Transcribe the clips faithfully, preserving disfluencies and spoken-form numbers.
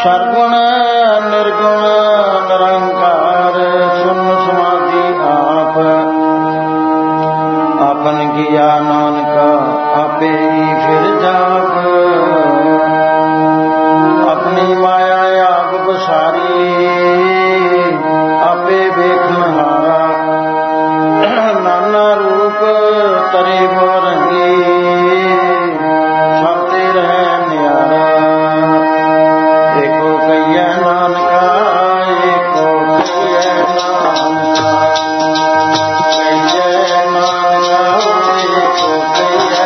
ਸਰਗੁਣ ਨਿਰਗੁਣ ਨਿਰੰਕਾਰ ਸੁਨ ਸਮਾਧੀ ਆਪ ਆਪਨ ਕੀਆ ਨਾਨਕਾ ਆਪੇ ਹੀ ਫਿਰ ਜਾਪ ਆਪਣੀ ਮਾਇਆ ਆਪ ਬਸਾਰੀ ਆਪੇ ਵੇਖਣਹਾਰਾ ਨਾਨਾ ਰੂਪ ਤਰੇ ਮੋਰੰਗੀ ਸਭ ਤੇ ਰਹਿ ਨਿਆਰਾ ਏਕੋ ਕਈਐ ਨਾਨਕਾ ਏਕੋ ਕਈਐ ਨਾਨਕਾ ਕਈਐ ਨਾਨਕਾ ਏਕੋ ਕਈਐ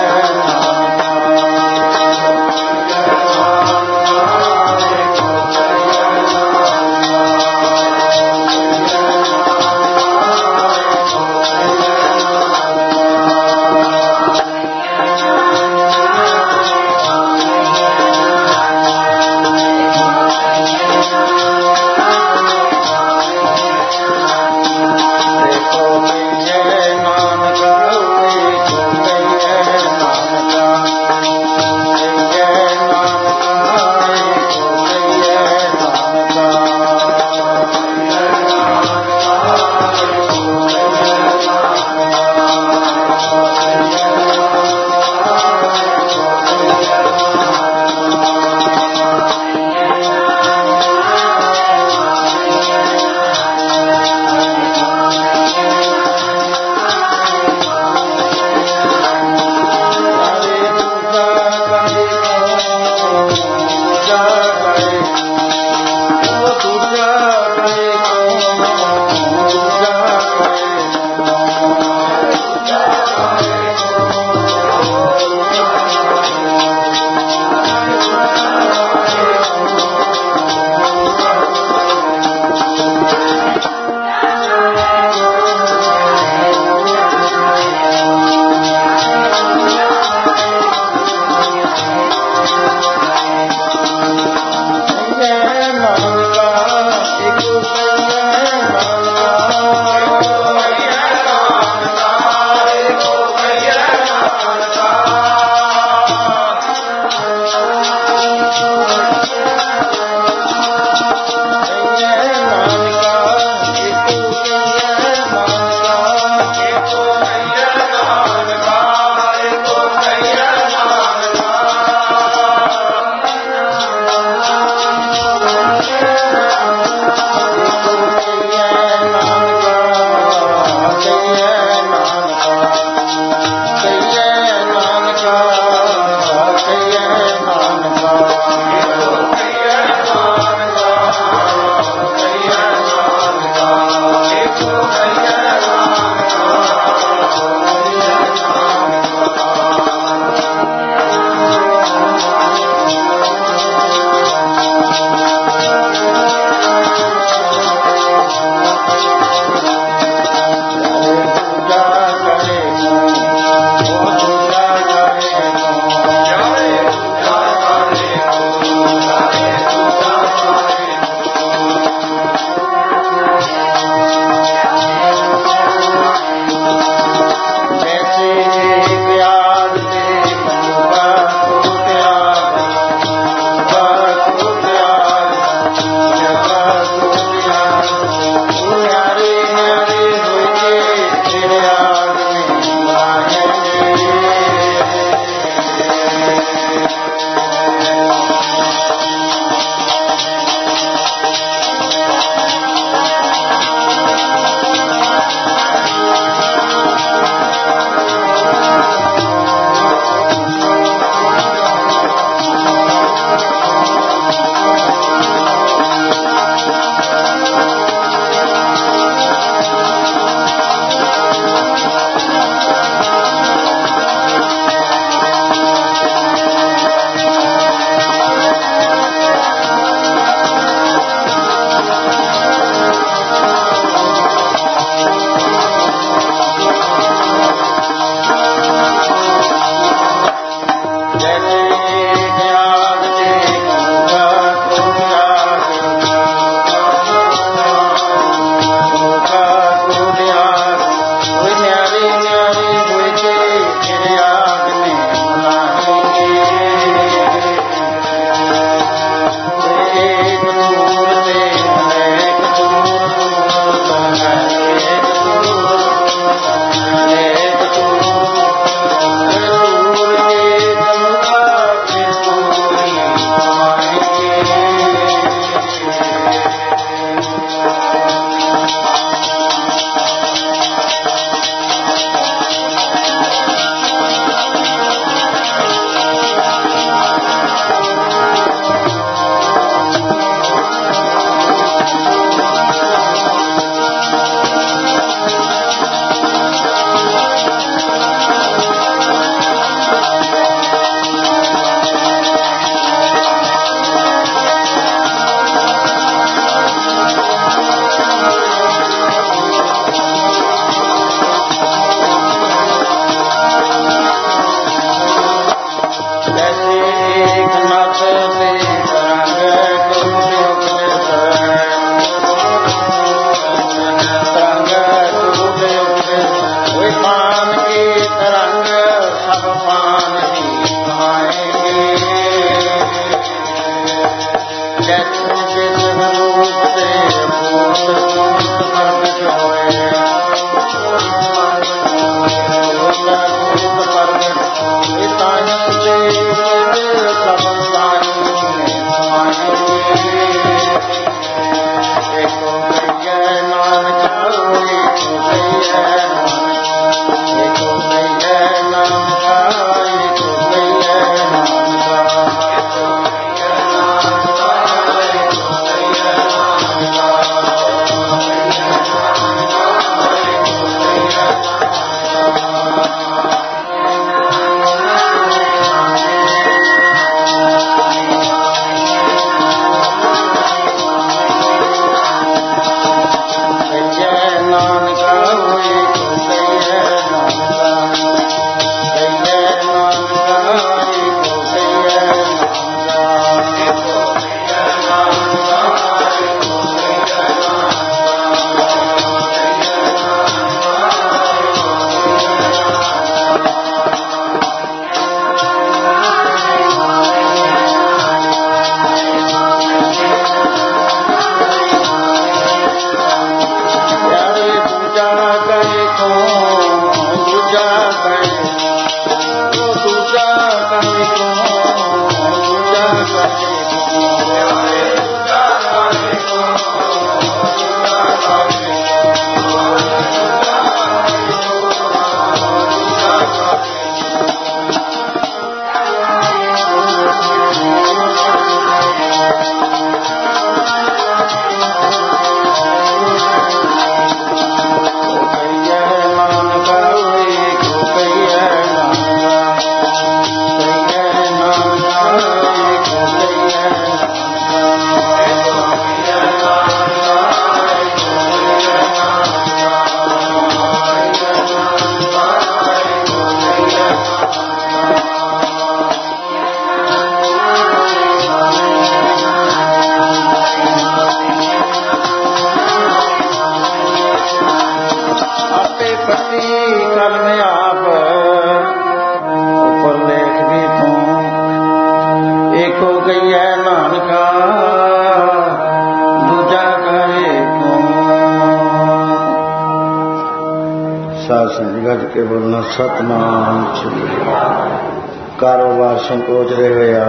ਸਤਨਾਮ ਸ੍ਰੀ ਕਾਰੋਬਾਰ ਸੰਕੋਚਦੇ ਹੋਇਆ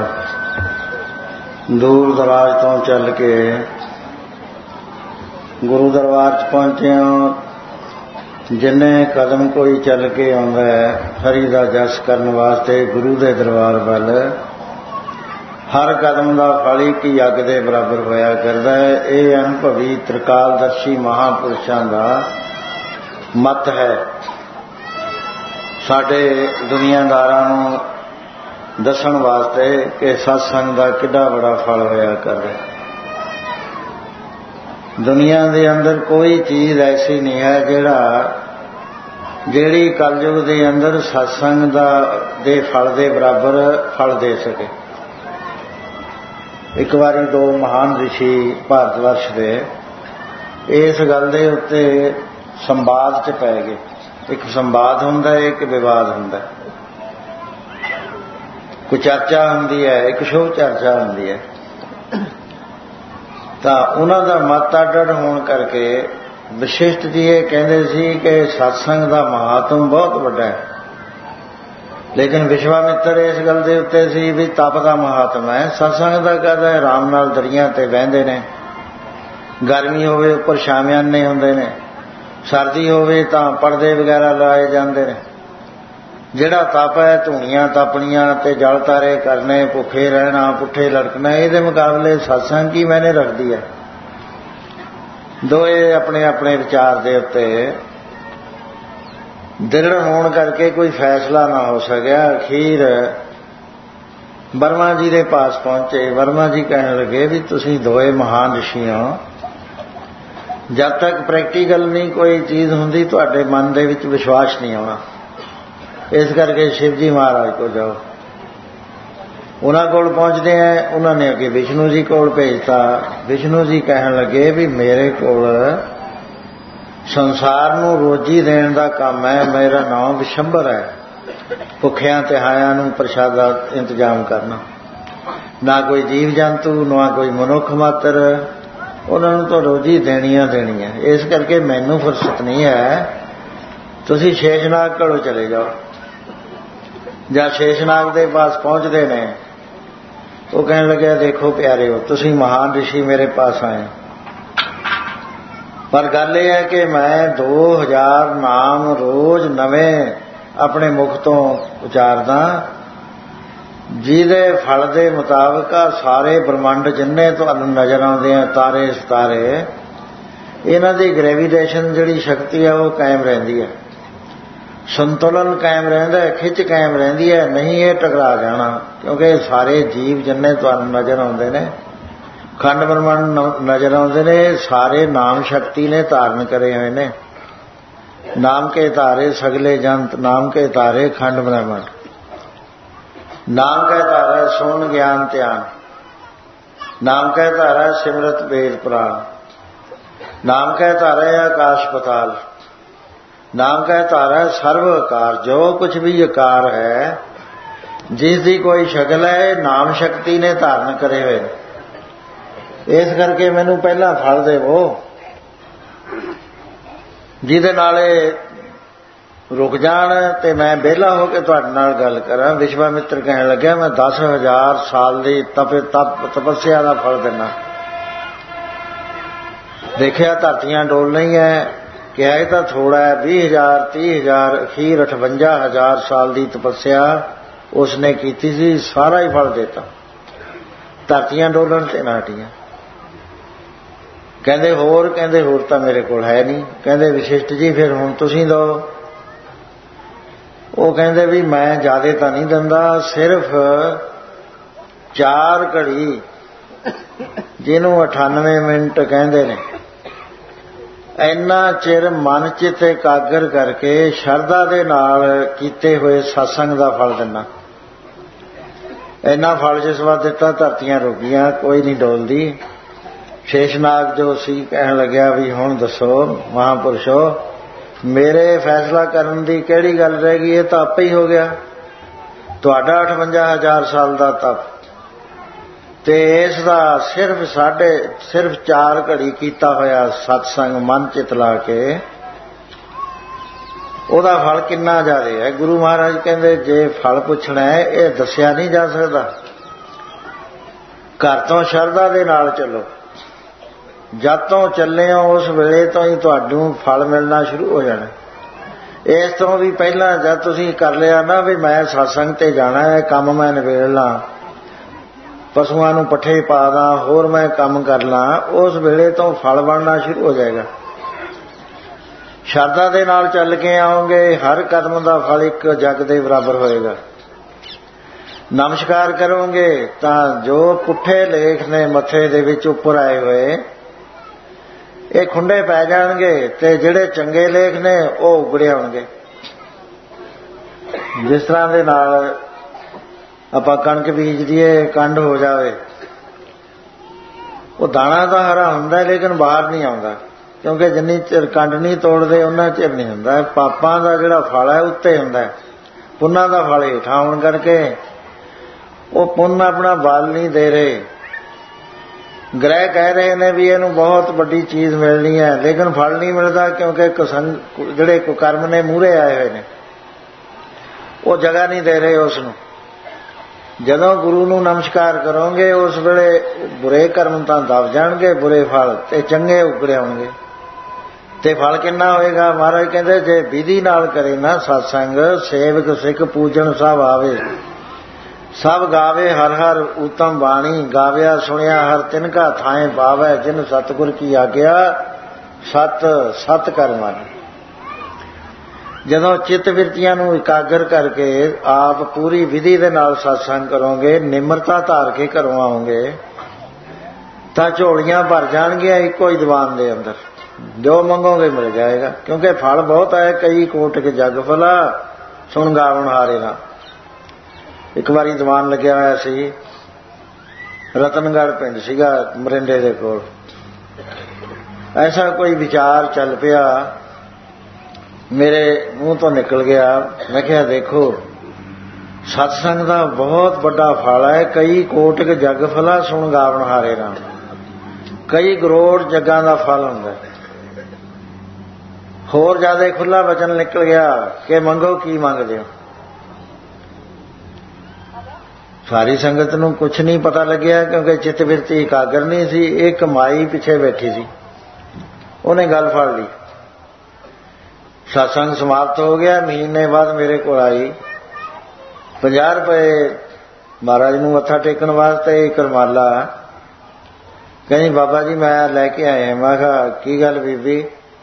ਦੂਰ ਦਰਾਜ ਤੋਂ ਚੱਲ ਕੇ ਗੁਰੂ ਦਰਬਾਰ 'ਚ ਪਹੁੰਚੇ ਹਾਂ। ਜਿੰਨੇ ਕਦਮ ਕੋਈ ਚੱਲ ਕੇ ਆਉਂਦਾ ਹੈ ਹਰੀ ਦਾ ਜਸ ਕਰਨ ਵਾਸਤੇ ਗੁਰੂ ਦੇ ਦਰਬਾਰ ਵੱਲ, ਹਰ ਕਦਮ ਦਾ ਫਲ ਇੱਕ ਯੱਗ ਦੇ ਬਰਾਬਰ ਹੋਇਆ ਕਰਦਾ ਹੈ। ਇਹ ਅਨੁਭਵੀ ਤ੍ਰਿਕਾਲਦਰਸ਼ੀ ਮਹਾਂਪੁਰਸ਼ਾਂ ਦਾ ਮਤ ਹੈ। ਸਾਡੇ ਦੁਨੀਆਦਾਰਾਂ ਨੂੰ ਦੱਸਣ ਵਾਸਤੇ ਕਿ ਸਤਸੰਗ ਦਾ ਕਿੱਡਾ ਬੜਾ ਫਲ ਹੋਇਆ ਕਰਦਾ। ਦੁਨੀਆ ਦੇ ਅੰਦਰ ਕੋਈ ਚੀਜ਼ ਐਸੀ ਨਹੀਂ ਹੈ ਜਿਹੜਾ ਜਿਹੜੀ ਕਲਯੁਗ ਦੇ ਅੰਦਰ ਸਤਸੰਗ ਦਾ ਦੇ ਫਲ ਦੇ ਬਰਾਬਰ ਫਲ ਦੇ ਸਕੇ। ਇੱਕ ਵਾਰੀ ਦੋ ਮਹਾਨ ਰਿਸ਼ੀ ਭਾਰਤ ਵਰਸ਼ ਦੇ ਇਸ ਗੱਲ ਦੇ ਉੱਤੇ ਸੰਵਾਦ 'ਚ ਪੈ ਗਏ। ਇੱਕ ਸੰਵਾਦ ਹੁੰਦਾ ਹੈ, ਇੱਕ ਵਿਵਾਦ ਹੁੰਦਾ ਹੈ। ਕੋਈ ਚਰਚਾ ਹੁੰਦੀ ਹੈ, ਇੱਕ ਸ਼ੁਭ ਚਰਚਾ ਹੁੰਦੀ ਹੈ। ਤਾਂ ਉਹਨਾਂ ਦਾ ਮਤ ਅੱਡ ਹੋਣ ਕਰਕੇ ਵਿਸ਼ਿਸ਼ਟ ਜੀ ਇਹ ਕਹਿੰਦੇ ਸੀ ਕਿ ਸਤਸੰਗ ਦਾ ਮਹਾਤਮ ਬਹੁਤ ਵੱਡਾ ਹੈ, ਲੇਕਿਨ ਵਿਸ਼ਵਾਮਿੱਤਰ ਇਸ ਗੱਲ ਦੇ ਉੱਤੇ ਸੀ ਵੀ ਤਪ ਦਾ ਮਹਾਤਮ ਹੈ। ਸਤਸੰਗ ਦਾ ਕਹਿੰਦਾ ਹੈ ਆਰਾਮ ਨਾਲ ਦਰੀਆਂ ਤੇ ਬਹਿੰਦੇ ਨੇ, ਗਰਮੀ ਹੋਵੇ ਉੱਪਰ ਸ਼ਾਮਿਆਨੇ ਹੁੰਦੇ ਨੇ, ਸਰਦੀ ਹੋਵੇ ਤਾਂ ਪਰਦੇ ਵਗੈਰਾ ਲਾਏ ਜਾਂਦੇ ਨੇ। ਜਿਹੜਾ ਤਪ ਹੈ ਧੂਣੀਆਂ ਤਪਣੀਆਂ ਤੇ ਜਲ ਤਾਰੇ ਕਰਨੇ, ਭੁੱਖੇ ਰਹਿਣਾ, ਪੁੱਠੇ ਲੜਕਣਾ, ਇਹਦੇ ਮੁਕਾਬਲੇ ਸਤਸੰਗ ਕੀ ਮੈਨੇ ਰੱਖਦੀ ਹੈ। ਦੋਏ ਆਪਣੇ ਆਪਣੇ ਵਿਚਾਰ ਦੇ ਉੱਤੇ ਦ੍ਰਿੜ ਹੋਣ ਕਰਕੇ ਕੋਈ ਫੈਸਲਾ ਨਾ ਹੋ ਸਕਿਆ। ਅਖੀਰ ਵਰਮਾ ਜੀ ਦੇ ਪਾਸ ਪਹੁੰਚੇ। ਵਰਮਾ ਜੀ ਕਹਿਣ ਲੱਗੇ ਵੀ ਤੁਸੀਂ ਦੋਏ ਮਹਾਨ ਰਿਸ਼ੀ ਹੋ, ਜਦ ਤੱਕ ਪ੍ਰੈਕਟੀਕਲ ਨਹੀਂ ਕੋਈ ਚੀਜ਼ ਹੁੰਦੀ ਤੁਹਾਡੇ ਮਨ ਦੇ ਵਿੱਚ ਵਿਸ਼ਵਾਸ ਨਹੀਂ ਆਉਣਾ। ਇਸ ਕਰਕੇ ਸ਼ਿਵ ਜੀ ਮਹਾਰਾਜ ਕੋਲ ਜਾਓ। ਉਹਨਾਂ ਕੋਲ ਪਹੁੰਚਦੇ ਆ, ਉਹਨਾਂ ਨੇ ਅੱਗੇ ਵਿਸ਼ਨੂੰ ਜੀ ਕੋਲ ਭੇਜਤਾ। ਵਿਸ਼ਨੂੰ ਜੀ ਕਹਿਣ ਲੱਗੇ ਵੀ ਮੇਰੇ ਕੋਲ ਸੰਸਾਰ ਨੂੰ ਰੋਜੀ ਦੇਣ ਦਾ ਕੰਮ ਹੈ, ਮੇਰਾ ਨਾਮ ਵਿਸ਼ੰਬਰ ਹੈ। ਭੁੱਖਿਆਂ ਤਿਹਾਇਆਂ ਨੂੰ ਪ੍ਰਸ਼ਾਦਾ ਇੰਤਜ਼ਾਮ ਕਰਨਾ, ਨਾ ਕੋਈ ਜੀਵ ਜੰਤੂ ਨਾ ਕੋਈ ਮਨੁੱਖ ਮਾਤਰ, ਉਹਨਾਂ ਨੂੰ ਤਾਂ ਰੋਜੀ ਦੇਣੀਆਂ ਦੇਣੀਆਂ। ਇਸ ਕਰਕੇ ਮੈਨੂੰ ਫੁਰਸਤ ਨਹੀਂ ਹੈ, ਤੁਸੀਂ ਸ਼ੇਸ਼ਨਾਗ ਕੋਲੋਂ ਚਲੇ ਜਾਓ। ਜਾਂ ਸ਼ੇਸ਼ਨਾਗ ਦੇ ਪਾਸ ਪਹੁੰਚਦੇ ਨੇ, ਉਹ ਕਹਿਣ ਲੱਗਿਆ ਦੇਖੋ ਪਿਆਰਿਓ, ਤੁਸੀਂ ਮਹਾਨ ਰਿਸ਼ੀ ਮੇਰੇ ਪਾਸ ਆਏ, ਪਰ ਗੱਲ ਇਹ ਹੈ ਕਿ ਮੈਂ ਦੋ ਹਜ਼ਾਰ ਨਾਮ ਰੋਜ਼ ਨਵੇਂ ਆਪਣੇ ਮੁਖ ਤੋਂ ਉਚਾਰਦਾ, ਜਿਹਦੇ ਫਲ ਦੇ ਮੁਤਾਬਕ ਸਾਰੇ ਬ੍ਰਹਮੰਡ ਜਿੰਨੇ ਤੁਹਾਨੂੰ ਨਜ਼ਰ ਆਉਂਦੇ ਆ, ਤਾਰੇ ਸਿਤਾਰੇ, ਇਹਨਾਂ ਦੀ ਗ੍ਰੈਵੀਟੇਸ਼ਨ ਜਿਹੜੀ ਸ਼ਕਤੀ ਹੈ ਉਹ ਕਾਇਮ ਰਹਿੰਦੀ ਹੈ, ਸੰਤੁਲਨ ਕਾਇਮ ਰਹਿੰਦਾ ਹੈ, ਖਿੱਚ ਕਾਇਮ ਰਹਿੰਦੀ ਹੈ, ਨਹੀਂ ਇਹ ਟਕਰਾ ਜਾਣਾ। ਕਿਉਂਕਿ ਸਾਰੇ ਜੀਵ ਜਿੰਨੇ ਤੁਹਾਨੂੰ ਨਜ਼ਰ ਆਉਂਦੇ ਨੇ, ਖੰਡ ਬ੍ਰਹਮੰਡ ਨਜ਼ਰ ਆਉਂਦੇ ਨੇ, ਸਾਰੇ ਨਾਮ ਸ਼ਕਤੀ ਨੇ ਧਾਰਨ ਕਰੇ ਹੋਏ ਨੇ। ਨਾਮ ਕੇ ਧਾਰੇ ਸਗਲੇ ਜੰਤ, ਨਾਮ ਕੇ ਧਾਰੇ ਖੰਡ ਬ੍ਰਹਮੰਡ, ਨਾਮ ਕੈ ਧਾਰਾ ਸੁਣ ਗਿਆਨ ਧਿਆਨ, ਨਾਮ ਕੈ ਧਾਰਾ ਸਿਮਰਤ ਵੇਦ ਪੁਰਾਣ, ਨਾਮ ਕੈ ਧਾਰਾ ਆਕਾਸ਼ ਪਤਾਲ, ਨਾਮ ਕੈ ਧਾਰਾ ਸਰਵ ਆਕਾਰ। ਜੋ ਕੁਛ ਵੀ ਆਕਾਰ ਹੈ, ਜਿਸ ਦੀ ਕੋਈ ਸ਼ਕਲ ਹੈ, ਨਾਮ ਸ਼ਕਤੀ ਨੇ ਧਾਰਨ ਕਰੇ ਹੋਏ। ਇਸ ਕਰਕੇ ਮੈਨੂੰ ਪਹਿਲਾਂ ਫਲ ਦੇਵੋ, ਜਿਹਦੇ ਨਾਲ ਰੁਕ ਜਾਣ ਤੇ ਮੈਂ ਵਿਹਲਾ ਹੋ ਕੇ ਤੁਹਾਡੇ ਨਾਲ ਗੱਲ ਕਰਾਂ। ਵਿਸ਼ਵਾਮਿੱਤਰ ਕਹਿਣ ਲੱਗਿਆ ਮੈਂ ਦਸ ਹਜ਼ਾਰ ਸਾਲ ਦੀ ਤਪ ਤਪ ਤਪੱਸਿਆ ਦਾ ਫਲ ਦਿੰਦਾ। ਦੇਖਿਆ ਧਰਤੀਆਂ ਡੋਲਣਾ ਹੀ ਹੈ, ਕਿਹਾ ਇਹ ਤਾਂ ਥੋੜਾ ਹੈ, ਵੀਹ ਹਜ਼ਾਰ ਤੀਹ ਹਜ਼ਾਰ ਅਖੀਰ ਅਠਵੰਜਾ ਹਜ਼ਾਰ ਸਾਲ ਦੀ ਤਪੱਸਿਆ ਉਸਨੇ ਕੀਤੀ ਸੀ, ਸਾਰਾ ਹੀ ਫਲ ਦੇਤਾ, ਧਰਤੀਆਂ ਡੋਲਣ ਤੇ ਨਾ ਹਟੀਆਂ। ਕਹਿੰਦੇ ਹੋਰ, ਕਹਿੰਦੇ ਹੋਰ ਤਾਂ ਮੇਰੇ ਕੋਲ ਹੈ ਨਹੀਂ। ਕਹਿੰਦੇ ਵਿਸ਼ਿਸ਼ਟ ਜੀ ਫਿਰ ਹੁਣ ਤੁਸੀਂ ਦਿਓ। ਉਹ ਕਹਿੰਦੇ ਵੀ ਮੈਂ ਜ਼ਿਆਦਾ ਤਾਂ ਨਹੀਂ ਦਿੰਦਾ, ਸਿਰਫ ਚਾਰ ਘੜੀ, ਜਿਹਨੂੰ ਅਠਾਨਵੇਂ ਮਿੰਟ ਕਹਿੰਦੇ ਨੇ, ਇੰਨਾ ਚਿਰ ਮਨ ਚਿੱਤ ਇਕਾਗਰ ਕਰਕੇ ਸ਼ਰਧਾ ਦੇ ਨਾਲ ਕੀਤੇ ਹੋਏ ਸਤਸੰਗ ਦਾ ਫਲ ਦਿੰਦਾ। ਇੰਨਾ ਫਲ ਜਿਸ ਵਾਰ ਦਿੱਤਾ ਧਰਤੀਆਂ ਰੁਕੀਆਂ, ਕੋਈ ਨਹੀਂ ਡੋਲਦੀ। ਸ਼ੇਸ਼ਨਾਗ ਜੋ ਸੀ ਕਹਿਣ ਲੱਗਿਆ ਵੀ ਹੁਣ ਦੱਸੋ ਮਹਾਂਪੁਰਸ਼ੋ, ਮੇਰੇ ਫੈਸਲਾ ਕਰਨ ਦੀ ਕਿਹੜੀ ਗੱਲ ਰਹਿ ਗਈ, ਇਹ ਤਾਂ ਆਪੇ ਹੀ ਹੋ ਗਿਆ। ਤੁਹਾਡਾ ਅਠਵੰਜਾ ਹਜ਼ਾਰ ਸਾਲ ਦਾ ਤਪ ਤੇ ਇਸ ਦਾ ਸਿਰਫ ਸਾਡੇ ਸਿਰਫ ਚਾਰ ਘੜੀ ਕੀਤਾ ਹੋਇਆ ਸਤਸੰਗ ਮਨ ਚਿਤ ਲਾ ਕੇ ਉਹਦਾ ਫਲ ਕਿੰਨਾ ਜ਼ਿਆਦਾ ਹੈ। ਗੁਰੂ ਮਹਾਰਾਜ ਕਹਿੰਦੇ ਜੇ ਫਲ ਪੁੱਛਣਾ ਹੈ ਇਹ ਦੱਸਿਆ ਨਹੀਂ ਜਾ ਸਕਦਾ। ਘਰ ਤੋਂ ਸ਼ਰਧਾ ਦੇ ਨਾਲ ਚੱਲੋ। ਜਦ ਤੋਂ ਚੱਲੇ ਹੋ ਉਸ ਵੇਲੇ ਤੋਂ ਹੀ ਤੁਹਾਨੂੰ ਫਲ ਮਿਲਣਾ ਸ਼ੁਰੂ ਹੋ ਜਾਣਾ। ਇਸ ਤੋਂ ਵੀ ਪਹਿਲਾਂ ਜਦ ਤੁਸੀਂ ਕਰ ਲਿਆ ਨਾ ਵੀ ਮੈਂ ਸਤਸੰਗ ਤੇ ਜਾਣਾ ਹੈ, ਕੰਮ ਮੈਂ ਨਿਬੇੜ ਲਾਂ, ਪਸ਼ੂਆਂ ਨੂੰ ਪੱਠੇ ਪਾ ਦਾਂ, ਹੋਰ ਮੈਂ ਕੰਮ ਕਰ ਲਾਂ, ਉਸ ਵੇਲੇ ਤੋਂ ਫਲ ਬਣਨਾ ਸ਼ੁਰੂ ਹੋ ਜਾਏਗਾ। ਸ਼ਰਧਾ ਦੇ ਨਾਲ ਚੱਲ ਕੇ ਆਓਗੇ, ਹਰ ਕਦਮ ਦਾ ਫਲ ਇੱਕ ਜੱਗ ਦੇ ਬਰਾਬਰ ਹੋਏਗਾ। ਨਮਸਕਾਰ ਕਰੋਗੇ ਤਾਂ ਜੋ ਪੁੱਠੇ ਲੇਖ ਨੇ ਮੱਥੇ ਦੇ ਵਿੱਚ ਉੱਪਰ ਆਏ ਹੋਏ ਇਹ ਖੁੰਡੇ ਪੈ ਜਾਣਗੇ, ਤੇ ਜਿਹੜੇ ਚੰਗੇ ਲੇਖ ਨੇ ਉਹ ਉਗੜੇ ਆਉਣਗੇ। ਜਿਸ ਤਰ੍ਹਾਂ ਦੇ ਨਾਲ ਆਪਾਂ ਕਣਕ ਬੀਜ ਦੀਏ, ਕੰਡ ਹੋ ਜਾਵੇ, ਉਹ ਦਾਣਾ ਤਾਂ ਹਰਾ ਹੁੰਦਾ ਲੇਕਿਨ ਬਾਹਰ ਨਹੀਂ ਆਉਂਦਾ, ਕਿਉਂਕਿ ਜਿੰਨੀ ਚਿਰ ਕੰਡ ਨਹੀਂ ਤੋੜਦੇ ਉਹਨਾਂ ਚਿਰ ਨਹੀਂ ਹੁੰਦਾ। ਪਾਪਾਂ ਦਾ ਜਿਹੜਾ ਫਲ ਹੈ ਉੱਤੇ ਹੁੰਦਾ, ਪੁੰਨਾਂ ਦਾ ਫਲ ਹੇਠਾਂ ਹੋਣ ਕਰਕੇ ਉਹ ਪੁੰਨ ਆਪਣਾ ਬਲ ਨਹੀਂ ਦੇ ਰਹੇ। ਗ੍ਰਹਿ ਕਹਿ ਰਹੇ ਨੇ ਵੀ ਇਹਨੂੰ ਬਹੁਤ ਵੱਡੀ ਚੀਜ਼ ਮਿਲਣੀ ਹੈ, ਲੇਕਿਨ ਫਲ ਨਹੀਂ ਮਿਲਦਾ, ਕਿਉਂਕਿ ਕੁਸੰਗ ਜਿਹੜੇ ਕੁਕਰਮ ਨੇ ਮੂਹਰੇ ਆਏ ਹੋਏ ਨੇ, ਉਹ ਜਗ੍ਹਾ ਨਹੀਂ ਦੇ ਰਹੇ ਉਸ ਨੂੰ। ਜਦੋਂ ਗੁਰੂ ਨੂੰ ਨਮਸਕਾਰ ਕਰੋਗੇ ਉਸ ਵੇਲੇ ਬੁਰੇ ਕਰਮ ਤਾਂ ਦਬ ਜਾਣਗੇ, ਬੁਰੇ ਫਲ, ਤੇ ਚੰਗੇ ਉਗੜੇ ਆਉਣਗੇ। ਤੇ ਫਲ ਕਿੰਨਾ ਹੋਏਗਾ? ਮਹਾਰਾਜ ਕਹਿੰਦੇ ਜੇ ਵਿਧੀ ਨਾਲ ਕਰੇ ਨਾ ਸਤਸੰਗ, ਸੇਵਕ ਸਿੱਖ ਪੂਜਣ ਸਭ ਆਵੇ, ਸਭ ਗਾਵੇ ਹਰ ਹਰ ਉਤਮ ਬਾਣੀ, ਗਾਵਿਆ ਸੁਣਿਆ ਹਰ ਤਿਨ ਕਾ ਥਾਏ ਪਾਵੈ, ਜਿਨ ਸਤਿਗੁਰ ਕੀ ਆਗਿਆ ਸਤ ਸਤ ਕਰ ਮੰਨ। ਜਦੋਂ ਚਿੱਤ ਬਿਰਤੀਆਂ ਨੂੰ ਇਕਾਗਰ ਕਰਕੇ ਆਪ ਪੂਰੀ ਵਿਧੀ ਦੇ ਨਾਲ ਸਤਸੰਗ ਕਰੋਗੇ, ਨਿਮਰਤਾ ਧਾਰ ਕੇ ਘਰੋਂ ਆਓਗੇ, ਤਾਂ ਝੋਲੀਆਂ ਭਰ ਜਾਣਗੀਆਂ ਇੱਕੋ ਹੀ ਦੀਵਾਨ ਦੇ ਅੰਦਰ। ਜੋ ਮੰਗੋਗੇ ਮਿਲ ਜਾਏਗਾ, ਕਿਉਂਕਿ ਫਲ ਬਹੁਤ ਹੈ। ਕਈ ਕੋਟਿਕ ਜਗ ਫਲਾ ਸੁਣ ਗਾਵਣ ਹਾਰੇ ਨਾ। ਇੱਕ ਵਾਰੀ ਦੀਵਾਨ ਲੱਗਿਆ ਹੋਇਆ ਸੀ, ਰਤਨਗੜ੍ਹ ਪਿੰਡ ਸੀਗਾ ਮਰਿੰਡੇ ਦੇ ਕੋਲ। ਐਸਾ ਕੋਈ ਵਿਚਾਰ ਚੱਲ ਪਿਆ, ਮੇਰੇ ਮੂੰਹ ਤੋਂ ਨਿਕਲ ਗਿਆ। ਮੈਂ ਕਿਹਾ ਦੇਖੋ ਸਤਸੰਗ ਦਾ ਬਹੁਤ ਵੱਡਾ ਫਲ ਹੈ। ਕਈ ਕੋਟਿਕ ਜਗ ਫਲਾ ਸੁਣ ਗਾਵਣ ਹਾਰੇ ਨਾ। ਕਈ ਕਰੋੜ ਜੱਗਾਂ ਦਾ ਫਲ ਹੁੰਦਾ। ਹੋਰ ਜ਼ਿਆਦਾ ਖੁੱਲ੍ਹਾ ਵਚਨ ਨਿਕਲ ਗਿਆ ਕਿ ਮੰਗੋ ਕੀ ਮੰਗਦੇ ਹੋ। ਸਾਰੀ ਸੰਗਤ ਨੂੰ ਕੁਛ ਨਹੀਂ ਪਤਾ ਲੱਗਿਆ, ਕਿਉਂਕਿ ਚਿੱਤ ਬਿਰਤੀ ਇਕਾਗਰ ਨਹੀਂ ਸੀ। ਇੱਕ ਮਾਈ ਪਿੱਛੇ ਬੈਠੀ ਸੀ, ਉਹਨੇ ਗੱਲ ਫੜ ਲਈ। ਸਤਸੰਗ ਸਮਾਪਤ ਹੋ ਗਿਆ। ਮਹੀਨੇ ਬਾਅਦ ਮੇਰੇ ਕੋਲ ਆਈ, ਪੰਜਾਹ ਰੁਪਏ ਮਹਾਰਾਜ ਨੂੰ ਮੱਥਾ ਟੇਕਣ ਵਾਸਤੇ, ਇੱਕ ਰੁਮਾਲਾ। ਕਹਿੰਦੀ ਬਾਬਾ ਜੀ ਮੈਂ ਲੈ ਕੇ ਆਏ। ਮੈਂ ਕਿਹਾ ਕੀ ਗੱਲ ਬੀਬੀ?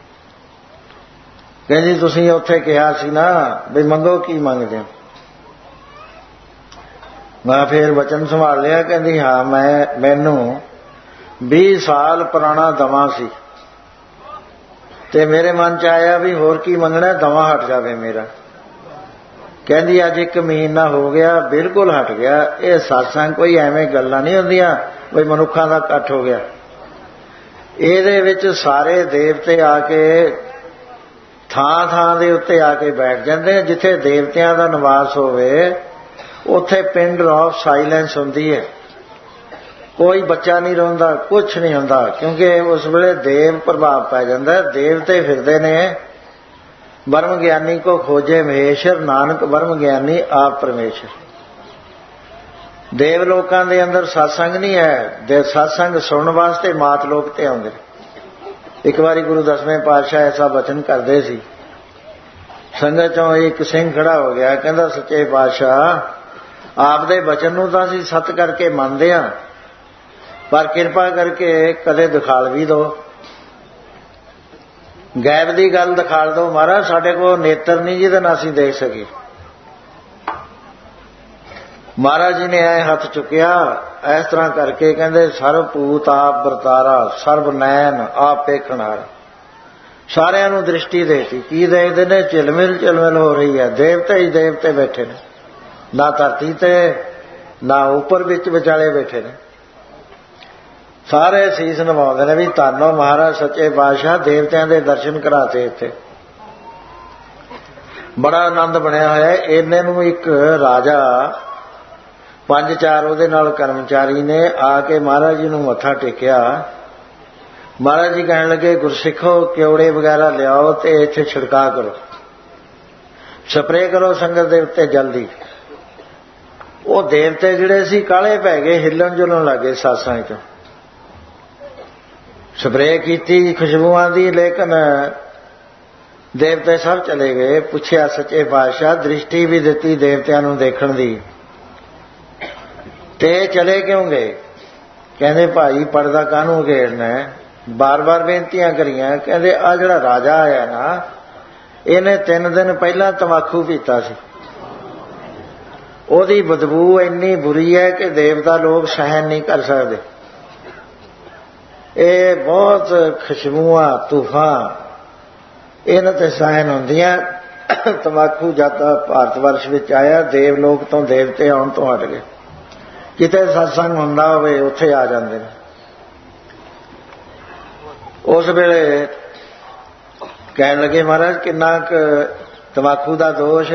ਕਹਿੰਦੀ ਤੁਸੀਂ ਉੱਥੇ ਕਿਹਾ ਸੀ ਨਾ ਵੀ ਮੰਗੋ ਕੀ ਮੰਗਦੇ ਹੋ। ਮੈਂ ਫੇਰ ਵਚਨ ਸੰਭਾਲ ਲਿਆ। ਕਹਿੰਦੀ ਹਾਂ ਮੈਂ ਮੈਨੂੰ ਵੀਹ ਸਾਲ ਪੁਰਾਣਾ ਦਮਾ ਸੀ, ਤੇ ਮੇਰੇ ਮਨ ਚ ਆਇਆ ਵੀ ਹੋਰ ਕੀ ਮੰਗਣਾ, ਦਮਾ ਹਟ ਜਾਵੇ ਮੇਰਾ। ਕਹਿੰਦੀ ਅੱਜ ਇੱਕ ਮਹੀਨਾ ਹੋ ਗਿਆ, ਬਿਲਕੁਲ ਹਟ ਗਿਆ। ਇਹ ਸਤਸੰਗ ਕੋਈ ਐਵੇਂ ਗੱਲਾਂ ਨਹੀਂ ਹੁੰਦੀਆਂ ਵੀ ਮਨੁੱਖਾਂ ਦਾ ਇਕੱਠ ਹੋ ਗਿਆ। ਇਹਦੇ ਵਿੱਚ ਸਾਰੇ ਦੇਵਤੇ ਆ ਕੇ ਥਾਂ ਥਾਂ ਦੇ ਉੱਤੇ ਆ ਕੇ ਬੈਠ ਜਾਂਦੇ। ਜਿੱਥੇ ਦੇਵਤਿਆਂ ਦਾ ਨਿਵਾਸ ਹੋਵੇ ਉੱਥੇ ਪਿੰਡ ਆਫ ਸਾਇਲੈਂਸ ਹੁੰਦੀ ਹੈ। ਕੋਈ ਬੱਚਾ ਨਹੀਂ ਰੋਂਦਾ, ਕੁਛ ਨਹੀਂ ਹੁੰਦਾ, ਕਿਉਂਕਿ ਉਸ ਵੇਲੇ ਦੇਵ ਪ੍ਰਭਾਵ ਪੈ ਜਾਂਦਾ। ਦੇਵਤੇ ਫਿਰਦੇ ਨੇ। ਬ੍ਰਹਮ ਗਿਆਨੀ ਕੋ ਖੋਜੇ ਮਹੇਸ਼ਰ, ਨਾਨਕ ਬ੍ਰਹਮ ਗਿਆਨੀ ਆਪ ਪਰਮੇਸ਼ਰ। ਦੇਵ ਲੋਕਾਂ ਦੇ ਅੰਦਰ ਸਤਸੰਗ ਨਹੀਂ ਹੈ। ਦੇ ਸਤਸੰਗ ਸੁਣਨ ਵਾਸਤੇ ਮਾਤ ਲੋਕ ਤੇ ਆਉਂਦੇ। ਇੱਕ ਵਾਰੀ ਗੁਰੂ ਦਸਵੇਂ ਪਾਤਸ਼ਾਹ ਐਸਾ ਬਚਨ ਕਰਦੇ ਸੀ, ਸੰਗਤ ਚੋਂ ਇੱਕ ਸਿੰਘ ਖੜਾ ਹੋ ਗਿਆ, ਕਹਿੰਦਾ ਸੱਚੇ ਪਾਤਸ਼ਾਹ ਆਪ ਦੇ ਬਚਨ ਨੂੰ ਤਾਂ ਅਸੀਂ ਸੱਤ ਕਰਕੇ ਮੰਨਦੇ ਹਾਂ, ਪਰ ਕਿਰਪਾ ਕਰਕੇ ਕਦੇ ਦਿਖਾਲ ਵੀ ਦਿਓ। ਗੈਬ ਦੀ ਗੱਲ ਦਿਖਾਲ ਦਿਓ ਮਹਾਰਾਜ, ਸਾਡੇ ਕੋਲ ਨੇਤਰ ਨਹੀਂ ਜਿਹਦੇ ਨਾਲ ਅਸੀਂ ਦੇਖ ਸਕੀਏ। ਮਹਾਰਾਜ ਜੀ ਨੇ ਐ ਹੱਥ ਚੁੱਕਿਆ ਇਸ ਤਰ੍ਹਾਂ ਕਰਕੇ, ਕਹਿੰਦੇ ਸਰਬ ਭੂਤ ਆਪ ਵਰਤਾਰਾ, ਸਰਬ ਨੈਣ ਆਪ ਵੇਖਣਹਾਰ। ਸਾਰਿਆਂ ਨੂੰ ਦ੍ਰਿਸ਼ਟੀ ਦੇਤੀ। ਕੀ ਦੇਖਦੇ ਨੇ? ਝਿਲਮਿਲ ਝਿਲਮਿਲ ਹੋ ਰਹੀ ਹੈ। ਦੇਵਤੇ ਹੀ ਦੇਵਤੇ ਬੈਠੇ ਨੇ, ਨਾ ਧਰਤੀ ਤੇ ਨਾ ਉੱਪਰ, ਵਿੱਚ ਵਿਚਾਲੇ ਬੈਠੇ ਨੇ। ਸਾਰੇ ਸੀਸ ਨਿਵਾਉਂਦੇ ਨੇ ਵੀ ਧੰਨੋ ਮਹਾਰਾਜ ਸੱਚੇ ਪਾਤਸ਼ਾਹ, ਦੇਵਤਿਆਂ ਦੇ ਦਰਸ਼ਨ ਕਰਾਤੇ। ਇੱਥੇ ਬੜਾ ਆਨੰਦ ਬਣਿਆ ਹੋਇਆ। ਇਹਨੇ ਨੂੰ ਇੱਕ ਰਾਜਾ, ਪੰਜ ਚਾਰ ਉਹਦੇ ਨਾਲ ਕਰਮਚਾਰੀ ਨੇ ਆ ਕੇ ਮਹਾਰਾਜ ਜੀ ਨੂੰ ਮੱਥਾ ਟੇਕਿਆ। ਮਹਾਰਾਜ ਜੀ ਕਹਿਣ ਲੱਗੇ ਗੁਰਸਿੱਖੋ ਕਿਉੜੇ ਵਗੈਰਾ ਲਿਆਓ ਤੇ ਇੱਥੇ ਛਿੜਕਾ ਕਰੋ। ਸਪਰੇਅ ਕਰੋ ਸੰਗਤ ਦੇ ਉੱਤੇ ਜਲਦੀ। ਉਹ ਦੇਵਤੇ ਜਿਹੜੇ ਸੀ ਕਾਹਲੇ ਪੈ ਗਏ, ਹਿੱਲਣ ਜੁਲਣ ਲੱਗੇ ਸਾਸਾਂ ਚੋਂ। ਸਪਰੇਅ ਕੀਤੀ ਖੁਸ਼ਬੂਆਂ ਦੀ, ਲੇਕਿਨ ਦੇਵਤੇ ਸਭ ਚਲੇ ਗਏ। ਪੁੱਛਿਆ ਸੱਚੇ ਪਾਤਸ਼ਾਹ, ਦ੍ਰਿਸ਼ਟੀ ਵੀ ਦਿੱਤੀ ਦੇਵਤਿਆਂ ਨੂੰ ਦੇਖਣ ਦੀ, ਤੇ ਚਲੇ ਕਿਉਂ ਗਏ? ਕਹਿੰਦੇ ਭਾਈ ਪਰਦਾ ਕਾਹਨੂੰ ਘੇਰਨਾ? ਬਾਰ ਬਾਰ ਬੇਨਤੀਆਂ ਕਰੀਆਂ। ਕਹਿੰਦੇ ਆ ਜਿਹੜਾ ਰਾਜਾ ਆਇਆ ਨਾ, ਇਹਨੇ ਤਿੰਨ ਦਿਨ ਪਹਿਲਾਂ ਤੰਬਾਕੂ ਪੀਤਾ ਸੀ। ਉਹਦੀ ਬਦਬੂ ਇੰਨੀ ਬੁਰੀ ਹੈ ਕਿ ਦੇਵਤਾ ਲੋਕ ਸਹਿਣ ਨਹੀਂ ਕਰ ਸਕਦੇ। ਇਹ ਬਹੁਤ ਖੁਸ਼ਬੂਆਂ ਤੂਫਾਨ ਇਹਨਾਂ ਤੇ ਸਹਿਣ ਹੁੰਦੀਆਂ। ਤੰਬਾਕੂ ਜਦ ਭਾਰਤ ਵਰਸ਼ ਵਿੱਚ ਆਇਆ, ਦੇਵ ਲੋਕ ਤੋਂ ਦੇਵਤੇ ਆਉਣ ਤੋਂ ਹਟ ਗਏ। ਕਿਤੇ ਸਤਸੰਗ ਹੁੰਦਾ ਹੋਵੇ ਉੱਥੇ ਆ ਜਾਂਦੇ ਨੇ। ਉਸ ਵੇਲੇ ਕਹਿਣ ਲੱਗੇ ਮਹਾਰਾਜ ਕਿੰਨਾ ਕੁ ਤੰਬਾਕੂ ਦਾ ਦੋਸ਼।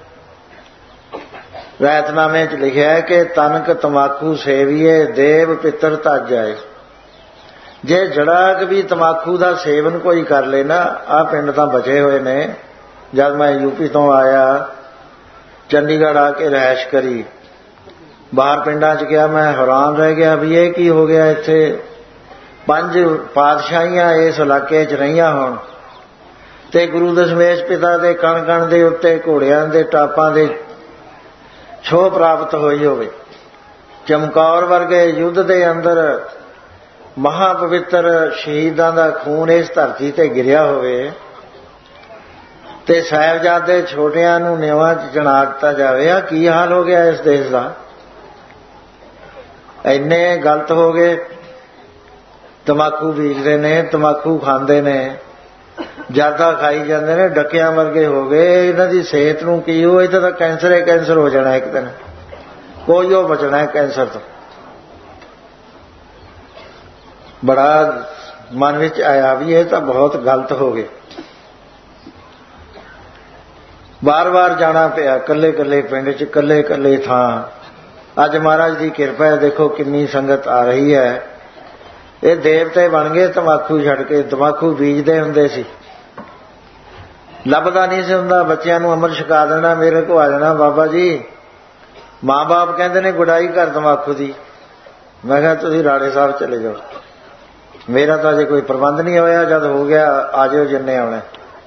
ਰਹਿਤਨਾਮੇ 'ਚ ਲਿਖਿਆ ਹੈ ਕਿ ਤਨਕ ਤੰਬਾਕੂ ਸੇਵੀਏ ਦੇਵ ਪਿੱਤਰ ਤਜ ਜਾਏ। ਜੇ ਜੜਾ ਕੁ ਵੀ ਤੰਬਾਕੂ ਦਾ ਸੇਵਨ ਕੋਈ ਕਰ ਲੇ ਨਾ, ਆਹ ਪਿੰਡ ਤਾਂ ਬਚੇ ਹੋਏ ਨੇ। ਜਦ ਮੈਂ ਯੂਪੀ ਤੋਂ ਆਇਆ, ਚੰਡੀਗੜ੍ਹ ਆ ਕੇ ਰਿਹਾਇਸ਼ ਕਰੀ, ਬਾਹਰ ਪਿੰਡਾਂ 'ਚ ਗਿਆ, ਮੈਂ ਹੈਰਾਨ ਰਹਿ ਗਿਆ ਵੀ ਇਹ ਕੀ ਹੋ ਗਿਆ। ਇੱਥੇ ਪੰਜ ਪਾਤਸ਼ਾਹੀਆਂ ਇਸ ਇਲਾਕੇ 'ਚ ਰਹੀਆਂ ਹੋਣ ਤੇ ਗੁਰੂ ਦਸ਼ਮੇਸ਼ ਪਿਤਾ ਦੇ ਕਣ ਕਣ ਦੇ ਉੱਤੇ ਘੋੜਿਆਂ ਦੇ ਟਾਪਾਂ ਦੇ ਛੋਹ ਪ੍ਰਾਪਤ ਹੋਈ ਹੋਵੇ। ਚਮਕੌਰ ਵਰਗੇ ਯੁੱਧ ਦੇ ਅੰਦਰ ਮਹਾਪਵਿੱਤਰ ਸ਼ਹੀਦਾਂ ਦਾ ਖੂਨ ਇਸ ਧਰਤੀ ਤੇ ਗਿਰਿਆ ਹੋਵੇ ਤੇ ਸਾਹਿਬਜ਼ਾਦੇ ਛੋਟਿਆਂ ਨੂੰ ਨਿਵਾਂ 'ਚ ਚਿਣਾ ਦਿੱਤਾ ਜਾਵੇ। ਆ ਕੀ ਹਾਲ ਹੋ ਗਿਆ ਇਸ ਦੇਸ਼ ਦਾ? ਇੰਨੇ ਗਲਤ ਹੋ ਗਏ। ਤੰਬਾਕੂ ਬੀਜਦੇ ਨੇ, ਤੰਬਾਕੂ ਖਾਂਦੇ ਨੇ, ਜ਼ਿਆਦਾ ਖਾਈ ਜਾਂਦੇ ਨੇ, ਡੱਕਿਆਂ ਵਰਗੇ ਹੋ ਗਏ। ਇਹਨਾਂ ਦੀ ਸਿਹਤ ਨੂੰ ਕੀ ਹੋ? ਇੱਥੇ ਤਾਂ ਕੈਂਸਰ ਹੈ, ਕੈਂਸਰ ਹੋ ਜਾਣਾ ਇੱਕ ਦਿਨ, ਕੋਈ ਉਹ ਬਚਣਾ ਹੈ ਕੈਂਸਰ ਤੋਂ। ਬੜਾ ਮਨ ਵਿੱਚ ਆਇਆ ਵੀ ਇਹ ਤਾਂ ਬਹੁਤ ਗਲਤ ਹੋ ਗਏ। ਬਾਰ ਬਾਰ ਜਾਣਾ ਪਿਆ, ਕੱਲੇ ਕੱਲੇ ਪਿੰਡ 'ਚ, ਕੱਲੇ ਕੱਲੇ ਥਾਂ। ਅੱਜ ਮਹਾਰਾਜ ਦੀ ਕਿਰਪਾ ਹੈ, ਦੇਖੋ ਕਿੰਨੀ ਸੰਗਤ ਆ ਰਹੀ ਹੈ। ਇਹ ਦੇਵਤੇ ਬਣ ਗਏ ਤੰਬਾਕੂ ਛੱਡ ਕੇ। ਤੰਬਾਕੂ ਬੀਜਦੇ ਹੁੰਦੇ ਸੀ, ਲੱਭਦਾ ਨਹੀਂ ਸੀ ਹੁੰਦਾ। ਬੱਚਿਆਂ ਨੂੰ ਅੰਮ੍ਰਿਤ ਛਕਾ ਦੇਣਾ, ਮੇਰੇ ਕੋਲ ਆ ਜਾਣਾ, ਬਾਬਾ ਜੀ ਮਾਂ ਬਾਪ ਕਹਿੰਦੇ ਨੇ ਗੁਡਾਈ ਕਰ ਤੰਬਾਕੂ ਦੀ। ਮੈਂ ਕਿਹਾ ਤੁਸੀਂ ਰਾੜੇ ਸਾਹਿਬ ਚਲੇ ਜਾਓ, ਮੇਰਾ ਤਾਂ ਅਜੇ ਕੋਈ ਪ੍ਰਬੰਧ ਨਹੀਂ ਹੋਇਆ। ਜਦ ਹੋ ਗਿਆ ਆ ਜਾਓ ਜਿੰਨੇ ਆਉਣਾ।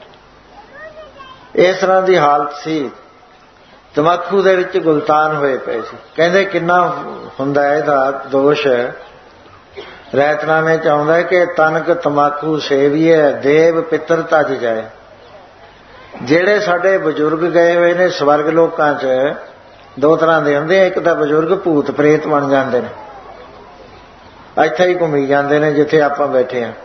ਇਸ ਤਰ੍ਹਾਂ ਦੀ ਹਾਲਤ ਸੀ। ਤੰਬਾਕੂ ਦੇ ਵਿੱਚ ਗੁਲਤਾਨ ਹੋਏ ਪਏ ਸੀ। ਕਹਿੰਦੇ ਕਿੰਨਾ ਹੁੰਦਾ ਇਹਦਾ ਦੋਸ਼। ਰਹਿਤਨਾਮੇ 'ਚ ਆਉਂਦਾ ਕਿ ਤਨਕ ਤੰਬਾਕੂ ਸੇਵੀਏ ਦੇਵ ਪਿੱਤਰ ਤਜ ਜਾਏ। ਜਿਹੜੇ ਸਾਡੇ ਬਜ਼ੁਰਗ ਗਏ ਹੋਏ ਨੇ ਸਵਰਗ ਲੋਕਾਂ 'ਚ, ਦੋ ਤਰ੍ਹਾਂ ਦੇ ਹੁੰਦੇ ਆ। ਇੱਕ ਤਾਂ ਬਜ਼ੁਰਗ ਭੂਤ ਪ੍ਰੇਤ ਬਣ ਜਾਂਦੇ ਨੇ, ਇੱਥੇ ਹੀ ਘੁੰਮੀ ਜਾਂਦੇ ਨੇ ਜਿੱਥੇ ਆਪਾਂ ਬੈਠੇ ਹਾਂ।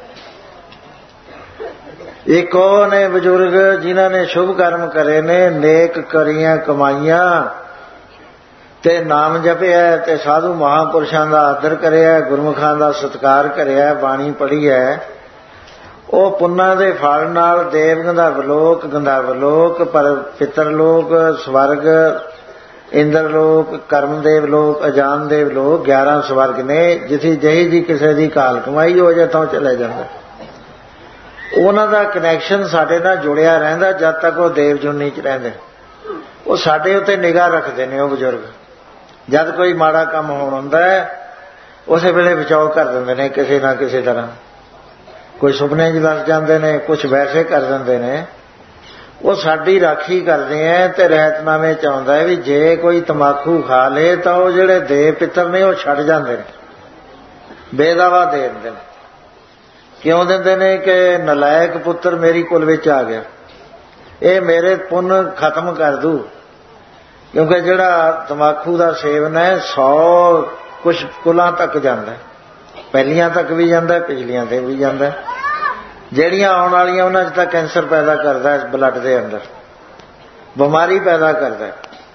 ਇੱਕ ਉਹ ਨੇ ਬਜ਼ੁਰਗ ਜਿਨ੍ਹਾਂ ਨੇ ਸ਼ੁਭ ਕਰਮ ਕਰੇ ਨੇ, ਨੇਕ ਕਰੀਆਂ ਕਮਾਈਆਂ ਤੇ ਨਾਮ ਜਪਿਆ ਤੇ ਸਾਧੂ ਮਹਾਂਪੁਰਸ਼ਾਂ ਦਾ ਆਦਰ ਕਰਿਆ, ਗੁਰਮੁਖਾਂ ਦਾ ਸਤਿਕਾਰ ਕਰਿਆ, ਬਾਣੀ ਪੜ੍ਹੀ ਹੈ। ਉਹ ਪੁੰਨਾਂ ਦੇ ਫਲ ਨਾਲ ਦੇਵ ਗੰਧਰਵ ਲੋਕ, ਗੰਧਰਵ ਲੋਕ, ਪਰ ਪਿੱਤਰ ਲੋਕ, ਸਵਰਗ, ਇੰਦਰ ਲੋਕ, ਕਰਮਦੇਵ ਲੋਕ, ਅਜਾਨ ਦੇਵ ਲੋਕ, ਗਿਆਰਾਂ ਸਵਰਗ ਨੇ। ਜਿੱਥੇ ਜਿਹੀ ਜੀ ਕਿਸੇ ਦੀ ਕਾਲ ਕਮਾਈ ਹੋ ਜਾਏ ਤਾਂ ਚਲੇ ਜਾਂਦਾ। ਉਹਨਾਂ ਦਾ ਕਨੈਕਸ਼ਨ ਸਾਡੇ ਨਾਲ ਜੁੜਿਆ ਰਹਿੰਦਾ ਜਦ ਤੱਕ ਉਹ ਦੇਵ ਜੁਨੀ 'ਚ ਰਹਿੰਦੇ। ਉਹ ਸਾਡੇ ਉੱਤੇ ਨਿਗਾਹ ਰੱਖਦੇ ਨੇ। ਉਹ ਬਜ਼ੁਰਗ ਜਦ ਕੋਈ ਮਾੜਾ ਕੰਮ ਹੋਣ ਹੁੰਦਾ ਹੈ ਉਸੇ ਵੇਲੇ ਬਚਾਓ ਕਰ ਦਿੰਦੇ ਨੇ ਕਿਸੇ ਨਾ ਕਿਸੇ ਤਰ੍ਹਾਂ। ਕੋਈ ਸੁਪਨੇ 'ਚ ਦੱਸ ਜਾਂਦੇ ਨੇ, ਕੁਛ ਵੈਸੇ ਕਰ ਦਿੰਦੇ ਨੇ। ਉਹ ਸਾਡੀ ਰਾਖੀ ਕਰਦੇ ਹੈ। ਤੇ ਰਹਿਤਨਾਮੇ 'ਚ ਆਉਂਦਾ ਹੈ ਵੀ ਜੇ ਕੋਈ ਤੰਬਾਕੂ ਖਾ ਲੇ ਤਾਂ ਉਹ ਜਿਹੜੇ ਦੇਵ ਪਿੱਤਰ ਨੇ ਉਹ ਛੱਡ ਜਾਂਦੇ ਨੇ, ਬੇਦਾਵਾ ਦੇ ਦਿੰਦੇ ਨੇ। ਕਿਉਂ ਦਿੰਦੇ ਨੇ? ਕਿ ਨਲਾਇਕ ਪੁੱਤਰ ਮੇਰੀ ਕੁਲ ਵਿੱਚ ਆ ਗਿਆ, ਇਹ ਮੇਰੇ ਪੁੰਨ ਖਤਮ ਕਰ ਦੂ। ਕਿਉਂਕਿ ਜਿਹੜਾ ਤੰਬਾਕੂ ਦਾ ਸੇਵਨ ਹੈ ਸੌ ਕੁਛ ਕੁਲਾਂ ਤੱਕ ਜਾਂਦਾ, ਪਹਿਲੀਆਂ ਤੱਕ ਵੀ ਜਾਂਦਾ, ਪਿਛਲੀਆਂ ਤੇ ਵੀ ਜਾਂਦਾ। ਜਿਹੜੀਆਂ ਆਉਣ ਵਾਲੀਆਂ ਉਹਨਾਂ 'ਚ ਤਾਂ ਕੈਂਸਰ ਪੈਦਾ ਕਰਦਾ, ਬਲੱਡ ਦੇ ਅੰਦਰ ਬਿਮਾਰੀ ਪੈਦਾ ਕਰਦਾ।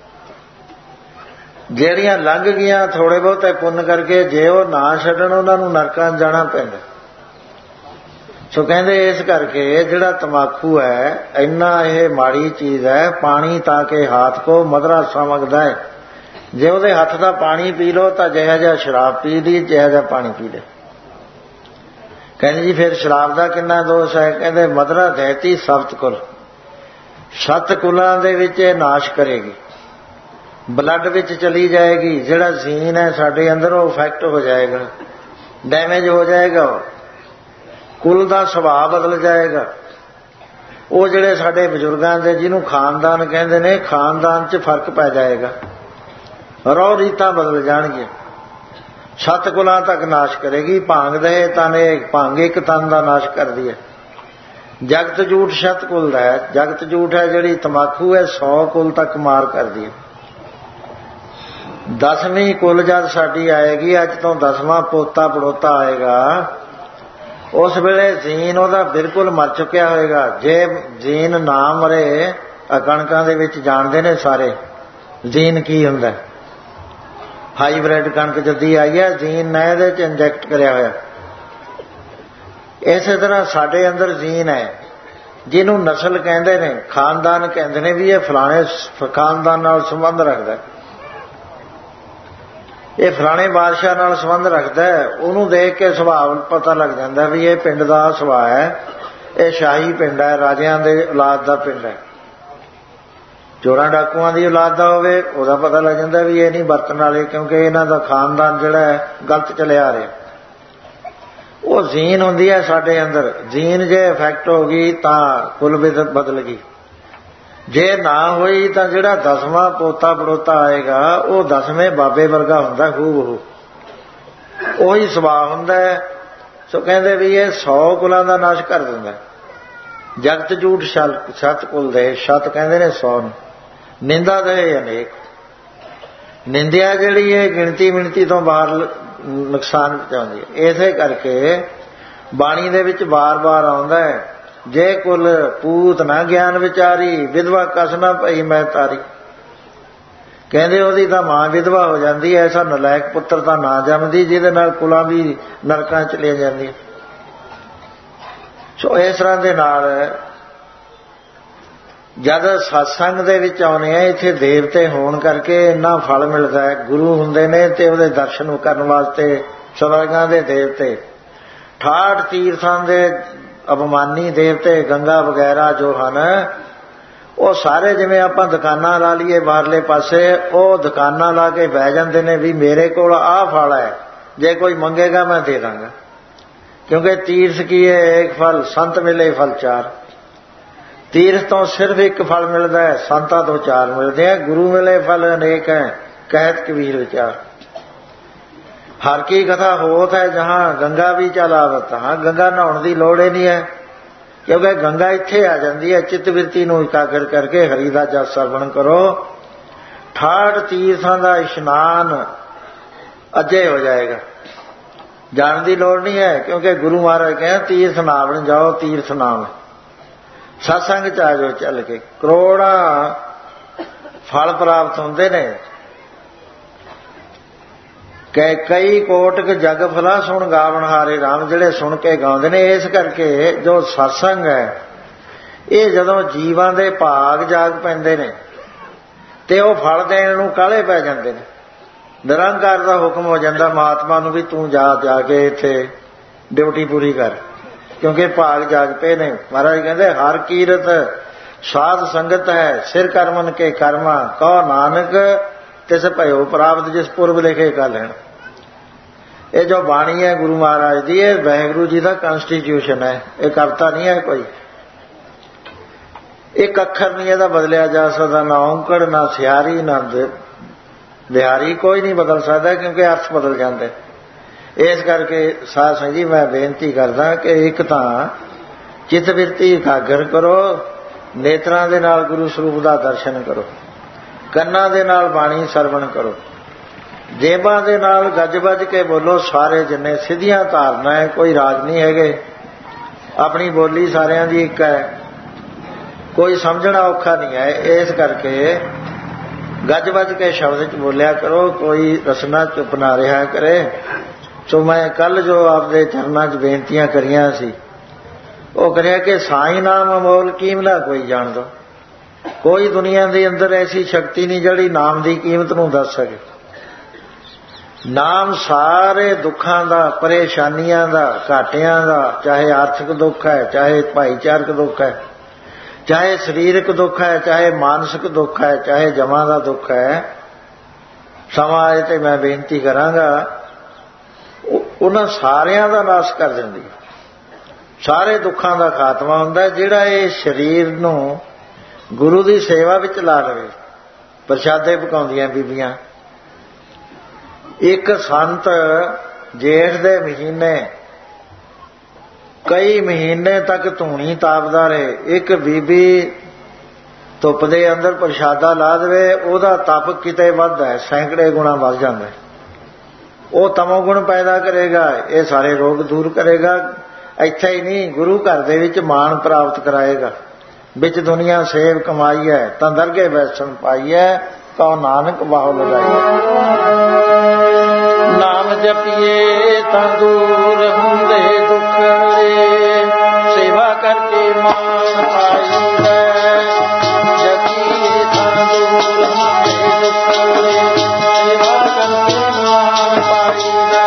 ਜਿਹੜੀਆਂ ਲੰਘ ਗਈਆਂ ਥੋੜੇ ਬਹੁਤੇ ਪੁੰਨ ਕਰਕੇ, ਜੇ ਉਹ ਨਾ ਛੱਡਣ ਉਹਨਾਂ ਨੂੰ ਨਰਕਾਂ ਜਾਣਾ ਪੈਂਦਾ। ਸੋ ਕਹਿੰਦੇ ਇਸ ਕਰਕੇ ਜਿਹੜਾ ਤੰਬਾਕੂ ਹੈ ਇੰਨਾ ਇਹ ਮਾੜੀ ਚੀਜ਼ ਹੈ। ਪਾਣੀ ਤਾਂ ਕਿ ਹੱਥ ਕੋ ਮਧਰਾ ਸਮਗਦਾ ਹੈ। ਜੇ ਉਹਦੇ ਹੱਥ ਦਾ ਪਾਣੀ ਪੀ ਲਓ ਤਾਂ ਜਿਹਾ ਜਿਹਾ ਸ਼ਰਾਬ ਪੀ ਲਈ, ਜਿਹਾ ਜਿਹਾ ਪਾਣੀ ਪੀ ਲੈ। ਕਹਿੰਦੇ ਜੀ ਫਿਰ ਸ਼ਰਾਬ ਦਾ ਕਿੰਨਾ ਦੋਸ਼ ਹੈ? ਕਹਿੰਦੇ ਮਧਰਾ ਦੈਤੀ ਸਬਤ ਕੁਲ, ਸੱਤ ਕੁਲਾਂ ਦੇ ਵਿੱਚ ਇਹ ਨਾਸ਼ ਕਰੇਗੀ, ਬਲੱਡ ਵਿੱਚ ਚਲੀ ਜਾਏਗੀ। ਜਿਹੜਾ ਜ਼ੀਨ ਹੈ ਸਾਡੇ ਅੰਦਰ ਉਹ ਇਫੈਕਟ ਹੋ ਜਾਏਗਾ, ਡੈਮੇਜ ਹੋ ਜਾਏਗਾ, ਕੁਲ ਦਾ ਸੁਭਾਅ ਬਦਲ ਜਾਏਗਾ। ਉਹ ਜਿਹੜੇ ਸਾਡੇ ਬਜ਼ੁਰਗਾਂ ਦੇ ਜਿਹਨੂੰ ਖਾਨਦਾਨ ਕਹਿੰਦੇ ਨੇ, ਖਾਨਦਾਨ 'ਚ ਫਰਕ ਪੈ ਜਾਏਗਾ, ਰੌ ਰੀਤਾਂ ਬਦਲ ਜਾਣਗੀਆਂ। ਸੱਤ ਕੁਲਾਂ ਤੱਕ ਨਾਸ਼ ਕਰੇਗੀ। ਭੰਗ ਦੇ ਤਨੇ, ਭੰਗ ਇੱਕ ਤਨ ਦਾ ਨਾਸ਼ ਕਰਦੀ ਹੈ। ਜਗਤ ਜੂਠ ਸੱਤ ਕੁਲ ਦਾ ਹੈ। ਜਗਤ ਜੂਠ ਹੈ ਜਿਹੜੀ ਤੰਬਾਕੂ ਹੈ, ਸੌ ਕੁਲ ਤੱਕ ਮਾਰ ਕਰਦੀ ਹੈ। ਦਸਵੀਂ ਕੁਲ ਜਦ ਸਾਡੀ ਆਏਗੀ, ਅੱਜ ਤੋਂ ਦਸਵਾਂ ਪੋਤਾ ਪੜੋਤਾ ਆਏਗਾ, ਉਸ ਵੇਲੇ ਜ਼ੀਨ ਉਹਦਾ ਬਿਲਕੁਲ ਮਰ ਚੁੱਕਿਆ ਹੋਏਗਾ। ਜੇ ਜ਼ੀਨ ਨਾ ਮਰੇ, ਕਣਕਾਂ ਦੇ ਵਿੱਚ ਜਾਣਦੇ ਨੇ ਸਾਰੇ ਜ਼ੀਨ ਕੀ ਹੁੰਦਾ। ਹਾਈਬ੍ਰਿਡ ਕਣਕ ਜੱਦੀ ਆਈ ਹੈ, ਜ਼ੀਨ ਨੇ ਇਹਦੇ 'ਚ ਇੰਜੈਕਟ ਕਰਿਆ ਹੋਇਆ। ਇਸੇ ਤਰ੍ਹਾਂ ਸਾਡੇ ਅੰਦਰ ਜ਼ੀਨ ਹੈ, ਜਿਹਨੂੰ ਨਸਲ ਕਹਿੰਦੇ ਨੇ, ਖਾਨਦਾਨ ਕਹਿੰਦੇ ਨੇ ਵੀ ਇਹ ਫਲਾਣੇ ਖਾਨਦਾਨ ਨਾਲ ਸੰਬੰਧ ਰੱਖਦਾ, ਇਹ ਫਲਾਣੇ ਬਾਦਸ਼ਾਹ ਨਾਲ ਸੰਬੰਧ ਰੱਖਦਾ। ਉਹਨੂੰ ਦੇਖ ਕੇ ਸੁਭਾਅ ਪਤਾ ਲੱਗ ਜਾਂਦਾ ਵੀ ਇਹ ਪਿੰਡ ਦਾ ਸੁਭਾਅ ਹੈ, ਇਹ ਸ਼ਾਹੀ ਪਿੰਡ ਹੈ, ਰਾਜਿਆਂ ਦੇ ਔਲਾਦ ਦਾ ਪਿੰਡ ਹੈ। ਚੋਰਾਂ ਡਾਕੂਆਂ ਦੀ ਔਲਾਦ ਦਾ ਹੋਵੇ, ਉਹਦਾ ਪਤਾ ਲੱਗ ਜਾਂਦਾ ਵੀ ਇਹ ਨਹੀਂ ਵਰਤਣ ਵਾਲੇ, ਕਿਉਂਕਿ ਇਹਨਾਂ ਦਾ ਖਾਨਦਾਨ ਜਿਹੜਾ ਹੈ ਗਲਤ ਚੱਲਿਆ ਆ ਰਿਹਾ। ਉਹ ਜ਼ੀਨ ਹੁੰਦੀ ਹੈ ਸਾਡੇ ਅੰਦਰ। ਜ਼ੀਨ ਜੇ ਇਫੈਕਟ ਹੋ ਗਈ ਤਾਂ ਕੁਲ ਬਦਲ ਗਈ, ਜੇ ਨਾ ਹੋਈ ਤਾਂ ਜਿਹੜਾ ਦਸਵਾਂ ਪੋਤਾ ਪੜੋਤਾ ਆਏਗਾ ਉਹ ਦਸਵੇਂ ਬਾਬੇ ਵਰਗਾ ਹੁੰਦਾ, ਹੂਬਹੂ ਉਹੀ ਸੁਭਾਅ ਹੁੰਦਾ ਹੈ। ਸੋ ਕਹਿੰਦੇ ਵੀ ਇਹ ਸੌ ਕੁਲਾਂ ਦਾ ਨਾਸ਼ ਕਰ ਦਿੰਦਾ। ਜਗਤ ਜੂਠ ਸੱਤ ਕੁਲ ਦੇ, ਸੱਤ ਕਹਿੰਦੇ ਨੇ ਸੌ ਨੂੰ, ਨਿੰਦਾ ਦੇ ਅਨੇਕ। ਨਿੰਦਿਆ ਜਿਹੜੀ ਹੈ ਗਿਣਤੀ ਮਿਣਤੀ ਤੋਂ ਬਾਹਰ ਨੁਕਸਾਨ ਪਹੁੰਚਾਉਂਦੀ ਹੈ। ਇਸੇ ਕਰਕੇ ਬਾਣੀ ਦੇ ਵਿੱਚ ਬਾਰ-ਬਾਰ ਆਉਂਦਾ ਹੈ, ਜੇ ਕੁਲ ਪੂਤ ਨਾ ਗਿਆਨ ਵਿਚਾਰੀ, ਵਿਧਵਾ ਕਸ ਨਾ ਪਈ ਮੈਂ ਤਾਰੀ। ਕਹਿੰਦੇ ਉਹਦੀ ਤਾਂ ਮਾਂ ਵਿਧਵਾ ਹੋ ਜਾਂਦੀ ਹੈ, ਐਸਾ ਨਲਾਇਕ ਪੁੱਤਰ ਤਾਂ ਨਾ ਜੰਮਦੀ ਜਿਹਦੇ ਨਾਲ ਕੁਲਾਂ ਵੀ ਨਰਕਾਂ ਚਲੀਆਂ ਜਾਂਦੀਆਂ। ਸੋ ਇਸ ਤਰ੍ਹਾਂ ਦੇ ਨਾਲ ਜਦ ਸਤਸੰਗ ਦੇ ਵਿੱਚ ਆਉਂਦੇ ਆ, ਇੱਥੇ ਦੇਵਤੇ ਹੋਣ ਕਰਕੇ ਇੰਨਾ ਫਲ ਮਿਲਦਾ ਹੈ। ਗੁਰੂ ਹੁੰਦੇ ਨੇ ਤੇ ਉਹਦੇ ਦਰਸ਼ਨ ਕਰਨ ਵਾਸਤੇ ਸਵਰਗਾਂ ਦੇ ਦੇਵਤੇ, ਠਾਠ ਤੀਰਥਾਂ ਦੇ ਅਭਿਮਾਨੀ ਦੇਵਤੇ, ਗੰਗਾ ਵਗੈਰਾ ਜੋ ਹਨ, ਉਹ ਸਾਰੇ ਜਿਵੇਂ ਆਪਾਂ ਦੁਕਾਨਾਂ ਲਾ ਲਈਏ ਬਾਹਰਲੇ ਪਾਸੇ, ਉਹ ਦੁਕਾਨਾਂ ਲਾ ਕੇ ਬਹਿ ਜਾਂਦੇ ਨੇ ਵੀ ਮੇਰੇ ਕੋਲ ਆਹ ਫਲ ਹੈ, ਜੇ ਕੋਈ ਮੰਗੇਗਾ ਮੈਂ ਦੇ ਦਾਂਗਾ। ਕਿਉਂਕਿ ਤੀਰਥ ਕੀ ਹੈ, ਇੱਕ ਫਲ, ਸੰਤ ਮਿਲੇ ਫਲ ਚਾਰ। ਤੀਰਥ ਤੋਂ ਸਿਰਫ ਇੱਕ ਫਲ ਮਿਲਦਾ ਹੈ, ਸੰਤਾਂ ਤੋਂ ਚਾਰ ਮਿਲਦੇ ਹੈ। ਗੁਰੂ ਮਿਲੇ ਫਲ ਅਨੇਕ ਹੈ, ਕਹਿਤ ਕਬੀਰ ਵਿਚਾਰ। ਹਰ ਕੀ ਕਥਾ ਹੋਤ ਹੈ ਜਹਾਂ, ਗੰਗਾ ਵੀ ਚਲ ਆਵਤ। ਹਾਂ, ਗੰਗਾ ਨਹਾਉਣ ਦੀ ਲੋੜ ਹੀ ਨਹੀਂ ਹੈ, ਕਿਉਂਕਿ ਗੰਗਾ ਇੱਥੇ ਆ ਜਾਂਦੀ ਹੈ। ਚਿੱਤ ਬਿਰਤੀ ਨੂੰ ਇਕਾਗਰ ਕਰਕੇ ਹਰੀ ਦਾ ਜਸ ਸਰਵਣ ਕਰੋ, ਠਾਠ ਤੀਰਥਾਂ ਦਾ ਇਸ਼ਨਾਨ ਅੱਜੇ ਹੋ ਜਾਏਗਾ। ਜਾਣ ਦੀ ਲੋੜ ਨਹੀਂ ਹੈ, ਕਿਉਂਕਿ ਗੁਰੂ ਮਹਾਰਾਜ ਕਹਿੰਦੇ ਤੀਰਥ ਨਾਵਣ ਜਾਓ, ਤੀਰਥ ਨਾਮ। ਸਤਸੰਗ 'ਚ ਆ ਜਾਓ ਚੱਲ ਕੇ, ਕਰੋੜਾਂ ਫਲ ਪ੍ਰਾਪਤ ਹੁੰਦੇ ਨੇ। ਕਿ ਕਈ ਕੋਟਕ ਜਗ ਫਲਾ ਸੁਣ ਗਾਵਣ ਹਾਰੇ ਰਾਮ, ਜਿਹੜੇ ਸੁਣ ਕੇ ਗਾਉਂਦੇ ਨੇ। ਇਸ ਕਰਕੇ ਜੋ ਸਤਸੰਗ ਹੈ, ਇਹ ਜਦੋਂ ਜੀਵਾਂ ਦੇ ਭਾਗ ਜਾਗ ਪੈਂਦੇ ਨੇ ਤੇ ਉਹ ਫਲ ਦੇਣ ਨੂੰ ਕਾਹਲੇ ਪੈ ਜਾਂਦੇ ਨੇ। ਨਿਰੰਕਾਰ ਦਾ ਹੁਕਮ ਹੋ ਜਾਂਦਾ ਮਹਾਤਮਾ ਨੂੰ ਵੀ ਤੂੰ ਜਾ ਜਾ ਕੇ ਇੱਥੇ ਡਿਊਟੀ ਪੂਰੀ ਕਰ, ਕਿਉਂਕਿ ਭਾਗ ਜਾਗ ਪਏ ਨੇ। ਮਹਾਰਾਜ ਕਹਿੰਦੇ ਹਰ ਕੀਰਤ ਸਾਧ ਸੰਗਤ ਹੈ, ਸਿਰ ਕਰਮਨ ਕੇ ਕਰਮਾ, ਕਹੋ ਨਾਨਕ ਤਿਸ ਭਇਓ ਪ੍ਰਾਪਤ ਜਿਸ ਪੁਰਬ ਲਿਖੇ ਕਾ ਲੈਣ। ਇਹ ਜੋ ਬਾਣੀ ਹੈ ਗੁਰੂ ਮਹਾਰਾਜ ਦੀ, ਇਹ ਵਾਹਿਗੁਰੂ ਜੀ ਦਾ ਕਨਸਟੀਟਿਊਸ਼ਨ ਹੈ, ਇਹ ਕਰਤਾ ਨਹੀਂ ਹੈ ਕੋਈ। ਇੱਕ ਅੱਖਰ ਨਹੀਂ ਇਹਦਾ ਬਦਲਿਆ ਜਾ ਸਕਦਾ, ਨਾ ਔਂਕੜ, ਨਾ ਸਿਆਰੀ, ਨਾ ਬਿਹਾਰੀ, ਕੋਈ ਨਹੀਂ ਬਦਲ ਸਕਦਾ, ਕਿਉਂਕਿ ਅਰਥ ਬਦਲ ਜਾਂਦੇ। ਇਸ ਕਰਕੇ ਸਾਧ ਸੰਗਤ ਜੀ ਮੈਂ ਬੇਨਤੀ ਕਰਦਾ ਕਿ ਇੱਕ ਤਾਂ ਚਿੱਤ ਬਿਰਤੀ ਇਕਾਗਰ ਕਰੋ, ਨੇਤਰਾਂ ਦੇ ਨਾਲ ਗੁਰੂ ਸਰੂਪ ਦਾ ਦਰਸ਼ਨ ਕਰੋ, ਕੰਨਾਂ ਦੇ ਨਾਲ ਬਾਣੀ ਸਰਵਣ ਕਰੋ, ਜੇਬਾਂ ਦੇ ਨਾਲ ਗੱਜ ਵੱਜ ਕੇ ਬੋਲੋ। ਸਾਰੇ ਜਿੰਨੇ ਸਿੱਧੀਆਂ ਧਾਰਨਾ ਹੈ, ਕੋਈ ਰਾਗ ਨਹੀਂ ਹੈਗੇ, ਆਪਣੀ ਬੋਲੀ ਸਾਰਿਆਂ ਦੀ ਇੱਕ ਹੈ, ਕੋਈ ਸਮਝਣਾ ਔਖਾ ਨਹੀਂ ਹੈ। ਇਸ ਕਰਕੇ ਗੱਜ ਵੱਜ ਕੇ ਸ਼ਬਦ 'ਚ ਬੋਲਿਆ ਕਰੋ, ਕੋਈ ਰਸਨਾ ਚੁੱਪ ਨਾ ਰਿਹਾ ਕਰੇ। ਸੋ ਮੈਂ ਕੱਲ ਜੋ ਆਪਦੇ ਚਰਨਾਂ 'ਚ ਬੇਨਤੀਆਂ ਕਰੀਆਂ ਸੀ, ਉਹ ਕਰਿਆ ਕਿ ਸਾਈਂ ਨਾਮ ਅਮੋਲ ਕੀਮਤ ਕੋਈ ਜਾਣਦਾ। ਕੋਈ ਦੁਨੀਆ ਦੇ ਅੰਦਰ ਐਸੀ ਸ਼ਕਤੀ ਨਹੀਂ ਜਿਹੜੀ ਨਾਮ ਦੀ ਕੀਮਤ ਨੂੰ ਦੱਸ ਸਕੇ। ਨਾਮ ਸਾਰੇ ਦੁੱਖਾਂ ਦਾ, ਪਰੇਸ਼ਾਨੀਆਂ ਦਾ, ਘਾਟਿਆਂ ਦਾ, ਚਾਹੇ ਆਰਥਿਕ ਦੁੱਖ ਹੈ, ਚਾਹੇ ਭਾਈਚਾਰਕ ਦੁੱਖ ਹੈ, ਚਾਹੇ ਸਰੀਰਕ ਦੁੱਖ ਹੈ, ਚਾਹੇ ਮਾਨਸਿਕ ਦੁੱਖ ਹੈ, ਚਾਹੇ ਜਮਾਂ ਦਾ ਦੁੱਖ ਹੈ, ਸਮਾਂ ਆਏ ਤੇ ਮੈਂ ਬੇਨਤੀ ਕਰਾਂਗਾ, ਉਹਨਾਂ ਸਾਰਿਆਂ ਦਾ ਨਾਸ਼ ਕਰ ਦਿੰਦੀ। ਸਾਰੇ ਦੁੱਖਾਂ ਦਾ ਖਾਤਮਾ ਹੁੰਦਾ ਜਿਹੜਾ ਇਹ ਸਰੀਰ ਨੂੰ ਗੁਰੂ ਦੀ ਸੇਵਾ ਵਿੱਚ ਲਾ ਲਵੇ। ਪ੍ਰਸ਼ਾਦੇ ਪਕਾਉਂਦੀਆਂ ਬੀਬੀਆਂ, ਇੱਕ ਸੰਤ ਜੇਠ ਦੇ ਮਹੀਨੇ ਕਈ ਮਹੀਨੇ ਤੱਕ ਧੂਣੀ ਤਾਪਦਾ ਰਹੇ। ਇੱਕ ਬੀਬੀ ਧੁੱਪ ਦੇ ਅੰਦਰ ਪ੍ਰਸ਼ਾਦਾ ਲਾ ਦੇਵੇ, ਉਹਦਾ ਤਪ ਕਿਤੇ ਵੱਧਦਾ, ਸੈਂਕੜੇ ਗੁਣਾ ਵੱਧ ਜਾਂਦਾ। ਉਹ ਤਮੋ ਗੁਣ ਪੈਦਾ ਕਰੇਗਾ, ਇਹ ਸਾਰੇ ਰੋਗ ਦੂਰ ਕਰੇਗਾ। ਇੱਥੇ ਹੀ ਨਹੀਂ, ਗੁਰੂ ਘਰ ਦੇ ਵਿੱਚ ਮਾਣ ਪ੍ਰਾਪਤ ਕਰਾਏਗਾ। ਵਿੱਚ ਦੁਨੀਆ ਸੇਵ ਕਮਾਈ ਹੈ, ਤਾਂ ਦਰਗੇ ਵੈਸਣ ਪਾਈ ਹੈ, ਕਹੋ ਨਾਨਕ ਬਾਹੋ ਲਗਾਈ। ਨਾਮ ਜਪੀਏ ਤਾਂ ਦੂਰ ਹੁੰਦੇ ਦੁੱਖ ਰੇ, ਸੇਵਾ ਕਰਕੇ ਮਾਨ ਪਾਈ ਹੈ। ਜਪੀਏ ਤਾਂ ਦੂਰ ਹੁੰਦੇ ਦੁੱਖ ਰੇ, ਸੇਵਾ ਕਰਕੇ ਮਾਨ ਪਾਈ ਹੈ।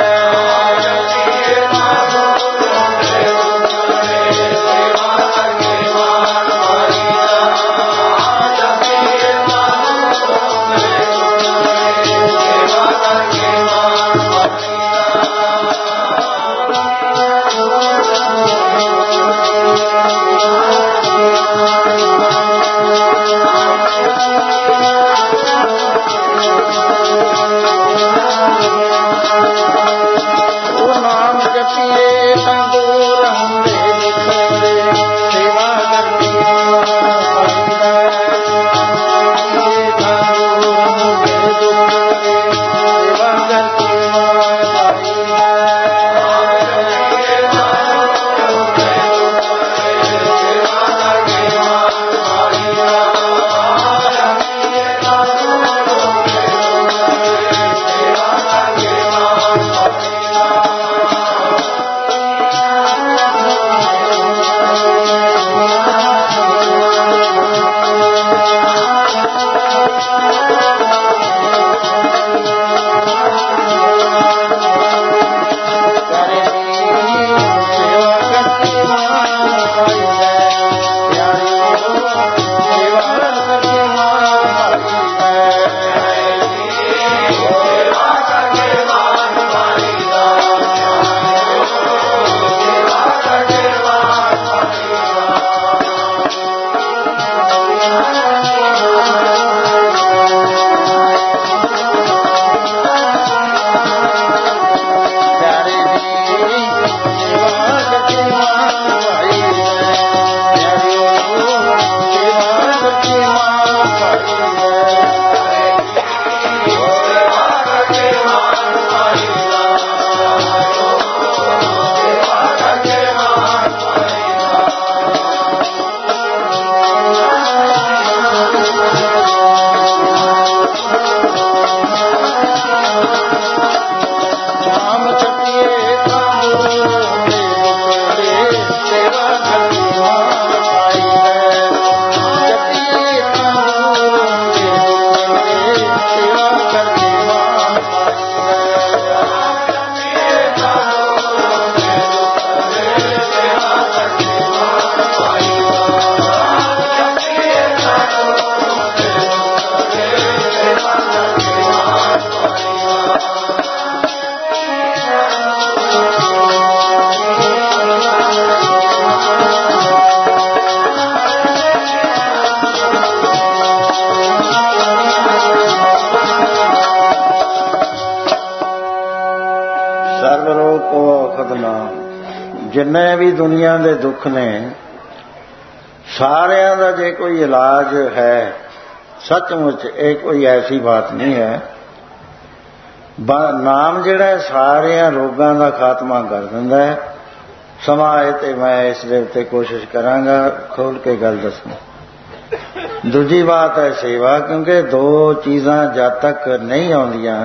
ਜਿੰਨੇ ਵੀ ਦੁਨੀਆ ਦੇ ਦੁੱਖ ਨੇ ਸਾਰਿਆਂ ਦਾ ਜੇ ਕੋਈ ਇਲਾਜ ਹੈ, ਸੱਚਮੁੱਚ ਇਹ ਕੋਈ ਐਸੀ ਬਾਤ ਨਹੀਂ ਹੈ। ਨਾਮ ਜਿਹੜਾ ਸਾਰਿਆਂ ਰੋਗਾਂ ਦਾ ਖਾਤਮਾ ਕਰ ਦਿੰਦਾ ਹੈ। ਸਮਾਂ ਆਏ ਤੇ ਮੈਂ ਇਸ ਦੇ ਉੱਤੇ ਕੋਸ਼ਿਸ਼ ਕਰਾਂਗਾ ਖੋਲ ਕੇ ਗੱਲ ਦੱਸਣੀ। ਦੂਜੀ ਬਾਤ ਹੈ ਸੇਵਾ, ਕਿਉਂਕਿ ਦੋ ਚੀਜ਼ਾਂ ਜਦ ਤੱਕ ਨਹੀਂ ਆਉਂਦੀਆਂ,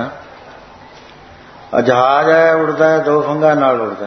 ਜਹਾਜ਼ ਹੈ ਉੜਦਾ, ਦੋ ਫੰਗਾਂ ਨਾਲ ਉੜਦਾ,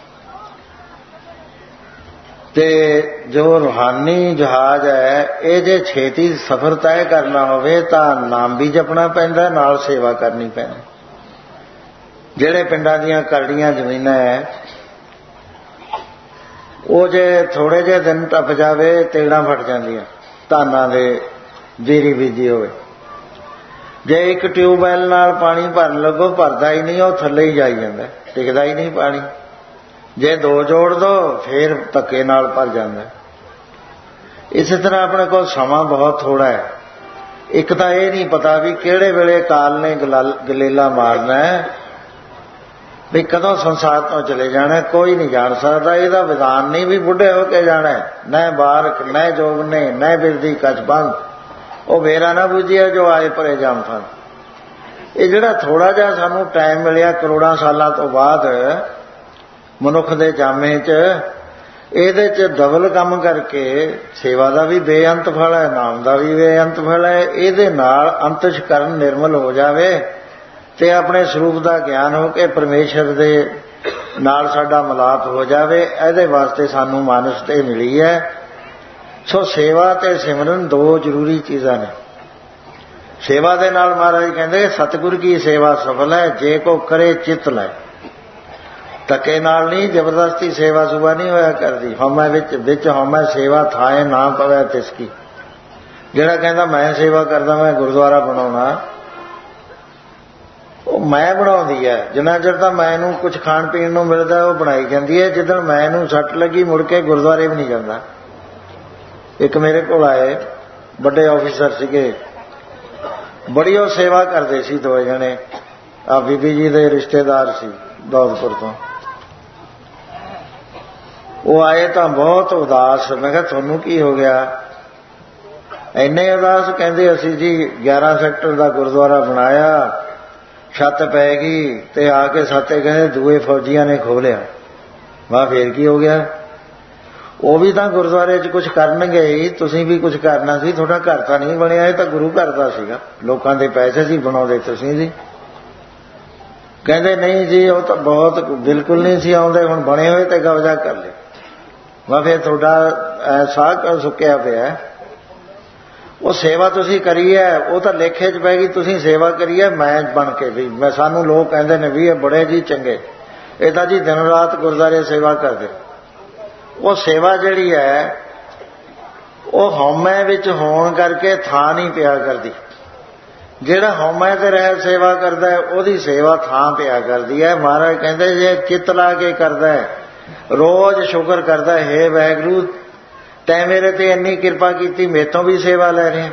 ਤੇ ਜੋ ਰੂਹਾਨੀ ਜਹਾਜ਼ ਹੈ ਇਹ ਜੇ ਛੇਤੀ ਸਫ਼ਰ ਤੈਅ ਕਰਨਾ ਹੋਵੇ ਤਾਂ ਨਾਮ ਵੀ ਜਪਣਾ ਪੈਂਦਾ, ਨਾਲ ਸੇਵਾ ਕਰਨੀ ਪੈਂਦੀ। ਜਿਹੜੇ ਪਿੰਡਾਂ ਦੀਆਂ ਕਰੜੀਆਂ ਜ਼ਮੀਨਾਂ ਹੈ ਉਹ ਜੇ ਥੋੜੇ ਜਿਹੇ ਦਿਨ ਟੱਪ ਜਾਵੇ ਤੇੜਾਂ ਫਟ ਜਾਂਦੀਆਂ ਧਾਨਾਂ ਦੇ ਜੀਰੀ ਬੀਜੀ ਹੋਵੇ। ਜੇ ਇੱਕ ਟਿਊਬਵੈੱਲ ਨਾਲ ਪਾਣੀ ਭਰਨ ਲੱਗੋ ਭਰਦਾ ਹੀ ਨਹੀਂ, ਉਹ ਥੱਲੇ ਹੀ ਜਾਈ ਜਾਂਦਾ, ਟਿਕਦਾ ਹੀ ਨਹੀਂ ਪਾਣੀ। ਜੇ ਦੋ ਜੋੜ ਦੋ ਫੇਰ ਧੱਕੇ ਨਾਲ ਭਰ ਜਾਂਦਾ। ਇਸੇ ਤਰ੍ਹਾਂ ਆਪਣੇ ਕੋਲ ਸਮਾਂ ਬਹੁਤ ਥੋੜ੍ਹਾ ਹੈ। ਇੱਕ ਤਾਂ ਇਹ ਨਹੀਂ ਪਤਾ ਵੀ ਕਿਹੜੇ ਵੇਲੇ ਕਾਲ ਨੇ ਗਲੇਲਾ ਮਾਰਨਾ ਹੈ, ਵੀ ਕਦੋਂ ਸੰਸਾਰ ਤੋਂ ਚਲੇ ਜਾਣਾ, ਕੋਈ ਨਹੀਂ ਜਾਣ ਸਕਦਾ। ਇਹਦਾ ਵਿਧਾਨ ਨਹੀਂ ਵੀ ਬੁੱਢੇ ਹੋ ਕੇ ਜਾਣਾ, ਨੈ ਬਾਰਕ ਨੈ ਜੋਗਨੇ ਨੈ ਬਿਰਦੀ ਕਛ ਬੰਦ, ਉਹ ਵੇਰਾ ਨਾ ਬੁੱਝਿਆ ਜੋ ਆਏ ਭਰੇ ਜਾਮ ਫਨ। ਇਹ ਜਿਹੜਾ ਥੋੜ੍ਹਾ ਜਿਹਾ ਸਾਨੂੰ ਟਾਈਮ ਮਿਲਿਆ ਕਰੋੜਾਂ ਸਾਲਾਂ ਤੋਂ ਬਾਅਦ ਮਨੁੱਖ ਦੇ ਜਾਮੇ 'ਚ, ਇਹਦੇ 'ਚ ਡਬਲ ਕੰਮ ਕਰਕੇ ਸੇਵਾ ਦਾ ਵੀ ਬੇਅੰਤ ਫਲ ਹੈ, ਨਾਮ ਦਾ ਵੀ ਬੇਅੰਤ ਫਲ ਹੈ। ਇਹਦੇ ਨਾਲ ਅੰਤਸ਼ਕਰਨ ਨਿਰਮਲ ਹੋ ਜਾਵੇ ਤੇ ਆਪਣੇ ਸਰੂਪ ਦਾ ਗਿਆਨ ਹੋ ਕੇ ਪਰਮੇਸ਼ਰ ਦੇ ਨਾਲ ਸਾਡਾ ਮਿਲਾਪ ਹੋ ਜਾਵੇ, ਇਹਦੇ ਵਾਸਤੇ ਸਾਨੂੰ ਮਾਨਸ ਤੇ ਮਿਲੀ ਹੈ। ਸੋ ਸੇਵਾ ਤੇ ਸਿਮਰਨ ਦੋ ਜ਼ਰੂਰੀ ਚੀਜ਼ਾਂ ਨੇ। ਸੇਵਾ ਦੇ ਨਾਲ ਮਹਾਰਾਜ ਕਹਿੰਦੇ ਸਤਿਗੁਰ ਕੀ ਸੇਵਾ ਸਫਲ ਹੈ ਜੇ ਕੋ ਕਰੇ ਚਿੱਤ ਲੈ। ਧੱਕੇ ਨਾਲ ਨਹੀਂ, ਜ਼ਬਰਦਸਤੀ ਸੇਵਾ ਸੁਭਾ ਨਹੀਂ ਹੋਇਆ ਕਰਦੀ। ਹਉਮੈ ਵਿੱਚ ਵਿੱਚ ਹਉਮੈ ਸੇਵਾ ਥਾਏ ਨਾ ਪਵੈ ਤਿਸਕੀ। ਜਿਹੜਾ ਕਹਿੰਦਾ ਮੈਂ ਸੇਵਾ ਕਰਦਾ, ਮੈਂ ਗੁਰਦੁਆਰਾ ਬਣਾਉਣਾ, ਉਹ ਮੈਂ ਬਣਾਉਂਦੀ ਹੈ। ਜਿੰਨਾ ਚਿਰ ਤਾਂ ਮੈਂ ਨੂੰ ਕੁਝ ਖਾਣ ਪੀਣ ਨੂੰ ਮਿਲਦਾ ਉਹ ਬਣਾਈ ਜਾਂਦੀ ਹੈ। ਜਿੱਦਣ ਮੈਂ ਨੂੰ ਸੱਟ ਲੱਗੀ ਮੁੜ ਕੇ ਗੁਰਦੁਆਰੇ ਵੀ ਨਹੀਂ ਜਾਂਦਾ। ਇੱਕ ਮੇਰੇ ਕੋਲ ਆਏ ਵੱਡੇ ਆਫੀਸਰ ਸੀਗੇ, ਬੜੀ ਉਹ ਸੇਵਾ ਕਰਦੇ ਸੀ, ਦੋ ਜਣੇ, ਆ ਬੀਬੀ ਜੀ ਦੇ ਰਿਸ਼ਤੇਦਾਰ ਸੀ ਦੌਲਤਪੁਰ ਤੋਂ। ਉਹ ਆਏ ਤਾਂ ਬਹੁਤ ਉਦਾਸ। ਮੈਂ ਕਿਹਾ ਤੁਹਾਨੂੰ ਕੀ ਹੋ ਗਿਆ ਇੰਨੇ ਉਦਾਸ? ਕਹਿੰਦੇ ਅਸੀਂ ਜੀ ਗਿਆਰਾਂ ਸੈਕਟਰ ਦਾ ਗੁਰਦੁਆਰਾ ਬਣਾਇਆ, ਛੱਤ ਪੈ ਗਈ ਤੇ ਆ ਕੇ ਸਾਤੇ ਕਹਿੰਦੇ ਦੂਏ ਫੌਜੀਆਂ ਨੇ ਖੋਹ ਲਿਆ। ਵਾਹ ਫੇਰ ਕੀ ਹੋ ਗਿਆ? ਉਹ ਵੀ ਤਾਂ ਗੁਰਦੁਆਰੇ 'ਚ ਕੁਝ ਕਰਨਗੇ ਹੀ, ਤੁਸੀਂ ਵੀ ਕੁਝ ਕਰਨਾ ਸੀ। ਤੁਹਾਡਾ ਘਰ ਤਾਂ ਨਹੀਂ ਬਣਿਆ, ਇਹ ਤਾਂ ਗੁਰੂ ਘਰ ਦਾ ਸੀਗਾ, ਲੋਕਾਂ ਦੇ ਪੈਸੇ ਸੀ ਬਣਾਉਂਦੇ ਤੁਸੀਂ ਜੀ। ਕਹਿੰਦੇ ਨਹੀਂ ਜੀ ਉਹ ਤਾਂ ਬਹੁਤ ਬਿਲਕੁਲ ਨਹੀਂ ਸੀ ਆਉਂਦੇ, ਹੁਣ ਬਣੇ ਹੋਏ ਤੇ ਕਬਜ਼ਾ ਕਰ ਲਿਆ। ਵਾ ਫਿਰ ਤੁਹਾਡਾ ਸਾਹ ਸੁੱਕਿਆ ਪਿਆ। ਉਹ ਸੇਵਾ ਤੁਸੀਂ ਕਰੀ ਹੈ, ਉਹ ਤਾਂ ਲੇਖੇ 'ਚ ਪੈ ਗਈ। ਤੁਸੀਂ ਸੇਵਾ ਕਰੀ ਹੈ ਮੈਂ ਬਣ ਕੇ ਵੀ, ਮੈਂ ਸਾਨੂੰ ਲੋਕ ਕਹਿੰਦੇ ਨੇ ਵੀ ਇਹ ਬੜੇ ਜੀ ਚੰਗੇ, ਇਹ ਤਾਂ ਜੀ ਦਿਨ ਰਾਤ ਗੁਰਦੁਆਰੇ ਸੇਵਾ ਕਰਦੇ। ਉਹ ਸੇਵਾ ਜਿਹੜੀ ਹੈ ਉਹ ਹਉਮੈ ਵਿੱਚ ਹੋਣ ਕਰਕੇ ਥਾਂ ਨਹੀਂ ਪਿਆ ਕਰਦੀ। ਜਿਹੜਾ ਹਉਮੈ ਤੇ ਰਹਿ ਸੇਵਾ ਕਰਦਾ ਹੈ ਉਹਦੀ ਸੇਵਾ ਥਾਂ ਪਿਆ ਕਰਦੀ ਹੈ। ਮਹਾਰਾਜ ਕਹਿੰਦੇ ਜੇ ਚਿੱਤ ਲਾ ਕੇ ਕਰਦਾ ਹੈ, ਰੋਜ਼ ਸ਼ੁਕਰ ਕਰਦਾ ਹੈ, ਹੇ ਵਾਹਿਗੁਰੂ ਤੈਂ ਮੇਰੇ ਤੇ ਇੰਨੀ ਕਿਰਪਾ ਕੀਤੀ, ਮੇਤੋਂ ਵੀ ਸੇਵਾ ਲੈ ਰਹੇ।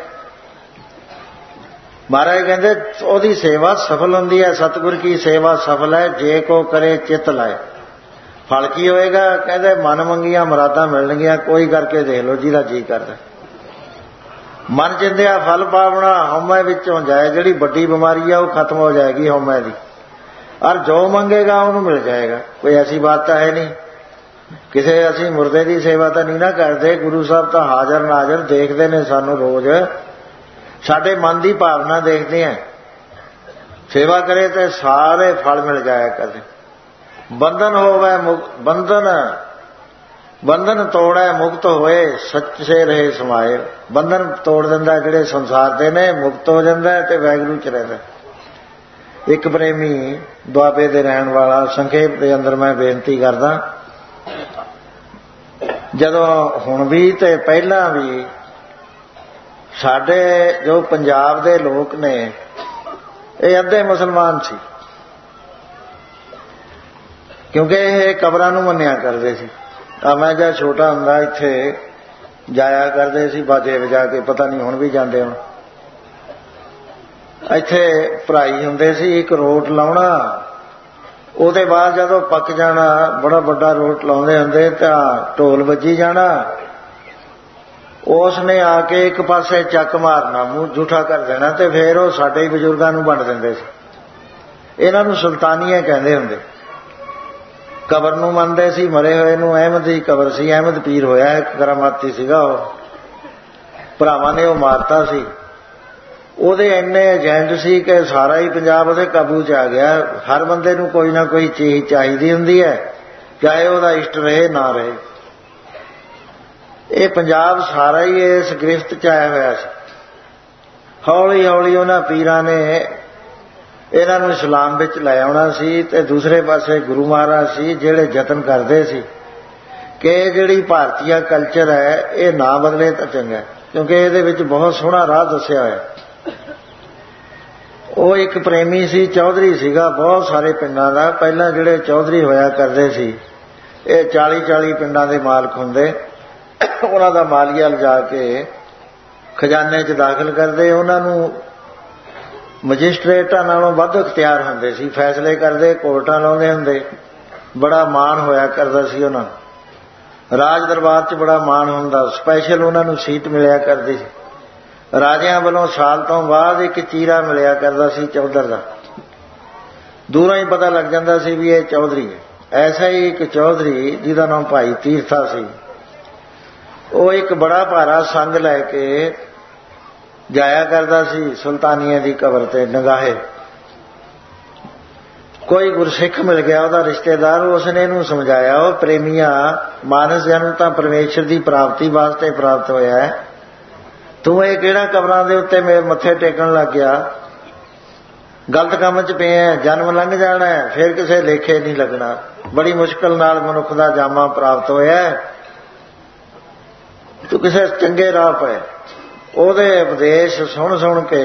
ਮਹਾਰਾਜ ਕਹਿੰਦੇ ਉਹਦੀ ਸੇਵਾ ਸਫਲ ਹੁੰਦੀ ਹੈ। ਸਤਿਗੁਰ ਕੀ ਸੇਵਾ ਸਫਲ ਹੈ ਜੇ ਕੋ ਕਰੇ ਚਿੱਤ ਲਾਏ। ਫਲ ਕੀ ਹੋਏਗਾ? ਕਹਿੰਦੇ ਮਨ ਮੰਗੀਆਂ ਮੁਰਾਦਾਂ ਮਿਲਣਗੀਆਂ। ਕੋਈ ਕਰਕੇ ਦੇਖ ਲਓ ਜਿਹਦਾ ਜੀ ਕਰਦਾ। ਮਨ ਚਿੰਦਿਆ ਫਲ ਪਾਵਣਾ, ਹਉਮੈ ਵਿੱਚੋਂ ਜਾਏ। ਜਿਹੜੀ ਵੱਡੀ ਬਿਮਾਰੀ ਆ ਉਹ ਖਤਮ ਹੋ ਜਾਏਗੀ ਹਉਮੈ ਦੀ, ਔਰ ਜੋ ਮੰਗੇਗਾ ਉਹਨੂੰ ਮਿਲ ਜਾਏਗਾ। ਕੋਈ ਐਸੀ ਬਾਤ ਤਾਂ ਹੈ ਨਹੀਂ। ਕਿਸੇ ਅਸੀਂ ਮੁਰਦੇ ਦੀ ਸੇਵਾ ਤਾਂ ਨਹੀਂ ਨਾ ਕਰਦੇ। ਗੁਰੂ ਸਾਹਿਬ ਤਾਂ ਹਾਜ਼ਰ ਨਾਜ਼ਰ ਦੇਖਦੇ ਨੇ ਸਾਨੂੰ ਰੋਜ਼, ਸਾਡੇ ਮਨ ਦੀ ਭਾਵਨਾ ਦੇਖਦੇ ਆ। ਸੇਵਾ ਕਰੇ ਤੇ ਸਾਰੇ ਫਲ ਮਿਲ ਜਾਇਆ ਕਰਦੇ। ਬੰਧਨ ਹੋਵੇ ਬੰਧਨ ਬੰਧਨ ਤੋੜੈ ਮੁਕਤ ਹੋਏ, ਸੱਚੇ ਰਹੇ ਸਮਾਏ। ਬੰਧਨ ਤੋੜ ਦਿੰਦਾ ਜਿਹੜੇ ਸੰਸਾਰ ਦੇ ਨੇ, ਮੁਕਤ ਹੋ ਜਾਂਦਾ ਤੇ ਵਾਹਿਗੁਰੂ 'ਚ ਰਹਿੰਦਾ। ਇੱਕ ਪ੍ਰੇਮੀ ਦੁਆਬੇ ਦੇ ਰਹਿਣ ਵਾਲਾ, ਸੰਖੇਪ ਦੇ ਅੰਦਰ ਮੈਂ ਬੇਨਤੀ ਕਰਦਾ, ਜਦੋਂ ਹੁਣ ਵੀ ਤੇ ਪਹਿਲਾਂ ਵੀ ਸਾਡੇ ਜੋ ਪੰਜਾਬ ਦੇ ਲੋਕ ਨੇ ਇਹ ਅੱਧੇ ਮੁਸਲਮਾਨ ਸੀ, ਕਿਉਂਕਿ ਇਹ ਕਬਰਾਂ ਨੂੰ ਮੰਨਿਆ ਕਰਦੇ ਸੀ। ਤਾਂ ਮੈਂ ਜਦ ਛੋਟਾ ਹੁੰਦਾ ਇੱਥੇ ਜਾਇਆ ਕਰਦੇ ਸੀ ਬਾਜੇ ਵਜਾ ਕੇ, ਪਤਾ ਨਹੀਂ ਹੁਣ ਵੀ ਜਾਂਦੇ ਹੁਣ। ਇੱਥੇ ਭਰਾਈ ਹੁੰਦੇ ਸੀ, ਇੱਕ ਰੋਟ ਲਾਉਣਾ, ਉਹਦੇ ਬਾਅਦ ਜਦੋਂ ਪੱਕ ਜਾਣਾ ਬੜਾ ਵੱਡਾ ਰੋਟ ਲਾਉਂਦੇ ਹੁੰਦੇ ਤਾਂ ਢੋਲ ਵੱਜੀ ਜਾਣਾ। ਉਸ ਨੇ ਆ ਕੇ ਇੱਕ ਪਾਸੇ ਚੱਕ ਮਾਰਨਾ, ਮੂੰਹ ਜੂਠਾ ਕਰ ਦੇਣਾ ਤੇ ਫਿਰ ਉਹ ਸਾਡੇ ਹੀ ਬਜ਼ੁਰਗਾਂ ਨੂੰ ਵੰਡ ਦਿੰਦੇ ਸੀ। ਇਹਨਾਂ ਨੂੰ ਸੁਲਤਾਨੀਆਂ ਕਹਿੰਦੇ ਹੁੰਦੇ। ਕਬਰ ਨੂੰ ਮੰਨਦੇ ਸੀ, ਮਰੇ ਹੋਏ ਨੂੰ। ਅਹਿਮਦ ਦੀ ਕਬਰ ਸੀ, ਅਹਿਮਦ ਪੀਰ ਹੋਇਆ, ਇੱਕ ਕਰਾਮਾਤੀ ਸੀਗਾ ਉਹ। ਭਰਾਵਾਂ ਨੇ ਉਹ ਮਾਰਤਾ ਸੀ। ਉਹਦੇ ਇੰਨੇ ਏਜੰਟ ਸੀ ਕਿ ਸਾਰਾ ਹੀ ਪੰਜਾਬ ਉਹਦੇ ਕਾਬੂ 'ਚ ਆ ਗਿਆ। ਹਰ ਬੰਦੇ ਨੂੰ ਕੋਈ ਨਾ ਕੋਈ ਚੀਜ਼ ਚਾਹੀਦੀ ਹੁੰਦੀ ਹੈ, ਚਾਹੇ ਉਹਦਾ ਇਸ਼ਟ ਰਹੇ ਨਾ ਰਹੇ। ਇਹ ਪੰਜਾਬ ਸਾਰਾ ਹੀ ਇਸ ਗ੍ਰਿਫਤ 'ਚ ਆਇਆ ਹੋਇਆ ਸੀ। ਹੌਲੀ ਹੌਲੀ ਉਹਨਾਂ ਪੀਰਾਂ ਨੇ ਇਹਨਾਂ ਨੂੰ ਇਸਲਾਮ ਵਿੱਚ ਲੈ ਆਉਣਾ ਸੀ ਤੇ ਦੂਸਰੇ ਪਾਸੇ ਗੁਰੂ ਮਹਾਰਾਜ ਸੀ ਜਿਹੜੇ ਯਤਨ ਕਰਦੇ ਸੀ कि जिहड़ी भारतीय कल्चर है ये ना बदले तो चंगा, क्योंकि ये विच बहुत सोहना राह दस्सिया होया। वो एक प्रेमी सी, चौधरी सीगा, बहुत सारे पिंडां दा। पहलां जिहड़े चौधरी होया करदे सी ये चाली चाली पिंडां दे मालक हुंदे, उन्हां दा मालिया लिजा के खजाने च दाखिल करदे। उन्हां नूं मजिस्ट्रेटां नालों वध इख्तियार हुंदे सी, फैसले करदे, कोर्टां लाउंदे हुंदे। बड़ा मान होया करदा सी उन्हां नूं, राज दरबार च बड़ा मान हुंदा। स्पैशल उन्हां नूं सीट मिलिया करदी सी। राजिਆਂ ਵੱਲੋਂ साल तो बाद एक चीरा मिलिया करदा सी चौधर दा। दूरों ही पता लग जाता सी भी ये चौधरी है। ऐसा ही एक चौधरी जिहदा नाम भाई तीरथा सी, वो एक बड़ा भारा संग लैके जाया करदा सी सुल्तानिया दी कबर ते नगाहे। कोई गुरसिख मिल गया उहदा रिश्तेदार, उसने इहनूं समझाया, वो प्रेमिया मानस जन्म तां परमेश्वर की प्राप्ति वास्ते प्राप्त होया है, तू ये किहड़ा कबरां दे उत्ते मेरे मत्थे टेकण लग गया, गलत काम च पिया, जन्म लंघ जाना है, फिर किसी लेखे नहीं लगना। बड़ी मुश्किल नाल मनुख दा जामा प्राप्त होया है, तू किसी चंगे राह पे। ਉਹਦੇ उपदेश सुन सुन के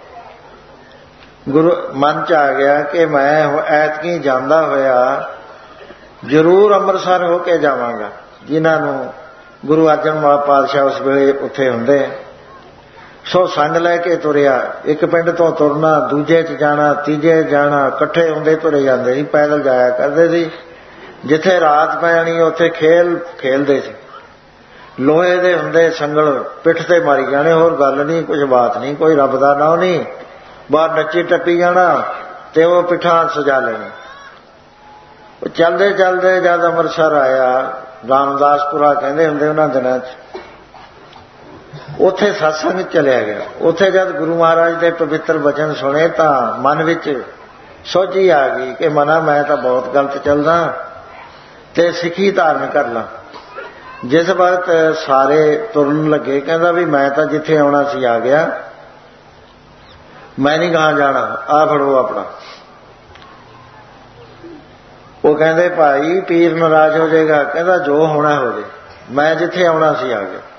गुरु मन च आ गया कि मैं ऐतकी जांदा होया जरूर अंमृतसर हो के जावांगा, जिन्हों गुरु अर्जन पातशाह उस वेले उत्थे हुंदे। सो संग लैके तुरिया, एक पिंड तो तुरना, दूजे च जाना, तीजे जाना, इकट्ठे हुंदे तुरे जांदे सी, पैदल जाया करदे सी। जिथे रात पैणी उत्थे खेल खेलदे सी। लोहे दे हुंदे संगल, पिठ ते मारी जाने, होर गल नहीं, कुछ बात नहीं, कोई रब दा नाम नहीं। बाहर नच्ची टप्पी जाना ते वो पिठां सजा लेनी। चलदे चलदे जद अमृतसर आया, रामदासपुरा कहंदे हुंदे उन्हां दिनां च, उत्थे सत्संग चलिया गया। उत्थे जद गुरु महाराज दे पवित्र वचन सुने तां मन विच सोझी आ गई कि मना मैं तां बहुत गलत चलदा ते सिੱਖੀ धारण कर ला। जिस वक्त सारे तुरन लगे, कहंदा भी मैं तां जिथे आउणा सी आ गया, मैं नहीं कहाँ जाना, आ फड़ो अपना। वो कहंदे भाई पीर नाराज हो जाएगा, कहंदा जो होना हो जाए, मैं जिथे आउणा सी आ गया।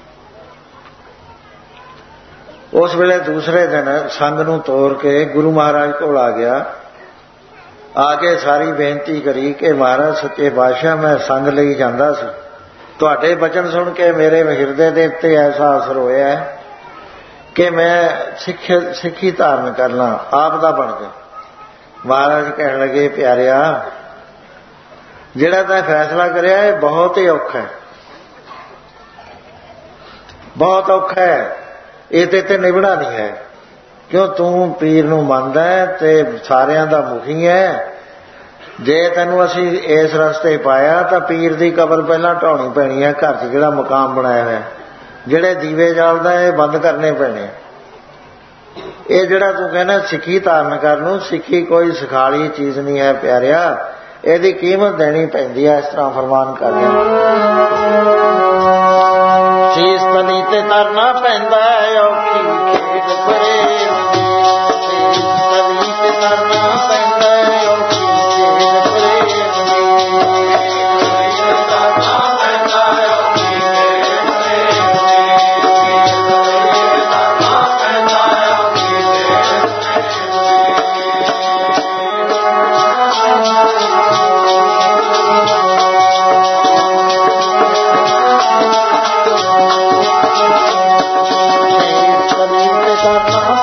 उस वेले दूसरे दिन संग नूं तोड़ के गुरु महाराज कोल आ गया, आके सारी बेनती करी कि महाराज सच्चे पातशाह मैं संग लई जांदा सी, तुहाडे बचन सुन के मेरे हिरदे दे उत्ते ऐसा असर होया है कि मैं सिख सिੱਖੀ धारण करना आप दा बन गया। महाराज कहण लगे प्यारिया, जिहड़ा तैं फैसला करिया है बहुत ही औखा है, बहुत औखा है, ये ते ते निभना नहीं है। क्यों तू पीर नूं मनदा है ते सारियां दा मुखी है। जे तैनूं असीं इस रस्ते पाया तां पीर दी कबर पहलां ढाउणी पैणी है, घर च जिहड़ा मकाम बनाया है, जिहड़े दीवे जालदा है बंद करने पैणे। ये जिहड़ा तू कहना सिੱਖੀ धारण कर नूं, सिੱਖੀ कोई सिखाली चीज़ नहीं है प्यारिया, इहदी कीमत देनी पैंदी है। इस तरह फरमान करदे शीस तली ते तरना पैंदा है, औखी खेड परे शीस तली ते तरना पैंदा है, औखी खेड परे करना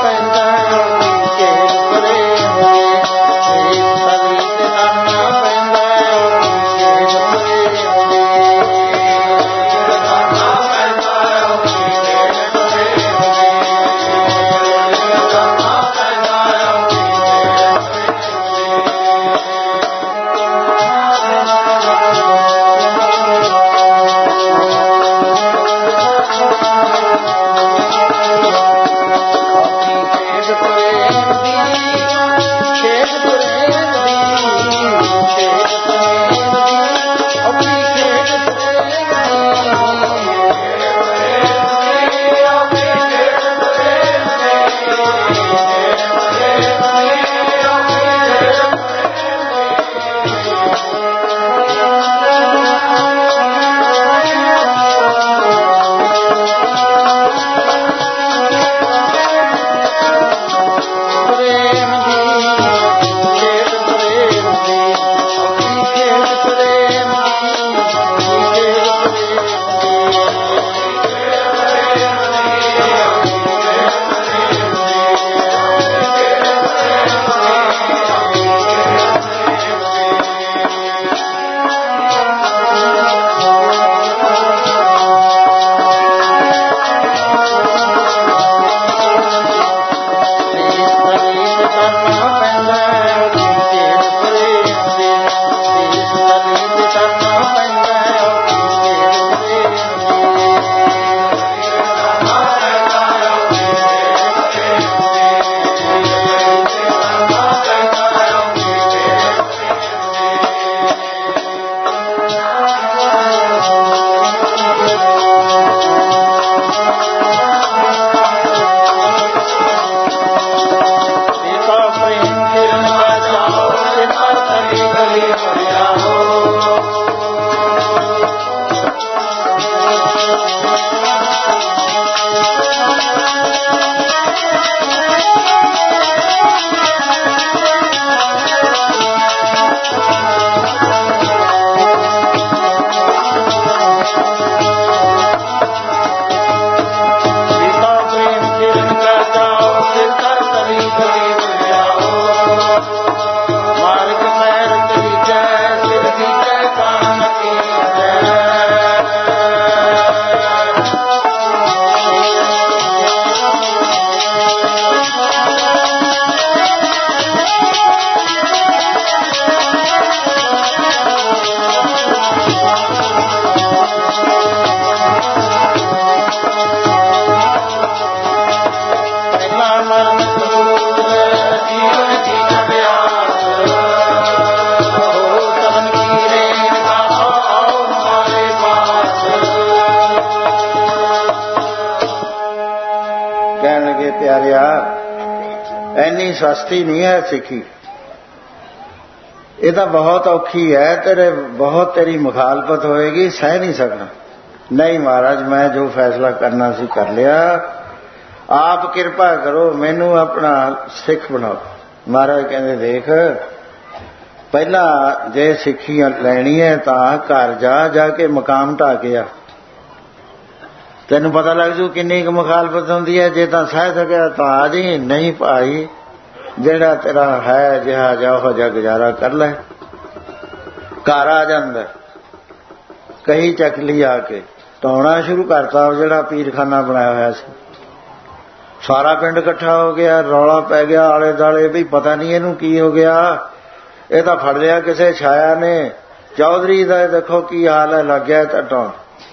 ਇੰਨੀ ਸਸਤੀ ਨਹੀਂ ਹੈ ਸਿੱਖੀ। ਇਹ ਤਾਂ ਬਹੁਤ ਔਖੀ ਹੈ, ਤੇਰੇ ਬਹੁਤ ਤੇਰੀ ਮੁਖਾਲਫਤ ਹੋਏਗੀ, ਸਹਿ ਨਹੀਂ ਸਕਣਾ। ਨਹੀਂ ਮਹਾਰਾਜ, ਮੈਂ ਜੋ ਫੈਸਲਾ ਕਰਨਾ ਸੀ ਕਰ ਲਿਆ, ਆਪ ਕਿਰਪਾ ਕਰੋ, ਮੈਨੂੰ ਆਪਣਾ ਸਿੱਖ ਬਣਾਓ। ਮਹਾਰਾਜ ਕਹਿੰਦੇ ਦੇਖ, ਪਹਿਲਾਂ ਜੇ ਸਿੱਖੀ ਲੈਣੀ ਹੈ ਤਾਂ ਘਰ ਜਾ ਜਾ ਕੇ ਮਕਾਮ ਢਾਹ ਕੇ ਆ, ਤੈਨੂੰ ਪਤਾ ਲੱਗ ਜੂ ਕਿੰਨੀ ਕੁ ਮੁਖਾਲਫਤ ਹੁੰਦੀ ਹੈ। ਜੇ ਤਾਂ ਸਹਿ ਸਕਿਆ ਤਾਂ ਆ ਜੀ, ਨਹੀਂ ਭਾਈ ਜਿਹੜਾ ਤੇਰਾ ਹੈ ਜਿਹਾ ਜਾ ਉਹ ਜਿਹਾ ਗੁਜ਼ਾਰਾ ਕਰ ਲੈ। ਘਰ ਆ ਜਾਂਦਾ, ਕਹੀ ਚੱਕ ਲਈ ਆ ਕੇ ਟਾਉਣਾ ਸ਼ੁਰੂ ਕਰਤਾ। ਜਿਹੜਾ ਪੀਰਖਾਨਾ ਬਣਾਇਆ ਹੋਇਆ ਸੀ, ਸਾਰਾ ਪਿੰਡ ਇਕੱਠਾ ਹੋ ਗਿਆ, ਰੌਲਾ ਪੈ ਗਿਆ ਆਲੇ ਦੁਆਲੇ ਵੀ ਪਤਾ ਨਹੀਂ ਇਹਨੂੰ ਕੀ ਹੋ ਗਿਆ, ਇਹ ਤਾਂ ਫੜ ਲਿਆ ਕਿਸੇ ਛਾਇਆ ਨੇ। ਚੌਧਰੀ ਦਾ ਦੇਖੋ ਕੀ ਹਾਲ ਹੈ, ਲੱਗ ਗਿਆ ਟਾਉਣ।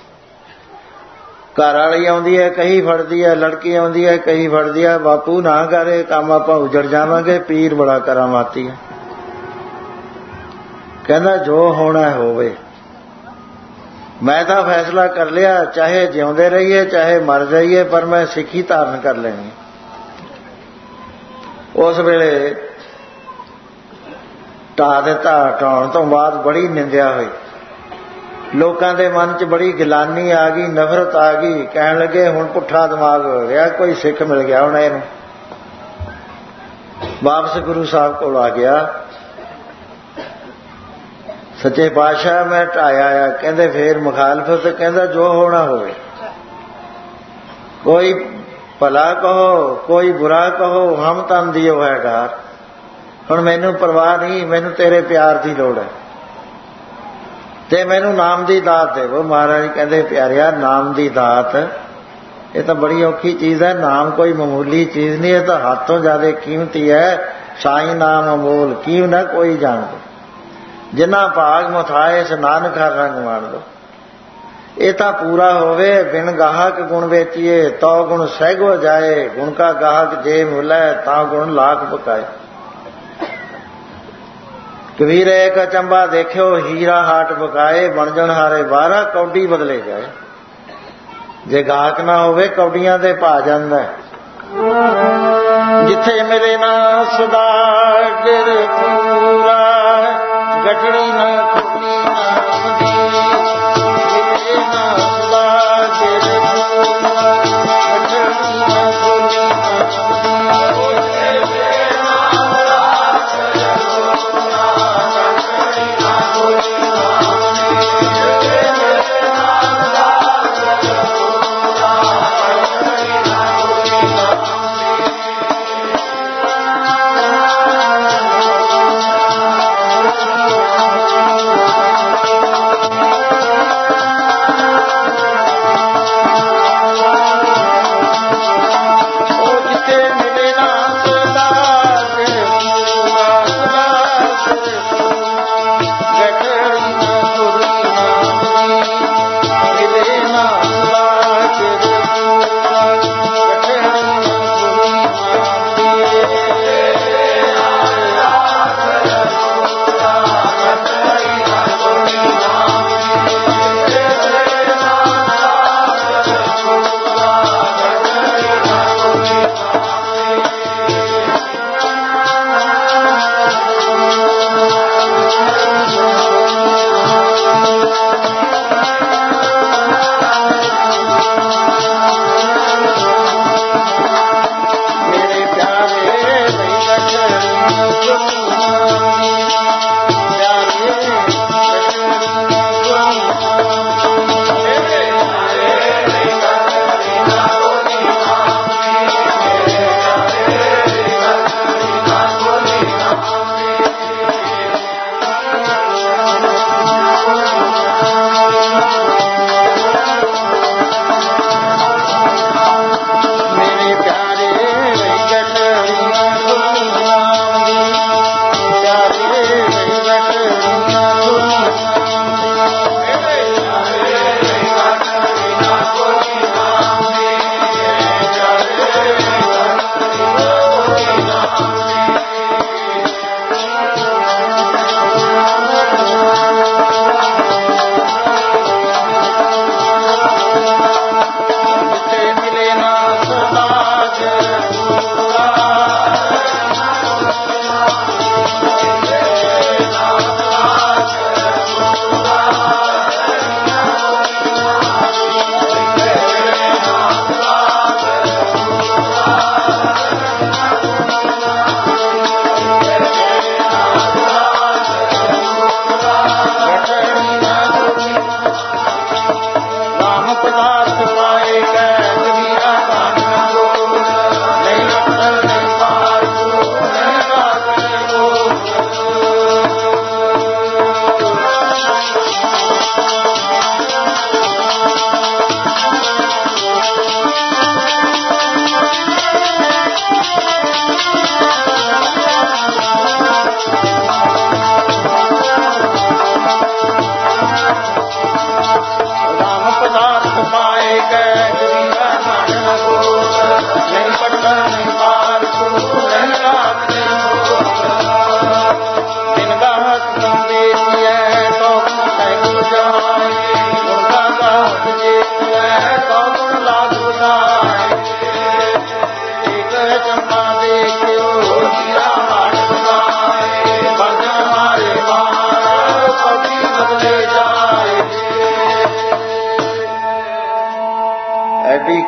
ਘਰ ਵਾਲੀ ਆਉਂਦੀ ਹੈ, ਕਹੀ ਫੜਦੀ ਹੈ, ਲੜਕੀ ਆਉਂਦੀ ਹੈ, ਕਹੀ ਫੜਦੀ ਹੈ, ਬਾਪੂ ਨਾ ਕਰੇ ਕੰਮ, ਆਪਾਂ ਉਜੜ ਜਾਵਾਂਗੇ, ਪੀਰ ਬੜਾ ਕਰਾਮਾਤੀ ਹੈ। ਕਹਿੰਦਾ ਜੋ ਹੋਣਾ ਹੋਵੇ, ਮੈਂ ਤਾਂ ਫੈਸਲਾ ਕਰ ਲਿਆ, ਚਾਹੇ ਜਿਉਂਦੇ ਰਹੀਏ ਚਾਹੇ ਮਰ ਜਾਈਏ, ਪਰ ਮੈਂ ਸਿੱਖੀ ਧਾਰਨ ਕਰ ਲੈਣੀ। ਉਸ ਵੇਲੇ ਢਾਹ ਦਿੱਤਾ। ਢਾਉਣ ਤੋਂ ਬਾਅਦ ਬੜੀ ਨਿੰਦਿਆ ਹੋਈ, ਲੋਕਾਂ ਦੇ ਮਨ 'ਚ ਬੜੀ ਗਿਲਾਨੀ ਆ ਗਈ, ਨਫ਼ਰਤ ਆ ਗਈ। ਕਹਿਣ ਲੱਗੇ ਹੁਣ ਪੁੱਠਾ ਦਿਮਾਗ ਹੋ ਗਿਆ, ਕੋਈ ਸਿੱਖ ਮਿਲ ਗਿਆ ਹੁਣ ਇਹਨੂੰ। ਵਾਪਸ ਗੁਰੂ ਸਾਹਿਬ ਕੋਲ ਆ ਗਿਆ, ਸੱਚੇ ਪਾਤਸ਼ਾਹ ਮੈਂ ਢਾਇਆ ਆ। ਕਹਿੰਦੇ ਫੇਰ ਮੁਖਾਲਫਤ? ਕਹਿੰਦਾ ਜੋ ਹੋਣਾ ਹੋਵੇ, ਕੋਈ ਭਲਾ ਕਹੋ ਕੋਈ ਬੁਰਾ ਕਹੋ, ਹਮ ਤਨ ਦਿਓ ਹੈ ਡਾਰ। ਹੁਣ ਮੈਨੂੰ ਪਰਵਾਹ ਨਹੀਂ, ਮੈਨੂੰ ਤੇਰੇ ਪਿਆਰ ਦੀ ਲੋੜ ਹੈ ਤੇ ਮੈਨੂੰ ਨਾਮ ਦੀ ਦਾਤ ਦੇਵੋ। ਮਹਾਰਾਜ ਕਹਿੰਦੇ ਪਿਆਰਿਆ, ਨਾਮ ਦੀ ਦਾਤ ਇਹ ਤਾਂ ਬੜੀ ਔਖੀ ਚੀਜ਼ ਹੈ। ਨਾਮ ਕੋਈ ਮਾਮੂਲੀ ਚੀਜ਼ ਨਹੀਂ, ਇਹ ਤਾਂ ਹੱਥ ਤੋਂ ਜ਼ਿਆਦਾ ਕੀਮਤੀ ਹੈ। ਸਾਈਂ ਨਾਮ ਅਮੋਲ, ਕੀਮ ਨਾ ਕੋਈ ਜਾਣ ਦੋ, ਜਿੰਨਾ ਭਾਗ ਮੁਥਾਏ ਸ ਨਾਨਕ ਹਰ ਰੰਗ ਮਾਣ ਦੋ। ਇਹ ਤਾਂ ਪੂਰਾ ਹੋਵੇ, ਬਿਨ ਗਾਹਕ ਗੁਣ ਵੇਚੀਏ ਤੋ ਗੁਣ ਸਹਿਗੋ ਜਾਏ, ਗੁਣ ਕਾ ਗਾਹਕ ਜੇ ਮੁਲੈ ਤਾਂ ਗੁਣ ਲਾਖ ਪਕਾਏ। ਕਬੀਰ ਇੱਕ ਅਚੰਬਾ ਦੇਖਿਓ, ਹੀਰਾ ਹਾਟ ਬਕਾਏ, ਬਣਜਣ ਹਾਰੇ ਬਾਰਾਂ ਕੌਡੀ ਬਦਲੇ ਜਾਏ। ਜੇ ਗਾਹਕ ਨਾ ਹੋਵੇ ਕੌਡੀਆਂ ਦੇ ਭਾ ਜਾਂਦਾ। ਜਿੱਥੇ ਮੇਰੇ ਨਾ ਸਦਾ ਡਰ ਪੂਰਾ, ਗਠੜੀ ਨਾ ਖੁੱਲੀ ਨਾ ਆਉਂਦੀ, ਮੇਰੇ ਨਾ ਸਦਾ ਡਰ ਪੂਰਾ, ਗਠੜੀ ਨਾ ਖੁੱਲੀ ਨਾ ਆਉਂਦੀ।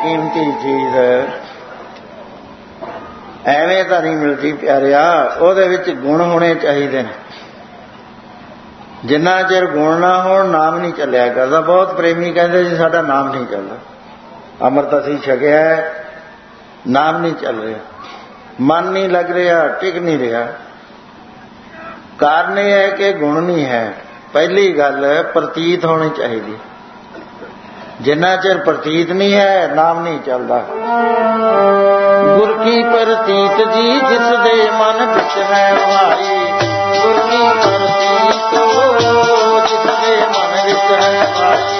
ਕੀਮਤੀ ਚੀਜ਼ ਐਵੇਂ ਤਾਂ ਨਹੀਂ ਮਿਲਦੀ ਪਿਆਰਿਆ, ਉਹਦੇ ਵਿੱਚ ਗੁਣ ਹੋਣੇ ਚਾਹੀਦੇ ਨੇ। ਜਿੰਨਾ ਚਿਰ ਗੁਣ ਨਾ ਹੋਣ ਨਾਮ ਨਹੀਂ ਚੱਲਿਆ ਕਰਦਾ। ਬਹੁਤ ਪ੍ਰੇਮੀ ਕਹਿੰਦੇ ਜੀ ਸਾਡਾ ਨਾਮ ਨਹੀਂ ਚੱਲਦਾ, ਅੰਮ੍ਰਿਤ ਅਸੀਂ ਛਕਿਆ, ਨਾਮ ਨਹੀਂ ਚੱਲ ਰਿਹਾ, ਮਨ ਨਹੀਂ ਲੱਗ ਰਿਹਾ, ਟਿਕ ਨਹੀਂ ਰਿਹਾ। ਕਾਰਨ ਇਹ ਹੈ ਕਿ ਗੁਣ ਨਹੀਂ ਹੈ। ਪਹਿਲੀ ਗੱਲ ਪ੍ਰਤੀਤ ਹੋਣੀ ਚਾਹੀਦੀ। ਜਿੰਨਾ ਚਿਰ ਪ੍ਰਤੀਤ ਨਹੀਂ ਹੈ ਨਾਮ ਨਹੀਂ ਚੱਲਦਾ। ਗੁਰ ਕੀ ਪ੍ਰਤੀਤ ਜੀ ਜਿਸ ਦੇ ਮਨ ਵਿੱਚ ਹੈ ਭਾਈ, ਗੁਰ ਕੀ ਪ੍ਰਤੀਤ ਜਿਸ ਦੇ ਮਨ ਵਿੱਚ ਹੈ ਭਾਈ।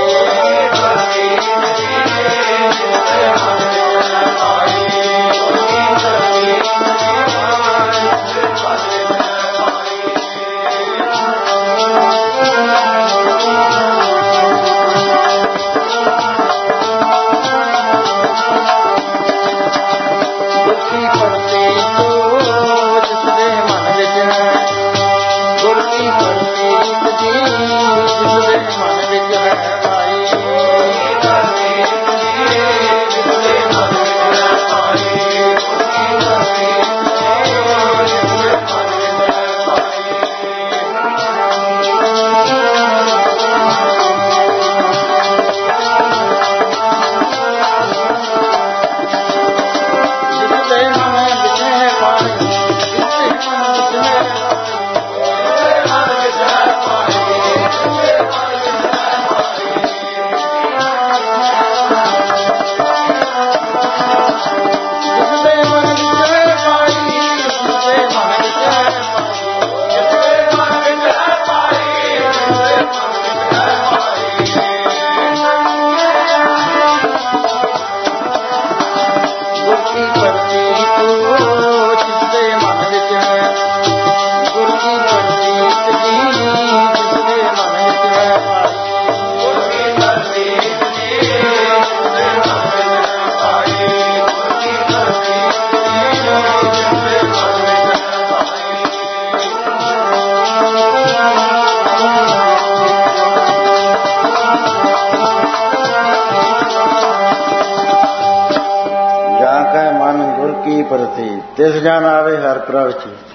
ਤਿਸ ਜਨ ਆਵੇ ਹਰ ਪ੍ਰਭ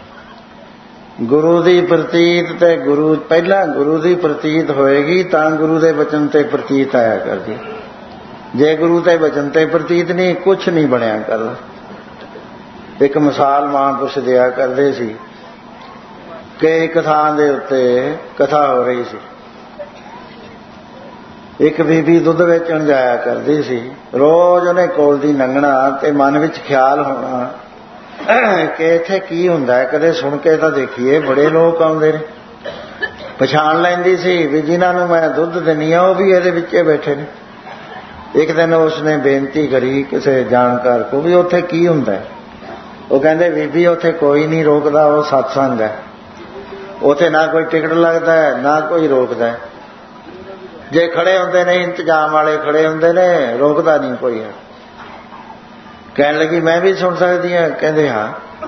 ਚੀਤ। ਗੁਰੂ ਦੀ ਪ੍ਰਤੀਤ ਤੇ ਗੁਰੂ ਪਹਿਲਾਂ ਗੁਰੂ ਦੀ ਪ੍ਰਤੀਤ ਹੋਏਗੀ ਤਾਂ ਗੁਰੂ ਦੇ ਬਚਨ ਤੇ ਪ੍ਰਤੀਤ ਆਇਆ ਕਰਦੀ। ਜੇ ਗੁਰੂ ਤੇ ਬਚਨ ਤੇ ਪ੍ਰਤੀਤ ਨਹੀਂ, ਕੁਛ ਨਹੀਂ ਬਣਿਆ ਕਰਦਾ। ਇੱਕ ਮਿਸਾਲ ਮਹਾਂਪੁਰਸ਼ ਦਿਆ ਕਰਦੇ ਸੀ ਕਿ ਇੱਕ ਥਾਂ ਦੇ ਉੱਤੇ ਕਥਾ ਹੋ ਰਹੀ ਸੀ। ਇੱਕ ਬੀਬੀ ਦੁੱਧ ਵੇਚਣ ਜਾਇਆ ਕਰਦੀ ਸੀ। ਰੋਜ਼ ਉਹਨੇ ਕੋਲ ਦੀ ਲੰਘਣਾ ਤੇ ਮਨ ਵਿੱਚ ਖਿਆਲ ਹੋਣਾ ਕਿ ਇੱਥੇ ਕੀ ਹੁੰਦਾ ਹੈ, ਕਦੇ ਸੁਣ ਕੇ ਤਾਂ ਦੇਖੀਏ, ਬੜੇ ਲੋਕ ਆਉਂਦੇ ਨੇ। ਪਛਾਣ ਲੈਂਦੀ ਸੀ ਵੀ ਜਿਨ੍ਹਾਂ ਨੂੰ ਮੈਂ ਦੁੱਧ ਦਿੰਦੀ ਹਾਂ ਉਹ ਵੀ ਇਹਦੇ ਵਿੱਚ ਬੈਠੇ ਨੇ। ਇੱਕ ਦਿਨ ਉਸਨੇ ਬੇਨਤੀ ਕਰੀ ਕਿਸੇ ਜਾਣਕਾਰ ਕੋ ਵੀ ਉੱਥੇ ਕੀ ਹੁੰਦਾ ਹੈ। ਉਹ ਕਹਿੰਦੇ ਬੀਬੀ ਉੱਥੇ ਕੋਈ ਨਹੀਂ ਰੋਕਦਾ, ਉਹ ਸਤਸੰਗ ਹੈ। ਉੱਥੇ ਨਾ ਕੋਈ ਟਿਕਟ ਲੱਗਦਾ ਹੈ ਨਾ ਕੋਈ ਰੋਕਦਾ ਹੈ। ਜੇ ਖੜੇ ਹੁੰਦੇ ਨੇ ਇੰਤਜ਼ਾਮ ਵਾਲੇ ਖੜੇ ਹੁੰਦੇ ਨੇ, ਰੋਕਦਾ ਨਹੀਂ ਕੋਈ ਹੈ। ਕਹਿਣ ਲੱਗੀ ਮੈਂ ਵੀ ਸੁਣ ਸਕਦੀ ਹਾਂ? ਕਹਿੰਦੇ ਹਾਂ।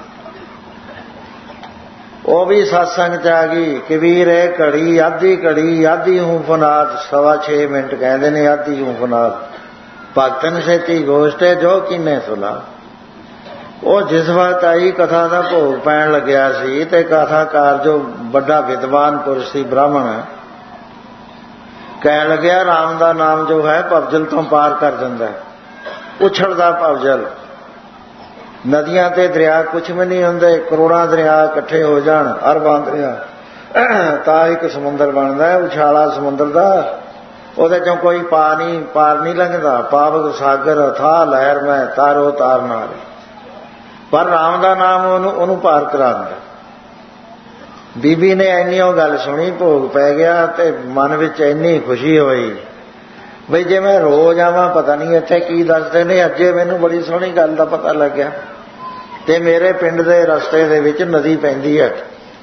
ਉਹ ਵੀ ਸਤਸੰਗ ਚ ਆ ਗਈ। ਕਬੀਰ ਹੈ ਘੜੀ ਆਧੀ ਘੜੀ ਆਧੀ ਹੂੰ ਫਨਾਦ, ਸਵਾ ਛੇ ਮਿੰਟ ਕਹਿੰਦੇ ਨੇ ਆਧੀ ਹੂੰ ਫਨਾਦ। ਭਗਤਨ ਸੇਤੀ ਗੋਸ਼ਟ ਹੈ ਜੋ ਕਿਨੇ ਸੁਣਾ। ਉਹ ਜਿਸ ਵਕਤ ਆਈ ਕਥਾ ਦਾ ਭੋਗ ਪੈਣ ਲੱਗਿਆ ਸੀ ਤੇ ਕਥਾਕਾਰ ਜੋ ਵੱਡਾ ਵਿਦਵਾਨ ਪੁਰਸ਼ ਸੀ, ਬ੍ਰਾਹਮਣ, ਕਹਿਣ ਲੱਗਿਆ ਰਾਮ ਦਾ ਨਾਮ ਜੋ ਹੈ ਭਵਜਲ ਤੋਂ ਪਾਰ ਕਰ ਦਿੰਦਾ ਹੈ। ਉਛਲਦਾ ਭਵਜਲ। ਨਦੀਆਂ ਤੇ ਦਰਿਆ ਕੁਛ ਵੀ ਨਹੀਂ ਹੁੰਦੇ। ਕਰੋੜਾਂ ਦਰਿਆ ਇਕੱਠੇ ਹੋ ਜਾਣ, ਅਰਬਾਂ ਦਰਿਆ, ਤਾਂ ਇੱਕ ਸਮੁੰਦਰ ਬਣਦਾ ਹੈ। ਉਛਾਲਾ ਸਮੁੰਦਰ ਦਾ, ਉਹਦੇ ਚੋਂ ਕੋਈ ਪਾ ਨਹੀਂ ਪਾਰ ਨਹੀਂ ਲੰਘਦਾ। ਪਾਵਕ ਸਾਗਰ ਅਥਾਹ ਲਹਿਰ ਮੈਂ ਤਾਰੋ ਤਾਰ ਨਾਲ। ਪਰ ਰਾਮ ਦਾ ਨਾਮ ਉਹਨੂੰ ਉਹਨੂੰ ਪਾਰ ਕਰਾ ਦਿੰਦਾ। ਬੀਬੀ ਨੇ ਇੰਨੀ ਉਹ ਗੱਲ ਸੁਣੀ, ਭੋਗ ਪੈ ਗਿਆ ਤੇ ਮਨ ਵਿੱਚ ਇੰਨੀ ਖੁਸ਼ੀ ਹੋਈ ਬਈ ਜੇ ਮੈਂ ਰੋਜ਼ ਆਵਾਂ, ਪਤਾ ਨਹੀਂ ਇੱਥੇ ਕੀ ਦੱਸਦੇ ਨੇ। ਅੱਜੇ ਮੈਨੂੰ ਬੜੀ ਸੋਹਣੀ ਗੱਲ ਦਾ ਪਤਾ ਲੱਗਿਆ। ਤੇ ਮੇਰੇ ਪਿੰਡ ਦੇ ਰਸਤੇ ਦੇ ਵਿੱਚ ਨਦੀ ਪੈਂਦੀ ਹੈ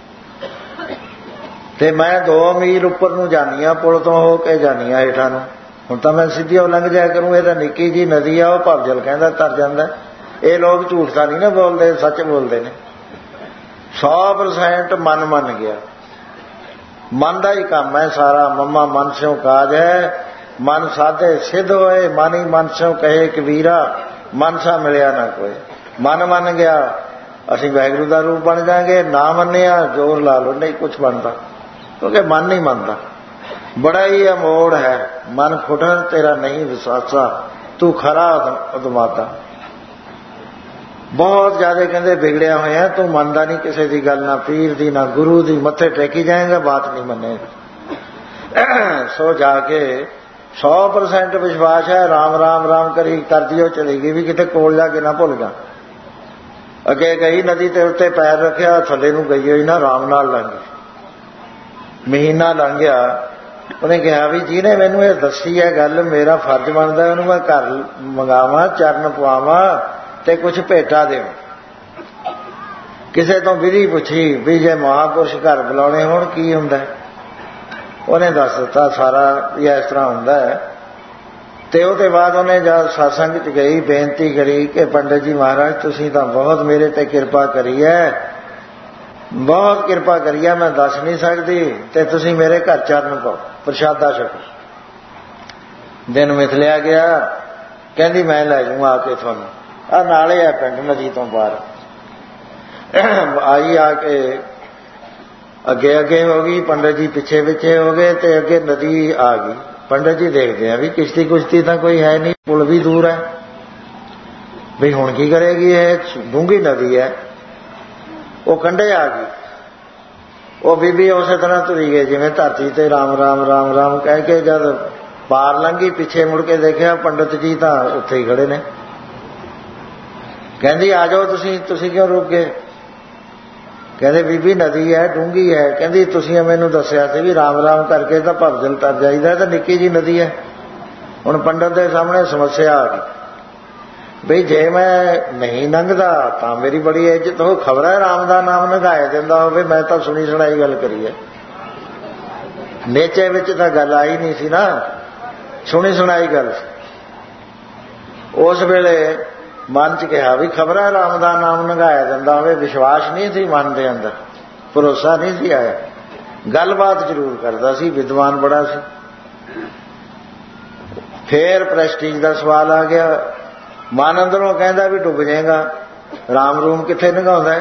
ਤੇ ਮੈਂ ਦੋ ਮੀਲ ਉੱਪਰ ਨੂੰ ਜਾਂਦੀ ਹਾਂ, ਪੁਲ ਤੋਂ ਹੋ ਕੇ ਜਾਂਦੀ ਹਾਂ ਹੇਠਾਂ ਨੂੰ। ਹੁਣ ਤਾਂ ਮੈਂ ਸਿੱਧੀ ਉਹ ਲੰਘ ਜਾਇਆ ਕਰੂੰ। ਇਹ ਤਾਂ ਨਿੱਕੀ ਜੀ ਨਦੀ ਆ, ਉਹ ਭਵਜਲ ਕਹਿੰਦਾ ਤਰ ਜਾਂਦਾ। ਇਹ ਲੋਕ ਝੂਠ ਤਾਂ ਨਹੀਂ ਨਾ ਬੋਲਦੇ, ਸੱਚ ਬੋਲਦੇ ਨੇ। ਸੌ ਪਰਸੈਂਟ ਮਨ ਮੰਨ ਗਿਆ। ਮਨ ਦਾ ਹੀ ਕੰਮ ਹੈ ਸਾਰਾ। ਮੰਮਾ ਮਨ ਸਿਓ ਕਾਜ ਹੈ। ਮਨ ਸਾਧੇ ਸਿੱਧ ਹੋਏ, ਮਨ ਹੀ ਮਨ ਸੋ ਕਹੇ ਕਬੀਰਾ, ਮਨ ਸਾ ਮਿਲਿਆ ਨਾ ਕੋਈ। ਮਨ ਮੰਨ ਗਿਆ ਅਸੀਂ ਵਾਹਿਗੁਰੂ ਦਾ ਰੂਪ ਬਣ ਜਾਵਾਂਗੇ, ਨਾ ਮੰਨਿਆ ਜ਼ੋਰ ਲਾ ਲਓ ਨਹੀਂ ਕੁਛ ਬਣਦਾ, ਕਿਉਂਕਿ ਮਨ ਨਹੀਂ ਮੰਨਦਾ। ਬੜਾ ਹੀ ਅਮੋੜ ਹੈ ਮਨ ਫੁੱਟਣ ਤੇਰਾ ਨਹੀਂ ਵਿਸਾਸਾ, ਤੂੰ ਖਰਾ ਉਦਮਾਤਾ। ਬਹੁਤ ਜ਼ਿਆਦਾ ਕਹਿੰਦੇ ਵਿਗੜਿਆ ਹੋਇਆ, ਤੂੰ ਮੰਨਦਾ ਨਹੀਂ ਕਿਸੇ ਦੀ ਗੱਲ, ਨਾ ਪੀਰ ਦੀ ਨਾ ਗੁਰੂ ਦੀ, ਮੱਥੇ ਟੇਕੀ ਜਾਏਗਾ ਬਾਤ ਨਹੀਂ ਮੰਨੇਗਾ। ਸੋ ਜਾ ਕੇ ਸੌ ਪਰਸੈਂਟ ਵਿਸ਼ਵਾਸ ਹੈ, ਰਾਮ ਰਾਮ ਰਾਮ ਕਰੀ ਕਰਦੀ ਉਹ ਚਲੀ ਗਈ ਵੀ ਕਿਤੇ ਕੋਲ ਜਾ ਕੇ ਨਾ ਭੁੱਲ ਜਾ। ਅੱਗੇ ਗਈ ਨਦੀ ਤੇ ਉੱਤੇ ਪੈਰ ਰੱਖਿਆ, ਥੱਲੇ ਨੂੰ ਗਈ ਹੋਈ ਨਾ ਰਾਮ ਨਾਲ ਲੰਘ ਗਈ। ਮਹੀਨਾ ਲੰਘ ਗਿਆ, ਉਹਨੇ ਕਿਹਾ ਵੀ ਜਿਹਨੇ ਮੈਨੂੰ ਇਹ ਦੱਸੀ ਹੈ ਗੱਲ, ਮੇਰਾ ਫਰਜ਼ ਬਣਦਾ ਉਹਨੂੰ ਮੈਂ ਘਰ ਮੰਗਾਵਾਂ, ਚਰਨ ਪਵਾਵਾਂ ਤੇ ਕੁਛ ਭੇਟਾ ਦੇਵਾਂ। ਕਿਸੇ ਤੋਂ ਵਿਧੀ ਪੁੱਛੀ ਵੀ ਜੇ ਮਹਾਂਪੁਰਸ਼ ਘਰ ਬੁਲਾਉਣੇ ਹੋਣ ਕੀ ਹੁੰਦਾ, ਉਹਨੇ ਦੱਸ ਦਿੱਤਾ ਸਾਰਾ ਵੀ ਇਸ ਤਰ੍ਹਾਂ ਹੁੰਦਾ ਹੈ। ਤੇ ਉਹਦੇ ਬਾਅਦ ਉਹਨੇ ਜਦ ਸਤਸੰਗ 'ਚ ਗਈ ਬੇਨਤੀ ਕਰੀ ਕਿ ਪੰਡਿਤ ਜੀ ਮਹਾਰਾਜ ਤੁਸੀਂ ਤਾਂ ਬਹੁਤ ਮੇਰੇ ਤੇ ਕਿਰਪਾ ਕਰੀ ਹੈ, ਬਹੁਤ ਕਿਰਪਾ ਕਰੀ ਹੈ, ਮੈਂ ਦੱਸ ਨਹੀਂ ਸਕਦੀ, ਤੇ ਤੁਸੀਂ ਮੇਰੇ ਘਰ ਚਰਨ ਪਾਓ, ਪ੍ਰਸ਼ਾਦਾ ਛਕੋ। ਦਿਨ ਮਿਥਲਿਆ ਗਿਆ, ਕਹਿੰਦੀ ਮੈਂ ਲੈ ਜਾਊਂ ਆ ਕੇ ਤੁਹਾਨੂੰ, ਆ ਨਾਲੇ ਆ ਪਿੰਡ ਨਦੀ ਤੋਂ ਬਾਹਰ। ਆਈ ਆ ਕੇ ਅੱਗੇ ਅੱਗੇ ਹੋ ਗਈ, ਪੰਡਿਤ ਜੀ ਪਿੱਛੇ ਪਿੱਛੇ ਹੋ ਗਏ ਤੇ ਅੱਗੇ ਨਦੀ ਆ ਗਈ। ਪੰਡਿਤ ਜੀ ਦੇਖਦੇ ਆ ਵੀ ਕਿਸ਼ਤੀ ਕੁਸ਼ਤੀ ਤਾਂ ਕੋਈ ਹੈ ਨਹੀਂ, ਪੁਲ ਵੀ ਦੂਰ ਹੈ, ਵੀ ਹੁਣ ਕੀ ਕਰੇਗੀ, ਇਹ ਡੂੰਘੀ ਨਦੀ ਹੈ। ਉਹ ਕੰਢੇ ਆ ਗਈ, ਉਹ ਬੀਬੀ ਉਸੇ ਤਰ੍ਹਾਂ ਤੁਰੀ ਗਈ ਜਿਵੇਂ ਧਰਤੀ ਤੇ ਰਾਮ ਰਾਮ ਰਾਮ ਰਾਮ ਕਹਿ ਕੇ। ਜਦ ਪਾਰ ਲੰਘੀ ਪਿੱਛੇ ਮੁੜ ਕੇ ਦੇਖਿਆ ਪੰਡਿਤ ਜੀ ਤਾਂ ਉੱਥੇ ਹੀ ਖੜੇ ਨੇ। ਕਹਿੰਦੀ ਆ ਜਾਓ ਤੁਸੀਂ, ਤੁਸੀਂ ਕਿਉਂ ਰੁਕ ਗਏ? ਕਹਿੰਦੇ ਬੀਬੀ ਨਦੀ ਹੈ, ਡੂੰਘੀ ਹੈ। ਕਹਿੰਦੀ ਤੁਸੀਂ ਮੈਨੂੰ ਦੱਸਿਆ ਸੀ ਵੀ ਰਾਮ ਰਾਮ ਕਰਕੇ ਤਾਂ ਭਵਜਲ ਤਰ ਜਾਈਦਾ, ਤਾਂ ਨਿੱਕੀ ਜੀ ਨਦੀ ਹੈ। ਹੁਣ ਪੰਡਿਤ ਦੇ ਸਾਹਮਣੇ ਸਮੱਸਿਆ ਆ ਗਈ ਬਈ ਜੇ ਮੈਂ ਨਹੀਂ ਲੰਘਦਾ ਤਾਂ ਮੇਰੀ ਬੜੀ ਇੱਜ਼ਤ ਹੋ, ਖਬਰ ਹੈ ਰਾਮ ਦਾ ਨਾਮ ਨਿਗਾਏ ਦਿੰਦਾ ਹੋਵੇ, ਮੈਂ ਤਾਂ ਸੁਣੀ ਸੁਣਾਈ ਗੱਲ ਕਰੀ ਹੈ। ਨੇਚੇ ਵਿੱਚ ਤਾਂ ਗੱਲ ਆਈ ਨਹੀਂ ਸੀ ਨਾ, ਸੁਣੀ ਸੁਣਾਈ ਗੱਲ। ਉਸ ਵੇਲੇ ਮਨ 'ਚ ਕਿਹਾ ਵੀ ਖਬਰ ਹੈ ਰਾਮ ਦਾ ਨਾਮ ਨਿਗਾਇਆ ਦਿੰਦਾ ਹੋਵੇ। ਵਿਸ਼ਵਾਸ ਨਹੀਂ ਸੀ ਮਨ ਦੇ ਅੰਦਰ, ਭਰੋਸਾ ਨਹੀਂ ਸੀ ਆਇਆ। ਗੱਲਬਾਤ ਜ਼ਰੂਰ ਕਰਦਾ ਸੀ, ਵਿਦਵਾਨ ਬੜਾ ਸੀ। ਫੇਰ ਪ੍ਰੈਸਟੀਜ ਦਾ ਸਵਾਲ ਆ ਗਿਆ। ਮਨ ਅੰਦਰੋਂ ਕਹਿੰਦਾ ਵੀ ਡੁੱਬ ਜਾਏਗਾ, ਰਾਮ ਰੂਮ ਕਿੱਥੇ ਨਿਗਾਉਂਦਾ।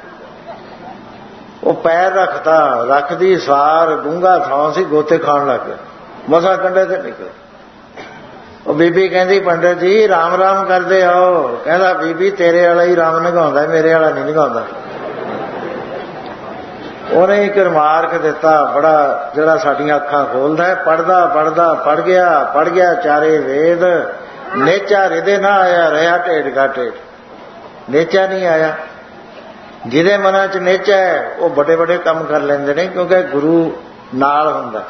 ਉਹ ਪੈਰ ਰੱਖਤਾ, ਰੱਖਦੀ ਸਾਰ ਡੂੰਘਾ ਥਾਂ ਸੀ, ਗੋਤੇ ਖਾਣ ਲੱਗ ਗਿਆ, ਮਸਾਂ ਕੰਢੇ ਤੇ ਨਿਕਲੇ। ਉਹ ਬੀਬੀ ਕਹਿੰਦੀ ਪੰਡਿਤ ਜੀ ਰਾਮ ਰਾਮ ਕਰਦੇ ਆਓ। ਕਹਿੰਦਾ ਬੀਬੀ ਤੇਰੇ ਵਾਲਾ ਹੀ ਰਾਮ ਨਿਗਾਉਂਦਾ, ਮੇਰੇ ਵਾਲਾ ਨਹੀਂ ਨਿਗਾਉਂਦਾ। ਉਹਨੇ ਇੱਕ ਰਿਮਾਰਕ ਦਿੱਤਾ ਬੜਾ, ਜਿਹੜਾ ਸਾਡੀਆਂ ਅੱਖਾਂ ਖੋਲਦਾ। ਪੜ੍ਹਦਾ ਪੜ੍ਹਦਾ ਪੜ ਗਿਆ ਪੜ ਗਿਆ ਚਾਰੇ ਵੇਦ, ਨੇਚਾ ਰਿਦੇ ਨਾ ਆਇਆ, ਰਿਹਾ ਢੇਡ ਕਾ ਢੇਡ। ਨੇਚਾ ਨਹੀਂ ਆਇਆ। ਜਿਹਦੇ ਮਨਾਂ 'ਚ ਨੇਚਾ ਹੈ ਉਹ ਵੱਡੇ ਵੱਡੇ ਕੰਮ ਕਰ ਲੈਂਦੇ ਨੇ, ਕਿਉਂਕਿ ਗੁਰੂ ਨਾਲ ਹੁੰਦਾ।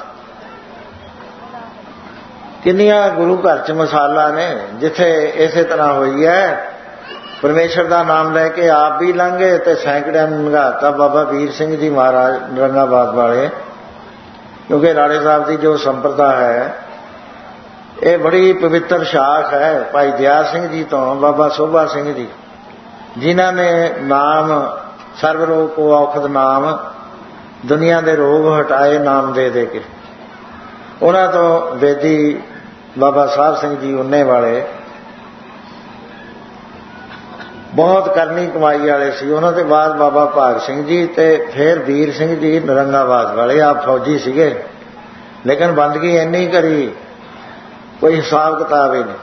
ਕਿੰਨੀਆਂ ਗੁਰੂ ਘਰ 'ਚ ਮਿਸਾਲਾਂ ਨੇ ਜਿੱਥੇ ਇਸੇ ਤਰ੍ਹਾਂ ਹੋਈ ਹੈ। ਪਰਮੇਸ਼ਰ ਦਾ ਨਾਮ ਲੈ ਕੇ ਆਪ ਵੀ ਲੰਘੇ ਤੇ ਸੈਂਕੜਿਆਂ ਨੂੰ ਲੰਘਾਤਾ। ਬਾਬਾ ਵੀਰ ਸਿੰਘ ਜੀ ਮਹਾਰਾਜ ਨਰੰਗਾਬਾਦ ਵਾਲੇ, ਕਿਉਂਕਿ ਰਾੜੇ ਸਾਹਿਬ ਦੀ ਜੋ ਸੰਪਰਦਾ ਹੈ ਇਹ ਬੜੀ ਪਵਿੱਤਰ ਸ਼ਾਖ ਹੈ ਭਾਈ ਦਿਆਲ ਸਿੰਘ ਜੀ ਤੋਂ ਬਾਬਾ ਸੋਭਾ ਸਿੰਘ ਜੀ, ਜਿਨ੍ਹਾਂ ਨੇ ਨਾਮ ਸਰਬ ਰੋਗ ਕੋ ਔਖਦ ਨਾਮ, ਦੁਨੀਆ ਦੇ ਰੋਗ ਹਟਾਏ ਨਾਮ ਦੇ ਦੇ ਕੇ। ਉਹਨਾਂ ਤੋਂ ਵੇਦੀ ਬਾਬਾ ਸਾਹਿਬ ਸਿੰਘ ਜੀ ਉਨੇ ਵਾਲੇ ਬਹੁਤ ਕਰਨੀ ਕਮਾਈ ਵਾਲੇ ਸੀ। ਉਹਨਾਂ ਦੇ ਬਾਅਦ ਬਾਬਾ ਭਾਗ ਸਿੰਘ ਜੀ ਤੇ ਫਿਰ ਵੀਰ ਸਿੰਘ ਜੀ ਨਰੰਗਾਬਾਦ ਵਾਲੇ। ਆਪ ਫੌਜੀ ਸੀਗੇ ਲੇਕਿਨ ਬੰਦਗੀ ਇੰਨੀ ਕਰੀ ਕੋਈ ਹਿਸਾਬ ਕਿਤਾਬ ਹੀ ਨਹੀਂ।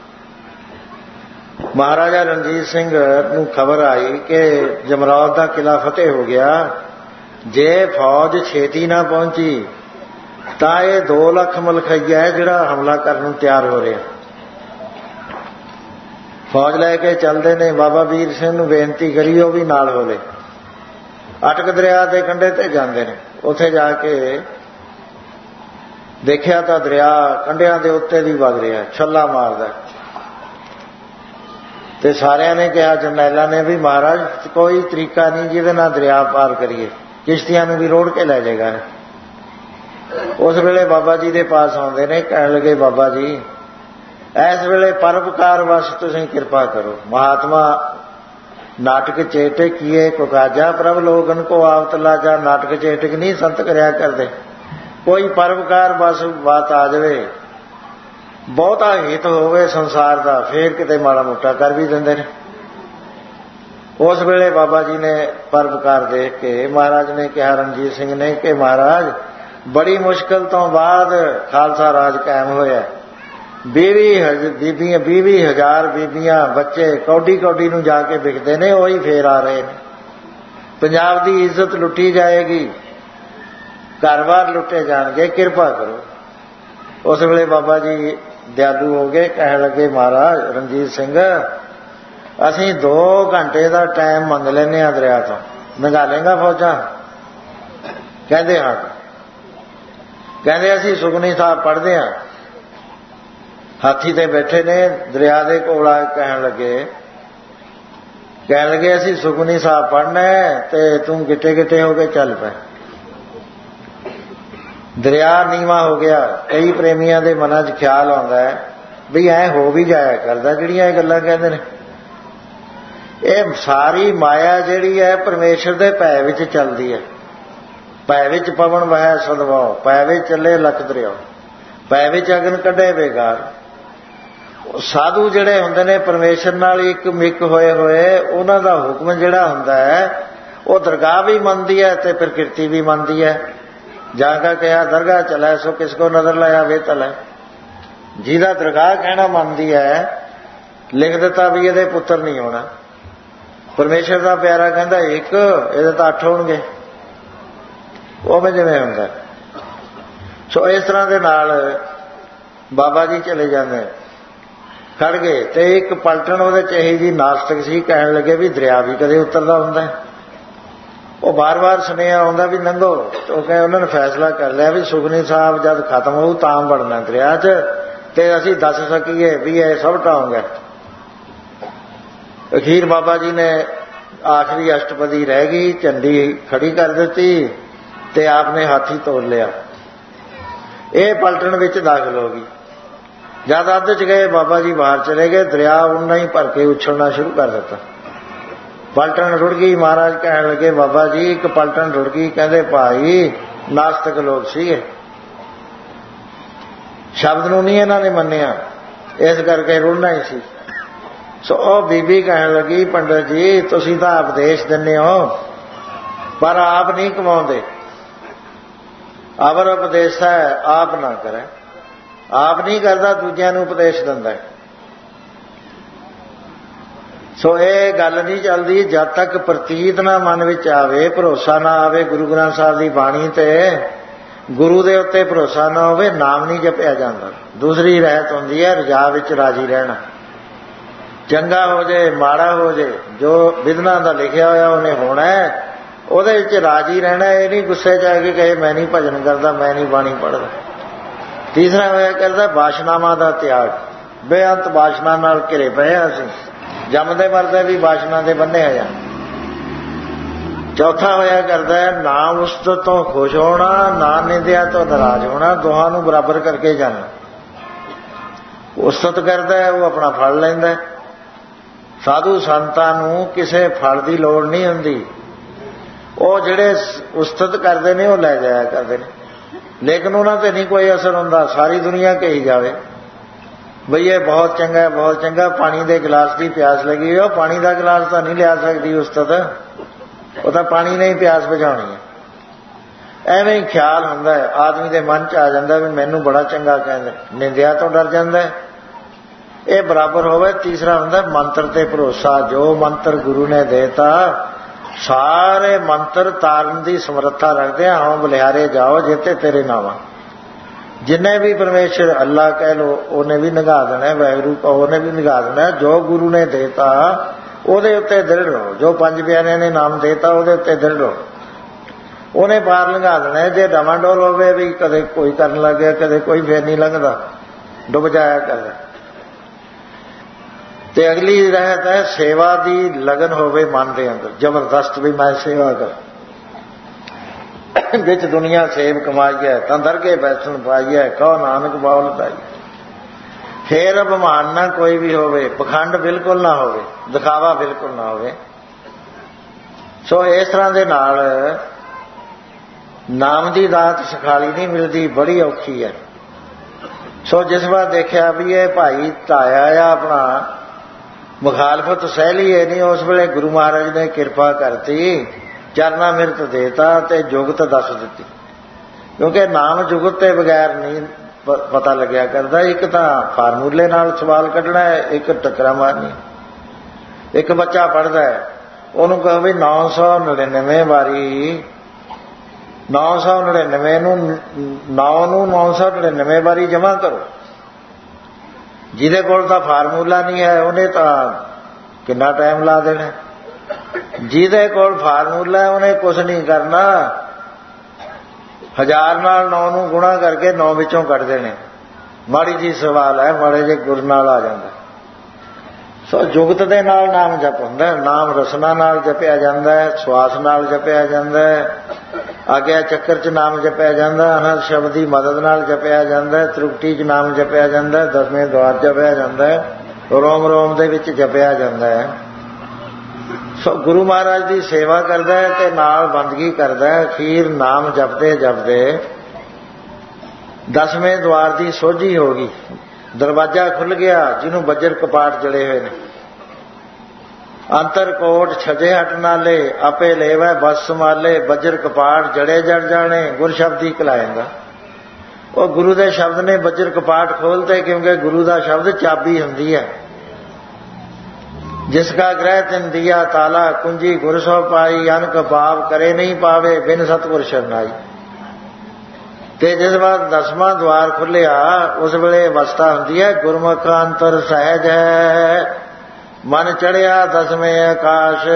ਮਹਾਰਾਜਾ ਰਣਜੀਤ ਸਿੰਘ ਨੂੰ ਖਬਰ ਆਈ ਕਿ ਜਮਰੌਦ ਦਾ ਕਿਲਾ ਫਤਿਹ ਹੋ ਗਿਆ। ਜੇ ਫੌਜ ਛੇਤੀ ਨਾ ਪਹੁੰਚੀ ਤਾਂ ਇਹ ਦੋ ਲੱਖ ਮਲਖਈਆ ਹੈ ਜਿਹੜਾ ਹਮਲਾ ਕਰਨ ਨੂੰ ਤਿਆਰ ਹੋ ਰਿਹਾ। ਫੌਜ ਲੈ ਕੇ ਚੱਲਦੇ ਨੇ। ਬਾਬਾ ਵੀਰ ਸਿੰਘ ਨੂੰ ਬੇਨਤੀ ਕਰੀ ਉਹ ਵੀ ਨਾਲ ਹੋਲੇ। ਅਟਕ ਦਰਿਆ ਦੇ ਕੰਢੇ ਤੇ ਜਾਂਦੇ ਨੇ। ਉੱਥੇ ਜਾ ਕੇ ਦੇਖਿਆ ਤਾਂ ਦਰਿਆ ਕੰਢਿਆਂ ਦੇ ਉੱਤੇ ਦੀ ਵਗ ਰਿਹਾ, ਛੱਲਾ ਮਾਰਦਾ। ਤੇ ਸਾਰਿਆਂ ਨੇ ਕਿਹਾ, ਜਰਨੈਲਾਂ ਨੇ ਵੀ ਮਹਾਰਾਜ ਕੋਈ ਤਰੀਕਾ ਨਹੀਂ ਜਿਹਦੇ ਨਾਲ ਦਰਿਆ ਪਾਰ ਕਰੀਏ, ਕਿਸ਼ਤੀਆਂ ਨੂੰ ਵੀ ਰੋੜ ਕੇ ਲੈ ਜਾਏਗਾ। ਉਸ ਵੇਲੇ ਬਾਬਾ ਜੀ ਦੇ ਪਾਸ ਆਉਂਦੇ ਨੇ, ਕਹਿਣ ਲੱਗੇ ਬਾਬਾ ਜੀ ਇਸ ਵੇਲੇ ਪਰਉਪਕਾਰ ਵਸ ਤੁਸੀਂ ਕਿਰਪਾ ਕਰੋ। ਮਹਾਤਮਾ ਨਾਟਕ ਚੇਟਕ ਕੀਏ ਕੁਕਾਜਾ, ਪ੍ਰਭ ਲੋਗਨ ਕੋ ਆਵਤ ਲਾਜਾ। ਨਾਟਕ ਚੇਟਕ ਨਹੀਂ ਸੰਤ ਕਰਿਆ ਕਰਦੇ, ਕੋਈ ਪਰਉਪਕਾਰ ਬਸ ਬਾਤ ਆ ਜਾਵੇ ਬਹੁਤਾ ਹਿੱਤ ਹੋਵੇ ਸੰਸਾਰ ਦਾ ਫੇਰ ਕਿਤੇ ਮਾੜਾ ਮੋਟਾ ਕਰ ਵੀ ਦਿੰਦੇ ਨੇ। ਉਸ ਵੇਲੇ ਬਾਬਾ ਜੀ ਨੇ ਪਰਉਪਕਾਰ ਦੇਖ ਕੇ ਮਹਾਰਾਜ ਨੇ ਕਿਹਾ, ਰਣਜੀਤ ਸਿੰਘ ਨੇ, ਕਿ ਮਹਾਰਾਜ ਬੜੀ ਮੁਸ਼ਕਿਲ ਤੋਂ ਬਾਅਦ ਖਾਲਸਾ ਰਾਜ ਕਾਇਮ ਹੋਇਆ। ਵੀਹ ਹਜ਼ ਬੀਬੀਆਂ ਵੀਹ ਵੀਹ ਹਜ਼ਾਰ ਬੀਬੀਆਂ ਬੱਚੇ ਕੌਡੀ ਕੌਡੀ ਨੂੰ ਜਾ ਕੇ ਵਿਕਦੇ ਨੇ, ਉਹੀ ਫੇਰ ਆ ਰਹੇ ਨੇ। ਪੰਜਾਬ ਦੀ ਇੱਜ਼ਤ ਲੁੱਟੀ ਜਾਏਗੀ, ਘਰ-ਬਾਰ ਲੁੱਟੇ ਜਾਣਗੇ, ਕਿਰਪਾ ਕਰੋ। ਉਸ ਵੇਲੇ ਬਾਬਾ ਜੀ ਦਿਆਲੂ ਹੋ ਗਏ, ਕਹਿਣ ਲੱਗੇ, ਮਹਾਰਾਜ ਰਣਜੀਤ ਸਿੰਘ, ਅਸੀਂ ਦੋ ਘੰਟੇ ਦਾ ਟਾਈਮ ਮੰਗ ਲੈਂਦੇ ਹਾਂ ਦਰਿਆ ਤੋਂ, ਲੰਘਾ ਲੇਗਾ ਫੌਜਾਂ? ਕਹਿੰਦੇ ਹਾਂ। ਕਹਿੰਦੇ ਅਸੀਂ ਸੁਖਮਨੀ ਸਾਹਿਬ ਪੜ੍ਹਦੇ ਹਾਂ। ਹਾਥੀ ਤੇ ਬੈਠੇ ਨੇ, ਦਰਿਆ ਦੇ ਕੋਲ ਆ, ਕਹਿਣ ਲੱਗੇ ਕਹਿਣ ਲੱਗੇ ਅਸੀਂ ਸੁਖਮਨੀ ਸਾਹਿਬ ਪੜ੍ਹਨਾ ਤੇ ਤੂੰ ਗਿੱਟੇ ਗਿੱਟੇ ਹੋ ਕੇ ਚੱਲ ਪਏ। ਦਰਿਆ ਨੀਵਾਂ ਹੋ ਗਿਆ। ਕਈ ਪ੍ਰੇਮੀਆਂ ਦੇ ਮਨਾਂ 'ਚ ਖਿਆਲ ਆਉਂਦਾ ਹੈ ਵੀ ਐ ਹੋ ਵੀ ਜਾਇਆ ਕਰਦਾ ਜਿਹੜੀਆਂ ਇਹ ਗੱਲਾਂ ਕਹਿੰਦੇ ਨੇ। ਇਹ ਸਾਰੀ ਮਾਇਆ ਜਿਹੜੀ ਹੈ ਪਰਮੇਸ਼ਰ ਦੇ ਭੈ ਵਿੱਚ ਚੱਲਦੀ ਹੈ। ਭੈ ਵਿੱਚ ਪਵਨ ਵਹੈ ਸਦਵਾਉ, ਭੈ ਵਿੱਚ ਚੱਲੇ ਲੱਖ ਦਰਿਆ, ਭੈ ਵਿੱਚ ਅਗਨ ਕੱਢੇ ਬੇਗਾਰ। ਸਾਧੂ ਜਿਹੜੇ ਹੁੰਦੇ ਨੇ ਪਰਮੇਸ਼ਰ ਨਾਲ ਇੱਕ ਮਿਕ ਹੋਏ ਹੋਏ, ਉਹਨਾਂ ਦਾ ਹੁਕਮ ਜਿਹੜਾ ਹੁੰਦਾ ਹੈ ਉਹ ਦਰਗਾਹ ਵੀ ਮੰਨਦੀ ਹੈ ਤੇ ਪ੍ਰਕਿਰਤੀ ਵੀ ਮੰਨਦੀ ਹੈ। ਜਾਂ ਕਾ ਕਿਹਾ ਦਰਗਾਹ ਚਲਾ ਸੋ ਕਿਸ ਕੋ ਨਜ਼ਰ ਲਾਇਆ ਵੇ ਤਲਾ। ਜਿਹਦਾ ਦਰਗਾਹ ਕਹਿਣਾ ਮੰਨਦੀ ਹੈ, ਲਿਖ ਦਿੱਤਾ ਵੀ ਇਹਦੇ ਪੁੱਤਰ ਨਹੀਂ ਹੋਣਾ। ਪਰਮੇਸ਼ਰ ਦਾ ਪਿਆਰਾ ਕਹਿੰਦਾ ਇੱਕ, ਇਹਦੇ ਤਾਂ ਅੱਠ ਹੋਣਗੇ। ਉਵੇਂ ਜਿਵੇਂ ਹੁੰਦਾ। ਸੋ ਇਸ ਤਰ੍ਹਾਂ ਦੇ ਨਾਲ ਬਾਬਾ ਜੀ ਚਲੇ ਜਾਂਦੇ, ਖੜ ਗਏ ਤੇ ਇੱਕ ਪਲਟਣ ਉਹਦੇ ਚ ਇਹੀ ਜੀ ਨਾਸਤਕ ਸੀ, ਕਹਿਣ ਲੱਗੇ ਵੀ ਦਰਿਆ ਵੀ ਕਦੇ ਉਤਰਦਾ ਹੁੰਦਾ। ਉਹ ਬਾਰ-ਬਾਰ ਸੁਨੇਹਾ ਆਉਂਦਾ ਵੀ ਲੰਘੋ। ਉਹ ਕਹੇ ਉਹਨਾਂ ਨੇ ਫੈਸਲਾ ਕਰ ਲਿਆ ਵੀ ਸੁਖਮਨੀ ਸਾਹਿਬ ਜਦ ਖਤਮ ਹੋਊ ਤਾਂ ਵੜਨਾ ਦਰਿਆ 'ਚ, ਤੇ ਅਸੀਂ ਦੱਸ ਸਕੀਏ ਵੀ ਇਹ ਸਭ ਢਾਉਂਗਾ। ਅਖੀਰ ਬਾਬਾ ਜੀ ਨੇ ਆਖਰੀ ਅਸ਼ਟਪਦੀ ਰਹਿ ਗਈ, ਝੰਡੀ ਖੜੀ ਕਰ ਦਿੱਤੀ ਤੇ ਆਪ ਨੇ ਹਾਥੀ ਤੋੜ ਲਿਆ। ਇਹ ਪਲਟਣ ਵਿੱਚ ਦਾਖਲ ਹੋ ਗਈ। ਜਦ ਅੱਧ 'ਚ ਗਏ ਬਾਬਾ ਜੀ ਬਾਹਰ ਚਲੇ ਗਏ, ਦਰਿਆ ਉਨਾ ਹੀ ਭਰ ਕੇ ਉਛਲਣਾ ਸ਼ੁਰੂ ਕਰ ਦਿੱਤਾ। ਪਲਟਣ ਰੁੜ ਗਈ। ਮਹਾਰਾਜ ਕਹਿਣ ਲੱਗੇ, ਬਾਬਾ ਜੀ ਇੱਕ ਪਲਟਣ ਰੁੜ ਗਈ। ਕਹਿੰਦੇ ਭਾਈ ਨਾਸਤਕ ਲੋਕ ਸੀਗੇ, ਸ਼ਬਦ ਨੂੰ ਨਹੀਂ ਇਹਨਾਂ ਨੇ ਮੰਨਿਆ, ਇਸ ਕਰਕੇ ਰੁੜਨਾ ਹੀ ਸੀ। ਸੋ ਉਹ ਬੀਬੀ ਕਹਿਣ ਲੱਗੀ, ਪੰਡਤ ਜੀ ਤੁਸੀਂ ਤਾਂ ਉਪਦੇਸ਼ ਦਿੰਦੇ ਹੋ ਪਰ ਆਪ ਨਹੀਂ ਕਮਾਉਂਦੇ। ਅਵਰ ਉਪਦੇਸ਼ ਹੈ ਆਪ ਨਾ ਕਰੇ। ਆਪ ਨਹੀਂ ਕਰਦਾ, ਦੂਜਿਆਂ ਨੂੰ ਉਪਦੇਸ਼ ਦਿੰਦਾ। ਸੋ ਇਹ ਗੱਲ ਨਹੀਂ ਚੱਲਦੀ ਜਦ ਤੱਕ ਪ੍ਰਤੀਤ ਨਾ ਮਨ ਵਿੱਚ ਆਵੇ, ਭਰੋਸਾ ਨਾ ਆਵੇ ਗੁਰੂ ਗ੍ਰੰਥ ਸਾਹਿਬ ਦੀ ਬਾਣੀ ਤੇ, ਗੁਰੂ ਦੇ ਉੱਤੇ ਭਰੋਸਾ ਨਾ ਹੋਵੇ, ਨਾਮ ਨਹੀਂ ਜਪਿਆ ਜਾਂਦਾ। ਦੂਸਰੀ ਰਹਿਤ ਹੁੰਦੀ ਹੈ ਰਜਾ ਵਿੱਚ ਰਾਜੀ ਰਹਿਣਾ। ਚੰਗਾ ਹੋ ਜੇ ਮਾੜਾ ਹੋ ਜੇ, ਜੋ ਵਿਧਨਾ ਦਾ ਲਿਖਿਆ ਹੋਇਆ ਉਹਨੇ ਹੋਣਾ, ਉਹਦੇ ਵਿੱਚ ਰਾਜੀ ਰਹਿਣਾ। ਇਹ ਨਹੀਂ ਗੁੱਸੇ 'ਚ ਆ ਕੇ ਕਹੇ ਮੈਂ ਨਹੀਂ ਭਜਨ ਕਰਦਾ, ਮੈਂ ਨਹੀਂ ਬਾਣੀ ਪੜ੍ਹਦਾ। ਤੀਸਰਾ ਹੋਇਆ ਕਰਦਾ ਬਾਸ਼ਨਾਵਾਂ ਦਾ ਤਿਆਗ। ਬੇਅੰਤ ਬਾਸ਼ਨਾ ਨਾਲ ਘਿਰੇ ਪਏ ਹਾਂ ਅਸੀਂ, ਜੰਮਦੇ ਮਰਦੇ ਵੀ ਬਾਸ਼ਨਾ ਦੇ ਬੰਨੇ ਹੋਇਆ। ਚੌਥਾ ਹੋਇਆ ਕਰਦਾ ਹੈ ਨਾ ਉਸਤਤ ਤੋਂ ਖੁਸ਼ ਹੋਣਾ, ਨਾ ਨਿੰਦਿਆ ਤੋਂ ਨਾਰਾਜ਼ ਹੋਣਾ, ਦੋਹਾਂ ਨੂੰ ਬਰਾਬਰ ਕਰਕੇ ਜਾਣਾ। ਉਸਤਤ ਕਰਦਾ ਹੈ ਉਹ ਆਪਣਾ ਫਲ ਲੈਂਦਾ। ਸਾਧੂ ਸੰਤਾਂ ਨੂੰ ਕਿਸੇ ਫਲ ਦੀ ਲੋੜ ਨਹੀਂ ਹੁੰਦੀ। ਉਹ ਜਿਹੜੇ ਉਸਤਤ ਕਰਦੇ ਨੇ ਉਹ ਲੈ ਜਾਇਆ ਕਰਦੇ ਨੇ, ਲੇਕਿਨ ਉਹਨਾਂ ਤੇ ਨਹੀਂ ਕੋਈ ਅਸਰ ਹੁੰਦਾ। ਸਾਰੀ ਦੁਨੀਆ ਕਹੀ ਜਾਵੇ ਬਈ ਇਹ ਬਹੁਤ ਚੰਗਾ ਬਹੁਤ ਚੰਗਾ, ਪਾਣੀ ਦੇ ਗਲਾਸ ਦੀ ਪਿਆਸ ਲੱਗੀ ਹੋਈ, ਉਹ ਪਾਣੀ ਦਾ ਗਲਾਸ ਤਾਂ ਨਹੀਂ ਲਿਆ ਸਕਦੀ ਉਸਤਤ, ਉਹ ਤਾਂ ਪਾਣੀ ਨੇ ਹੀ ਪਿਆਸ ਬੁਝਾਉਣੀ ਹੈ। ਐਵੇਂ ਹੀ ਖਿਆਲ ਹੁੰਦਾ ਹੈ ਆਦਮੀ ਦੇ ਮਨ 'ਚ ਆ ਜਾਂਦਾ ਵੀ ਮੈਨੂੰ ਬੜਾ ਚੰਗਾ ਕਹਿੰਦੇ, ਨਿੰਦਿਆ ਤੋਂ ਡਰ ਜਾਂਦਾ। ਇਹ ਬਰਾਬਰ ਹੋਵੇ। ਤੀਸਰਾ ਹੁੰਦਾ ਮੰਤਰ ਤੇ ਭਰੋਸਾ। ਜੋ ਮੰਤਰ ਗੁਰੂ ਨੇ ਦੇਤਾ, ਸਾਰੇ ਮੰਤਰ ਤਾਰਨ ਦੀ ਸਮਰੱਥਾ ਰੱਖਦੇ ਆ। ਹਉ ਬਲਿਹਾਰੇ ਜਾਓ ਜਿੱਤੇ ਤੇਰੇ ਨਾਵਾਂ। ਜਿੰਨੇ ਵੀ ਪਰਮੇਸ਼ਰ ਅੱਲਾ ਕਹਿ ਲੋ ਉਹਨੇ ਵੀ ਨਿਗਾਹ ਦੇਣਾ, ਵਾਹਿਗੁਰੂ ਕਹੋ ਉਹਨੇ ਵੀ ਨਿਗਾਹ ਦੇਣਾ। ਜੋ ਗੁਰੂ ਨੇ ਦੇਤਾ ਉਹਦੇ ਉੱਤੇ ਦ੍ਰਿੜ ਰਹੋ। ਜੋ ਪੰਜ ਪਿਆਰਿਆਂ ਨੇ ਨਾਮ ਦੇਤਾ ਉਹਦੇ ਉੱਤੇ ਦ੍ਰਿੜ ਰਹੋ, ਉਹਨੇ ਪਾਰ ਲੰਘਾ ਦੇਣਾ। ਜੇ ਡਮਾਡੋਲ ਹੋਵੇ ਵੀ ਕਦੇ ਕੋਈ ਕਰਨ ਲੱਗ ਗਿਆ ਕਦੇ ਕੋਈ, ਫੇਰ ਨਹੀਂ ਲੰਘਦਾ, ਡੁੱਬ ਜਾਇਆ ਕਰਦਾ। ਤੇ ਅਗਲੀ ਰਹਿਤ ਹੈ ਸੇਵਾ ਦੀ ਲਗਨ ਹੋਵੇ ਮਨ ਦੇ ਅੰਦਰ, ਜ਼ਬਰਦਸਤ ਵੀ ਮੈਂ ਸੇਵਾ ਕਰ। ਵਿੱਚ ਦੁਨੀਆ ਸੇਵ ਕਮਾਈਐ, ਤਾਂ ਦਰਗੇ ਬੈਸਣ ਪਾਈਐ, ਕਹੋ ਨਾਨਕ ਬਾਉਲ ਪਾਈ। ਫੇਰ ਅਭਿਮਾਨ ਨਾ ਕੋਈ ਵੀ ਹੋਵੇ, ਪਖੰਡ ਬਿਲਕੁਲ ਨਾ ਹੋਵੇ, ਦਿਖਾਵਾ ਬਿਲਕੁਲ ਨਾ ਹੋਵੇ। ਸੋ ਇਸ ਤਰ੍ਹਾਂ ਦੇ ਨਾਲ ਨਾਮ ਦੀ ਦਾਤ ਸਖਾਲੀ ਨਹੀਂ ਮਿਲਦੀ, ਬੜੀ ਔਖੀ ਹੈ। ਸੋ ਜਿਸ ਵਾਰ ਦੇਖਿਆ ਵੀ ਇਹ ਭਾਈ ਧਾਇਆ ਆ ਆਪਣਾ ਮੁਖਾਲਫਤ ਸਹਿ ਲਈ ਇਹ ਨਹੀਂ, ਉਸ ਵੇਲੇ ਗੁਰੂ ਮਹਾਰਾਜ ਨੇ ਕਿਰਪਾ ਕਰਤੀ, ਚਰਨਾ ਮਿਰਤ ਦੇਤਾ ਤੇ ਜੁਗਤ ਦੱਸ ਦਿੱਤੀ। ਕਿਉਂਕਿ ਨਾਮ ਜੁਗਤ ਤੇ ਬਗੈਰ ਨਹੀਂ ਪਤਾ ਲੱਗਿਆ ਕਰਦਾ। ਇੱਕ ਤਾਂ ਫਾਰਮੂਲੇ ਨਾਲ ਸਵਾਲ ਕੱਢਣਾ ਹੈ, ਇੱਕ ਟੱਕਰਾਂ ਮਾਰਨੀ। ਇੱਕ ਬੱਚਾ ਪੜ੍ਹਦਾ ਹੈ, ਉਹਨੂੰ ਕਹੋ ਵੀ ਨੌ ਸੌ ਨੜਿਨਵੇਂ ਵਾਰੀ ਨੌ ਸੌ ਨੜਿਨਵੇਂ ਨੂੰ ਨੌ ਨੂੰ ਨੌ ਸੌ ਨੜਿਨਵੇਂ ਵਾਰੀ ਜਮ੍ਹਾਂ ਕਰੋ। ਜਿਹਦੇ ਕੋਲ ਤਾਂ ਫਾਰਮੂਲਾ ਨਹੀਂ ਹੈ ਉਹਨੇ ਤਾਂ ਕਿੰਨਾ ਟਾਈਮ ਲਾ ਦੇਣਾ। ਜਿਹਦੇ ਕੋਲ ਫਾਰਮੂਲਾ ਹੈ ਉਹਨੇ ਕੁਛ ਨਹੀਂ ਕਰਨਾ, ਹਜ਼ਾਰ ਨਾਲ ਨੌ ਨੂੰ ਗੁਣਾ ਕਰਕੇ ਨੌ ਵਿੱਚੋਂ ਕੱਢ ਦੇਣੇ। ਮਾੜੀ ਜੀ ਸਵਾਲ ਹੈ, ਮਾੜੇ ਜੇ ਗੁਰ ਨਾਲ ਆ ਜਾਂਦਾ। ਸੋ ਜੁਗਤ ਦੇ ਨਾਲ ਨਾਮ ਜਪ ਹੁੰਦਾ। ਨਾਮ ਰਸਨਾ ਨਾਲ ਜਪਿਆ ਜਾਂਦਾ ਹੈ, ਸਵਾਸ ਨਾਲ ਜਪਿਆ ਜਾਂਦਾ ਹੈ, ਆਗਿਆ ਚੱਕਰ 'ਚ ਨਾਮ ਜਪਿਆ ਜਾਂਦਾ, ਅਨੰਦ ਸ਼ਬਦ ਦੀ ਮਦਦ ਨਾਲ ਜਪਿਆ ਜਾਂਦਾ, ਤ੍ਰਿਪਟੀ 'ਚ ਨਾਮ ਜਪਿਆ ਜਾਂਦਾ, ਦਸਵੇਂ ਦੁਆਰ ਜਪਿਆ ਜਾਂਦਾ, ਰੋਮ ਰੋਮ ਦੇ ਵਿੱਚ ਜਪਿਆ ਜਾਂਦਾ ਹੈ। ਸੋ ਗੁਰੂ ਮਹਾਰਾਜ ਦੀ ਸੇਵਾ ਕਰਦਾ ਹੈ ਤੇ ਨਾਲ ਬੰਦਗੀ ਕਰਦਾ ਹੈ। ਅਖੀਰ ਨਾਮ ਜਪਦੇ ਜਪਦੇ ਦਸਵੇਂ ਦੁਆਰ ਦੀ ਸੋਝੀ ਹੋ ਗਈ, ਦਰਵਾਜ਼ਾ ਖੁੱਲ੍ਹ ਗਿਆ ਜਿਹਨੂੰ ਬੱਜਰ ਕਪਾਟ ਜੜੇ ਹੋਏ ਨੇ। ਅੰਤਰ ਕੋਟ ਛਜੇ ਹਟ ਨਾਲੇ, ਆਪੇ ਲੇਵੈ ਬਸ ਸੰਭਾਲੇ, ਬੱਜਰ ਕਪਾਟ ਜੜੇ ਜੜ ਜਾਣੇ, ਗੁਰ ਸ਼ਬਦ ਹੀ ਕਲਾਏਂਗਾ। ਉਹ ਗੁਰੂ ਦੇ ਸ਼ਬਦ ਨੇ ਬੱਜਰ ਕਪਾਟ ਖੋਲ੍ਹਤੇ, ਕਿਉਂਕਿ ਗੁਰੂ ਦਾ ਸ਼ਬਦ ਚਾਬੀ ਹੁੰਦੀ ਹੈ। ਜਿਸ ਕਾ ਗ੍ਰਹਿ ਤਿਨ ਦੀਆ ਤਾਲਾ, ਕੁੰਜੀ ਗੁਰ ਸੋ ਪਾਈ, ਅਨਕ ਪਾਪ ਕਰੇ ਨਹੀਂ ਪਾਵੇ, ਬਿਨ ਸਤਿਗੁਰ ਸ਼ਰਨਾਈ। ਤੇ ਜਿਸ ਵਾਰ ਦਸਵਾਂ ਦੁਆਰ ਖੁੱਲਿਆ ਉਸ ਵੇਲੇ ਅਵਸਥਾ ਹੁੰਦੀ ਹੈ ਗੁਰਮੁਖ ਅੰਤਰ ਸਹਿਜ ਹੈ, ਮਨ ਚੜਿਆ ਦਸਵੇਂ ਆਕਾਸ਼,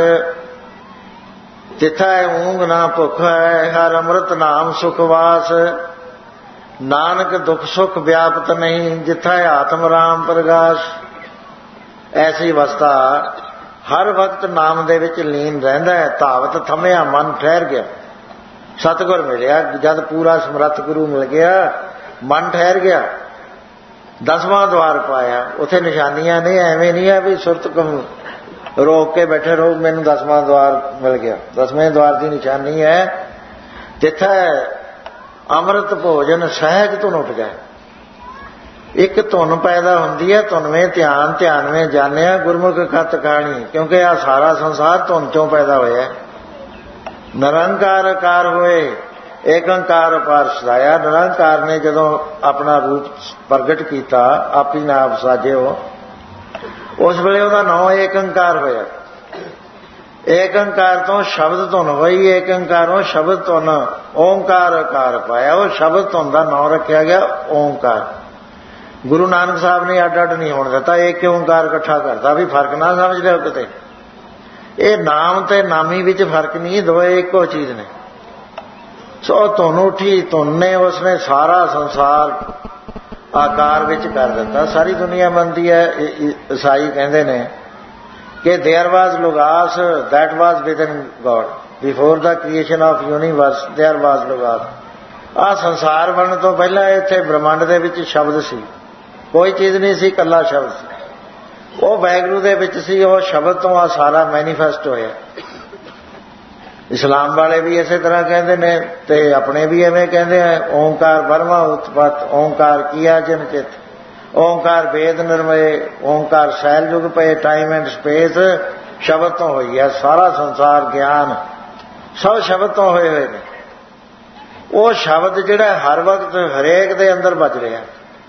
ਤਿਥੈ ਊਂਘ ਨਾ ਭੁੱਖ ਹੈ, ਹਰ ਅੰਮ੍ਰਿਤ ਨਾਮ ਸੁਖਵਾਸ, ਨਾਨਕ ਦੁਖ ਸੁਖ ਵਿਆਪਤ ਨਹੀਂ, ਜਿਥੈ ਆਤਮ ਰਾਮ ਪ੍ਰਗਾਸ਼। ਐਸੀ ਅਵਸਥਾ ਹਰ ਵਕਤ ਨਾਮ ਦੇ ਵਿੱਚ ਲੀਨ ਰਹਿੰਦਾ ਹੈ। ਧਾਵਤ ਥੰਮਿਆ ਮਨ ਠਹਿਰ ਗਿਆ, ਸਤਿਗੁਰ ਮਿਲਿਆ। ਜਦ ਪੂਰਾ ਸਮਰੱਥ ਗੁਰੂ ਮਿਲ ਗਿਆ, ਮਨ ਠਹਿਰ ਗਿਆ, ਦਸਵਾਂ ਦੁਆਰ ਪਾਇਆ। ਉੱਥੇ ਨਿਸ਼ਾਨੀਆਂ ਨੇ, ਐਵੇਂ ਨਹੀਂ ਹੈ ਵੀ ਸੁਰਤ ਰੋਕ ਕੇ ਬੈਠੇ ਰਹੋ ਮੈਨੂੰ ਦਸਵਾਂ ਦੁਆਰ ਮਿਲ ਗਿਆ। ਦਸਵੇਂ ਦੁਆਰ ਦੀ ਨਿਸ਼ਾਨੀ ਹੈ ਜਿੱਥੇ ਅੰਮ੍ਰਿਤ ਭੋਜਨ ਸਹਿਜ ਧੁਨ ਉੱਠ ਗਏ। ਇੱਕ ਧੁਨ ਪੈਦਾ ਹੁੰਦੀ ਹੈ, ਧੁਨਵੇਂ ਧਿਆਨ ਧਿਆਨਵੇਂ ਜਾਣਿਆ ਗੁਰਮੁਖ ਖਤ ਕਹਾਣੀ। ਕਿਉਂਕਿ ਆਹ ਸਾਰਾ ਸੰਸਾਰ ਧੁਨ ਚੋਂ ਪੈਦਾ ਹੋਇਆ। ਨਿਰੰਕਾਰ ਆਕਾਰ ਹੋਏ, ਏਕੰਕਾਰ ਅਪਾਰ ਸਦਾਇਆ। ਨਿਰੰਕਾਰ ਨੇ ਜਦੋਂ ਆਪਣਾ ਰੂਪ ਪ੍ਰਗਟ ਕੀਤਾ, ਆਪੀ ਨਾਮ ਸਾਜਿਓ, ਉਸ ਵੇਲੇ ਉਹਦਾ ਨਾਂ ਏਕੰਕਾਰ ਹੋਇਆ। ਏਕੰਕਾਰ ਤੋਂ ਸ਼ਬਦ ਧੁਨ ਹੋਈ, ਏਕੰਕਾਰੋਂ ਸ਼ਬਦ ਧੁਨ ਓਂਕਾਰ ਆਕਾਰ ਪਾਇਆ। ਉਹ ਸ਼ਬਦ ਧੁਨ ਦਾ ਨਾਂ ਰੱਖਿਆ ਗਿਆ ਓਂਕਾਰ। ਗੁਰੂ ਨਾਨਕ ਸਾਹਿਬ ਨੇ ਅੱਡ ਅੱਡ ਨਹੀਂ ਹੋਣ ਦਿੱਤਾ, ਇੱਕ ਓਂਕਾਰ ਇਕੱਠਾ ਕਰਤਾ ਵੀ ਫਰਕ ਨਾ ਸਮਝ ਲਿਓ ਕਿਤੇ। ਇਹ ਨਾਮ ਤੇ ਨਾਮੀ ਵਿੱਚ ਫਰਕ ਨਹੀਂ, ਦੋਏ ਇੱਕੋ ਚੀਜ਼ ਨੇ। ਸੋ ਧੁਨ ਉੱਠੀ, ਧੁਨ ਨੇ ਉਸਨੇ ਸਾਰਾ ਸੰਸਾਰ ਆਕਾਰ ਵਿੱਚ ਕਰ ਦਿੱਤਾ। ਸਾਰੀ ਦੁਨੀਆ ਮੰਨਦੀ ਹੈ, ਈਸਾਈ ਕਹਿੰਦੇ ਨੇ ਕਿ there was logos that was within God, before the creation of universe there was logos. ਆਹ ਸੰਸਾਰ ਬਣਨ ਤੋਂ ਪਹਿਲਾਂ ਇੱਥੇ ਬ੍ਰਹਮੰਡ ਦੇ ਵਿੱਚ ਸ਼ਬਦ ਸੀ, ਕੋਈ ਚੀਜ਼ ਨਹੀਂ ਸੀ, ਇਕੱਲਾ ਸ਼ਬਦ ਸੀ। ਉਹ ਵਾਹਿਗੁਰੂ ਦੇ ਵਿੱਚ ਸੀ, ਉਹ ਸ਼ਬਦ ਤੋਂ ਆ ਸਾਰਾ ਮੈਨੀਫੈਸਟ ਹੋਇਆ। ਇਸਲਾਮ ਵਾਲੇ ਵੀ ਇਸੇ ਤਰ੍ਹਾਂ ਕਹਿੰਦੇ ਨੇ ਤੇ ਆਪਣੇ ਵੀ ਐਵੇਂ ਕਹਿੰਦੇ ਆ। ਓਂਕਾਰ ਬਰਮਾ ਉਤਪਤ, ਓਂਕਾਰ ਕੀਆ ਜਨ ਚਿਤ, ਓਂਕਾਰ ਵੇਦ ਨਿਰਮਏ, ਓਂਕਾਰ ਸੈਲ ਯੁਗ ਪਏ, ਟਾਈਮ ਐਂਡ ਸਪੇਸ ਸ਼ਬਦ ਤੋਂ ਹੋਈ ਹੈ। ਸਾਰਾ ਸੰਸਾਰ ਗਿਆਨ ਸਭ ਸ਼ਬਦ ਤੋਂ ਹੋਏ ਹੋਏ ਨੇ। ਉਹ ਸ਼ਬਦ ਜਿਹੜਾ ਹਰ ਵਕਤ ਹਰੇਕ ਦੇ ਅੰਦਰ ਵੱਜ ਰਿਹਾ।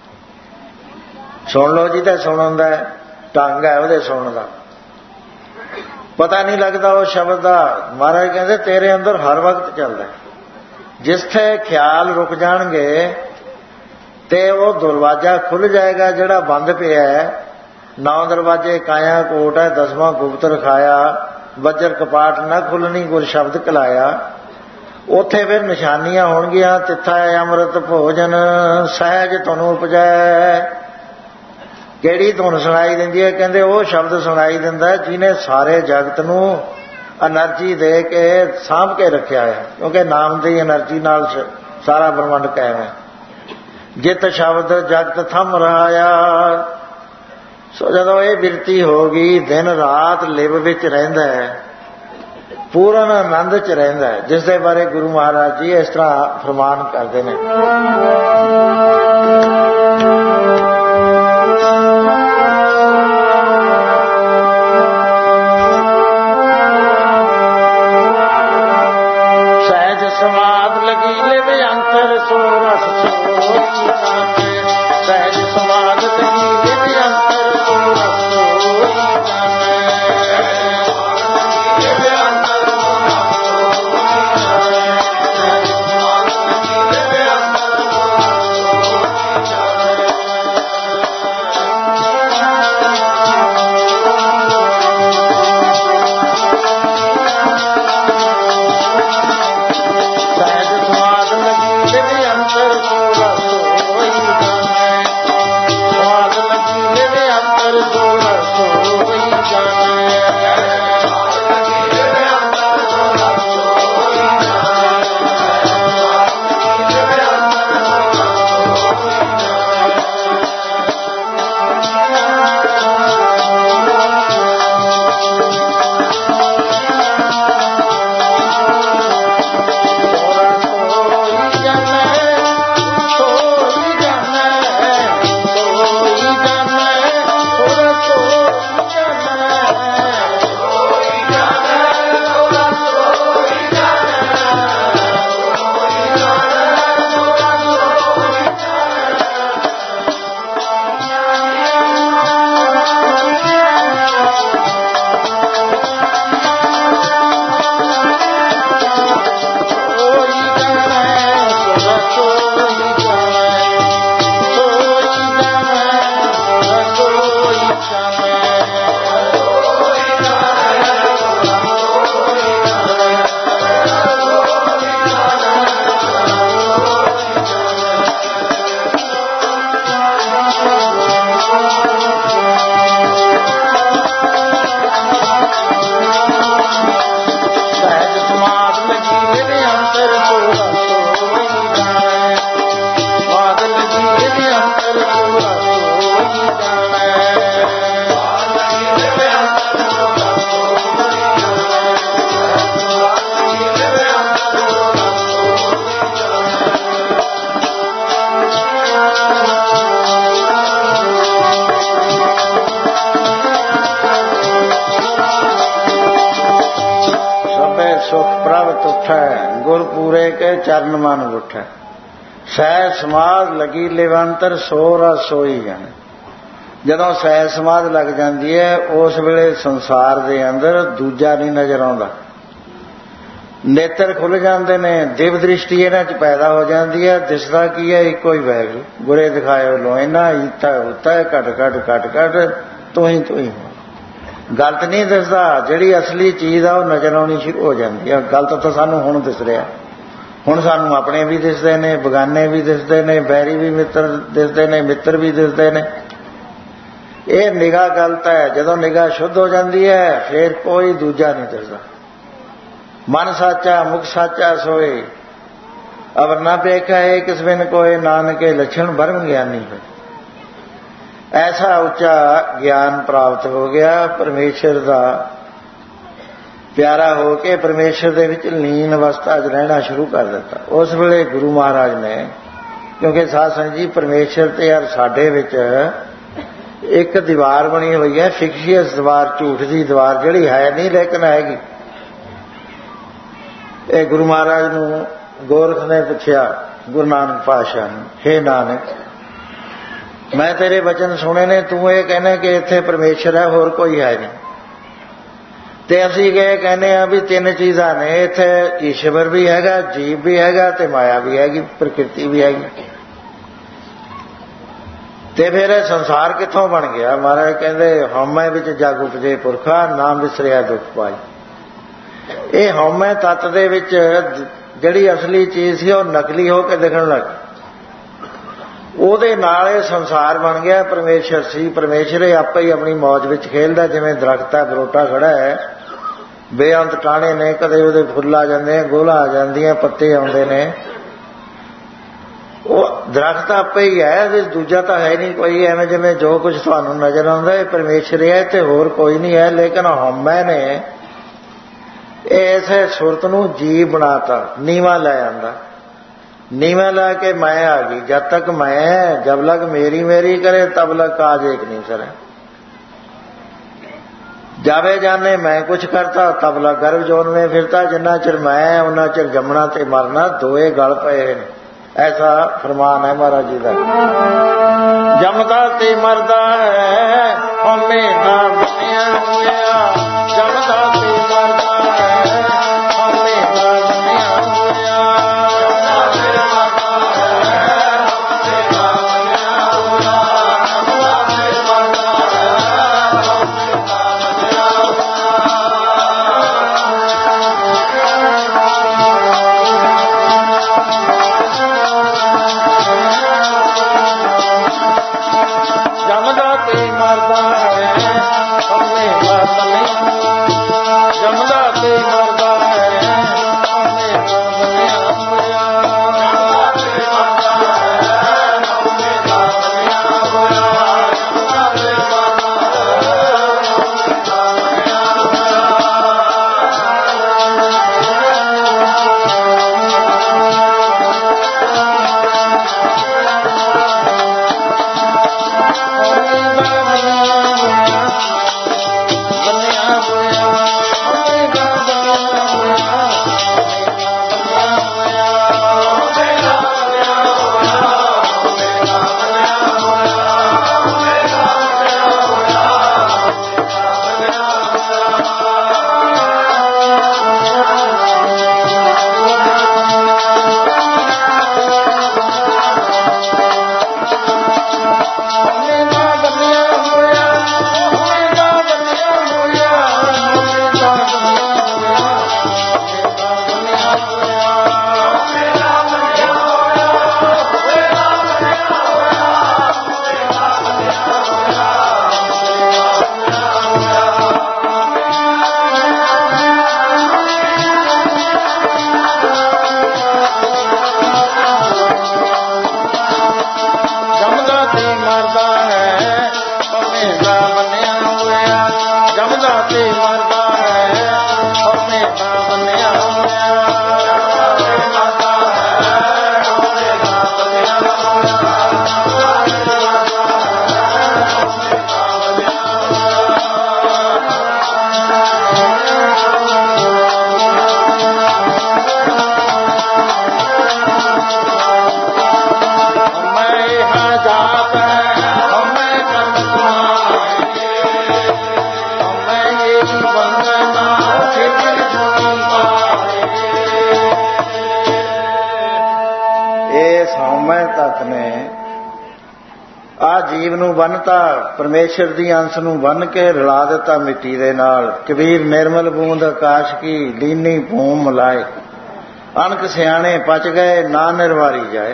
ਸੁਣ ਲਓ ਜੀ, ਤਾਂ ਸੁਣਨ ਦਾ ਢੰਗ ਹੈ ਉਹਦੇ ਸੁਣਨ ਦਾ, ਪਤਾ ਨਹੀਂ ਲੱਗਦਾ ਉਹ ਸ਼ਬਦ ਦਾ। ਮਹਾਰਾਜ ਕਹਿੰਦੇ ਤੇਰੇ ਅੰਦਰ ਹਰ ਵਕਤ ਚੱਲਦਾ। ਜਿੱਥੇ ਖਿਆਲ ਰੁਕ ਜਾਣਗੇ ਤੇ ਉਹ ਦਰਵਾਜ਼ਾ ਖੁੱਲ੍ਹ ਜਾਏਗਾ ਜਿਹੜਾ ਬੰਦ ਪਿਆ ਹੈ। ਨੌ ਦਰਵਾਜ਼ੇ ਕਾਇਆ ਕੋਟ ਹੈ, ਦਸਵਾਂ ਗੁਪਤ ਰਖਾਇਆ, ਬੱਜਰ ਕਪਾਟ ਨਾ ਖੁੱਲਣੀ ਗੁਰ ਸ਼ਬਦ ਕਲਾਇਆ। ਉੱਥੇ ਫਿਰ ਨਿਸ਼ਾਨੀਆਂ ਹੋਣਗੀਆਂ, ਤਿੱਥਾ ਅੰਮ੍ਰਿਤ ਭੋਜਨ ਸਹਿਜ ਤੁਹਾਨੂੰ ਉਪਜੈ। ਕਿਹੜੀ ਧੁਨ ਸੁਣਾਈ ਦਿੰਦੀ ਹੈ? ਕਹਿੰਦੇ ਉਹ ਸ਼ਬਦ ਸੁਣਾਈ ਦਿੰਦਾ ਜਿਹਨੇ ਸਾਰੇ ਜਗਤ ਨੂੰ ਐਨਰਜੀ ਦੇ ਕੇ ਸਾਂਭ ਕੇ ਰੱਖਿਆ ਹੈ। ਕਿਉਂਕਿ ਨਾਮ ਦੀ ਐਨਰਜੀ ਨਾਲ ਸਾਰਾ ਬ੍ਰਹਮੰਡ ਕਾਇਮ ਹੈ। ਜਿਤ ਸ਼ਬਦ ਜਗਤ ਥੰਮ ਰਹਾਇਆ। ਸੋ ਜਦੋਂ ਇਹ ਬਿਰਤੀ ਹੋ ਗਈ, ਦਿਨ ਰਾਤ ਲਿਵ ਵਿੱਚ ਰਹਿੰਦਾ ਹੈ ਪੂਰਨ ਆਨੰਦ ਚ ਰਹਿੰਦਾ ਹੈ, ਜਿਸ ਦੇ ਬਾਰੇ ਗੁਰੂ ਮਹਾਰਾਜ ਜੀ ਇਸ ਤਰ੍ਹਾਂ ਫਰਮਾਨ ਕਰਦੇ ਨੇ। ਸਹਿਜ ਸਮਾਧ ਲਗੀ ਲਿਵ ਅੰਤਰ ਸੋ ਰਸ ਸੋਈ ਜਾਣੈ, ਸਹਿਜ ਸਮਾਧ ਲਗੀ ਲਿਵ ਅੰਤਰ ਸੋ ਰਸ ਸੋਈ ਜਾਣੈ। ਗੁਰਪੂਰੇ ਕੇ ਚਰਨ ਮਨ ਉੱਠੈ, ਸਹਿ ਸਮਾਧ ਲਗੀ ਲਿਵੰਤਰ ਸੋ ਰਸ ਸੋਈ ਜਾਣੈ। ਜਦੋਂ ਸਹਿ ਸਮਾਧ ਲੱਗ ਜਾਂਦੀ ਹੈ, ਉਸ ਵੇਲੇ ਸੰਸਾਰ ਦੇ ਅੰਦਰ ਦੂਜਾ ਨਹੀਂ ਨਜ਼ਰ ਆਉਂਦਾ। ਨੇਤਰ ਖੁੱਲ੍ਹ ਜਾਂਦੇ ਨੇ, ਦਿਵ ਦ੍ਰਿਸ਼ਟੀ ਇਹਨਾਂ 'ਚ ਪੈਦਾ ਹੋ ਜਾਂਦੀ ਹੈ। ਦਿਸਦਾ ਕੀ ਹੈ? ਇੱਕੋ ਹੀ ਵਾਹਿਗੁਰੂ। ਗੁਰੇ ਦਿਖਾਇਓ ਲੋਇਨਾ ਈਤਾ ਉਤਾ ਘਟ ਘਟ ਘਟ ਘਟ ਤੂੰ ਹੀ ਤੂੰ ਹੀ। ਗਲਤ ਨਹੀਂ ਦਿਸਦਾ, ਜਿਹੜੀ ਅਸਲੀ ਚੀਜ਼ ਆ ਉਹ ਨਜ਼ਰ ਆਉਣੀ ਸ਼ੁਰੂ ਹੋ ਜਾਂਦੀ ਹੈ। ਗਲਤ ਤਾਂ ਸਾਨੂੰ ਹੁਣ ਦਿਸ ਰਿਹਾ। ਹੁਣ ਸਾਨੂੰ ਆਪਣੇ ਵੀ ਦਿਸਦੇ ਨੇ, ਬਗਾਨੇ ਵੀ ਦਿਸਦੇ ਨੇ, ਬੈਰੀ ਵੀ ਮਿੱਤਰ ਦਿਸਦੇ ਨੇ, ਮਿੱਤਰ ਵੀ ਦਿਸਦੇ ਨੇ। ਇਹ ਨਿਗਾਹ ਗਲਤ ਹੈ। ਜਦੋਂ ਨਿਗਾਹ ਸ਼ੁੱਧ ਹੋ ਜਾਂਦੀ ਹੈ, ਫਿਰ ਕੋਈ ਦੂਜਾ ਨਹੀਂ ਦਿਸਦਾ। ਮਨ ਸਾਚਾ ਮੁਖ ਸਾਚਾ ਸੋਏ, ਅਵਰ ਨਾ ਵੇਖਿਆ ਹੈ ਕਿਸ ਬਿਨ ਕੋਏ, ਨਾਨਕੇ ਲੱਛਣ ਬਰਮ ਗਿਆਨੀ ਹੋਏ। ਐਸਾ ਉੱਚਾ ਗਿਆਨ ਪ੍ਰਾਪਤ ਹੋ ਗਿਆ, ਪਰਮੇਸ਼ਰ ਦਾ ਪਿਆਰਾ ਹੋ ਕੇ ਪਰਮੇਸ਼ਰ ਦੇ ਵਿੱਚ ਲੀਨ ਅਵਸਥਾ 'ਚ ਰਹਿਣਾ ਸ਼ੁਰੂ ਕਰ ਦਿੱਤਾ। ਉਸ ਵੇਲੇ ਗੁਰੂ ਮਹਾਰਾਜ ਨੇ, ਕਿਉਂਕਿ ਸਾਧ ਸੰਗਤ ਜੀ ਪਰਮੇਸ਼ਰ ਤੇ ਯਾਰ ਸਾਡੇ ਵਿੱਚ ਇੱਕ ਦੀਵਾਰ ਬਣੀ ਹੋਈ ਹੈ, ਫਿਕਸ਼ੀਅਸ ਦੀਵਾਰ, ਝੂਠ ਦੀ ਦੀਵਾਰ, ਜਿਹੜੀ ਹੈ ਨਹੀਂ ਲੇਕਿਨ ਹੈਗੀ। ਇਹ ਗੁਰੂ ਮਹਾਰਾਜ ਨੂੰ ਗੋਰਖ ਨੇ ਪੁੱਛਿਆ, ਗੁਰੂ ਨਾਨਕ ਪਾਤਸ਼ਾਹ ਨੂੰ, ਹੇ ਨਾਨਕ ਮੈਂ ਤੇਰੇ ਬਚਨ ਸੁਣੇ ਨੇ, ਤੂੰ ਇਹ ਕਹਿੰਦਾ ਕਿ ਇੱਥੇ ਪਰਮੇਸ਼ਰ ਹੈ, ਹੋਰ ਕੋਈ ਹੈ ਨਹੀਂ। ਤੇ ਅਸੀਂ ਇਹ ਕਹਿੰਦੇ ਆ ਵੀ ਤਿੰਨ ਚੀਜ਼ਾਂ ਨੇ ਇੱਥੇ, ਈਸ਼ਵਰ ਵੀ ਹੈਗਾ, ਜੀਵ ਵੀ ਹੈਗਾ ਤੇ ਮਾਇਆ ਵੀ ਹੈਗੀ, ਪ੍ਰਕਿਰਤੀ ਵੀ ਹੈਗੀ। ਤੇ ਫਿਰ ਇਹ ਸੰਸਾਰ ਕਿੱਥੋਂ ਬਣ ਗਿਆ? ਮਹਾਰਾਜ ਕਹਿੰਦੇ ਹਉਮੈ ਵਿੱਚ ਜਗ ਉਪਜੇ ਪੁਰਖਾ, ਨਾਮ ਵਿਸਰਿਆ ਦੁੱਖ ਪਾਈ। ਇਹ ਹਉਮੈ ਤੱਤ ਦੇ ਵਿੱਚ ਜਿਹੜੀ ਅਸਲੀ ਚੀਜ਼ ਸੀ ਉਹ ਨਕਲੀ ਹੋ ਕੇ ਦਿਖਣ ਲੱਗ, ਉਹਦੇ ਨਾਲ ਇਹ ਸੰਸਾਰ ਬਣ ਗਿਆ। ਪਰਮੇਸ਼ਰ ਸੀ, ਪਰਮੇਸ਼ਰ ਇਹ ਆਪੇ ਹੀ ਆਪਣੀ ਮੌਜ ਵਿੱਚ ਖੇਲਦਾ। ਜਿਵੇਂ ਦਰਖਤ ਹੈ, ਬਰੋਟਾ ਖੜਾ ਹੈ, ਬੇਅੰਤ ਟਾਹਣੇ ਨੇ, ਕਦੇ ਉਹਦੇ ਫੁੱਲ ਆ ਜਾਂਦੇ ਆ, ਗੋਲਾਂ ਆ ਜਾਂਦੀਆਂ, ਪੱਤੇ ਆਉਂਦੇ ਨੇ। ਉਹ ਦਰਖਤ ਆਪੇ ਹੀ ਹੈ, ਇਹਦੇ ਦੂਜਾ ਤਾਂ ਹੈ ਨਹੀਂ ਕੋਈ। ਐਵੇਂ ਜਿਵੇਂ ਜੋ ਕੁਝ ਤੁਹਾਨੂੰ ਨਜ਼ਰ ਆਉਂਦਾ ਇਹ ਪਰਮੇਸ਼ਰ ਹੈ ਤੇ ਹੋਰ ਕੋਈ ਨਹੀਂ ਹੈ। ਲੇਕਿਨ ਹਉਮੈ ਨੇ ਐਸੇ ਸੁਰਤ ਨੂੰ ਜੀਵ ਬਣਾਤਾ, ਨੀਵਾ ਲੈ ਆਂਦਾ। नीवा ला के मैं आ गई। जब तक मैं, जब लग मेरी मेरी करे तब लग काज एक नहीं सरे। जावे जाने मैं कुछ करता तब लग गर्भ जोन में फिरता। जिन्ना चिर मैं उन्ना चिर जमना ते मरना दोए गल पए। ऐसा फरमान है महाराज जी का। जमदा ते मरदा है हमें ना बनिया होया। जमदा ते मरदा है हमें ना बनिया होया। जीव नूं बन्नता परमेश्वर दी अंश नूं बन के रला दिता मिट्टी दे नाल। कबीर निर्मल बूंद आकाश की लीनी भूम मिलाए। अणक सियाणे पच गए ना निर्वारी जाए।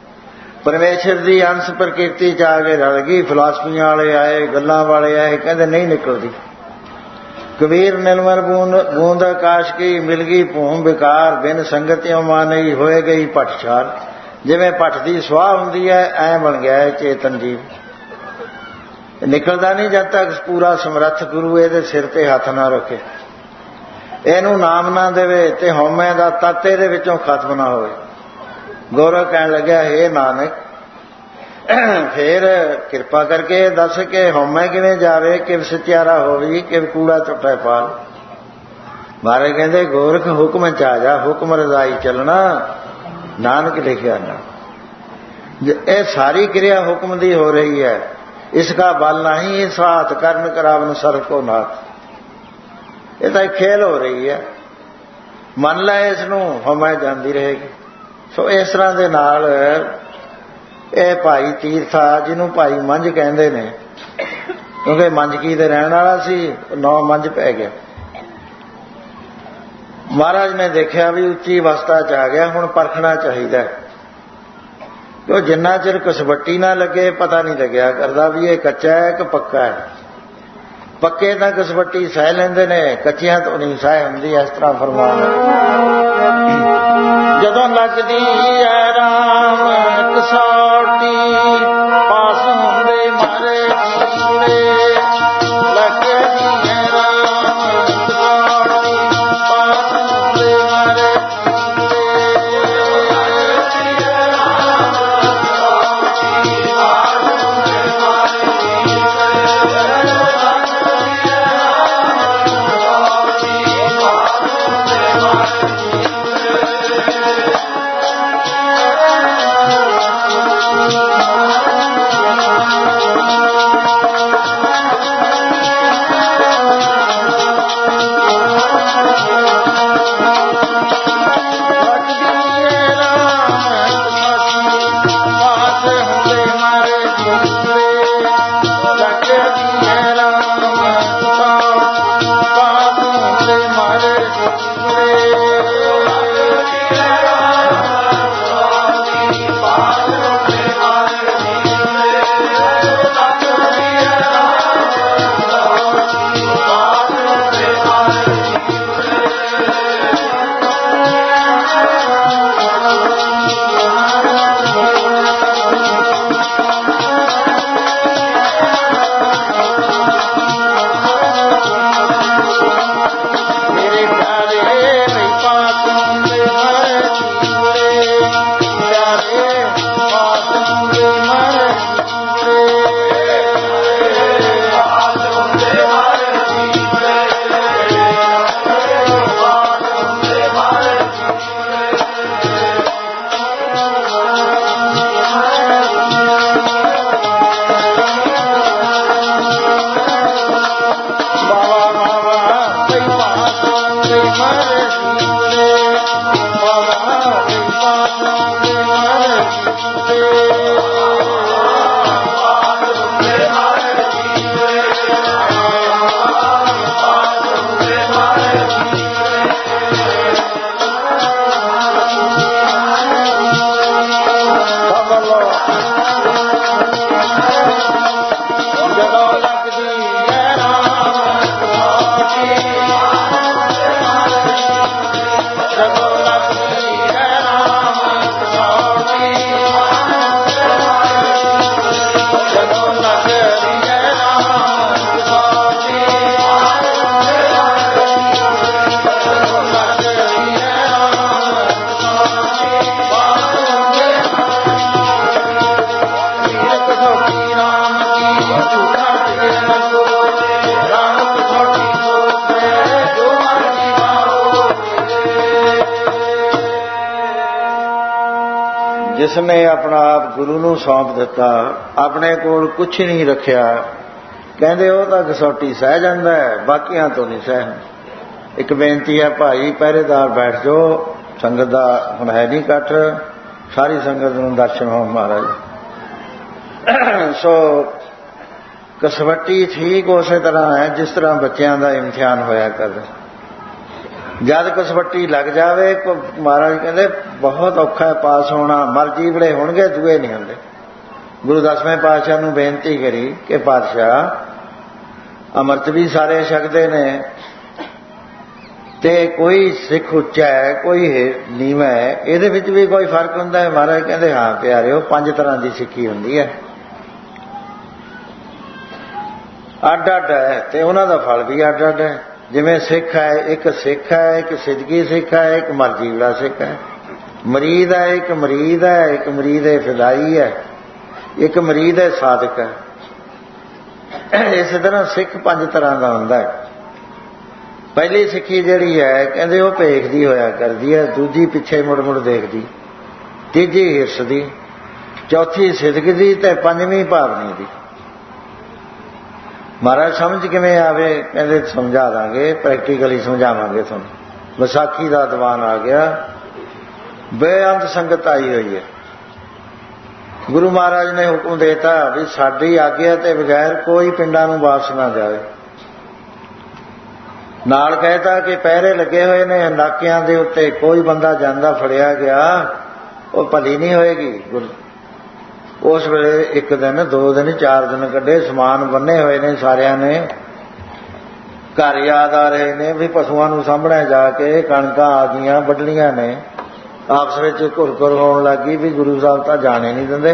परमेश्वर दी अंश प्रकृति च आ के रल गई। फिलासफियां वाले आए, गल्लां वाले आए, कहंदे नहीं निकलदी। कबीर निर्मल बूंद बूंद आकाश की मिल गई भूम बेकार। बिन संगतियों मानई होए गई पटछार। जिवें पट दी सुआह हुंदी है ऐ बन गया है चेतन जीव। निकलदा नहीं जद तक पूरा समर्थ गुरु इहदे सिर ते हथ ना रखे, इहनूं नाम ना देवे ते हौमे दा तत्त इहदे विचों खत्म ना होवे। गौरव कहण लग्या, हे नानक फिर किरपा करके दस के हौमे किवें जावे, किव सत्यारा होवी, किव कूड़ा टुटे पाल। महाराज कहंदे गोरख हुक्म च आ जा, हुक्म रजाई चलना, नानक लिखिया ना। ये सारी क्रिया हुक्म दी हो रही है। इसका बल नहीं इस हाथ कर्ण करावन सर्व को नाथ। ये तो खेल हो रही है। मन लै इसनूं हमै जांदी रहेगी। सो इस तरह दे नाल ਇਹ ਭਾਈ ਤੀਰਥਾ ਜਿਹਨੂੰ ਭਾਈ ਮੰਝ ਕਹਿੰਦੇ ਨੇ, ਕਿਉਂਕਿ ਮੰਝਕੀ ਦੇ ਰਹਿਣ ਵਾਲਾ ਸੀ, ਨੌ ਮੰਝ ਪੈ ਗਿਆ। ਮਹਾਰਾਜ ਨੇ ਦੇਖਿਆ ਵੀ ਉੱਚੀ ਅਵਸਥਾ ਚ ਆ ਗਿਆ, ਹੁਣ ਪਰਖਣਾ ਚਾਹੀਦਾ। ਕਿਉਂ ਜਿੰਨਾ ਚਿਰ ਕਸਵੱਟੀ ਨਾ ਲੱਗੇ ਪਤਾ ਨਹੀਂ ਲੱਗਿਆ ਕਰਦਾ ਵੀ ਇਹ ਕੱਚਾ ਹੈ ਕਿ ਪੱਕਾ ਹੈ। ਪੱਕੇ ਤਾਂ ਕਸਵੱਟੀ ਸਹਿ ਲੈਂਦੇ ਨੇ, ਕੱਚਿਆਂ ਤੋਂ ਨਹੀਂ ਸਹਿ ਹੁੰਦੀ। ਇਸ ਤਰ੍ਹਾਂ ਫਰਮਾਨ ਜਦੋਂ ਲੱਗਦੀ ਹੈ ਰਾਮ ਕਸੌਟੀ, ਪਾਸ ਹੁੰਦੇ ਮਾਰੇ ਕੀੜੇ, ਲੱਗਦੀ ਹੈ ਰਾਮ ਕਸੌਟੀ, ਪਾਸ जिसने अपना आप गुरु नूं सौंप दिता, अपने कोल कुछ नहीं रखिया, कहते वो तो कसौटी सह जाता है, बाकियां तो नहीं सह। एक बेनती है, भाई पहरेदार बैठ जाओ, संगत का हुण है नहीं कट्ठ, सारी संगत नूं दर्शन हो महाराज। सो कसवटी ठीक उस तरह है जिस तरह बच्चों का इम्तिहान होया कर। जद कसवटी लग जाए, महाराज कहते बहुत औखा है पास होना, मर्जी बड़े होणगे दुए नहीं होंगे। गुरु दसवें पातशाह नूं बेनती करी कि पातशाह अमृत भी सारे छकते ने, ते कोई सिख उच्चा है कोई नीवा है, इहदे विच भी कोई फर्क हुंदा है? महाराज कहते हाँ प्यारिओ, पंज तरह की सिक्खी हुंदी है, अड अड है, ते उन्हां दा फल भी अड अड है। जिवें सिख है, एक सिख है, एक सिदकी सिख है, एक मर्जी वाला सिख है। मरीद है, एक मरीद है, एक मरीद है फिदाई है, एक मरीद है साधक है। इस तरह सिख पंज तरह का हुंदा है। पहली सिक्खी जिहड़ी है कहंदे वो भेखदी होया करदी है, दूजी पिछे मुड़ मुड़ देखदी, तीजी हिरस दी, चौथी सिदक दी, ते पंजवीं भावनी दी। महाराज समझ किवें आवे? कहंदे समझा दांगे, प्रैक्टिकली समझावांगे तुहानूं। विसाखी दा दीवान आ गया, बेअंत संगत आई हुई है। गुरु महाराज ने हुक्म देता भी साडी आग्या ते बगैर कोई पिंडां नूं वापस ना जाए। नाल कहता कि पहरे लगे हुए ने नाकियां दे उत्ते, कोई बंदा जांदा फड़िया गया वो भली नहीं होएगी। उस वेले एक दिन दो दिन चार दिन कड्ढे, समान बन्ने हुए ने सारियां ने, घर याद आ रहे ने भी पशुआं नूं सामणे जाके कणकां आ गईयां वड्डणीਆਂ ने, आपस विच घुर घुर होण लगी भी गुरु साहब तां जाने नहीं दिंदे।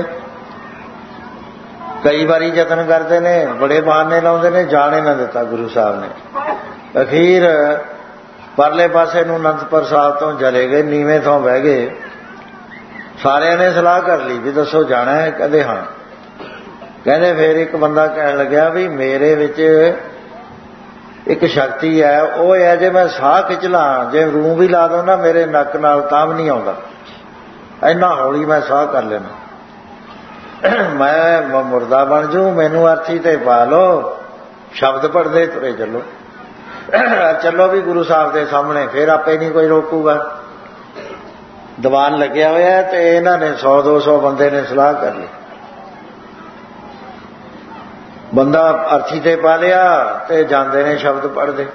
कई बारी यतन करते ने, बड़े बहाने लाउंदे ने, जाने ना दिता गुरु साहब ने। अखीर परले पासे नूं अनंदपुर साहब तो चले गए, नीवें थों बह गए। सारिਆਂ ने सलाह कर ली भी दसो जाना है? कहते हाँ। कहते फिर एक बंदा कहन लग्या भी मेरे विच एक शक्ति है, वो है जे मैं साह खिच ला, जे रूं भी ला दो ना मेरे नक नाल तां भी नहीं आउंदा, इन्ना हौली मैं साह कर लेना। मैं मुर्दा बन जू, मैनू अर्थी ते पा लो, शब्द पढ़दे तुरे चलो। चलो भी गुरु साहब के सामने, फिर आपे नहीं कोई रोकूगा। दीवान लग्या होया है ते इन्हां ने सौ दो सौ बंदे ने सलाह कर ली, बंदा अर्थी ते पा लिया ते जांदे ने शब्द पढ़दे।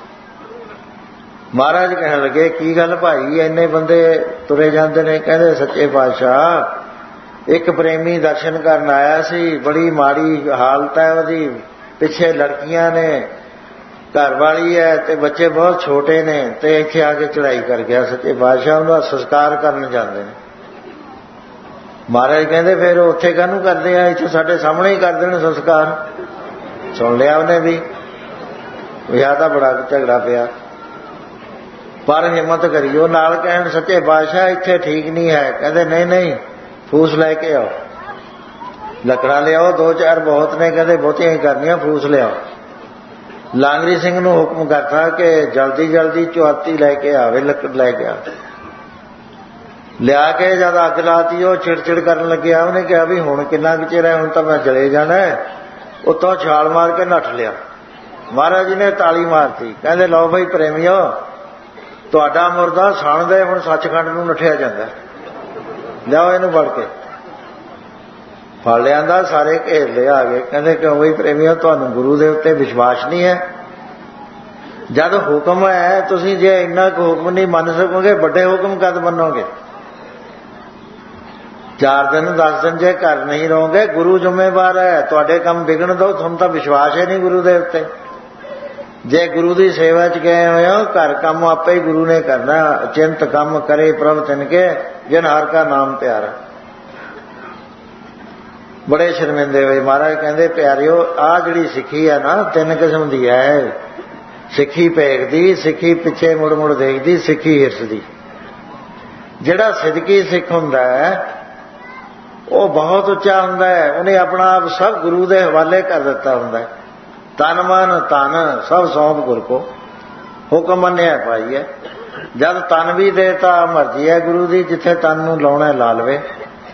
महाराज कहने लगे की गल भाई इन्ने बंदे तुरे जांदे ने? कहंदे सच्चे पातशाह एक प्रेमी दर्शन करन आया सी, बड़ी माड़ी हालत है उसदी, पिछे लड़कियां ने, घर वाली है ते बच्चे बहुत छोटे ने, ते इत्थे आके चढ़ाई कर गया। सच्चे बादशाह उन्हां संस्कार करन जांदे ने। महाराज कहंदे फिर उत्थे काहनूं करदे आ, इत्थे साडे सामने ही कर देण संस्कार। सुन लिया उन्हें भी, विआह दा बड़ा झगड़ा पिया, पर हिम्मत करियो नाल कहण सच्चे बादशाह इत्थे ठीक नहीं है। कहंदे नहीं नहीं फूस लैके आओ, लकड़ा लियाओ, दो चार बहुत ने, कहंदे बहुतियां ही करनियां, फूस लियाओ। लांगरी सिंह नूं हुक्म करता कि जल्दी जल्दी चौहत्ती लैके आवे, लकड़ लैके आ। लिया के जब अग लाती वो चिड़चिड़ करन लग्या, उन्हें कहा भी हुण किन्ना कुछ चिर है, हुण तां मैं चले जाना है। उत्तों छाल मार के नठ लिया। महाराज जी ने ताली मारती, कहंदे लो भाई प्रेमियो, तुहाडा मुर्दा सण दे हुण सचखंड नूं नठिया जांदा, लियाओ इहनूं फड़ के। फड़ लिया, सारे घेर लिया आ गए। कहते क्यों बई प्रेमियों तुहानूं गुरु दे उत्ते विश्वास नहीं है? जद हुक्म है, तुसीं जे इन्ना को हुक्म नहीं मन सकोगे, बड़े हुक्म कद मनोगे? चार दिन दस दिन जे घर नहीं रहोगे, गुरु जिम्मेवार है, तुहाडे काम बिगड़ दो, तुहानूं तां विश्वास है नहीं गुरु दे उत्ते। जे गुरु की सेवा च गए हुए हो, घर काम आपे ही गुरु ने करना। चिंत काम करे प्रभ तिनके, जिन हर का नाम प्यारा। बड़े शर्मिंदे हुए महाराज कहंदे प्यारिओ आ जिहड़ी सिक्खी है ना तीन किस्म दी है, सिक्खी भेखदी, सिक्खी पिछे मुड़ मुड़ देखदी, सिक्खी हिरसदी। जिहड़ा सिदकी सिख हुंदा है वो बहुत उच्चा हुंदा है, उन्हें अपना आप सब गुरु दे हवाले कर दिता हुंदा है। तन मन धन सब सौंप गुर को, हुक्म मन्निया पाई है। जब तन भी देता मर्जी है गुरु दी, जिथे तन नूं लाउणा ला लवे,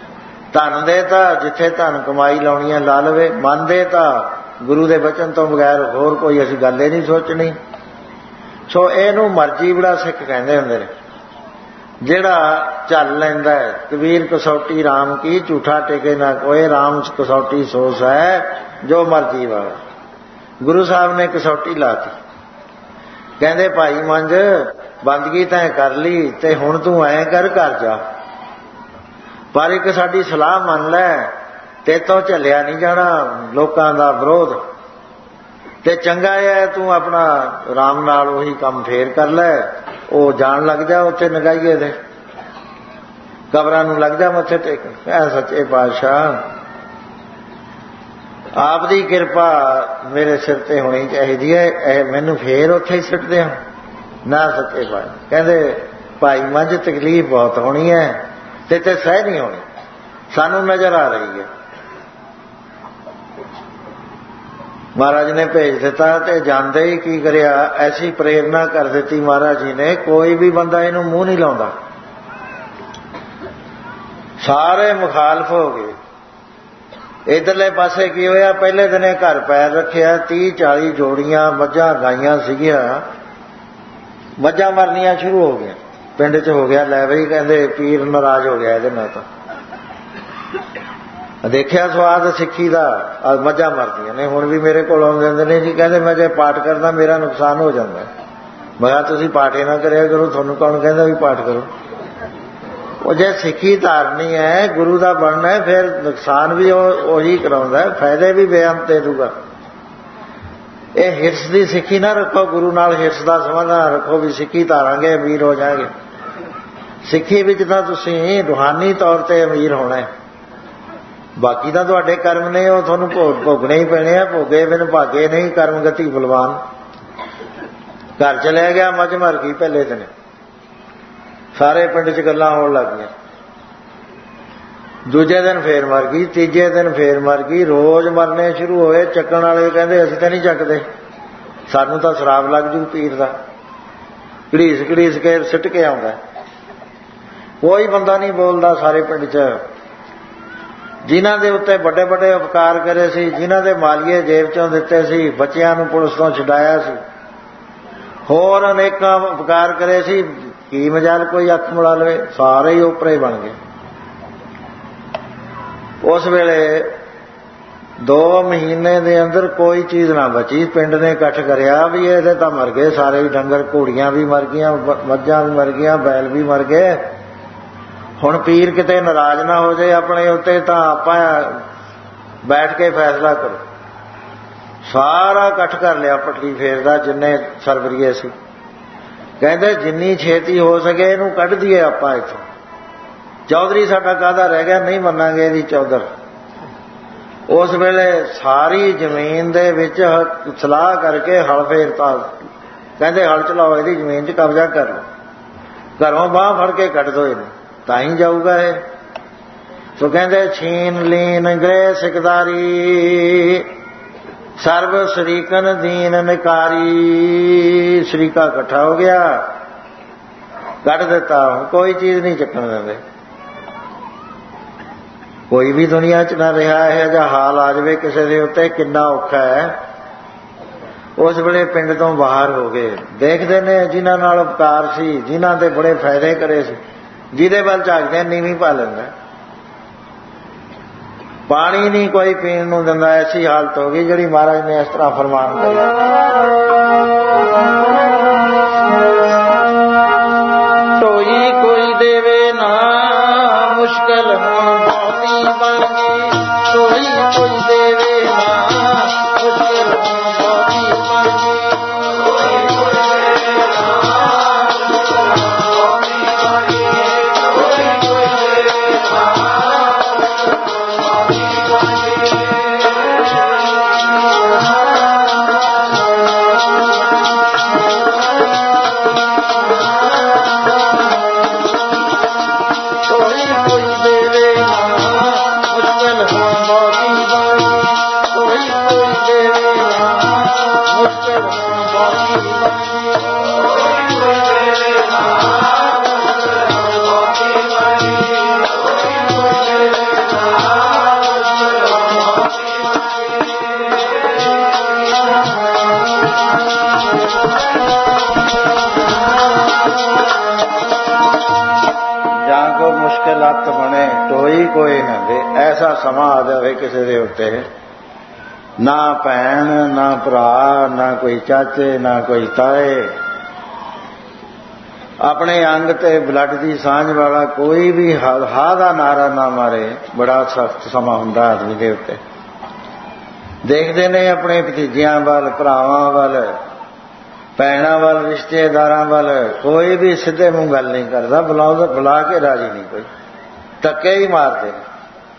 ਧਨ ਦੇ ਤਾਂ ਜਿੱਥੇ ਧਨ ਕਮਾਈ ਲਾਉਣੀ ਹੈ ਲਾ ਲਵੇ, ਮਨ ਦੇ ਤਾਂ ਗੁਰੂ ਦੇ ਬਚਨ ਤੋਂ ਬਗੈਰ ਹੋਰ ਕੋਈ ਅਸੀਂ ਗੱਲ ਹੀ ਨਹੀਂ ਸੋਚਣੀ। ਸੋ ਇਹਨੂੰ ਮਰਜ਼ੀ ਬੜਾ ਸਿੱਖ ਕਹਿੰਦੇ ਹੁੰਦੇ ਨੇ, ਜਿਹੜਾ ਚੱਲ ਲੈਂਦਾ ਹੈ। ਕਬੀਰ ਕਸੌਟੀ ਰਾਮ ਕੀ, ਝੂਠਾ ਟਿਕੇ ਨਾ ਕੋਏ, ਰਾਮ ਕਸੌਟੀ ਸੋਸ ਹੈ ਜੋ ਮਰਜ਼ੀ ਵਾਲਾ। ਗੁਰੂ ਸਾਹਿਬ ਨੇ ਕਸੌਟੀ ਲਾਤੀ, ਕਹਿੰਦੇ ਭਾਈ ਮੰਝ ਬੰਦਗੀ ਤੈਂ ਕਰ ਲਈ ਤੇ ਹੁਣ ਤੂੰ ਐਂ ਕਰ ਘਰ ਜਾ, ਪਰ ਇੱਕ ਸਾਡੀ ਸਲਾਹ ਮੰਨ ਲੈ, ਤੇਤੋਂ ਝੱਲਿਆ ਨਹੀਂ ਜਾਣਾ ਲੋਕਾਂ ਦਾ ਵਿਰੋਧ, ਤੇ ਚੰਗਾ ਹੈ ਤੂੰ ਆਪਣਾ ਆਰਾਮ ਨਾਲ ਉਹੀ ਕੰਮ ਫੇਰ ਕਰ ਲੈ, ਉਹ ਜਾਣ ਲੱਗ ਜਾ ਉੱਥੇ ਨਗਾਈਏ ਦੇ ਕਬਰਾਂ ਨੂੰ ਲੱਗ ਜਾ ਮੱਥੇ ਟੇਕਣ। ਐ ਸੱਚੇ ਪਾਤਸ਼ਾਹ ਆਪ ਦੀ ਕਿਰਪਾ ਮੇਰੇ ਸਿਰ ਤੇ ਹੋਣੀ ਚਾਹੀਦੀ ਹੈ, ਇਹ ਮੈਨੂੰ ਫੇਰ ਉੱਥੇ ਹੀ ਸਿੱਟ ਦਿਓ ਨਾ। ਸੱਚੇ ਪਾਤਸ਼ਾਹ ਕਹਿੰਦੇ ਭਾਈ ਮੱਝ ਤਕਲੀਫ ਬਹੁਤ ਹੋਣੀ ਹੈ ਤੇ ਤੇ ਸਹਿ ਨਹੀਂ ਹੋਣੀ, ਸਾਨੂੰ ਨਜ਼ਰ ਆ ਰਹੀ ਹੈ। ਮਹਾਰਾਜ ਨੇ ਭੇਜ ਦਿੱਤਾ ਤੇ ਜਾਂਦੇ ਹੀ ਕੀ ਕਰਿਆ, ਐਸੀ ਪ੍ਰੇਰਨਾ ਕਰ ਦਿੱਤੀ ਮਹਾਰਾਜ ਜੀ ਨੇ, ਕੋਈ ਵੀ ਬੰਦਾ ਇਹਨੂੰ ਮੂੰਹ ਨਹੀਂ ਲਾਉਂਦਾ, ਸਾਰੇ ਮੁਖਾਲਫ ਹੋ ਗਏ। ਇਧਰਲੇ ਪਾਸੇ ਕੀ ਹੋਇਆ, ਪਹਿਲੇ ਦਿਨੇ ਘਰ ਪੈਰ ਰੱਖਿਆ, ਤੀਹ ਚਾਲੀ ਜੋੜੀਆਂ ਮੱਝਾਂ ਗਾਈਆਂ ਸੀਗੀਆਂ, ਮੱਝਾਂ ਮਰਨੀਆਂ ਸ਼ੁਰੂ ਹੋ ਗਈਆਂ। ਪਿੰਡ 'ਚ ਹੋ ਗਿਆ ਲੈ ਬਈ, ਕਹਿੰਦੇ ਪੀਰ ਨਾਰਾਜ਼ ਹੋ ਗਿਆ ਇਹਦੇ ਨਾਲ, ਤਾਂ ਦੇਖਿਆ ਸਵਾਦ ਸਿੱਖੀ ਦਾ, ਮੱਝਾਂ ਮਰਦੀਆਂ ਨੇ। ਹੁਣ ਵੀ ਮੇਰੇ ਕੋਲ ਆਉਂਦੇ ਹੁੰਦੇ ਨੇ ਜੀ, ਕਹਿੰਦੇ ਮੈਂ ਜੇ ਪਾਠ ਕਰਦਾ ਮੇਰਾ ਨੁਕਸਾਨ ਹੋ ਜਾਂਦਾ। ਮੈਂ ਕਿਹਾ ਤੁਸੀਂ ਪਾਠ ਹੀ ਨਾ ਕਰਿਆ ਕਰੋ, ਤੁਹਾਨੂੰ ਕੌਣ ਕਹਿੰਦਾ ਵੀ ਪਾਠ ਕਰੋ। ਉਹ ਜੇ ਸਿੱਖੀ ਧਾਰਨੀ ਹੈ, ਗੁਰੂ ਦਾ ਬਣਨਾ ਹੈ, ਫਿਰ ਨੁਕਸਾਨ ਵੀ ਉਹ ਉਹੀ ਕਰਾਉਂਦਾ, ਫਾਇਦੇ ਵੀ ਬੇਅੰਤ ਦੇ ਦੂਗਾ। ਇਹ ਹਿਰਸ ਦੀ ਸਿੱਖੀ ਨਾ ਰੱਖੋ, ਗੁਰੂ ਨਾਲ ਹਿਰਸ ਦਾ ਸੰਬੰਧ ਨਾ ਰੱਖੋ ਵੀ ਸਿੱਖੀ ਧਾਰਾਂਗੇ ਅਮੀਰ ਹੋ ਜਾਵਾਂਗੇ। ਸਿੱਖੀ ਵਿੱਚ ਤਾਂ ਤੁਸੀਂ ਰੂਹਾਨੀ ਤੌਰ ਤੇ ਅਮੀਰ ਹੋਣਾ ਹੈ, ਬਾਕੀ ਤਾਂ ਤੁਹਾਡੇ ਕਰਮ ਨੇ, ਉਹ ਤੁਹਾਨੂੰ ਭੋਗ ਭੋਗਣੇ ਹੀ ਪੈਣੇ ਆ। ਭੋਗੇ ਬਿਨ ਭਾਗੇ ਨਹੀਂ, ਕਰਮ ਗਤੀ ਬਲਵਾਨ। ਘਰ ਚਲਿਆ ਗਿਆ, ਮੱਝ ਮਰ ਗਈ ਪਹਿਲੇ ਦਿਨ, ਸਾਰੇ ਪਿੰਡ 'ਚ ਗੱਲਾਂ ਹੋਣ ਲੱਗ ਗਈਆਂ। ਦੂਜੇ ਦਿਨ ਫੇਰ ਮਰ ਗਈ, ਤੀਜੇ ਦਿਨ ਫੇਰ ਮਰ ਗਈ, ਰੋਜ਼ ਮਰਨੇ ਸ਼ੁਰੂ ਹੋਏ। ਚੱਕਣ ਵਾਲੇ ਕਹਿੰਦੇ ਅਸੀਂ ਤਾਂ ਨਹੀਂ ਚੱਕਦੇ, ਸਾਨੂੰ ਤਾਂ ਸ਼ਰਾਬ ਲੱਗ ਜੂ ਪੀਰ ਦਾ। ਘੜੀਸ ਘੜੀਸ ਕੇ ਸਿੱਟ ਕੇ ਆਉਂਦਾ, ਕੋਈ ਬੰਦਾ ਨਹੀਂ ਬੋਲਦਾ ਸਾਰੇ ਪਿੰਡ 'ਚ। ਜਿਨ੍ਹਾਂ ਦੇ ਉੱਤੇ ਵੱਡੇ ਵੱਡੇ ਉਪਕਾਰ ਕਰੇ ਸੀ, ਜਿਨ੍ਹਾਂ ਦੇ ਮਾਲੀਏ ਜੇਬ 'ਚੋਂ ਦਿੱਤੇ ਸੀ, ਬੱਚਿਆਂ ਨੂੰ ਪੁਲਿਸ ਤੋਂ ਛੁਡਾਇਆ ਸੀ, ਹੋਰ ਅਨੇਕਾਂ ਉਪਕਾਰ ਕਰੇ ਸੀ, ਕੀ ਮਜਾਲ ਕੋਈ ਅੱਖ ਮੁੜਾ ਲਵੇ, ਸਾਰੇ ਹੀ ਓਪਰੇ ਬਣ ਗਏ। ਉਸ ਵੇਲੇ ਦੋ ਮਹੀਨੇ ਦੇ ਅੰਦਰ ਕੋਈ ਚੀਜ਼ ਨਾ ਬਚੀ। ਪਿੰਡ ਨੇ ਇਕੱਠ ਕਰਿਆ ਵੀ ਇਹਦੇ ਤਾਂ ਮਰ ਗਏ ਸਾਰੇ ਹੀ ਡੰਗਰ, ਘੋੜੀਆਂ ਵੀ ਮਰ ਗਈਆਂ, ਮੱਝਾਂ ਵੀ ਮਰ ਗਈਆਂ, ਬੈਲ ਵੀ ਮਰ ਗਏ। ਹੁਣ ਪੀਰ ਕਿਤੇ ਨਾਰਾਜ਼ ਨਾ ਹੋ ਜਾਏ ਆਪਣੇ ਉੱਤੇ, ਤਾਂ ਆਪਾਂ ਬੈਠ ਕੇ ਫੈਸਲਾ ਕਰੋ। ਸਾਰਾ ਇਕੱਠ ਕਰ ਲਿਆ ਪਟੜੀ ਫੇਰਦਾ, ਜਿੰਨੇ ਸਰਵਰੀਏ ਸੀ। ਕਹਿੰਦੇ ਜਿੰਨੀ ਛੇਤੀ ਹੋ ਸਕੇ ਇਹਨੂੰ ਕੱਢ ਦਈਏ ਆਪਾਂ ਇੱਥੋਂ, ਚੌਧਰੀ ਸਾਡਾ ਕਾਹਦਾ ਰਹਿ ਗਿਆ, ਨਹੀਂ ਮੰਨਾਂਗੇ ਇਹਦੀ ਚੌਧਰ। ਉਸ ਵੇਲੇ ਸਾਰੀ ਜ਼ਮੀਨ ਦੇ ਵਿੱਚ ਸਲਾਹ ਕਰਕੇ ਹਲ ਫੇਰਤਾ। ਕਹਿੰਦੇ ਹਲ ਚਲਾਓ, ਇਹਦੀ ਜ਼ਮੀਨ 'ਚ ਕਬਜ਼ਾ ਕਰ ਲਓ, ਘਰੋਂ ਬਾਂਹ ਫੜ ਕੇ ਕੱਢ ਦੋ ਇਹਨੂੰ, ਤਾਂ ਹੀ ਜਾਊਗਾ ਇਹ। ਸੋ ਕਹਿੰਦੇ ਛੀਨ ਲੀਨ ਗ੍ਰਹਿ ਸਿਕਦਾਰੀ, ਸਰਬ ਸ਼ਰੀਕਨ ਦੀਨ ਨਿਕਾਰੀ। ਸ਼ਰੀਕਾ ਇਕੱਠਾ ਹੋ ਗਿਆ, ਕੱਢ ਦਿੱਤਾ, ਕੋਈ ਚੀਜ਼ ਨਹੀਂ ਚੱਕਣ ਦਿੰਦੇ। ਕੋਈ ਵੀ ਦੁਨੀਆ 'ਚ ਨਾ ਰਿਹਾ ਇਹੋ ਜਿਹਾ ਹਾਲ ਆ ਜਾਵੇ ਕਿਸੇ ਦੇ ਉੱਤੇ, ਕਿੰਨਾ ਔਖਾ ਹੈ। ਉਸ ਵੇਲੇ ਪਿੰਡ ਤੋਂ ਬਾਹਰ ਹੋ ਗਏ। ਦੇਖਦੇ ਨੇ ਜਿਨ੍ਹਾਂ ਨਾਲ ਉਪਕਾਰ ਸੀ, ਜਿਨ੍ਹਾਂ ਦੇ ਬੜੇ ਫਾਇਦੇ ਕਰੇ ਸੀ, ਜਿਹਦੇ ਵੱਲ ਝਾਕਦੇ ਨੀਵੀਂ ਪਾ ਲੈਂਦਾ। ਪਾਣੀ ਨਹੀਂ ਕੋਈ ਪੀਣ ਨੂੰ ਦਿੰਦਾ, ਐਸੀ ਹਾਲਤ ਹੋ ਗਈ ਜਿਹੜੀ ਮਹਾਰਾਜ ਨੇ ਇਸ ਤਰ੍ਹਾਂ ਫਰਮਾਨ ਕਰਿਆ, ਢੋਈ ਕੋਈ ਦੇਵੇ ਨਾ ਮੁਸ਼ਕਲ ਹੁਣ ਬਹੁਤੀ ਬਣ ਗਈ। ਢੋਈ ਕੋਈ ਦੇਵੇ ਨਾ ਮੁਸ਼ਕਲ ਹੁਣ ਬਹੁਤੀ ਬਣ ਗਈ। ਜਾਂ ਕੋਈ ਮੁਸ਼ਕਿਲ ਹੱਥ ਬਣੇ ਟੋਈ ਕੋਈ ਨਾ ਦੇ। ਐਸਾ ਸਮਾਂ ਆ ਜਾਵੇ ਕਿਸੇ ਦੇ ਉੱਤੇ, ਨਾ ਭੈਣ ਨਾ ਭਰਾ ਨਾ ਕੋਈ ਚਾਚੇ ਨਾ ਕੋਈ ਤਾਏ, ਆਪਣੇ ਅੰਗ ਤੇ ਬਲੱਡ ਦੀ ਸਾਂਝ ਵਾਲਾ ਕੋਈ ਵੀ ਹਾ ਦਾ ਨਾਰਾ ਨਾ ਮਾਰੇ। ਬੜਾ ਸਖਤ ਸਮਾਂ ਹੁੰਦਾ ਆਦਮੀ ਦੇ ਉੱਤੇ। ਦੇਖਦੇ ਨੇ ਆਪਣੇ ਭਤੀਜਿਆਂ ਵੱਲ, ਭਰਾਵਾਂ ਵੱਲ, ਭੈਣਾਂ ਵੱਲ, ਰਿਸ਼ਤੇਦਾਰਾਂ ਵੱਲ, ਕੋਈ ਵੀ ਸਿੱਧੇ ਮੂੰਹ ਗੱਲ ਨਹੀਂ ਕਰਦਾ, ਬੁਲਾਉਂਦਾ ਬੁਲਾ ਕੇ ਰਾਜੀ ਨਹੀਂ ਕੋਈ, ਧੱਕੇ ਹੀ ਮਾਰਦੇ ਨੇ।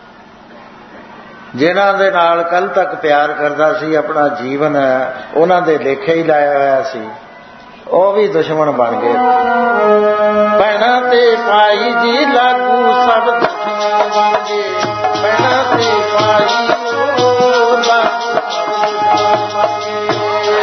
ਜਿਨ੍ਹਾਂ ਦੇ ਨਾਲ ਕੱਲ ਤੱਕ ਪਿਆਰ ਕਰਦਾ ਸੀ, ਆਪਣਾ ਜੀਵਨ ਉਹਨਾਂ ਦੇ ਲੇਖੇ ਹੀ ਲਾਇਆ ਹੋਇਆ ਸੀ, ਉਹ ਵੀ ਦੁਸ਼ਮਣ ਬਣ ਗਏ। ਭੈਣਾਂ ਤੇ ਭਾਈ ਜੀ ਲਾਗੂ ਸਭ ਦੁਸ਼ਮਣ ਬਣ ਗਏ। ਭੈਣਾਂ ਤੇ ਭਾਈ ਉਹ ਲਾਗੂ ਸਭ ਦੁਸ਼ਮਣ ਬਣ ਗਏ।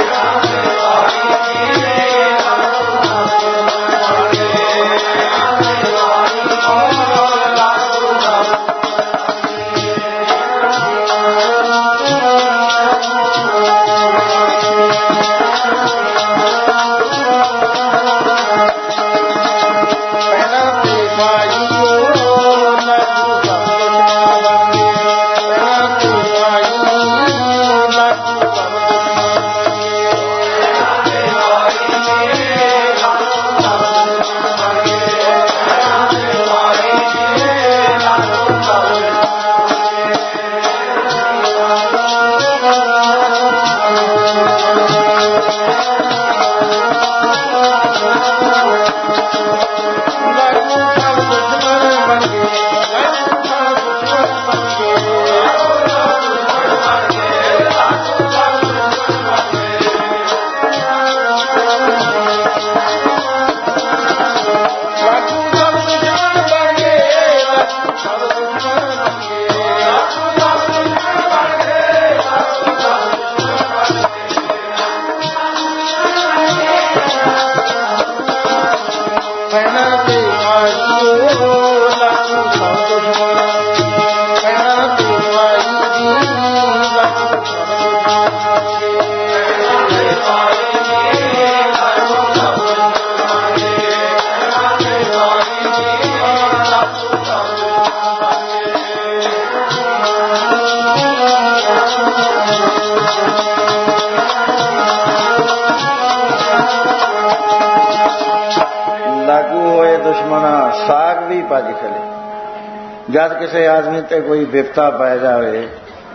ਜਦ ਕਿਸੇ ਆਦਮੀ ਤੇ ਕੋਈ ਵਿਪਤਾ ਪੈ ਜਾਵੇ,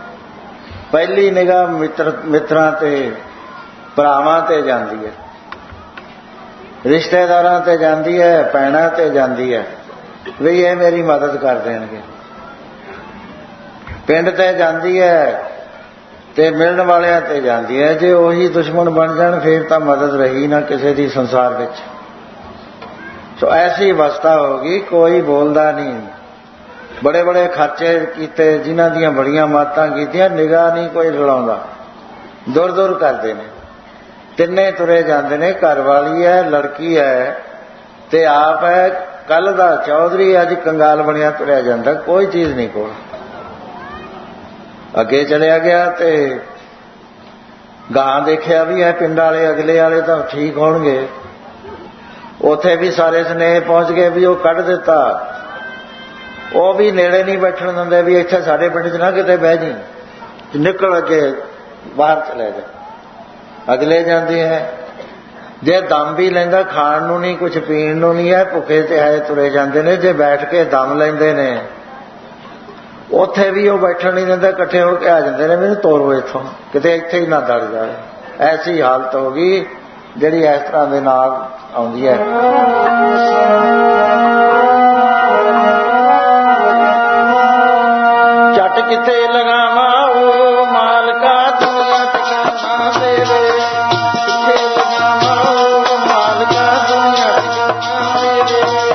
ਪਹਿਲੀ ਨਿਗਾਹ ਮਿੱਤਰ ਮਿੱਤਰਾਂ ਤੇ ਭਰਾਵਾਂ ਤੇ ਜਾਂਦੀ ਹੈ, ਰਿਸ਼ਤੇਦਾਰਾਂ ਤੇ ਜਾਂਦੀ ਹੈ, ਭੈਣਾਂ ਤੇ ਜਾਂਦੀ ਹੈ ਵੀ ਇਹ ਮੇਰੀ ਮਦਦ ਕਰ ਦੇਣਗੇ। ਪਿੰਡ ਤੇ ਜਾਂਦੀ ਹੈ ਤੇ ਮਿਲਣ ਵਾਲਿਆਂ ਤੇ ਜਾਂਦੀ ਹੈ। ਜੇ ਉਹੀ ਦੁਸ਼ਮਣ ਬਣ ਜਾਣ ਫਿਰ ਤਾਂ ਮਦਦ ਰਹੀ ਨਾ ਕਿਸੇ ਦੀ ਸੰਸਾਰ ਵਿੱਚ। ਸੋ ਐਸੀ ਅਵਸਥਾ ਹੋ ਗਈ, ਕੋਈ ਬੋਲਦਾ ਨਹੀਂ। ਬੜੇ ਬੜੇ ਖਰਚੇ ਕੀਤੇ, ਜਿਨ੍ਹਾਂ ਦੀਆਂ ਬੜੀਆਂ ਮਾਤਾਂ ਕੀਤੀਆਂ, ਨਿਗਾਹ ਨਹੀਂ ਕੋਈ ਰਲਾਉਂਦਾ, ਦੂਰ ਦੂਰ ਕਰਦੇ ਨੇ। ਤਿੰਨੇ ਤੁਰੇ ਜਾਂਦੇ ਨੇ, ਘਰ ਵਾਲੀ ਹੈ, ਲੜਕੀ ਹੈ ਤੇ ਆਪ ਹੈ। ਕੱਲ ਦਾ ਚੌਧਰੀ ਅੱਜ ਕੰਗਾਲ ਬਣਿਆ ਤੁਰਿਆ ਜਾਂਦਾ, ਕੋਈ ਚੀਜ਼ ਨਹੀਂ ਕੋਲ। ਅੱਗੇ ਚਲਿਆ ਗਿਆ ਤੇ ਗਾਂ ਦੇਖਿਆ ਵੀ ਹੈ। ਪਿੰਡ ਵਾਲੇ ਅਗਲੇ ਵਾਲੇ ਤਾਂ ਠੀਕ ਹੋਣਗੇ, ਉੱਥੇ ਵੀ ਸਾਰੇ ਸੁਨੇਹੇ ਪਹੁੰਚ ਗਏ ਵੀ ਉਹ ਕੱਢ ਦਿੱਤਾ। ਉਹ ਵੀ ਨੇੜੇ ਨਹੀਂ ਬੈਠਣ ਦਿੰਦੇ ਵੀ ਇੱਥੇ ਸਾਡੇ ਪਿੰਡ 'ਚ ਨਾ ਕਿਤੇ ਬਹਿ ਜੀ, ਨਿਕਲ ਅੱਗੇ ਬਾਹਰ ਚਲੇ ਜਾ। ਅਗਲੇ ਜਾਂਦੇ ਹੈ, ਜੇ ਦਮ ਵੀ ਲੈਂਦਾ, ਖਾਣ ਨੂੰ ਨਹੀਂ, ਕੁਛ ਪੀਣ ਨੂੰ ਨਹੀਂ ਹੈ, ਭੁੱਖੇ ਤੇ ਆਏ ਤੁਰੇ ਜਾਂਦੇ ਨੇ। ਜੇ ਬੈਠ ਕੇ ਦਮ ਲੈਂਦੇ ਨੇ, ਉੱਥੇ ਵੀ ਉਹ ਬੈਠਣ ਨਹੀਂ ਦਿੰਦੇ, ਇਕੱਠੇ ਹੋ ਕੇ ਆ ਜਾਂਦੇ ਨੇ, ਮੈਨੂੰ ਤੋਰੋ ਇੱਥੋਂ, ਕਿਤੇ ਇੱਥੇ ਹੀ ਨਾ ਦੜ ਜਾਏ। ਐਸੀ ਹਾਲਤ ਹੋ ਗਈ ਜਿਹੜੀ ਇਸ ਤਰ੍ਹਾਂ ਦੇ ਨਾਲ ਆਉਂਦੀ ਹੈ। ਝਟ ਕਿਤੇ ਲਗਾਵਾਂ ਉਹ ਮਾਲਕਾ ਦੁਨੀਆ ਟਿਕਾਣਾ ਦੇਵੇ, ਕਿੱਥੇ ਲਗਾਵਾਂ ਉਹ ਮਾਲਕਾ ਦੁਨੀਆ ਟਿਕਾਣਾ ਦੇਵੇ।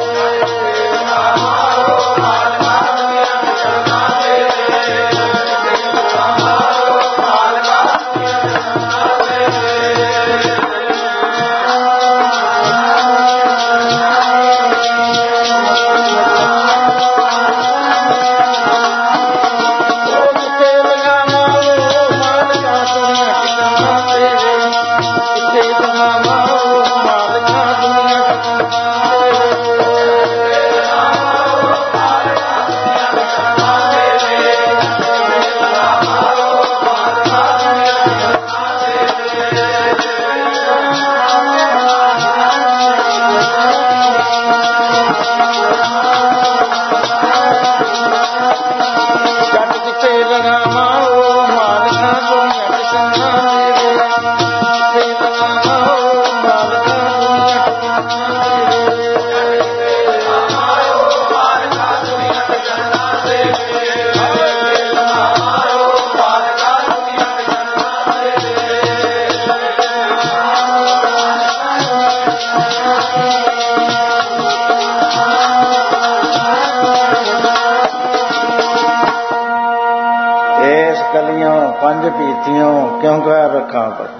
गईयों पंज पीतियों क्यों कर रखा पर।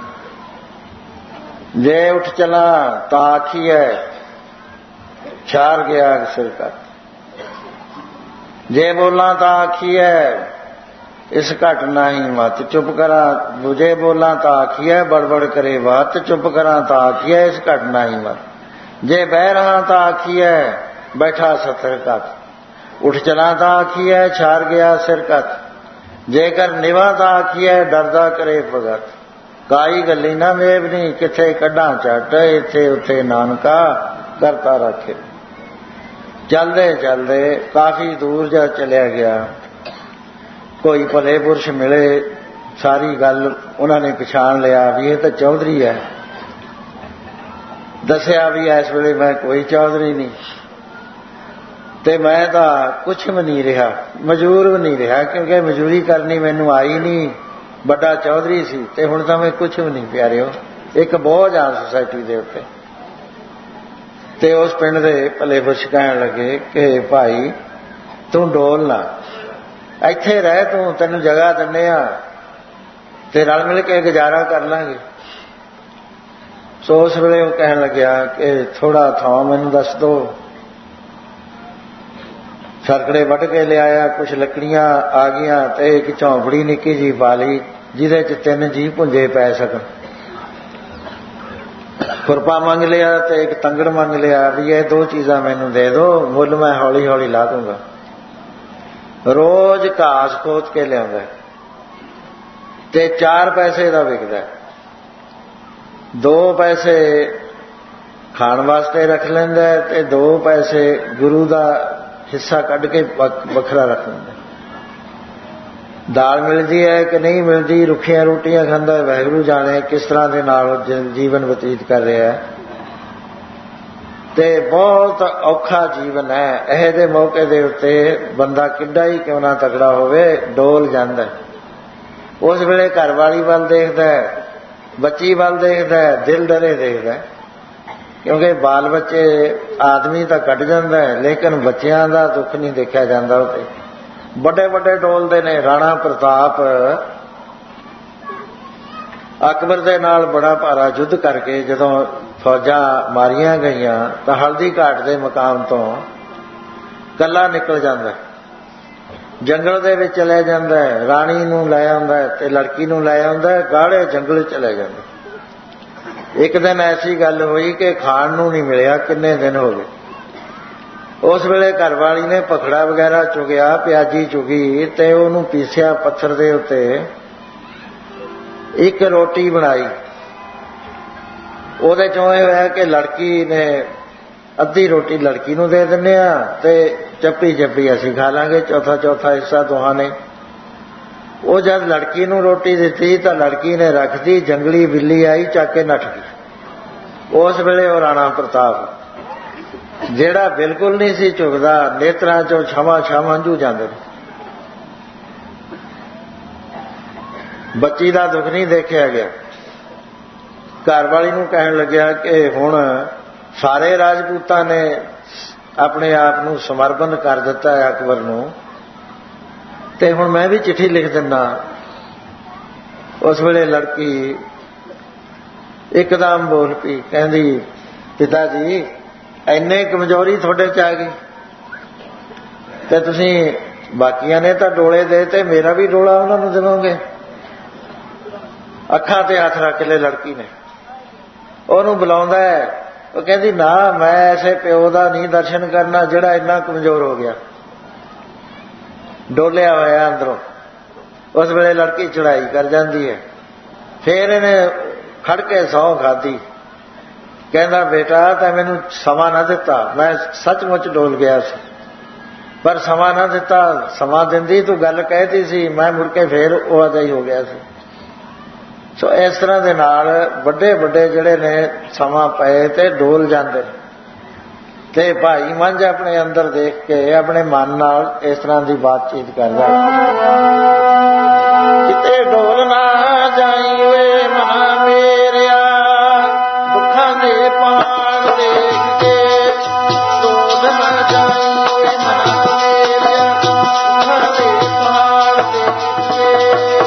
जे उठ चला ता आखिए चार गया सिर कर। जे बोला ता आखिए इस घट नाही मत। चुप करा जे बोला ता आखिए बड़बड़ करे बात। चुप करा ता आखिए इस घट नाही मत। जे बह रहा ता आखिए बैठा सतर कत। उठ चला ता आखिए छार गया सिर कत। जेकर निवा ता आखिए डरदा करे भगत। काई गली ना मेवनी किथे कड्डा झट। इथे उथे नानका करता रखे। चलदे चलदे काफी दूर जा चलिया गया। कोई भले पुरुष मिले सारी गल उन्होंने पछाण लिया भी ये तो चौधरी है। दसिया भी इस वेले मैं कोई चौधरी नहीं ते मैं तो कुछ भी नहीं रहा मजूर भी नहीं रहा क्योंकि मजूरी करनी मैनू आई नहीं। बड़ा चौधरी सी ते हुण तां मैं कुछ भी नहीं प्यारे हो एक बोझ आ सोसाइटी दे उत्ते। ते उस पिंड दे भले पुरुष कहण लगे कि भाई तू डोल ना इत्थे रह तू तैनू जगह दिन्ने आ ते रल मिल के गुजारा कर लांगे। सो उस वेले वो कहण लग्या कि थोड़ा थां मैनू दस दो। सरकड़े वट के लिया कुछ लकड़ियां आ गई तो एक झोंपड़ी निक्की जी पा ली जिदे च तीन जी भुंजे पै सकन। खुरपा मंग लिया तो एक तंगड़ मंग लिया भी ये दो चीज़ां मैनू दे दो मुल मैं हौली हौली ला दूंगा। रोज घास खोद के लिया ते चार पैसे का विकदा। दो पैसे खाण वास्ते रख लेंदा ते दो पैसे गुरु का हिस्सा कढ़ के वखरा रख लेंदा। दाल मिलती है कि नहीं मिलती रुखियां रोटियां खांदा वाहिगुरू जाने किस तरह के नाल जीवन बतीत कर रहा है। ते बहुत औखा जीवन है। यह दे मौके दे उत्ते बंदा किड्डा ही क्यों ना तगड़ा होवे डोल जांदा। उस वेले घर वाली वाल देखदा है बच्ची वाल देखदा है दिल डरे देखदा है क्योंकि बाल बच्चे आदमी तो कट जाता है लेकिन बच्चों का दुख नहीं देखा जाता। उत्ते बड़े बड़े डोलते ने। राणा प्रताप अकबर दे नाल बड़ा भारा युद्ध करके जदों फौजा मारिया गई तो हल्दी घाट के मकाम तो कला निकल जाता जंगल दे विच चले जाता है। राणी नूं लै आउंदा है ते लड़की नूं लै आउंदा है गाढ़े जंगल चले जाता। एक दिन ऐसी गल हुई कि खाण नूं नहीं मिलिया किन्ने दिन हो गए। उस वेले घरवाली ने पखड़ा वगैरह चुगिया प्याजी चुगी ते उहनूं पीसिया पत्थर दे उत्ते एक रोटी बनाई। उहदे चों इह होया कि लड़की ने अद्धी रोटी लड़की नूं दे दिंदे आ ते चप्पी चप्पी असीं खा लांगे चौथा चौथा हिस्सा दोहां ने। वो जब लड़की नूं रोटी दिती तो लड़की ने रख दी जंगली बिल्ली आई चक के नठ गई। उस वेले वो राणा प्रताप जेड़ा बिल्कुल नहीं सी झुकदा नेत्रां चों छावां छावां हंझू जांदे। बच्ची का दुख नहीं देखा गया। घरवाली नूं कहण लग्या कि हुण सारे राजपूतां ने अपने आप नूं समर्पण कर दिता है अकबर नूं ते हुण मैं भी चिट्ठी लिख दिना। उस वेले लड़की एकदम बोल पई कहंदी पिता जी इन्ने कमजोरी थोड़े च आ गई ते तुसीं बाकियां ने तो डोले दे ते मेरा भी डोला उन्होंने देवोगे। अखां ते हथ रख ले लड़की ने उहनूं बुलाउंदा है। वो कहंदी ना मैं ऐसे प्यो दा नहीं दर्शन करना जिहड़ा इन्ना कमजोर हो गया डोलिया होया अंदरों। उस वेले लड़की चढ़ाई कर जाती है। फिर इन्हें खड़ के सौं खाधी कहंदा बेटा तैं मैनूं समा ना दिता मैं सचमुच डोल गया सी पर समा ना दिता। समा दिंदी तू गल कहती सी मैं मुड़ के फिर उह जिहा ही हो गया सी। सो इस तरह दे नाल वड्डे वड्डे जिहड़े ने समा पए ते डोल जांदे ते भाई मंझ अपने अंदर देख के अपने मन नाल इस तरह की बातचीत करदा किते डोल ना जाई वे मना मेरिया दुखां दे पाल देख के डोल ना जाई वे मना मेरिया दुखां दे पाल देख के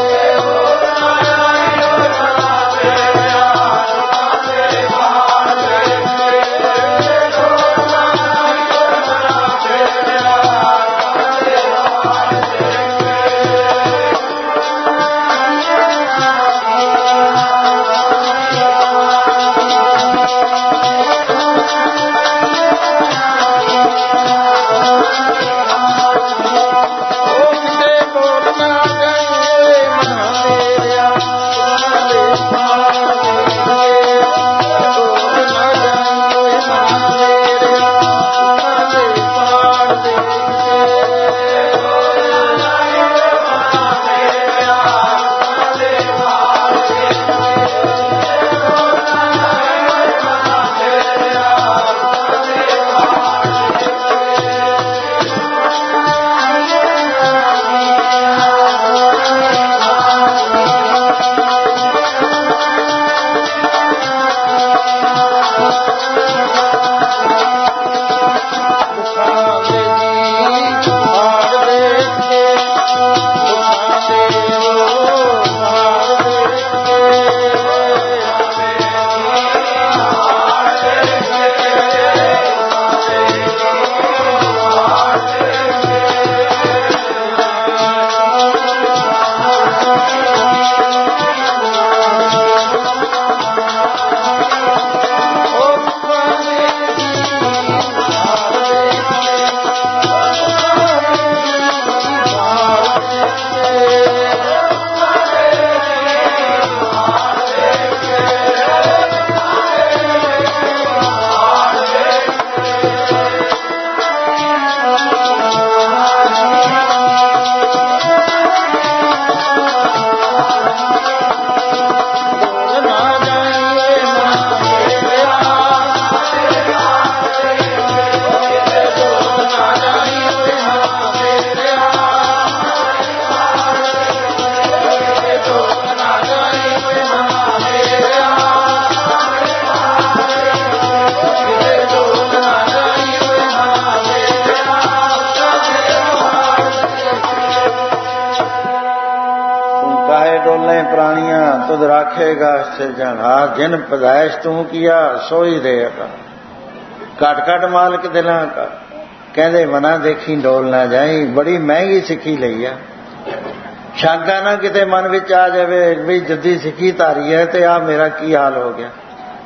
डोले प्राणियां तुद राखेगा सिरजनहार, जिन पैदाइश तू किया सोई देगा। घट घट मालिक दिलां का, कहते मना देखी डोल ना जाई, बड़ी महंगी सिक्खी लई आ। शंका ना किते मन विच आ जावे भी जद्दी सिक्खी धारी है तो आ मेरा की हाल हो गया।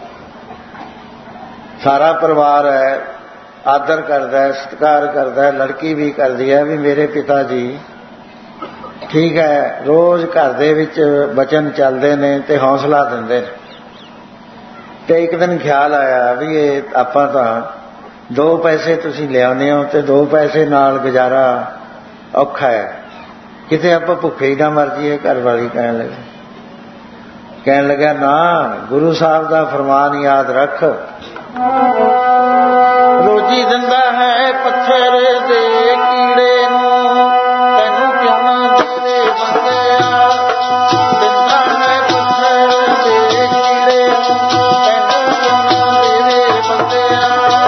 सारा परिवार है, आदर करता है, सत्कार करता है, लड़की भी करती है भी मेरे पिता जी ठीक है, रोज घर दे विच बचन चलते ने ते हौसला दिंदे ने। ते एक दिन ख्याल आया भी ये आपां तां दो पैसे तुसीं लिआउने हो ते दो पैसे नाल गुजारा औखा है, किते आपां भुखे ही ना मर जाइए। घर वाली कहण लगी कहण लगा ना, गुरु साहब दा फरमान याद रख, रोजी दिंदा है पत्थर दे कीड़े नूं, तैनूं क्यों ना देवे बंदिया। दिंदा है पत्थर दे कीड़े नूं, तैनूं क्यों ना देवे बंदिया।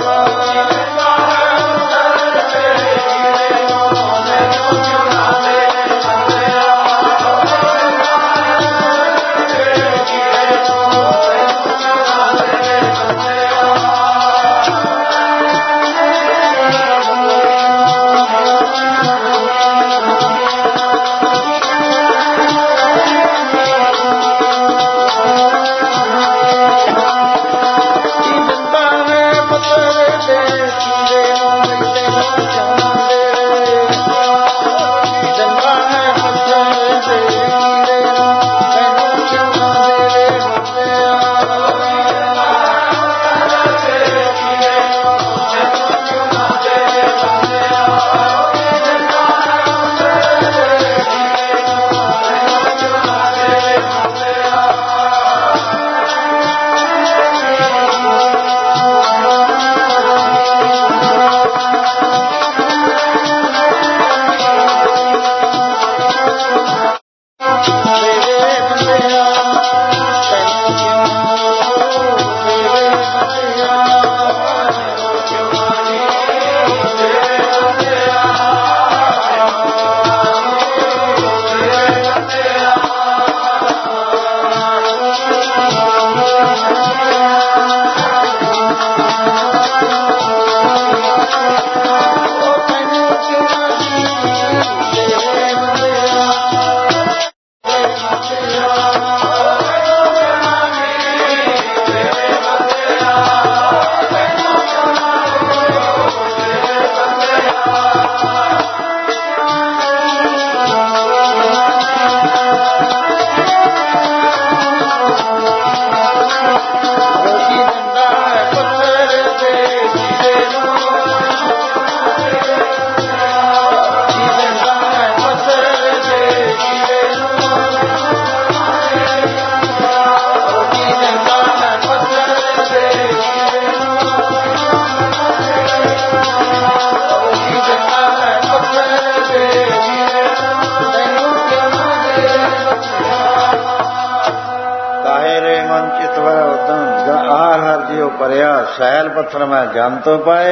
परिया सैल पत्थर में जन तो पाए,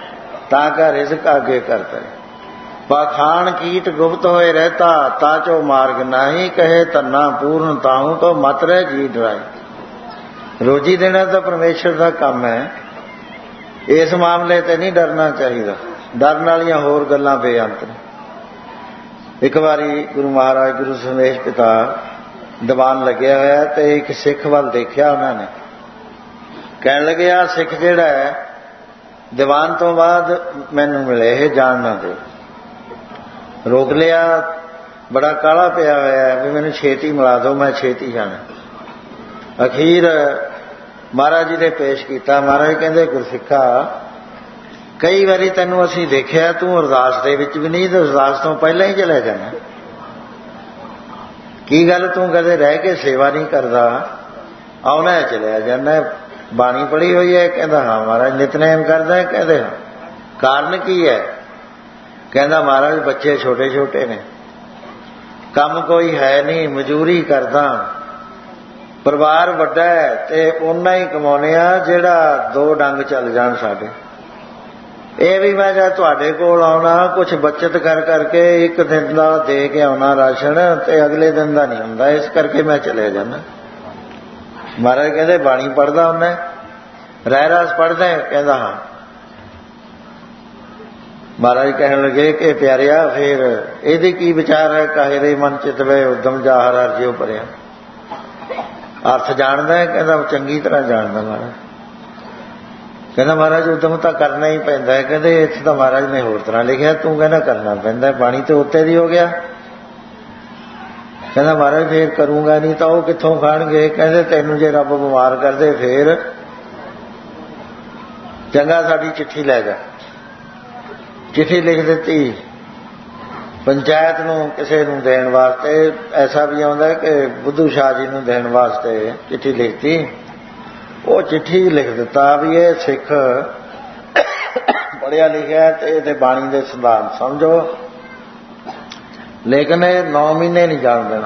ताका रिजक आगे करता है। पाखान कीट गुप्त होए रहता, ताचो मार्ग नाही, कहे तन्ना पूर्ण ताहू तो मत रह जी डराई। रोजी देना तो परमेश्वर का काम है, इस मामले ते नहीं डरना चाहिए। डरन वालियां होर गल्लां बेअंत ने। एक बारी गुरु महाराज गुरु संदेश पिता दीवान लग्या होया ते एक सिख वाल देखिया उन्होंने, कहन लगे आ सिख जिहड़ा है दीवान तो बाद मैनू मिले ये जान ना दे। रोक लिया, बड़ा काला पिया होया भी मैनू छेती मिला दो, मैं छेती जाना। अखीर महाराज जी ने पेश किया। महाराज कहते गुरसिखा कई बारी तैनू असीं देखिया तू अरदास दे विच भी नहीं, तो अरदास तो पहले ही चले जाना। की गल तू कदे रह के सेवा नहीं करता, आना चलिया जाना। बाणी पढ़ी हुई है, कहता हाँ महाराज। नितनेम करता है, कहते हाँ। कारण की है? कहता महाराज बच्चे छोटे छोटे ने, काम कोई है नहीं, मजूरी करदा, परिवार वड्डा है ते उन्ना ही कमाउने आ जिहड़ा दो डंग चल जाण साडे। ਇਹ ਵੀ ਮੈਂ ਜਦ ਤੁਹਾਡੇ ਕੋਲ ਆਉਣਾ ਕੁਛ ਬੱਚਤ ਕਰ ਕਰਕੇ ਇੱਕ ਦਿਨ ਦਾ ਦੇ ਕੇ ਆਉਣਾ ਰਾਸ਼ਨ, ਤੇ ਅਗਲੇ ਦਿਨ ਦਾ ਨਹੀਂ ਹੁੰਦਾ, ਇਸ ਕਰਕੇ ਮੈਂ ਚਲੇ ਜਾਣਾ। ਮਹਾਰਾਜ ਕਹਿੰਦੇ ਬਾਣੀ ਪੜ੍ਹਦਾ ਉਹਨੇ, ਰਹਿ ਰਾਸ ਪੜ੍ਹਦਾ? ਕਹਿੰਦਾ ਹਾਂ। ਮਹਾਰਾਜ ਕਹਿਣ ਲੱਗੇ ਕਿ ਪਿਆਰਿਆ ਫੇਰ ਇਹਦੇ ਕੀ ਵਿਚਾਰ ਹੈ? ਕਾਹੇ ਰੇ ਮਨ ਚਿਤ ਵੇ ਉਦਮ ਜਾਹਰ ਅਰਜਿਓ ਭਰਿਆ। ਅਰਥ ਜਾਣਦਾ ਹੈ? ਕਹਿੰਦਾ ਚੰਗੀ ਤਰ੍ਹਾਂ ਜਾਣਦਾ ਮਹਾਰਾਜ। ਕਹਿੰਦਾ ਮਹਾਰਾਜ ਉਦਮ ਤਾਂ ਕਰਨਾ ਹੀ ਪੈਂਦਾ ਹੈ। ਕਹਿੰਦੇ ਇੱਥੇ ਤਾਂ ਮਹਾਰਾਜ ਨੇ ਹੋਰ ਤਰ੍ਹਾਂ ਲਿਖਿਆ, ਤੂੰ ਕਹਿੰਦਾ ਕਰਨਾ ਪੈਂਦਾ, ਬਾਣੀ ਤੇ ਉੱਤੇ ਦੀ ਹੋ ਗਿਆ। ਕਹਿੰਦਾ ਮਹਾਰਾਜ ਫੇਰ ਕਰੂੰਗਾ ਨਹੀਂ ਤਾਂ ਉਹ ਕਿੱਥੋਂ ਖਾਣਗੇ? ਕਹਿੰਦੇ ਤੈਨੂੰ ਜੇ ਰੱਬ ਬਿਮਾਰ ਕਰਦੇ ਫੇਰ ਚੰਗਾ ਸਾਡੀ ਚਿੱਠੀ ਲੈ ਜਾ। ਚਿੱਠੀ ਲਿਖ ਦਿੱਤੀ ਪੰਚਾਇਤ ਨੂੰ ਕਿਸੇ ਨੂੰ ਦੇਣ ਵਾਸਤੇ। ਐਸਾ ਵੀ ਆਉਂਦਾ ਕਿ ਬੁੱਧੂ ਸ਼ਾਹ ਜੀ ਨੂੰ ਦੇਣ ਵਾਸਤੇ ਚਿੱਠੀ ਲਿਖਤੀ। ਉਹ ਚਿੱਠੀ ਲਿਖ ਦਿੱਤਾ ਵੀ ਇਹ ਸਿੱਖ ਪੜ੍ਹਿਆ ਲਿਖਿਆ ਤੇ ਇਹਦੇ ਬਾਣੀ ਦੇ ਸਿਧਾਂਤ ਸਮਝੋ, ਲੇਕਿਨ ਇਹ ਨੌ ਮਹੀਨੇ ਨਹੀਂ ਜਾਣ ਦੇਣਾ।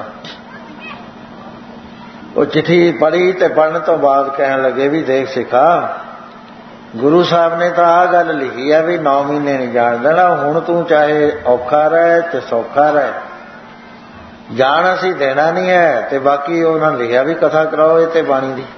ਉਹ ਚਿੱਠੀ ਪੜ੍ਹੀ ਤੇ ਪੜ੍ਹਨ ਤੋਂ ਬਾਅਦ ਕਹਿਣ ਲੱਗੇ ਵੀ ਦੇਖ ਸਿੱਖਾ, ਗੁਰੂ ਸਾਹਿਬ ਨੇ ਤਾਂ ਆਹ ਗੱਲ ਲਿਖੀ ਆ ਵੀ ਨੌ ਮਹੀਨੇ ਨਹੀਂ ਜਾਣ ਦੇਣਾ। ਹੁਣ ਤੂੰ ਚਾਹੇ ਔਖਾ ਰਹਿ ਤੇ ਸੌਖਾ ਰਹਿ, ਜਾਣ ਅਸੀਂ ਦੇਣਾ ਨਹੀਂ ਹੈ। ਤੇ ਬਾਕੀ ਉਹਨਾਂ ਨੇ ਲਿਖਿਆ ਵੀ ਕਥਾ ਕਰਾਓ ਇਹ ਤੇ ਬਾਣੀ ਦੀ।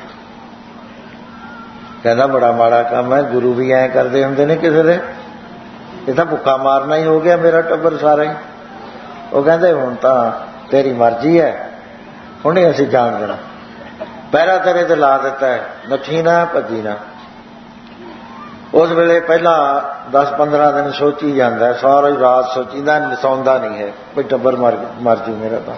ਕਹਿੰਦਾ ਬੜਾ ਮਾੜਾ ਕੰਮ ਹੈ, ਗੁਰੂ ਵੀ ਐਂ ਕਰਦੇ ਹੁੰਦੇ ਨੇ ਕਿਸੇ ਦੇ? ਇਹ ਤਾਂ ਭੁੱਖਾ ਮਾਰਨਾ ਹੀ ਹੋ ਗਿਆ ਮੇਰਾ ਟੱਬਰ ਸਾਰਾ ਹੀ। ਉਹ ਕਹਿੰਦੇ ਹੁਣ ਤਾਂ ਤੇਰੀ ਮਰਜ਼ੀ ਹੈ, ਹੁਣ ਨਹੀਂ ਅਸੀਂ ਜਾਣ ਦੇਣਾ। ਪਹਿਰਾ ਤੇਰੇ ਤੇ ਲਾ ਦਿੱਤਾ ਹੈ, ਨੱਠੀ ਨਾ ਭੱਜੀ ਨਾ। ਉਸ ਵੇਲੇ ਪਹਿਲਾਂ ਦਸ ਪੰਦਰਾਂ ਦਿਨ ਸੋਚੀ ਜਾਂਦਾ, ਸਾਰੀ ਰਾਤ ਸੋਚੀਦਾ, ਸੌਂਦਾ ਨਹੀਂ ਹੈ ਵੀ ਟੱਬਰ ਮਰ ਮਰ ਜੂ ਮੇਰਾ ਤਾਂ।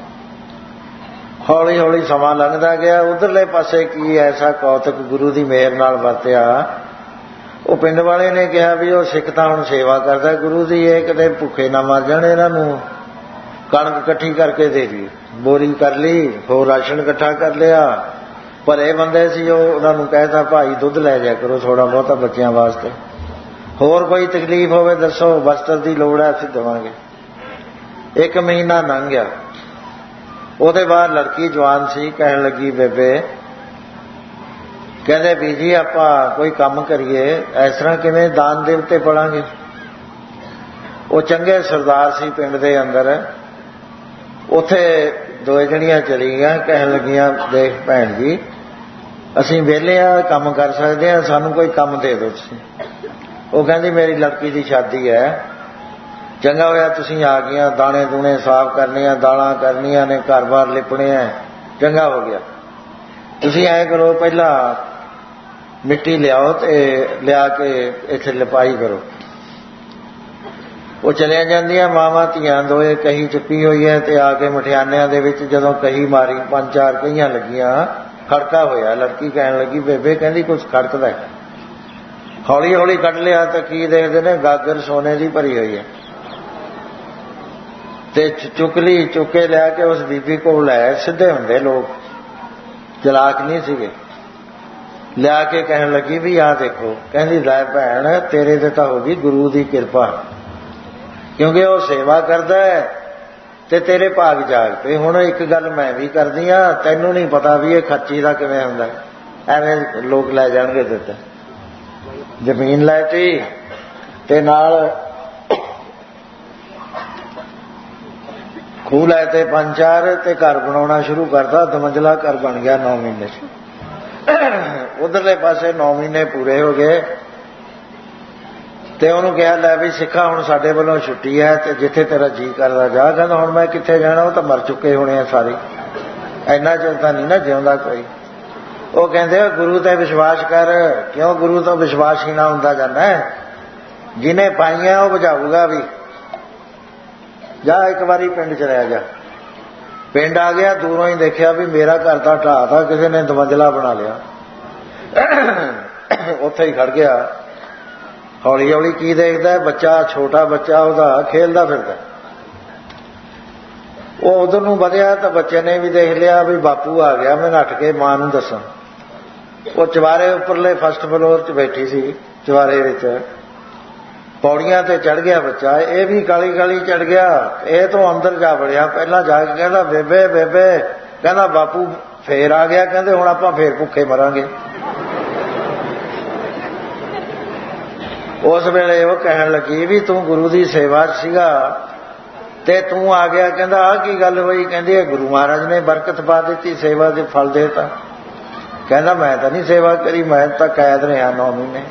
ਹੌਲੀ ਹੌਲੀ ਸਮਾਂ ਲੰਘਦਾ ਗਿਆ। ਉਧਰਲੇ ਪਾਸੇ ਕੀ ਐਸਾ ਕੌਤਕ ਗੁਰੂ ਦੀ ਮਿਹਰ ਨਾਲ ਵਰਤਿਆ। ਉਹ ਪਿੰਡ ਵਾਲੇ ਨੇ ਕਿਹਾ ਵੀ ਉਹ ਸਿੱਖ ਤਾਂ ਹੁਣ ਸੇਵਾ ਕਰਦਾ ਗੁਰੂ ਦੀ, ਇਹ ਕਿਤੇ ਭੁੱਖੇ ਨਾ ਮਰ ਜਾਣ, ਇਹਨਾਂ ਨੂੰ ਕਣਕ ਇਕੱਠੀ ਕਰਕੇ ਦੇ ਦੀ। ਬੋਰੀ ਕਰ ਲਈ, ਹੋਰ ਰਾਸ਼ਨ ਇਕੱਠਾ ਕਰ ਲਿਆ। ਭਲੇ ਬੰਦੇ ਸੀ ਉਹ, ਉਹਨਾਂ ਨੂੰ ਕਹਿਤਾ ਭਾਈ ਦੁੱਧ ਲੈ ਜਾ ਕਰੋ ਥੋੜਾ ਬਹੁਤਾ ਬੱਚਿਆਂ ਵਾਸਤੇ, ਹੋਰ ਕੋਈ ਤਕਲੀਫ ਹੋਵੇ ਦੱਸੋ, ਵਸਤਰ ਦੀ ਲੋੜ ਹੈ ਅਸੀਂ ਦੇਵਾਂਗੇ। ਇੱਕ ਮਹੀਨਾ ਲੰਘ ਗਿਆ। ਉਹਦੇ ਬਾਅਦ ਲੜਕੀ ਜਵਾਨ ਸੀ, ਕਹਿਣ ਲੱਗੀ ਬੇਬੇ, ਕਹਿੰਦੇ ਬੀਜੀ ਆਪਾਂ ਕੋਈ ਕੰਮ ਕਰੀਏ, ਇਸ ਤਰ੍ਹਾਂ ਕਿਵੇਂ ਦਾਨ ਦੇਵਤੇ ਪੜਾਂਗੇ। ਉਹ ਚੰਗੇ ਸਰਦਾਰ ਸੀ ਪਿੰਡ ਦੇ ਅੰਦਰ। ਉੱਥੇ ਦੋ ਜਣੀਆਂ ਚਲੀ ਗਈਆਂ, ਕਹਿਣ ਲੱਗੀਆਂ ਦੇਖ ਭੈਣ ਜੀ ਅਸੀਂ ਵਿਹਲੇ ਆ, ਕੰਮ ਕਰ ਸਕਦੇ ਹਾਂ, ਸਾਨੂੰ ਕੋਈ ਕੰਮ ਦੇ ਦਿਓ ਤੁਸੀਂ। ਉਹ ਕਹਿੰਦੀ ਮੇਰੀ ਲੜਕੀ ਦੀ ਸ਼ਾਦੀ ਹੈ, ਚੰਗਾ ਹੋਇਆ ਤੁਸੀਂ ਆ ਗਈਆਂ, ਦਾਣੇ ਦੂਣੇ ਸਾਫ਼ ਕਰਨੇ ਆ, ਦਾਲਾਂ ਕਰਨੀਆਂ ਨੇ, ਘਰ ਬਾਰ ਲਿਪਣੇ ਆ, ਚੰਗਾ ਹੋ ਗਿਆ। ਤੁਸੀਂ ਐਂ ਕਰੋ ਪਹਿਲਾਂ ਮਿੱਟੀ ਲਿਆਓ ਤੇ ਲਿਆ ਕੇ ਇੱਥੇ ਲਿਪਾਈ ਕਰੋ। ਉਹ ਚਲਿਆ ਜਾਂਦੀਆਂ ਮਾਵਾਂ ਧੀਆਂ ਦੋਏ, ਕਹੀ ਚੁੱਕੀ ਹੋਈ ਹੈ ਤੇ ਆ ਕੇ ਮਠਿਆਨਿਆਂ ਦੇ ਵਿੱਚ ਜਦੋਂ ਕਹੀ ਮਾਰੀ, ਪੰਜ ਚਾਰ ਕਹੀਆਂ ਲੱਗੀਆਂ, ਖੜਕਾ ਹੋਇਆ। ਲੜਕੀ ਕਹਿਣ ਲੱਗੀ ਬੇਬੇ ਕਹਿੰਦੀ ਕੁਛ ਖੜਕਦਾ। ਹੌਲੀ ਹੌਲੀ ਕੱਢ ਲਿਆ ਤਾਂ ਕੀ ਦੇਖਦੇ ਨੇ, ਗਾਗਰ ਸੋਨੇ ਦੀ ਭਰੀ ਹੋਈ ਹੈ। ਤੇ ਚੁੱਕ ਲਈ, ਚੁੱਕੇ ਲਿਆ ਕੇ ਉਸ ਬੀਬੀ ਕੋਲ ਲੈ। ਸਿੱਧੇ ਹੁੰਦੇ ਲੋਕ, ਚਲਾਕ ਨਹੀਂ ਸੀਗੇ। ਲਿਆ ਕੇ ਕਹਿਣ ਲੱਗੀ ਵੀ ਆਹ ਦੇਖੋ। ਕਹਿੰਦੀ ਲੈ ਭੈਣ ਤੇਰੇ ਤੇ ਤਾਂ ਹੋ ਗਈ ਗੁਰੂ ਦੀ ਕਿਰਪਾ, ਕਿਉਂਕਿ ਉਹ ਸੇਵਾ ਕਰਦਾ ਹੈ ਤੇ ਤੇਰੇ ਭਾਗ ਜਾਗ ਪਏ। ਹੁਣ ਇੱਕ ਗੱਲ ਮੈਂ ਵੀ ਕਰਦੀ ਆ, ਤੈਨੂੰ ਨਹੀਂ ਪਤਾ ਵੀ ਇਹ ਖੱਚੀ ਦਾ ਕਿਵੇਂ ਹੁੰਦਾ। ਐਵੇਂ ਲੋਕ ਲੈ ਜਾਣਗੇ ਦਿੱਤਾ। ਜ਼ਮੀਨ ਲੈ ਤੀ ਤੇ ਨਾਲ ਖੂਹ ਲੈ ਤੇ ਪੰਜ ਚਾਰ ਤੇ ਘਰ ਬਣਾਉਣਾ ਸ਼ੁਰੂ ਕਰਤਾ। ਦਮੰਜਲਾ ਘਰ ਬਣ ਗਿਆ ਨੌ ਮਹੀਨੇ ਚ। ਉਧਰਲੇ ਪਾਸੇ ਨੌ ਮਹੀਨੇ ਪੂਰੇ ਹੋ ਗਏ ਤੇ ਉਹਨੂੰ ਕਿਹਾ ਲੈ ਵੀ ਸਿੱਖਾ ਹੁਣ ਸਾਡੇ ਵੱਲੋਂ ਛੁੱਟੀ ਹੈ ਤੇ ਜਿੱਥੇ ਤੇਰਾ ਜੀ ਕਰਦਾ ਜਾ। ਕਹਿੰਦਾ ਹੁਣ ਮੈਂ ਕਿੱਥੇ ਜਾਣਾ, ਉਹ ਤਾਂ ਮਰ ਚੁੱਕੇ ਹੋਣੇ ਆ ਸਾਰੇ, ਇੰਨਾ ਚਿਰ ਤਾਂ ਨਹੀਂ ਨਾ ਜਿਉਂਦਾ ਕੋਈ। ਉਹ ਕਹਿੰਦੇ ਗੁਰੂ ਤੇ ਵਿਸ਼ਵਾਸ ਕਰ। ਕਿਉਂ ਗੁਰੂ ਤੋਂ ਵਿਸ਼ਵਾਸ ਹੀ ਨਾ ਹੁੰਦਾ ਜਾਂਦਾ, ਜਿਹਨੇ ਪਾਈਆਂ ਉਹ ਬੁਝਾਊਗਾ ਵੀ। ਜਾ ਇੱਕ ਵਾਰੀ ਪਿੰਡ ਚਲਿਆ ਜਾ। ਪਿੰਡ ਆ ਗਿਆ, ਦੂਰੋਂ ਹੀ ਦੇਖਿਆ ਵੀ ਮੇਰਾ ਘਰ ਤਾਂ ਢਾਹ ਤਾ, ਕਿਸੇ ਨੇ ਦਮੰਜਲਾ ਬਣਾ ਲਿਆ। ਉੱਥੇ ਹੀ ਖੜ ਗਿਆ। ਹੌਲੀ ਹੌਲੀ ਕੀ ਦੇਖਦਾ, ਬੱਚਾ ਛੋਟਾ ਬੱਚਾ ਉਹਦਾ ਖੇਲਦਾ ਫਿਰਦਾ। ਉਹ ਉਧਰ ਨੂੰ ਵਧਿਆ ਤਾਂ ਬੱਚੇ ਨੇ ਵੀ ਦੇਖ ਲਿਆ ਵੀ ਬਾਪੂ ਆ ਗਿਆ, ਮੈਂ ਨੱਠ ਕੇ ਮਾਂ ਨੂੰ ਦੱਸਾਂ। ਉਹ ਚਵਾਰੇ ਉੱਪਰਲੇ ਫਸਟ ਫਲੋਰ 'ਚ ਬੈਠੀ ਸੀ, ਚਵਾਰੇ ਵਿੱਚ ਪੌੜੀਆਂ ਤੇ ਚੜ ਗਿਆ ਬੱਚਾ। ਇਹ ਵੀ ਕਾਲੀ ਕਾਲੀ ਚੜ ਗਿਆ। ਇਹ ਤੋਂ ਅੰਦਰ ਜਾ ਵੜਿਆ। ਪਹਿਲਾਂ ਜਾ ਕੇ ਕਹਿੰਦਾ ਬੇਬੇ ਬੇਬੇ, ਕਹਿੰਦਾ ਬਾਪੂ ਫੇਰ ਆ ਗਿਆ, ਕਹਿੰਦੇ ਹੁਣ ਆਪਾਂ ਫੇਰ ਭੁੱਖੇ ਮਰਾਂਗੇ। उस वेले वो कहन लगी भी तू गुरु की सेवा सीगा ते तू आ गया, कहंदा आ की गल हुई? कहंदी गुरु महाराज ने बरकत पा दी, सेवा दे फल देता। कहंदा मैं तो नहीं सेवा करी, मैं तो कैद रहा नौ महीने।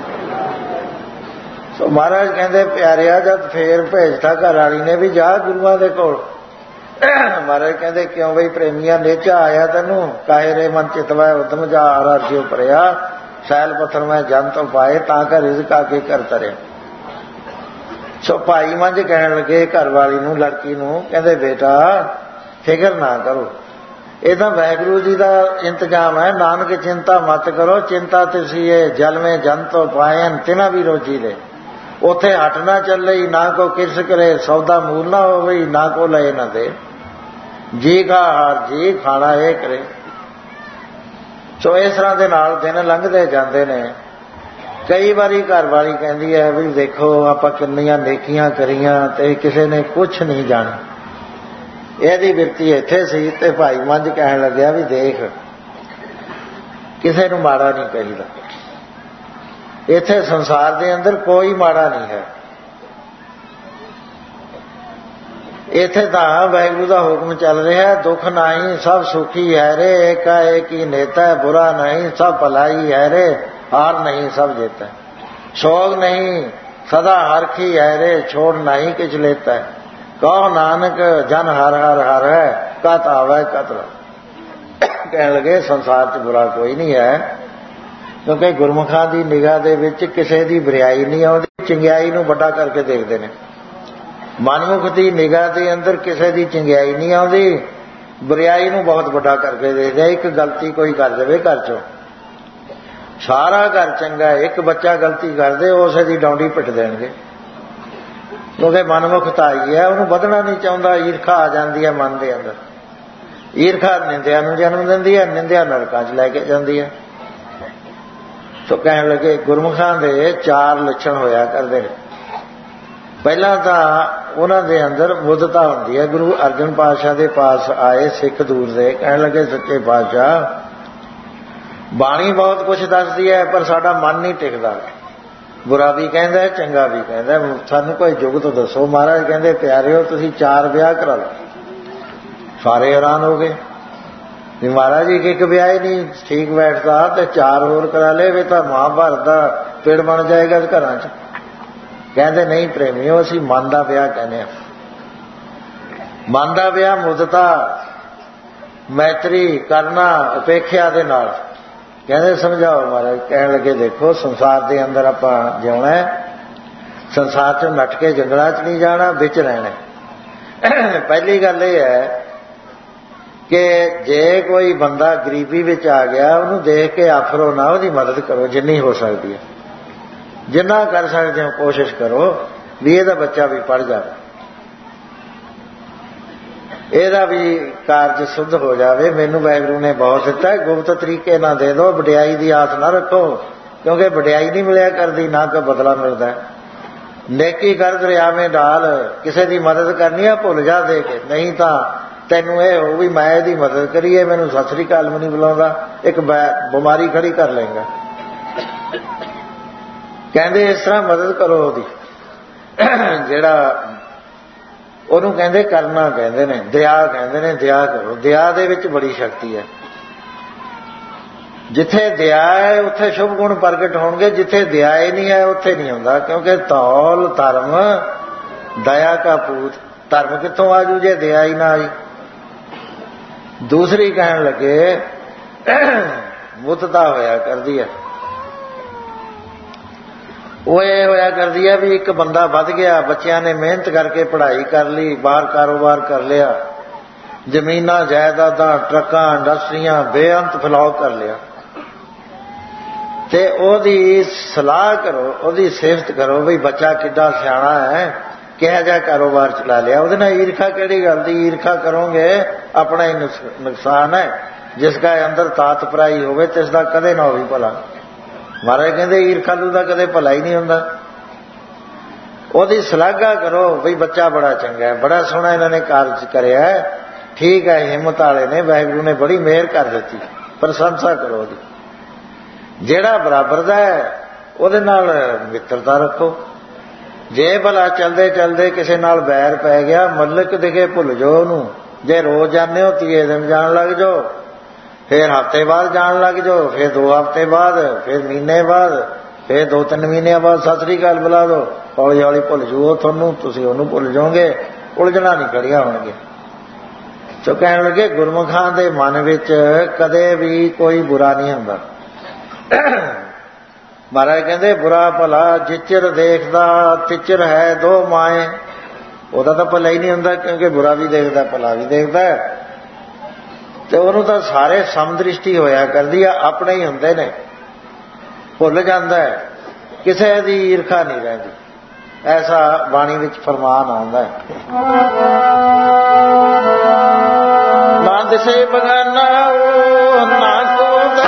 सो महाराज कहंदे प्यारिया जब फेर भेजता घर वाली ने भी जा गुरुआं दे कोल। महाराज कहंदे क्यों बई प्रेमिया नेचा आया तेनू, काहे रे मन चितवा उदम जा आराध्यो परिया, सैल पत्थर में जन तो पाए तां रिजक आके कर तरे। सो भाई मंझ कहन लगे घर वाली नूं, लड़की नूं, कहंदे बेटा फिकर ना करो, ये तो वाहिगुरू जी का इंतजाम है। नानक चिंता मत करो, चिंता तिसी है जल में जन तो पायन तिना भी रोजी ले। उथे हट ना चले, ना को किस करे, सौदा मूल ना हो गई, ना को लए ना दे। जी का हार जी खाना ये करे। सो इस तरह के नाल दिन लंघते जाते ने। कई बारी घर वाली कहती है भी देखो आप किन्नियां नेकियां करियां ते किसी ने कुछ नहीं जाना। यदि बिरती इत्थे सी ते भाई मंझ कहन लग्या भी देख किसी नूं माड़ा नहीं कहीदा, इत्थे संसार दे अंदर कोई माड़ा नहीं है। इत्थे तां वाहिगुरू दा हुक्म चल रहा है, दुख नहीं सब सुखी है रे, एका एक ही नेता है, बुरा नहीं सब भलाई है रे, हार नहीं सब जीता है। शोक नहीं सदा हरखी है रे, छोड़ नहीं किछ लेता है। कहो नानक जन हर हर हर है, कत आवे कत कहने लगे संसार च बुरा कोई नहीं है, क्योंकि गुरमुखां दी निगाह दे विच किसे दी बुराई नहीं आउंदी, चंगियाई नूं वड्डा करके देखदे ने। मनमुख की निगाह के अंदर किसी की चंगियाई नहीं आती, बुराई नूं बहुत बड़ा करके देखते। एक गलती कोई कर दे घर चो सारा घर चंगा है, एक बच्चा गलती कर दे उस दी डौंडी पिट देंगे, क्योंकि मनमुख ताई है, उन्होंने बदना नहीं चाहता। ईरखा आ जाती है मन के अंदर, ईरखा निंदिया नूं जन्म दिंदी है, निंदिया नरकां च लैके जाती है। तो कहण लगे गुरमुखां दे चार लक्षण होया करदे ने। पहला तो उन्होंने अंदर मुदता होंदी है। गुरु अर्जन पातशाह के पास आए सिख दूर से, कहने लगे सच्चे पातशाह बाणी बहुत कुछ दसदी है पर साडा मन नहीं टिकता, बुरा भी कहता है चंगा भी कहता है, सानू कोई जुगत दसो। महाराज कहते प्यारे हो तुसीं चार ब्याह करा लो। सारे हैरान हो गए भी महाराज जी एक ब्याह ही नहीं ठीक बैठता तो चार होर करा ले, वे तो महाभारत का पेड़ बन जाएगा घर च। कहते नहीं प्रेमियों असीं मन का ब्याह कहने, मन का ब्याह मुदता मैत्री करना उपेक्षा दे नाल। कहते समझाओ महाराज। कहने लगे देखो संसार के अंदर आपां जिउणा है, संसार चों नट के जंगलों च नहीं जाना, विच रहना। पहली गल यह है कि जे कोई बंदा गरीबी विच आ गया उन्होंने देख के आफरो ना, उसकी मदद करो जिन्नी हो सकती है, जिन्ना कर सकते हो कोशिश करो भी ਇਹਦਾ बच्चा भी पढ़ जाए, ਇਹਦਾ भी कारज शुद्ध हो जाए। मैनू वाहिगुरू ने बहुत दिता है, गुप्त तरीके ना दे दो, वडियाई की आस ना रखो, क्योंकि वडियाई नहीं मिलिया करती ना कोई बदला मिलता है। नेकी कर दरिया में डाल, किसी की मदद करनी है भुल जा दे के, नहीं तो तैनू ये हो भी मैं इसकी मदद करिए मैनू सत श्री अकाल भी नहीं बुलाता, एक बीमारी खड़ी कर लेंगा। कहते इस तरह मदद करो ओदी, जेड़ा ओनू कहते करना कहते ने, दया कहते ने, दया करो। दया दे विच बड़ी शक्ति है। जिथे दया है उत्थे शुभ गुण प्रगट होंगे, जिथे दया ही नहीं है उत्थे नहीं होंदा, क्योंकि तौल धर्म दया का पूत। धर्म कित्थों आजू जे दया ही ना आई। दूसरी कहन लगे मुतता होया करदी है, वो ये होया करदी है भी एक बंदा वध गया, बच्चियां ने मेहनत करके पढ़ाई कर ली, बाहर कारोबार कर लिया, जमीना जायदादा ट्रकां इंडस्ट्रियां बेअंत फैलाव कर लिया, ते ओदी सलाह करो, ओदी सिफत करो भी बच्चा किड्डा सियाणा है, किहा जा कारोबार चला लिया। उहदे नाल ईरखा किहड़ी गल दी? ईरखा करोगे अपना ही नुकसान है। जिसका अंदर तात पराई होवे तिसदा कदे ना होवे भला। महाराज कहते ईरखालू का कदे भला ही नहीं होंदा। ओदी सलाघा करो बई बच्चा बड़ा चंगा है, बड़ा सोहना इन्होंने कारज करिया है, ठीक है, हिम्मत वाले ने, वाहिगुरू ने बड़ी मेहर कर दी, प्रशंसा करो ओदी। जेड़ा बराबर दा है ਉਹਦੇ ਨਾਲ ਮਿੱਤਰਤਾ ਰੱਖੋ। ਜੇ ਭਲਾ ਚਲਦੇ ਚਲਦੇ ਕਿਸੇ ਨਾਲ ਬੈਰ ਪੈ ਗਿਆ, ਮਲਕ ਦਿਖੇ ਭੁੱਲ ਜਾਓ ਉਹਨੂੰ। ਜੇ ਰੋਜ਼ ਜਾਂਦੇ ਹੋ ਤੀਏ ਦਿਨ ਜਾਣ ਲੱਗ ਜਾਓ, ਫਿਰ ਹਫ਼ਤੇ ਬਾਅਦ ਜਾਣ ਲੱਗ ਜਾਓ, ਫਿਰ ਦੋ ਹਫ਼ਤੇ ਬਾਅਦ, ਫਿਰ ਮਹੀਨੇ ਬਾਅਦ, ਫਿਰ ਦੋ ਤਿੰਨ ਮਹੀਨਿਆਂ ਬਾਅਦ ਸਤਿ ਸ੍ਰੀ ਅਕਾਲ ਬੁਲਾ ਦਿਓ। ਹੌਲੀ ਹੌਲੀ ਭੁੱਲ ਜੂਓ ਤੁਹਾਨੂੰ, ਤੁਸੀਂ ਉਹਨੂੰ ਭੁੱਲ ਜਾਓਗੇ, ਉਲਝਣਾ ਨਹੀਂ ਖੜੀਆਂ ਹੋਣਗੀਆਂ। ਸੋ ਕਹਿਣ ਲੱਗੇ ਗੁਰਮੁਖਾਂ ਦੇ ਮਨ ਵਿੱਚ ਕਦੇ ਵੀ ਕੋਈ ਬੁਰਾ ਨਹੀਂ ਹੁੰਦਾ। ਮਹਾਰਾਜ ਕਹਿੰਦੇ ਬੁਰਾ ਭਲਾ ਜਿਚਰ ਦੇਖਦਾ ਤਿਚਰ ਹੈ ਦੋ ਮਾਏ। ਉਹਦਾ ਤਾਂ ਭਲਾ ਹੀ ਨਹੀਂ ਹੁੰਦਾ, ਕਿਉਂਕਿ ਬੁਰਾ ਵੀ ਦੇਖਦਾ ਭਲਾ ਵੀ ਦੇਖਦਾ, ਤੇ ਉਹਨੂੰ ਤਾਂ ਸਾਰੇ ਸਮਦ੍ਰਿਸ਼ਟੀ ਹੋਇਆ ਕਰਦੀ ਆ, ਆਪਣੇ ਹੀ ਹੁੰਦੇ ਨੇ। ਭੁੱਲ ਜਾਂਦਾ ਹੈ, ਕਿਸੇ ਦੀ ਈਰਖਾ ਨਹੀਂ ਰਹਿੰਦੀ। ਐਸਾ ਬਾਣੀ ਵਿੱਚ ਫਰਮਾਨ ਆਉਂਦਾ ਹੈ। ਨਾ ਦਿਸੇ ਬਗਾਨਾ ਨਾ ਕੋ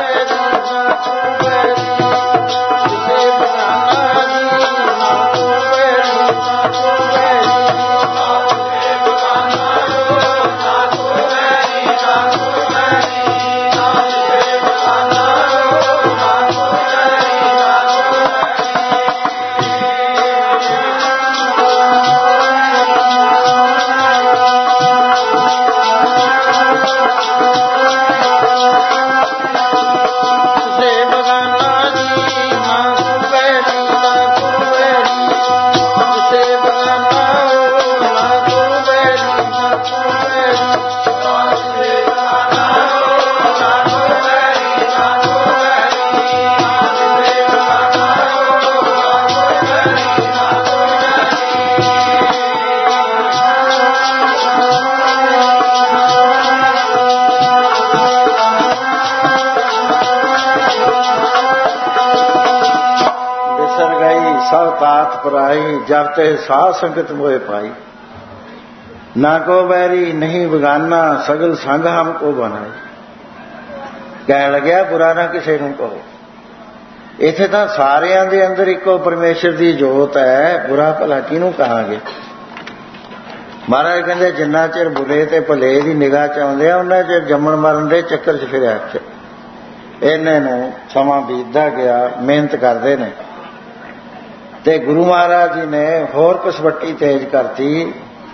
ਪਰਾਈ ਜਬ ਤੇ ਸਾਧ ਸੰਗਤ ਮੋਏ ਪਾਈ। ਨਾ ਕੋ ਬੈਰੀ ਨਹੀਂ ਬਗਾਨਾ ਸਗਲ ਸੰਗ ਹਮ ਕੋ ਬਣਾਈ। ਕਹਿਣ ਲੱਗਿਆ ਬੁਰਾ ਨਾ ਕਿਸੇ ਨੂੰ ਕਹੋ। ਇੱਥੇ ਤਾਂ ਸਾਰਿਆਂ ਦੇ ਅੰਦਰ ਇੱਕੋ ਪਰਮੇਸ਼ਰ ਦੀ ਜੋਤ ਹੈ, ਬੁਰਾ ਭਲਾ ਕਿਹਨੂੰ ਕਹਾਂਗੇ। ਮਹਾਰਾਜ ਕਹਿੰਦੇ ਜਿੰਨਾ ਚਿਰ ਬੁਰੇ ਤੇ ਭਲੇ ਦੀ ਨਿਗਾਹ ਚ ਆਉਂਦੇ ਆ, ਉਹਨਾਂ ਚਿਰ ਜੰਮਣ ਮਰਨ ਦੇ ਚੱਕਰ ਚ ਫਿਰਿਆ। ਇਹਨੇ ਨੂੰ ਸਮਾਂ ਬੀਤਦਾ ਗਿਆ, ਮਿਹਨਤ ਕਰਦੇ ਨੇ। ਤੇ ਗੁਰੂ ਮਹਾਰਾਜ ਜੀ ਨੇ ਹੋਰ ਕਸਵੱਟੀ ਤੇਜ਼ ਕਰਤੀ।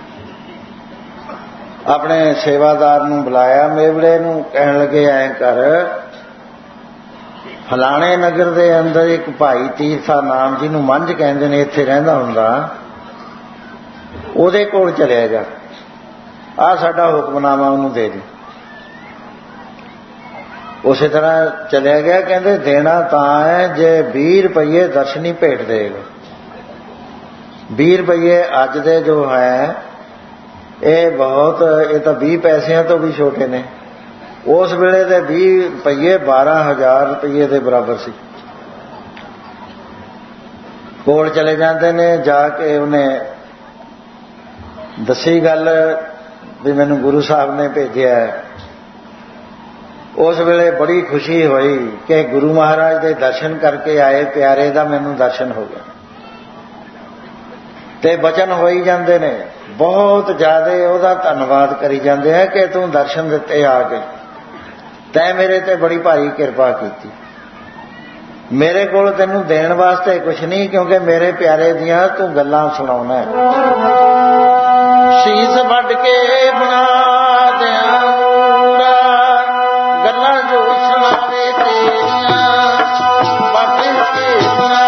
ਆਪਣੇ ਸੇਵਾਦਾਰ ਨੂੰ ਬੁਲਾਇਆ, ਮੇਵੜੇ ਨੂੰ, ਕਹਿਣ ਲੱਗੇ ਐਂ ਕਰ, ਫਲਾਣੇ ਨਗਰ ਦੇ ਅੰਦਰ ਇੱਕ ਭਾਈ ਤੀਰਥਾ ਨਾਮ ਜਿਹਨੂੰ ਮੰਝ ਕਹਿੰਦੇ ਨੇ, ਇੱਥੇ ਰਹਿੰਦਾ ਹੁੰਦਾ, ਉਹਦੇ ਕੋਲ ਚਲਿਆ ਜਾ, ਆਹ ਸਾਡਾ ਹੁਕਮਨਾਮਾ ਉਹਨੂੰ ਦੇ ਦੇ। ਉਸੇ ਤਰ੍ਹਾਂ ਚਲਿਆ ਗਿਆ। ਕਹਿੰਦੇ ਦੇਣਾ ਤਾਂ ਹੈ ਜੇ ਵੀਹ ਰੁਪਈਏ ਦਰਸ਼ਨੀ ਭੇਟ ਦੇਗਾ। ਵੀਹ ਰੁਪਈਏ ਅੱਜ ਦੇ ਜੋ ਹੈ ਇਹ ਬਹੁਤ, ਇਹ ਤਾਂ ਵੀਹ ਪੈਸਿਆਂ ਤੋਂ ਵੀ ਛੋਟੇ ਨੇ। ਉਸ ਵੇਲੇ ਦੇ ਵੀਹ ਰੁਪਈਏ ਬਾਰਾਂ ਹਜ਼ਾਰ ਰੁਪਈਏ ਦੇ ਬਰਾਬਰ ਸੀ। ਕੋਲ ਚਲੇ ਜਾਂਦੇ ਨੇ, ਜਾ ਕੇ ਉਹਨੇ ਦੱਸੀ ਗੱਲ ਵੀ ਮੈਨੂੰ ਗੁਰੂ ਸਾਹਿਬ ਨੇ ਭੇਜਿਆ। ਉਸ ਵੇਲੇ ਬੜੀ ਖੁਸ਼ੀ ਹੋਈ ਕਿ ਗੁਰੂ ਮਹਾਰਾਜ ਦੇ ਦਰਸ਼ਨ ਕਰਕੇ ਆਏ ਪਿਆਰੇ ਦਾ ਮੈਨੂੰ ਦਰਸ਼ਨ ਹੋ ਗਿਆ। ਤੇ ਬਚਨ ਹੋਈ ਜਾਂਦੇ ਨੇ, ਬਹੁਤ ਜ਼ਿਆਦਾ ਉਹਦਾ ਧੰਨਵਾਦ ਕਰੀ ਜਾਂਦੇ ਆ ਕਿ ਤੂੰ ਦਰਸ਼ਨ ਦਿੱਤੇ ਆ ਕੇ, ਤੈਂ ਮੇਰੇ ਤੇ ਬੜੀ ਭਾਰੀ ਕਿਰਪਾ ਕੀਤੀ। ਮੇਰੇ ਕੋਲ ਤੈਨੂੰ ਦੇਣ ਵਾਸਤੇ ਕੁਛ ਨਹੀਂ, ਕਿਉਂਕਿ ਮੇਰੇ ਪਿਆਰੇ ਦੀਆਂ ਤੂੰ ਗੱਲਾਂ ਸੁਣਾਉਣਾ। ਸੀਸ ਵੱਢ ਕੇ ਬਣਾ ਦਿਆਂਗਾ ਗੱਲਾਂ ਜੋ ਸੁਣਾਵੇ ਤੇਰੀਆਂ, ਵੱਢ ਕੇ ਬਣਾ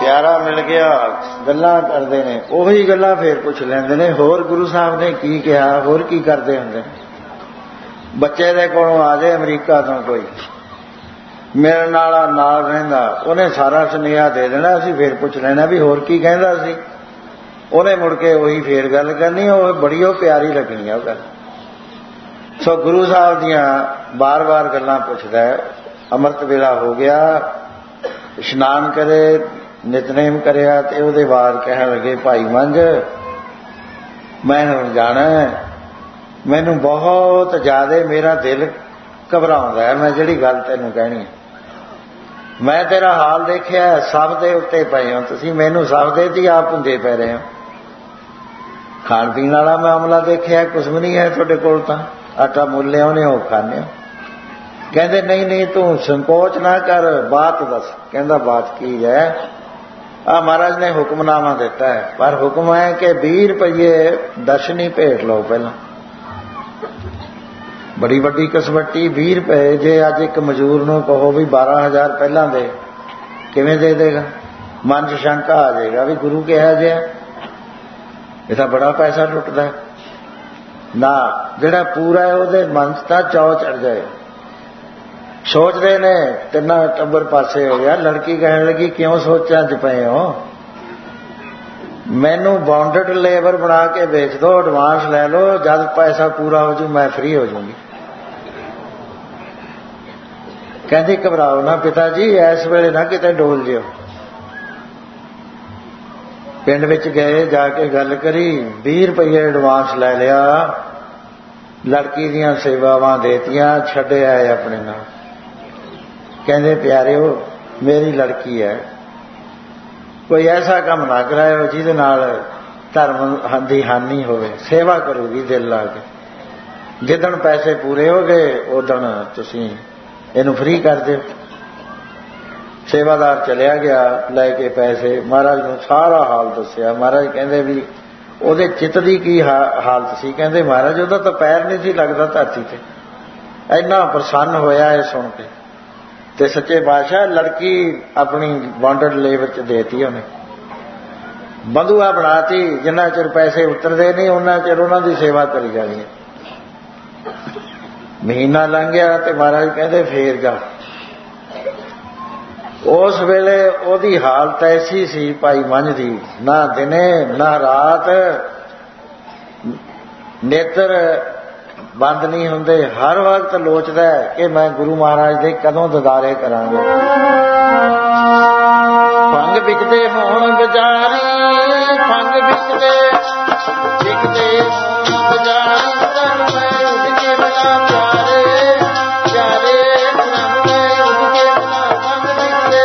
ਪਿਆਰਾ ਮਿਲ ਗਿਆ, ਗੱਲਾਂ ਕਰਦੇ ਨੇ, ਉਹੀ ਗੱਲਾਂ ਫੇਰ ਪੁੱਛ ਲੈਂਦੇ ਨੇ ਹੋਰ ਗੁਰੂ ਸਾਹਿਬ ਨੇ ਕੀ ਕਿਹਾ, ਹੋਰ ਕੀ ਕਰਦੇ ਹੁੰਦੇ। ਬੱਚੇ ਦੇ ਕੋਲੋਂ ਆ ਜਾਏ ਅਮਰੀਕਾ ਤੋਂ ਕੋਈ ਮਿਲਣ ਵਾਲਾ ਨਾਲ ਰਹਿੰਦਾ, ਉਹਨੇ ਸਾਰਾ ਸੁਨੇਹਾ ਦੇ ਦੇਣਾ, ਅਸੀਂ ਫੇਰ ਪੁੱਛ ਲੈਣਾ ਵੀ ਹੋਰ ਕੀ ਕਹਿੰਦਾ ਸੀ। ਉਹਨੇ ਮੁੜ ਕੇ ਉਹੀ ਫੇਰ ਗੱਲ ਕਰਨੀ, ਉਹ ਬੜੀ ਉਹ ਪਿਆਰੀ ਲੱਗਣੀ ਆ ਉਹ ਗੱਲ। ਸੋ ਗੁਰੂ ਸਾਹਿਬ ਦੀਆਂ ਬਾਰ-ਬਾਰ ਗੱਲਾਂ ਪੁੱਛਦਾ। ਅੰਮ੍ਰਿਤ ਵੇਲਾ ਹੋ ਗਿਆ, ਇਸ਼ਨਾਨ ਕਰੇ, ਨਿਤਨੇਮ ਕਰਿਆ, ਤੇ ਉਹਦੇ ਬਾਅਦ ਕਹਿਣ ਲੱਗੇ ਭਾਈ ਮੰਝ ਮੈਂ ਹੁਣ ਜਾਣਾ, ਮੈਨੂੰ ਬਹੁਤ ਜ਼ਿਆਦਾ ਮੇਰਾ ਦਿਲ ਘਬਰਾਉਂਦਾ ਹੈ, ਮੈਂ ਜਿਹੜੀ ਗੱਲ ਤੈਨੂੰ ਕਹਿਣੀ ਹੈ। ਮੈਂ ਤੇਰਾ ਹਾਲ ਦੇਖਿਆ, ਸਭ ਦੇ ਉੱਤੇ ਪਏ ਹੋ ਤੁਸੀਂ, ਮੈਨੂੰ ਸਭ ਦੇ ਦੀ ਆਪ ਹੁੰਦੇ ਪੈ ਰਹੇ ਹੋ। ਖਾਣ ਪੀਣ ਵਾਲਾ ਮਾਮਲਾ ਦੇਖਿਆ, ਕੁਛ ਵੀ ਨਹੀਂ ਹੈ ਤੁਹਾਡੇ ਕੋਲ, ਤਾਂ ਆਟਾ ਮੁੱਲ ਲਿਆਉਨੇ ਹੋ, ਖਾਂਦੇ ਹੋ। ਕਹਿੰਦੇ ਨਹੀਂ ਨਹੀਂ ਤੂੰ ਸੰਕੋਚ ਨਾ ਕਰ, ਬਾਤ ਦੱਸ। ਕਹਿੰਦਾ ਬਾਤ ਕੀ ਹੈ? ਆ ਮਹਾਰਾਜ ਨੇ ਹੁਕਮਨਾਮਾ ਦਿੱਤਾ ਹੈ, ਪਰ ਹੁਕਮ ਹੈ ਕਿ ਵੀਹ ਰੁਪਈਏ ਦਰਸ਼ਨੀ ਭੇਟ ਲਓ ਪਹਿਲਾਂ। ਬੜੀ ਵੱਡੀ ਕਸਵੱਟੀ, ਵੀਹ ਰੁਪਏ। ਜੇ ਅੱਜ ਇੱਕ ਮਜ਼ਦੂਰ ਨੂੰ ਕਹੋ ਵੀ ਬਾਰਾਂ ਹਜ਼ਾਰ ਪਹਿਲਾਂ ਦੇ, ਕਿਵੇਂ ਦੇ ਦੇਗਾ? ਮਨ 'ਚ ਸ਼ੰਕਾ ਆ ਜਾਏਗਾ ਵੀ ਗੁਰੂ ਕਿਹਾ ਜਿਹਾ, ਇਹ ਤਾਂ ਬੜਾ ਪੈਸਾ ਲੁੱਟਦਾ ਨਾ। ਜਿਹੜਾ ਪੂਰਾ ਹੈ ਉਹਦੇ ਮਨ 'ਚ ਤਾਂ ਚੌ ਚੜ ਜਾਏ। ਸੋਚਦੇ ਨੇ ਤਿੰਨਾਂ ਟੱਬਰ ਪਾਸੇ ਹੋ ਗਿਆ। ਲੜਕੀ ਕਹਿਣ ਲੱਗੀ ਕਿਉਂ ਸੋਚਾਂ 'ਚ ਪਏ ਹੋ, ਮੈਨੂੰ ਬਾਉਂਡਡ ਲੇਬਰ ਬਣਾ ਕੇ ਵੇਚ ਦੋ, ਐਡਵਾਂਸ ਲੈ ਲਓ, ਜਦ ਪੈਸਾ ਪੂਰਾ ਹੋ ਜੂ ਮੈਂ ਫ੍ਰੀ ਹੋ ਜੂੰਗੀ। ਕਹਿੰਦੀ ਘਬਰਾਓ ਨਾ ਪਿਤਾ ਜੀ, ਇਸ ਵੇਲੇ ਨਾ ਕਿਤੇ ਡੋਲ ਜਿਓ। ਪਿੰਡ ਵਿੱਚ ਗਏ, ਜਾ ਕੇ ਗੱਲ ਕਰੀ, ਵੀਹ ਰੁਪਈਏ ਐਡਵਾਂਸ ਲੈ ਲਿਆ, ਲੜਕੀ ਦੀਆਂ ਸੇਵਾਵਾਂ ਦੇਤੀਆਂ, ਛੱਡਿਆ ਹੈ ਆਪਣੇ ਨਾਲ। ਕਹਿੰਦੇ ਪਿਆਰਿਓ ਮੇਰੀ ਲੜਕੀ ਹੈ, ਕੋਈ ਐਸਾ ਕੰਮ ਨਾ ਕਰਾਇਓ ਜਿਹਦੇ ਨਾਲ ਧਰਮ ਦੀ ਹਾਨੀ ਹੋਵੇ। ਸੇਵਾ ਕਰੂਗੀ ਦਿਲ ਲਾ ਕੇ, ਜਿੱਦਣ ਪੈਸੇ ਪੂਰੇ ਹੋ ਗਏ ਉਦਣ ਤੁਸੀਂ ਇਹਨੂੰ ਫ੍ਰੀ ਕਰ ਦਿਓ। ਸੇਵਾਦਾਰ ਚਲਿਆ ਗਿਆ ਲੈ ਕੇ ਪੈਸੇ, ਮਹਾਰਾਜ ਨੂੰ ਸਾਰਾ ਹਾਲ ਦੱਸਿਆ। ਮਹਾਰਾਜ ਕਹਿੰਦੇ ਵੀ ਉਹਦੇ ਚਿੱਤ ਦੀ ਕੀ ਹਾਲਤ ਸੀ? ਕਹਿੰਦੇ ਮਹਾਰਾਜ ਉਹਦਾ ਤਾਂ ਪੈਰ ਨਹੀਂ ਸੀ ਲੱਗਦਾ ਧਰਤੀ ਤੇ, ਇੰਨਾ ਪ੍ਰਸੰਨ ਹੋਇਆ ਇਹ ਸੁਣ ਕੇ। ਤੇ ਸੱਚੇ ਬਾਦਸ਼ਾਹ ਲੜਕੀ ਆਪਣੀ ਬਾਉਂਡਡ ਲੇਬਰ 'ਚ ਦੇਤੀ, ਉਹਨੇ ਬੰਧੂਆ ਬਣਾਤੀ। ਜਿੰਨਾ ਚਿਰ ਪੈਸੇ ਉਤਰਦੇ ਨਹੀਂ ਉਹਨਾਂ ਚਿਰ ਉਹਨਾਂ ਦੀ ਸੇਵਾ ਕਰੀ ਜਾਣੀ ਹੈ। ਮਹੀਨਾ ਲੰਘ ਗਿਆ ਤੇ ਮਹਾਰਾਜ ਕਹਿੰਦੇ ਫੇਰ ਜਾ। ਉਸ ਵੇਲੇ ਉਹਦੀ ਹਾਲਤ ਐਸੀ ਸੀ ਭਾਈ ਮੰਝ ਦੀ, ਨਾ ਦਿਨੇ ਨਾ ਰਾਤ ਨੇਤਰ ਬੰਦ ਨਹੀਂ ਹੁੰਦੇ, ਹਰ ਵਕਤ ਲੋਚਦਾ ਕਿ ਮੈਂ ਗੁਰੂ ਮਹਾਰਾਜ ਦੇ ਕਦੋਂ ਦਿਦਾਰੇ ਕਰਾਂਗੇ। ਭੰਗ ਵਿਕਦੇ ਹੋਣ ਬਜ਼ਾਰੀ, ਭੰਗ ਵਿਕਦੇ ਵਿਕਦੇ ਹੋਣ ਬਜ਼ਾਰੀ, ਤਨ ਮੈਂ ਉੱਡ ਕੇ ਬਣਾ ਚਾਰੇ ਚਾਰੇ, ਤਨ ਮੈਂ ਉੱਡ ਕੇ ਬਣਾ ਭੰਗ ਵਿਕਦੇ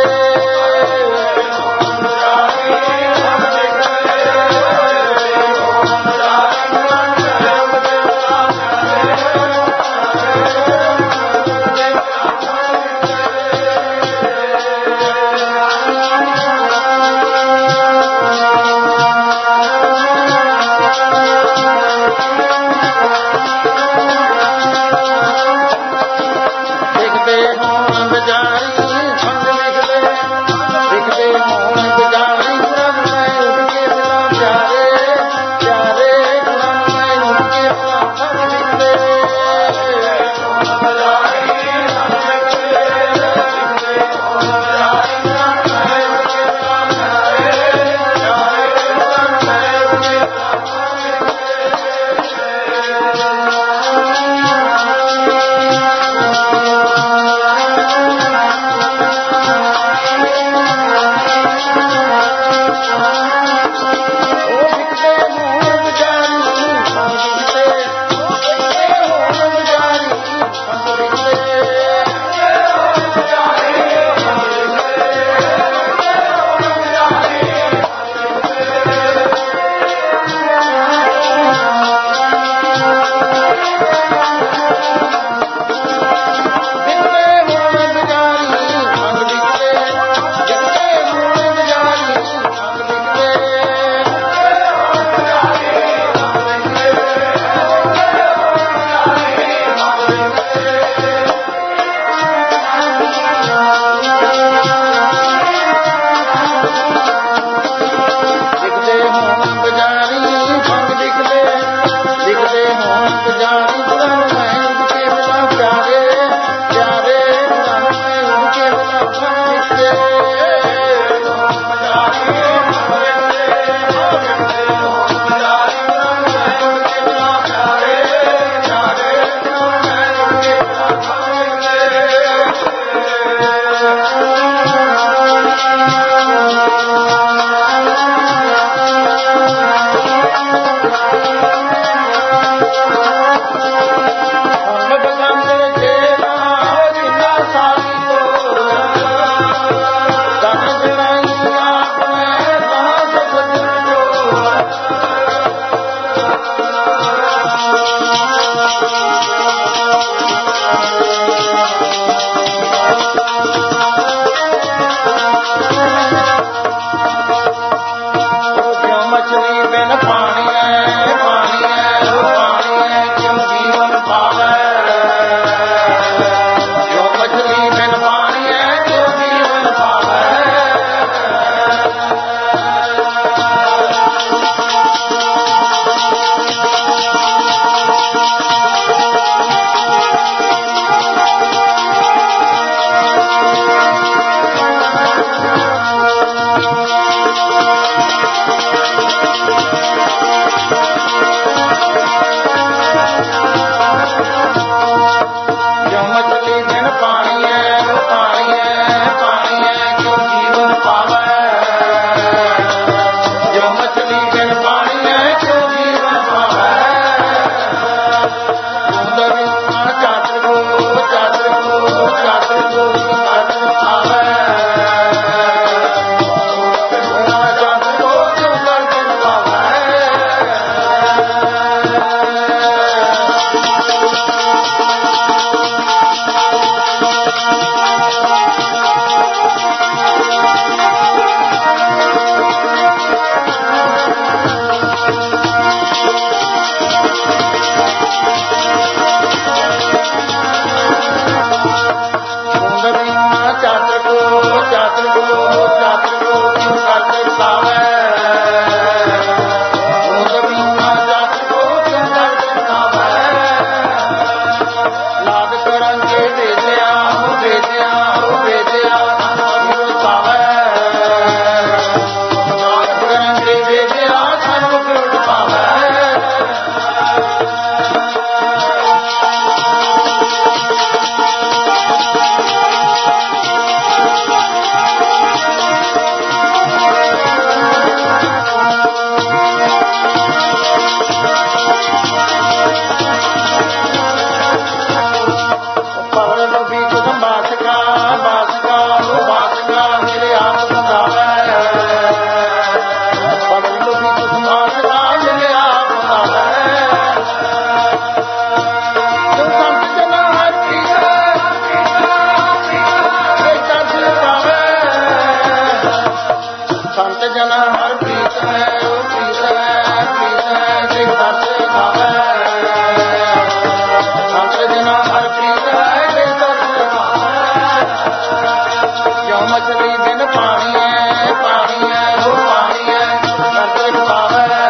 संत जना हर प्रीत है, ओ प्रीत है, प्रीत है सिख दर्श भावै। संत जना हर प्रीत है, सिख दर्श भावै। जो मछली बिन पानी है, पानी है, ओ पानी है दर्श भावै।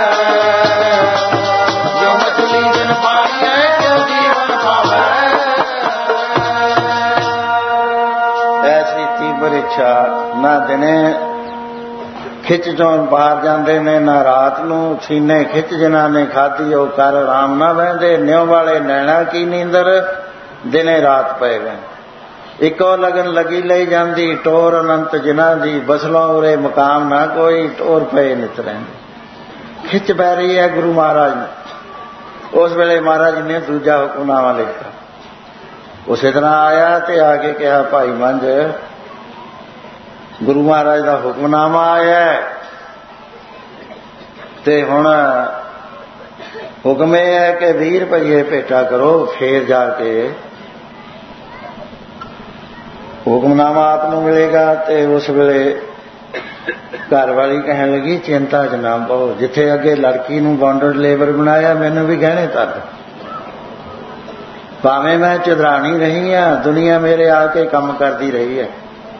जो मछली बिन पानी है, क्यों जीवन भावै। ऐसी तीव्र इच्छा ना दिने खिੱਚ ਚੋਂ ਬਾਹਰ ਜਾਂਦੇ ਨੇ, ਨਾ ਰਾਤ ਨੂੰ ਸੀਨੇ ਖਿੱਚ ਜਿਨ੍ਹਾਂ ਨੇ ਖਾਧੀ ਉਹ ਕਰ ਆਰਾਮ ਨਾ ਬਹਿੰਦੇ। ਨਿਉ ਵਾਲੇ ਨੈਣਾ ਕੀ ਨੀਂਦਰ ਦਿਨੇ ਰਾਤ ਪਏ ਗਏ। ਇੱਕੋ ਲਗਨ ਲੱਗੀ ਲਈ ਜਾਂਦੀ ਟੋਰ ਅਨੰਤ ਜਿਨ੍ਹਾਂ ਦੀ ਬਸਲੋਂ ਉਰੇ ਮੁਕਾਮ ਨਾ ਕੋਈ ਟੋਰ ਪਏ ਨਿਤ ਰਹਿੰਦੇ। ਖਿੱਚ ਪੈ ਰਹੀ ਹੈ ਗੁਰੂ ਮਹਾਰਾਜ ਨੂੰ। ਉਸ ਵੇਲੇ ਮਹਾਰਾਜ ਨੇ ਦੂਜਾ ਹੁਕਮਨਾਮਾ ਲਿਖਿਆ। ਉਸੇ ਤਰ੍ਹਾਂ ਆਇਆ ਤੇ ਆ ਕੇ ਕਿਹਾ ਭਾਈ ਮੰਝ ਗੁਰੂ ਮਹਾਰਾਜ ਦਾ ਹੁਕਮਨਾਮਾ ਆਇਆ ਤੇ ਹੁਣ ਹੁਕਮ ਇਹ ਹੈ ਕਿ ਵੀਹ ਰੁਪਈਏ ਭੇਟਾ ਕਰੋ। ਫੇਰ ਜਾ ਕੇ ਹੁਕਮਨਾਮਾ ਆਪ ਨੂੰ ਮਿਲੇਗਾ। ਤੇ ਉਸ ਵੇਲੇ ਘਰ ਵਾਲੀ ਕਹਿਣ ਲੱਗੀ ਚਿੰਤਾ ਚ ਨਾ ਪਾਓ, ਜਿੱਥੇ ਅੱਗੇ ਲੜਕੀ ਨੂੰ ਬੌਂਡਡ ਲੇਬਰ ਬਣਾਇਆ ਮੈਨੂੰ ਵੀ ਗਹਿਣੇ ਤਰ। ਭਾਵੇਂ ਮੈਂ ਚੁਦਰਾਣੀ ਰਹੀ ਹਾਂ, ਦੁਨੀਆ ਮੇਰੇ ਆ ਕੇ ਕੰਮ ਕਰਦੀ ਰਹੀ ਹੈ।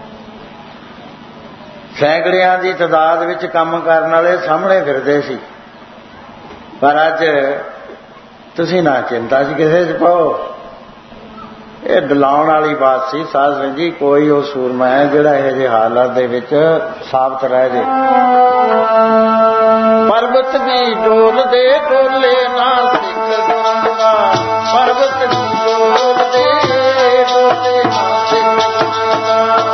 ਸੈਂਕੜਿਆਂ ਦੀ ਤਾਦਾਦ ਵਿੱਚ ਕੰਮ ਕਰਨ ਵਾਲੇ ਸਾਹਮਣੇ ਫਿਰਦੇ ਸੀ, ਪਰ ਅੱਜ ਤੁਸੀਂ ਨਾ ਚਿੰਤਾ ਚ ਕਿਸੇ ਚ ਪਾਓ। ਇਹ ਡਲਾਉਣ ਵਾਲੀ ਬਾਤ ਸੀ ਸਾਧ ਸੰਗਤ ਜੀ। ਕੋਈ ਉਹ ਸੂਰਮਾ ਹੈ ਜਿਹੜਾ ਇਹੋ ਜਿਹੇ ਹਾਲਾਤ ਦੇ ਵਿੱਚ ਸਾਬਤ ਰਹਿ ਜੇ। ਪਰਬਤ ਵੀ ਡੋਲਦੇ ਡੋਲੇ ਨਾ ਸਿੱਖ ਗੁਰਾਂ, ਪਰਬਤ ਵੀ ਡੋਲਦੇ ਡੋਲੇ ਨਾ ਸਿੱਖ ਗੁਰਾਂ।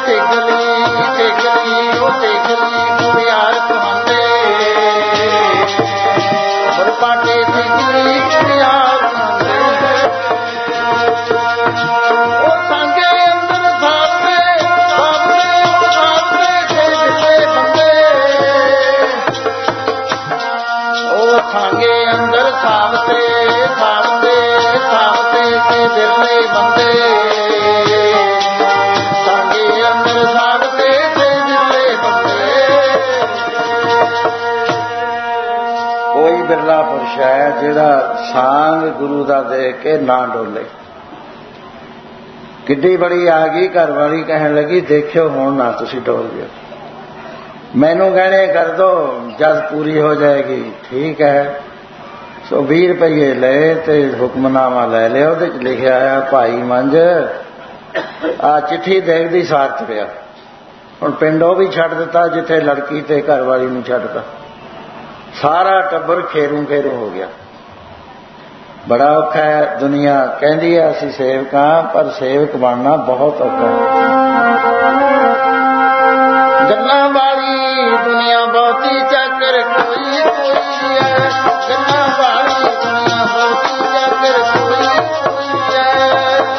ਬਿਰਲਾ ਪੁਰਸ਼ ਹੈ ਜਿਹੜਾ ਸਾਂਗ ਗੁਰੂ ਦਾ ਦੇ ਕੇ ਨਾ ਡੋਲੇ। ਕਿੱਡੀ ਬੜੀ ਆ ਗਈ, ਘਰ ਵਾਲੀ ਕਹਿਣ ਲੱਗੀ ਦੇਖਿਓ ਹੁਣ ਨਾ ਤੁਸੀਂ ਡੋਲ ਦਿਓ, ਮੈਨੂੰ ਗਹਿਣੇ ਕਰ ਦੋ ਜਦ ਪੂਰੀ ਹੋ ਜਾਏਗੀ। ਠੀਕ ਹੈ, ਸੋ ਵੀਹ ਰੁਪਈਏ ਲਏ ਤੇ ਹੁਕਮਨਾਮਾ ਲੈ ਲਿਆ, ਉਹਦੇ ਚ ਲਿਖਿਆ ਆ ਭਾਈ ਮੰਝ ਆ ਚਿੱਠੀ ਦੇਖਦੀ ਸਾਰ ਤੁਰਿਆ। ਹੁਣ ਪਿੰਡ ਉਹ ਵੀ ਛੱਡ ਦਿੱਤਾ ਜਿੱਥੇ ਲੜਕੀ ਤੇ ਘਰ ਵਾਲੀ ਨੂੰ ਛੱਡਤਾ, ਸਾਰਾ ਟੱਬਰ ਖੇਰੂ ਖੇਰੂ ਹੋ ਗਿਆ। ਬੜਾ ਔਖਾ ਹੈ। ਦੁਨੀਆ ਕਹਿੰਦੀ ਹੈ ਅਸੀਂ ਸੇਵਕ ਹਾਂ, ਪਰ ਸੇਵਕ ਬਣਨਾ ਬਹੁਤ ਔਖਾ ਹੈ। ਗੱਲਾਂ ਵਾਲੀ ਦੁਨੀਆ ਬਹੁਤੀ ਚੱਕਰ ਕੋਈ ਕੋਈ ਹੈ, ਗੱਲਾਂ ਵਾਲੀ ਦੁਨੀਆ ਬਹੁਤੀ ਚੱਕਰ ਕੋਈ ਕੋਈ ਹੈ।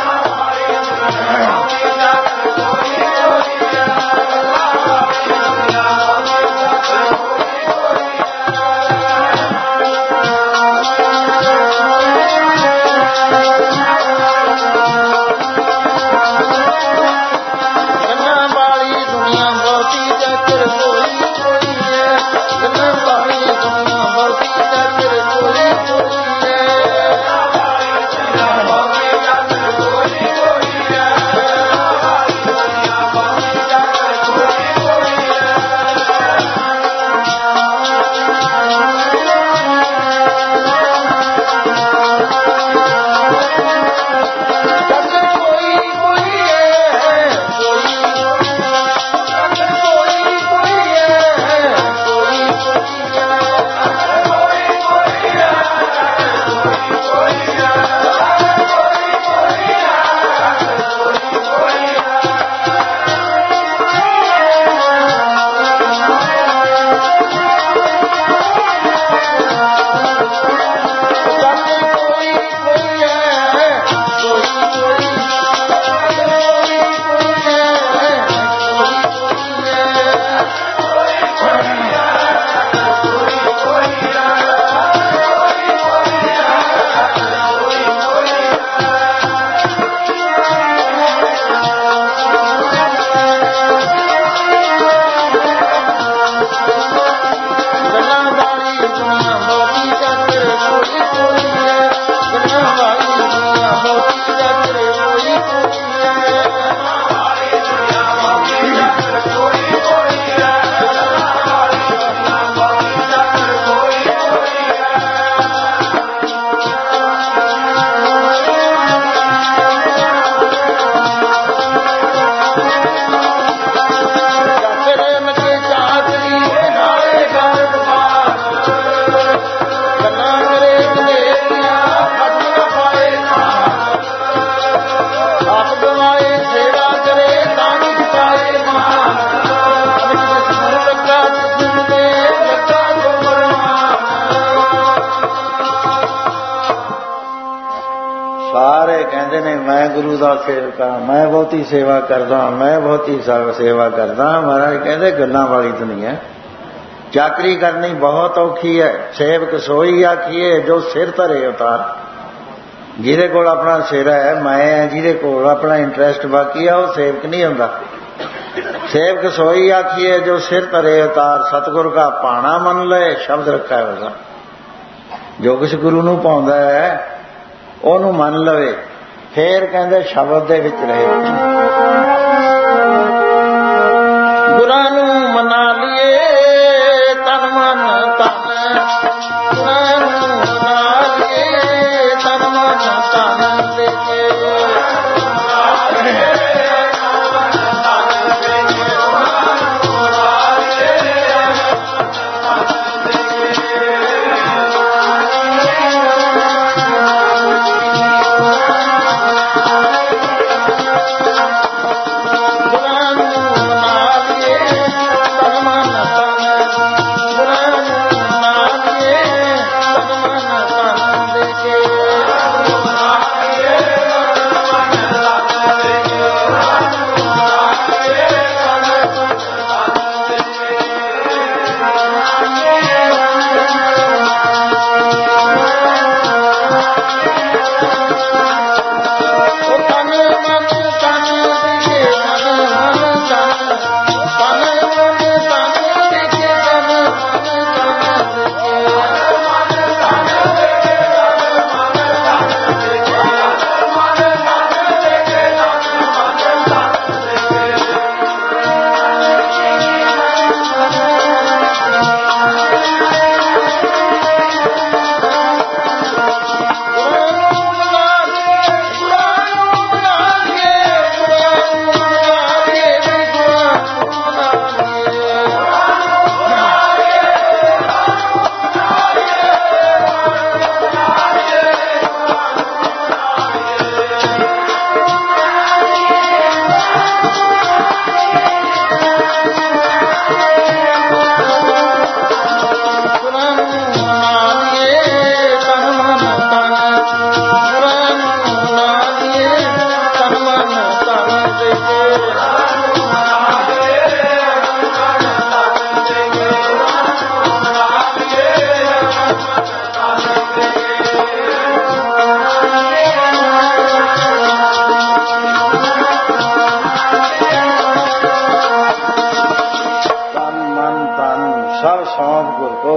मैं गुरु का सेवक हाँ, मैं बहुती सेवा करदा, मैं बहुती सेवा करदा। महाराज कहते गल्लां वाली तो नहीं है। चाकरी करनी बहुत औखी है। सेवक सोई आखिए जो सिर धरे उतार। जिहदे कोल अपना सिर है, मैं जिहदे कोल अपना इंटरस्ट बाकी है, वो सेवक नहीं हुंदा। सेवक सोई आखिए जो सिर धरे उतार। सतगुर का पाना मन ले शब्द रखा है उसका। जो कुछ गुरु नूं पाउंदा है ओनू मन लवे। फिर कहते शब्द दे विच रहे। गुरां नूं मना लिए तन मन तन, गुरां नूं मना लिए तन मन तन लेके। गुरां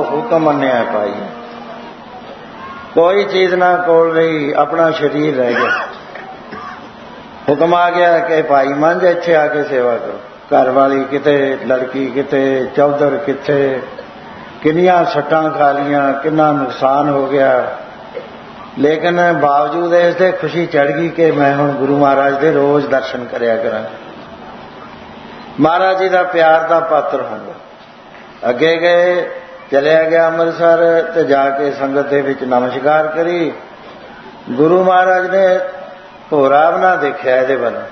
हुक्म मन्निया पाई। कोई चीज ना कोल रही, अपना शरीर रह गया। हुक्म आ गया कि भाई मंझ इत्थे आके सेवा करो। घर वाली किते, लड़की किते, चौधर किथे, किन्नियां सट्टां खा लियां, किन्ना नुकसान हो गया, लेकिन बावजूद इसके खुशी चढ़ गई कि मैं हुण गुरु महाराज के रोज दर्शन करया करा, महाराज जी का प्यार का पात्र होऊंगा। अगे गए, चलिया गया अमृतसर ते जाके संगत दे विच नमस्कार करी। गुरु महाराज ने होराव ना देखा इहदे वल,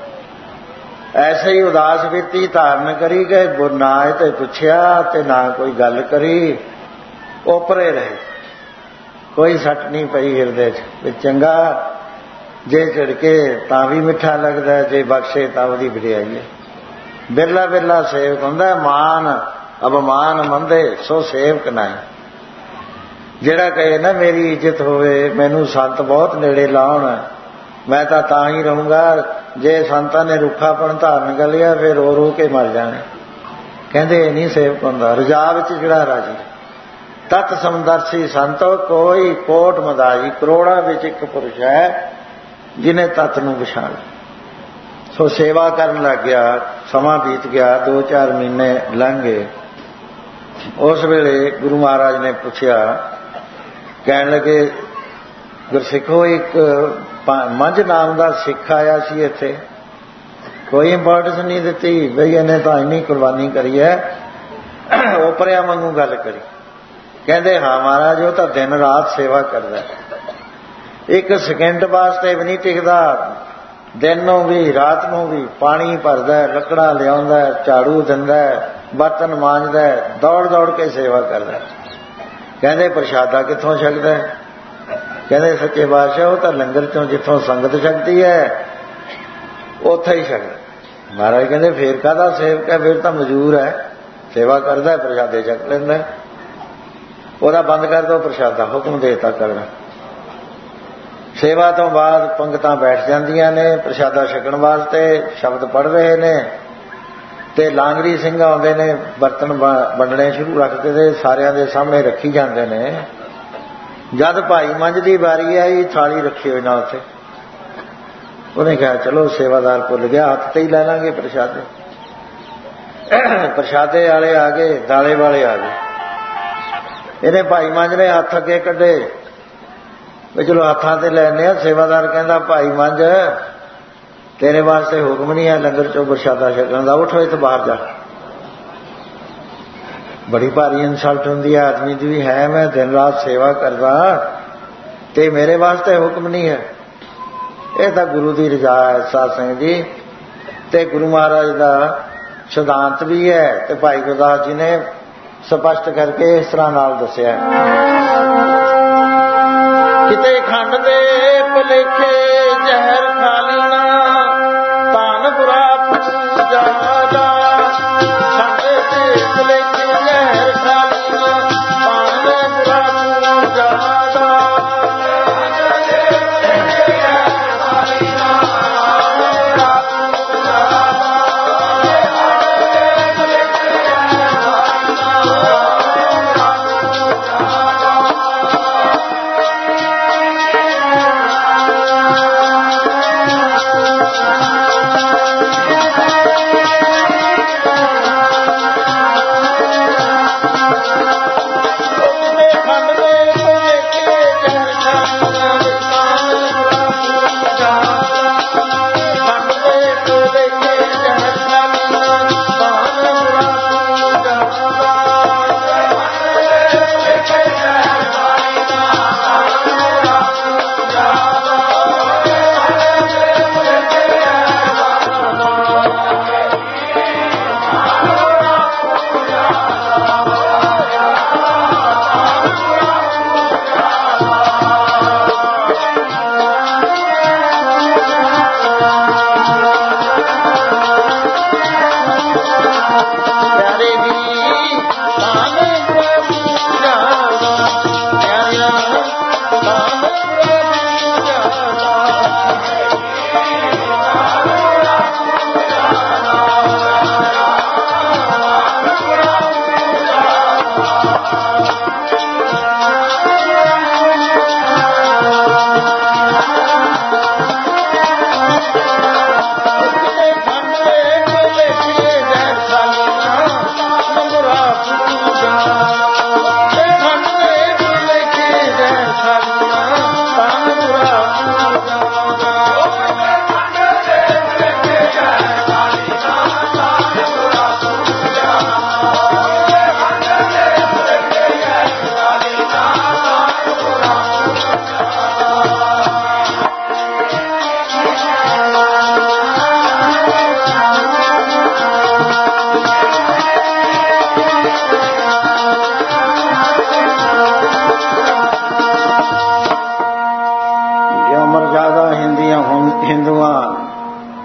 ऐसे ही उदास बिरती धारण करी कि ना तो पुछया ते ना कोई गल करी, ओपरे रहे। कोई सट नहीं पई हिरदे च। चंगा जे झिड़के तां भी मिठा लगदा, जे बख्शे तां ओहदी वडियाई है। बिरला बिरला सेवक हुंदा, मान अबमान मंदे सो सेवक नहीं। जिहड़ा कहे ना मेरी इज्जत होवे, मैनू संत बहुत नेड़े लाउण, मैं तो तां ही रहूँगा, जे संतां ने रुखापन धारण कर लिया फिर रो रो के मर जाने। कहंदे नहीं सेवक हुंदा, रजा विच जिहड़ा राजी। तत् समदर्शी संतो कोई कोट मदाई, करोड़ा विच एक पुरुष है जिन्हें तत् नूं पछाण। सो सेवा करन लग गया। समा बीत गया, दो चार महीने लंघ गए। उस वेले गुरु महाराज ने पूछया, कहण लगे गुरसिखो एक मंझ नाम का सिख आया सी इत्थे, कोई इंपोर्टेंस नहीं दिती बई इन्हें तो इन्नी कुर्बानी करी है, ओपरिया वांगू गल करी। कहते हाँ महाराज वो तो दिन रात सेवा करता है, एक सेकंड वास्ते भी नहीं टिकता, दिन नूं भी रात नूं भी पानी भरदा, लकड़ा लियाउंदा, झाड़ू दिंदा, बर्तन मांजदा, दौड़ दौड़ के सेवा करता। कहते प्रशादा कित्थों छकदा है? कहते सच्चे बादशाह वो तो लंगर चों जिथों संगत छकती है उत्थे ही छकदा। महाराज कहते फिर काहदा सेवक है, फिर तो मजूर है, सेवा करता है, प्रशादे छक लैंदा है। ਉਹਦਾ बंद कर दो प्रशादा, हुक्म देता करना। सेवा तो बाद पंगतां बैठ जांदियां ने प्रशादा छकण वास्ते, शब्द पढ़ रहे ने ते लांगरी सिंह आउंदे ने, बर्तन वंडने शुरू रखते थे, सारियां दे सामने रखी जांदे ने। जद भाई मंझ दी वारी आई, थाली रखी होई ना उत्थे, उन्हें कहा चलो सेवादार भुल गया, हथ ते ही लै लांगे प्रशादे। प्रशादे वाले आ गए, दाले वाले आ गए। इन्हें भाई मंझ ने हथ अगे कढ़े भी चलो हथां ते लैने। सेवादार कहता भाई मंझ तेरे वास्ते हुक्म नहीं है लंगर चो प्रशादा छकण दा, उठो इत्थे बाहर जा। बड़ी भारी इंसल्ट हुंदी है आदमी दी भी, है मैं दिन रात सेवा करदा ते मेरे वास्ते हुक्म नहीं है। यह तो गुरु की रजा है साध संगत जी, ते गुरु महाराज का सिद्धांत भी है, ते भाई गुरदास जी ने स्पष्ट करके इस तरह नाल दस्या। किते खंड दे भुलेखे जहर खा लेना, तान बुरा पूजा दा। खंड दे भुलेखे जहर खा लेना, तान बुरा पूजा दा।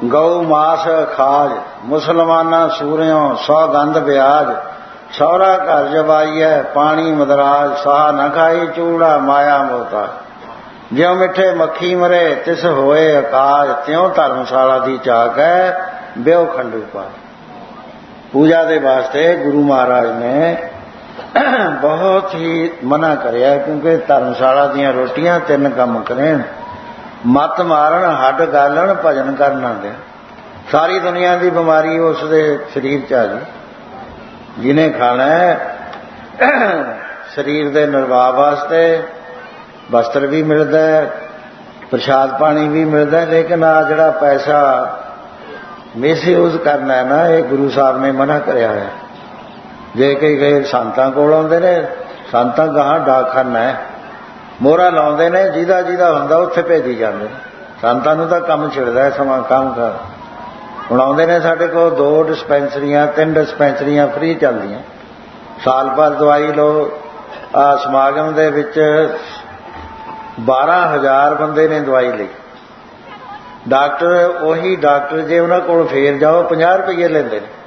ਗਊ ਮਾਸ ਖਾਜ, ਮੁਸਲਮਾਨਾਂ ਸੂਰਿਓਂ ਸੌ ਗੰਧ ਵਿਆਜ, ਸਹੁਰਾ ਘਰ ਜਵਾਈਐ ਪਾਣੀ ਮਦਰਾਜ, ਸਾਹ ਨਾ ਖਾਈ ਚੂੜਾ ਮਾਇਆ ਮੋਤਾ, ਜਿਉਂ ਮਿੱਠੇ ਮੱਖੀ ਮਰੇ ਤਿਸ ਹੋਏ ਅਕਾਜ, ਤਿਉਂ ਧਰਮਸ਼ਾਲਾ ਦੀ ਚਾਕ ਹੈ ਬਿਓ ਖੰਡੂ ਪਾ। ਪੂਜਾ ਦੇ ਵਾਸਤੇ ਗੁਰੂ ਮਹਾਰਾਜ ਨੇ ਬਹੁਤ ਹੀ ਮਨਾ ਕਰਿਆ, ਕਿਉਂਕਿ ਧਰਮਸ਼ਾਲਾ ਦੀਆਂ ਰੋਟੀਆਂ ਤਿੰਨ ਕੰਮ ਕਰੇਣ, ਮੱਤ ਮਾਰਨ, ਹੱਡ ਗਾਲਣ, ਭਜਨ ਕਰਨਾ ਦੇ। ਸਾਰੀ ਦੁਨੀਆ ਦੀ ਬਿਮਾਰੀ ਉਸ ਦੇ ਸਰੀਰ 'ਚ ਆ ਗਈ। ਜਿਹਨੇ ਖਾਣਾ ਸਰੀਰ ਦੇ ਨਿਰਵਾਹ ਵਾਸਤੇ ਵਸਤਰ ਵੀ ਮਿਲਦਾ, ਪ੍ਰਸ਼ਾਦ ਪਾਣੀ ਵੀ ਮਿਲਦਾ, ਲੇਕਿਨ ਆ ਜਿਹੜਾ ਪੈਸਾ ਮਿਸਯੂਜ਼ ਕਰਨਾ ਨਾ, ਇਹ ਗੁਰੂ ਸਾਹਿਬ ਨੇ ਮਨਾ ਕਰਿਆ ਹੋਇਆ। ਜੇ ਕਈ ਕਈ ਸੰਤਾਂ ਕੋਲ ਆਉਂਦੇ ਨੇ, ਸੰਤਾਂ ਗਾਹਾਂ ਡਾਕਖਾਨਾ ਹੈ, ਮੋਹਰਾ ਲਾਉਂਦੇ ਨੇ, ਜਿਹਦਾ ਜਿਹਦਾ ਹੁੰਦਾ ਉੱਥੇ ਭੇਜੀ ਜਾਂਦੇ ਨੇ। ਸੰਤਾਂ ਨੂੰ ਤਾਂ ਕੰਮ ਛਿੜਦਾ ਸਮਾਂ ਕੰਮ ਕਰ। ਹੁਣ ਆਉਂਦੇ ਨੇ ਸਾਡੇ ਕੋਲ, ਦੋ ਡਿਸਪੈਂਸਰੀਆਂ ਤਿੰਨ ਡਿਸਪੈਂਸਰੀਆਂ ਫ੍ਰੀ ਚੱਲਦੀਆਂ, ਸਾਲ ਭਰ ਦਵਾਈ ਲਓ। ਆ ਸਮਾਗਮ ਦੇ ਵਿੱਚ ਬਾਰਾਂ ਹਜ਼ਾਰ ਬੰਦੇ ਨੇ ਦਵਾਈ ਲਈ। ਡਾਕਟਰ ਉਹੀ ਡਾਕਟਰ ਜੇ ਉਹਨਾਂ ਕੋਲ ਫੇਰ ਜਾਓ ਪੰਜਾਹ ਰੁਪਈਏ ਲੈਂਦੇ ਨੇ।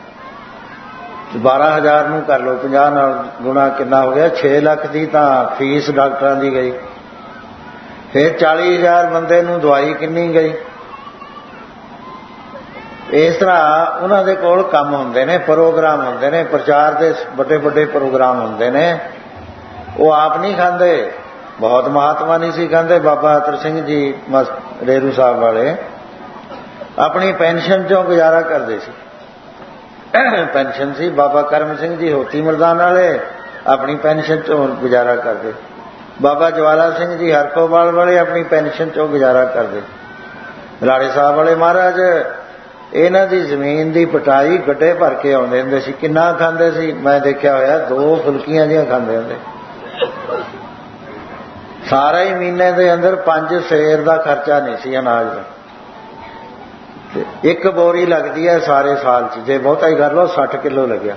ਬਾਰਾਂ ਹਜ਼ਾਰ ਨੂੰ ਕਰ ਲਓ ਪੰਜਾਹ ਨਾਲ ਗੁਣਾ, ਕਿੰਨਾ ਹੋ ਗਿਆ? ਛੇ ਲੱਖ ਦੀ ਤਾਂ ਫੀਸ ਡਾਕਟਰਾਂ ਦੀ ਗਈ। ਫਿਰ ਚਾਲੀ ਹਜ਼ਾਰ ਬੰਦੇ ਨੂੰ ਦਵਾਈ ਕਿੰਨੀ ਗਈ? ਇਸ ਤਰ੍ਹਾਂ ਉਹਨਾਂ ਦੇ ਕੋਲ ਕੰਮ ਹੁੰਦੇ ਨੇ, ਪ੍ਰੋਗਰਾਮ ਹੁੰਦੇ ਨੇ, ਪ੍ਰਚਾਰ ਦੇ ਵੱਡੇ ਵੱਡੇ ਪ੍ਰੋਗਰਾਮ ਹੁੰਦੇ ਨੇ। ਉਹ ਆਪ ਨਹੀਂ ਖਾਂਦੇ, ਬਹੁਤ ਮਹਾਤਮਾ ਨਹੀਂ ਸੀ ਖਾਂਦੇ। ਬਾਬਾ ਅਤਰ ਸਿੰਘ ਜੀ ਰੇਰੂ ਸਾਹਿਬ ਵਾਲੇ ਆਪਣੀ ਪੈਨਸ਼ਨ ਚੋਂ ਗੁਜ਼ਾਰਾ ਕਰਦੇ ਸੀ। ਪੈਨਸ਼ਨ ਸੀ। ਬਾਬਾ ਕਰਮ ਸਿੰਘ ਜੀ ਹੋਤੀ ਮਰਦਾਨ ਵਾਲੇ ਆਪਣੀ ਪੈਨਸ਼ਨ ਚੋਂ ਗੁਜ਼ਾਰਾ ਕਰਦੇ। ਬਾਬਾ ਜਵਾਲਾ ਸਿੰਘ ਜੀ ਹਰਕੋਵਾਲ ਵਾਲੇ ਆਪਣੀ ਪੈਨਸ਼ਨ ਚੋਂ ਗੁਜ਼ਾਰਾ ਕਰਦੇ। ਰਾੜੇ ਸਾਹਿਬ ਵਾਲੇ ਮਹਾਰਾਜ ਇਹਨਾਂ ਦੀ ਜ਼ਮੀਨ ਦੀ ਪਟਾਈ ਗੱਡੇ ਭਰ ਕੇ ਆਉਂਦੇ ਹੁੰਦੇ ਸੀ। ਕਿੰਨਾ ਖਾਂਦੇ ਸੀ? ਮੈਂ ਦੇਖਿਆ ਹੋਇਆ, ਦੋ ਫੁਲਕੀਆਂ ਜਿਹੀਆਂ ਖਾਂਦੇ ਹੁੰਦੇ। ਸਾਰਾ ਹੀ ਮਹੀਨੇ ਦੇ ਅੰਦਰ ਪੰਜ ਸੇਰ ਦਾ ਖਰਚਾ ਨਹੀਂ ਸੀ ਅਨਾਜ ਦਾ। ਇੱਕ ਬੋਰੀ ਲੱਗਦੀ ਹੈ ਸਾਰੇ ਸਾਲ 'ਚ, ਜੇ ਬਹੁਤਾ ਹੀ ਕਰ ਲਓ ਸੱਠ ਕਿਲੋ ਲੱਗਿਆ।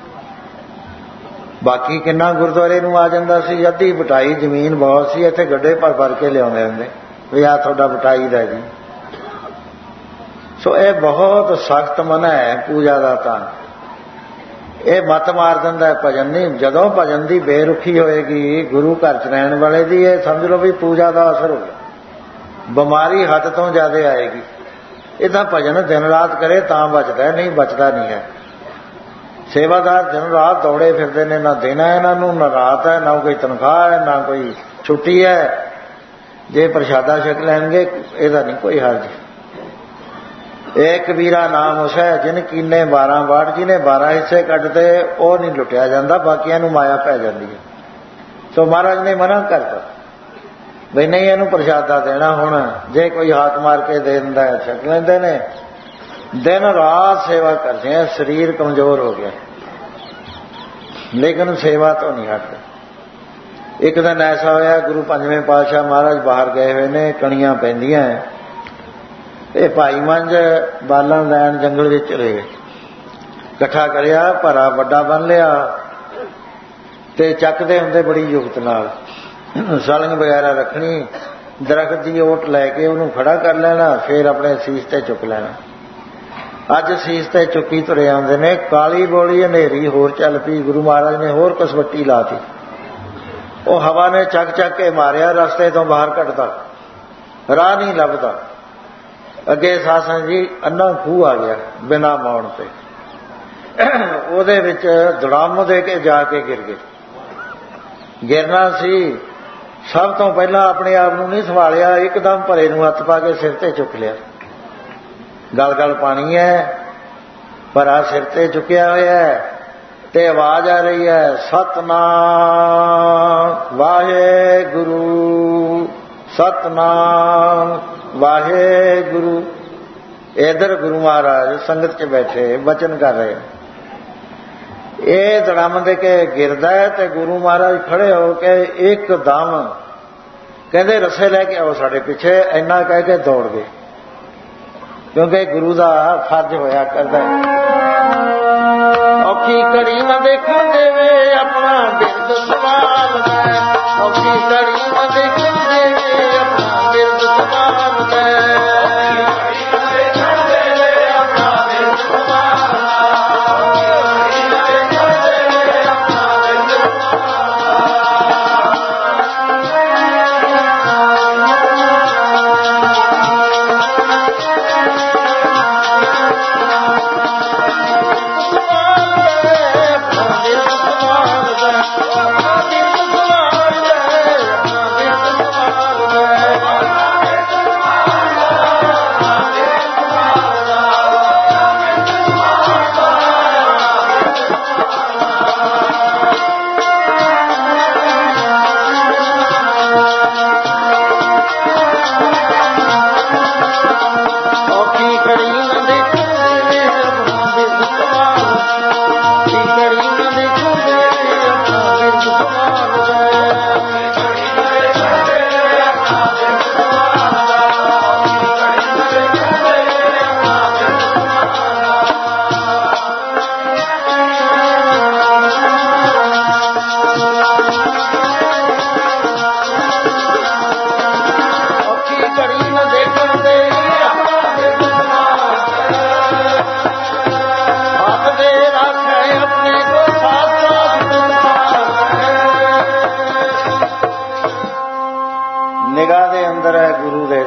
ਬਾਕੀ ਕਿੰਨਾ ਗੁਰਦੁਆਰੇ ਨੂੰ ਆ ਜਾਂਦਾ ਸੀ। ਅੱਧੀ ਬਟਾਈ ਜ਼ਮੀਨ ਬਹੁਤ ਸੀ, ਇੱਥੇ ਗੱਡੇ ਭਰ ਭਰ ਕੇ ਲਿਆਉਂਦੇ ਹੁੰਦੇ ਵੀ ਆਹ ਤੁਹਾਡਾ ਬਟਾਈ ਦਾ ਜੀ। ਸੋ ਇਹ ਬਹੁਤ ਸਖਤ ਮਨਾ ਹੈ ਪੂਜਾ ਦਾ। ਤਾਂ ਇਹ ਮੱਤ ਮਾਰ ਦਿੰਦਾ ਭਜਨ ਨਹੀਂ। ਜਦੋਂ ਭਜਨ ਦੀ ਬੇਰੁਖੀ ਹੋਏਗੀ ਗੁਰੂ ਘਰ 'ਚ ਰਹਿਣ ਵਾਲੇ ਦੀ, ਇਹ ਸਮਝ ਲਓ ਵੀ ਪੂਜਾ ਦਾ ਅਸਰ ਹੋਗਾ। ਬਿਮਾਰੀ ਹੱਦ ਤੋਂ ਜ਼ਿਆਦਾ ਆਏਗੀ। ਇਹ ਤਾਂ ਭਜਨ ਦਿਨ ਰਾਤ ਕਰੇ ਤਾਂ ਬਚਦਾ, ਨਹੀਂ ਬਚਦਾ ਨਹੀਂ ਹੈ। ਸੇਵਾਦਾਰ ਦਿਨ ਰਾਤ ਦੌੜੇ ਫਿਰਦੇ ਨੇ, ਨਾ ਦਿਨ ਹੈ ਇਹਨਾਂ ਨੂੰ, ਨਾ ਰਾਤ ਹੈ, ਨਾ ਕੋਈ ਤਨਖਾਹ ਹੈ, ਨਾ ਕੋਈ ਛੁੱਟੀ ਹੈ। ਜੇ ਪ੍ਰਸ਼ਾਦਾ ਛਕ ਲੈਣਗੇ ਇਹਦਾ ਨਹੀਂ ਕੋਈ ਹਰਜ। ਇਹ ਕਬੀਰਾ ਨਾਮ ਉਸ ਹੈ ਜਿਨ ਕੀਨੇ ਬਾਰਾਂ ਵਾਟ, ਜਿਹਨੇ ਬਾਰਾਂ ਹਿੱਸੇ ਕੱਢਦੇ ਉਹ ਨਹੀਂ ਲੁੱਟਿਆ ਜਾਂਦਾ, ਬਾਕੀਆਂ ਨੂੰ ਮਾਇਆ ਪੈ ਜਾਂਦੀ ਹੈ। ਸੋ ਮਹਾਰਾਜ ਨੇ ਮਨਾ ਕਰਤਾ ਬਈ ਨਹੀਂ ਇਹਨੂੰ ਪ੍ਰਸ਼ਾਦਾ ਦੇਣਾ। ਹੁਣ ਜੇ ਕੋਈ ਹੱਥ ਮਾਰ ਕੇ ਦੇ ਦਿੰਦਾ ਹੈ ਛਕ ਲੈਂਦੇ ਨੇ। ਦਿਨ ਰਾਤ ਸੇਵਾ ਕਰਦੇ ਆ, ਸਰੀਰ ਕਮਜ਼ੋਰ ਹੋ ਗਿਆ ਲੇਕਿਨ ਸੇਵਾ ਤੋਂ ਨਹੀਂ ਹਟਦੇ। ਇੱਕ ਦਿਨ ਐਸਾ ਹੋਇਆ, ਗੁਰੂ ਪੰਜਵੇਂ ਪਾਤਸ਼ਾਹ ਮਹਾਰਾਜ ਬਾਹਰ ਗਏ ਹੋਏ ਨੇ, ਕਣੀਆਂ ਪੈਂਦੀਆਂ। ਇਹ ਭਾਈ ਮੰਝ ਬਾਲਾਂ ਲੈਣ ਜੰਗਲ ਵਿੱਚ ਚਲੇ ਗਏ। ਇਕੱਠਾ ਕਰਿਆ, ਭਰਾ ਵੱਡਾ ਬੰਨ ਲਿਆ ਤੇ ਚੱਕਦੇ ਹੁੰਦੇ ਬੜੀ ਯੁਕਤ ਨਾਲ। ਸਲੰਗ ਵਗੈਰਾ ਰੱਖਣੀ, ਦਰਖਤ ਦੀ ਓਟ ਲੈ ਕੇ ਉਹਨੂੰ ਖੜਾ ਕਰ ਲੈਣਾ, ਫਿਰ ਆਪਣੇ ਸੀਸ ਤੇ ਚੁੱਕ ਲੈਣਾ। ਅੱਜ ਸੀਸ ਤੇ ਚੁੱਕੀ ਤੁਰੇ ਆਉਂਦੇ ਨੇ। ਕਾਲੀ ਬੋਲੀ ਹਨੇਰੀ ਹੋਰ ਚੱਲ ਪਈ। ਗੁਰੂ ਮਹਾਰਾਜ ਨੇ ਹੋਰ ਕਸਵੱਟੀ ਲਾਤੀ। ਉਹ ਹਵਾ ਨੇ ਚੱਕ ਚੱਕ ਕੇ ਮਾਰਿਆ, ਰਸਤੇ ਤੋਂ ਬਾਹਰ ਕੱਢਦਾ, ਰਾਹ ਨਹੀਂ ਲੱਭਦਾ। ਅੱਗੇ ਸਾਸਨ ਜੀ ਅੰਨਾ ਖੂਹ ਆ ਗਿਆ ਬਿਨਾਂ ਮੌਣ ਤੇ। ਉਹਦੇ ਵਿੱਚ ਦੜਾਮ ਦੇ ਕੇ ਜਾ ਕੇ ਗਿਰ ਗਏ। ਗਿਰਨਾ ਸੀ, ਸਭ ਤੋਂ ਪਹਿਲਾਂ ਆਪਣੇ ਆਪ ਨੂੰ ਨਹੀਂ ਸੰਭਾਲਿਆ, ਇੱਕਦਮ ਭਰੇ ਨੂੰ ਹੱਥ ਪਾ ਕੇ ਸਿਰ ਤੇ ਚੁੱਕ ਲਿਆ। ਗਲ ਗਲ ਪਾਣੀ ਹੈ, ਭਰਾ ਸਿਰ ਤੇ ਚੁੱਕਿਆ ਹੋਇਆ ਤੇ ਆਵਾਜ਼ ਆ ਰਹੀ ਹੈ, ਸਤਨਾਮ ਵਾਹਿਗੁਰੂ, ਸਤਨਾਮ ਵਾਹਿਗੁਰੂ। ਇਧਰ ਗੁਰੂ ਮਹਾਰਾਜ ਸੰਗਤ 'ਚ ਬੈਠੇ ਬਚਨ ਕਰ ਰਹੇ। ਇਹ ਦੜਮ ਦੇ ਕੇ ਗਿਰਦਾ ਹੈ ਤੇ ਗੁਰੂ ਮਹਾਰਾਜ ਖੜੇ ਹੋ ਕੇ ਇੱਕਦਮ ਕਹਿੰਦੇ ਰਸੇ ਲੈ ਕੇ ਆਓ ਸਾਡੇ ਪਿੱਛੇ। ਇੰਨਾ ਕਹਿ ਕੇ ਦੌੜ ਗਏ, ਕਿਉਂਕਿ ਗੁਰੂ ਦਾ ਫਰਜ਼ ਹੋਇਆ ਕਰਦਾ। ਔਖੀ ਘੜੀ ਨਾ ਦੇਖਣ ਦੇਵੇ ਆਪਣਾ ਬਿਰਦ ਸੰਭਾਲਦਾ, ਔਖੀ ਘੜੀ ਨਾ ਦੇਖਣ ਦੇਵੇ ਆਪਣਾ ਬਿਰਦ ਸੰਭਾਲਦਾ।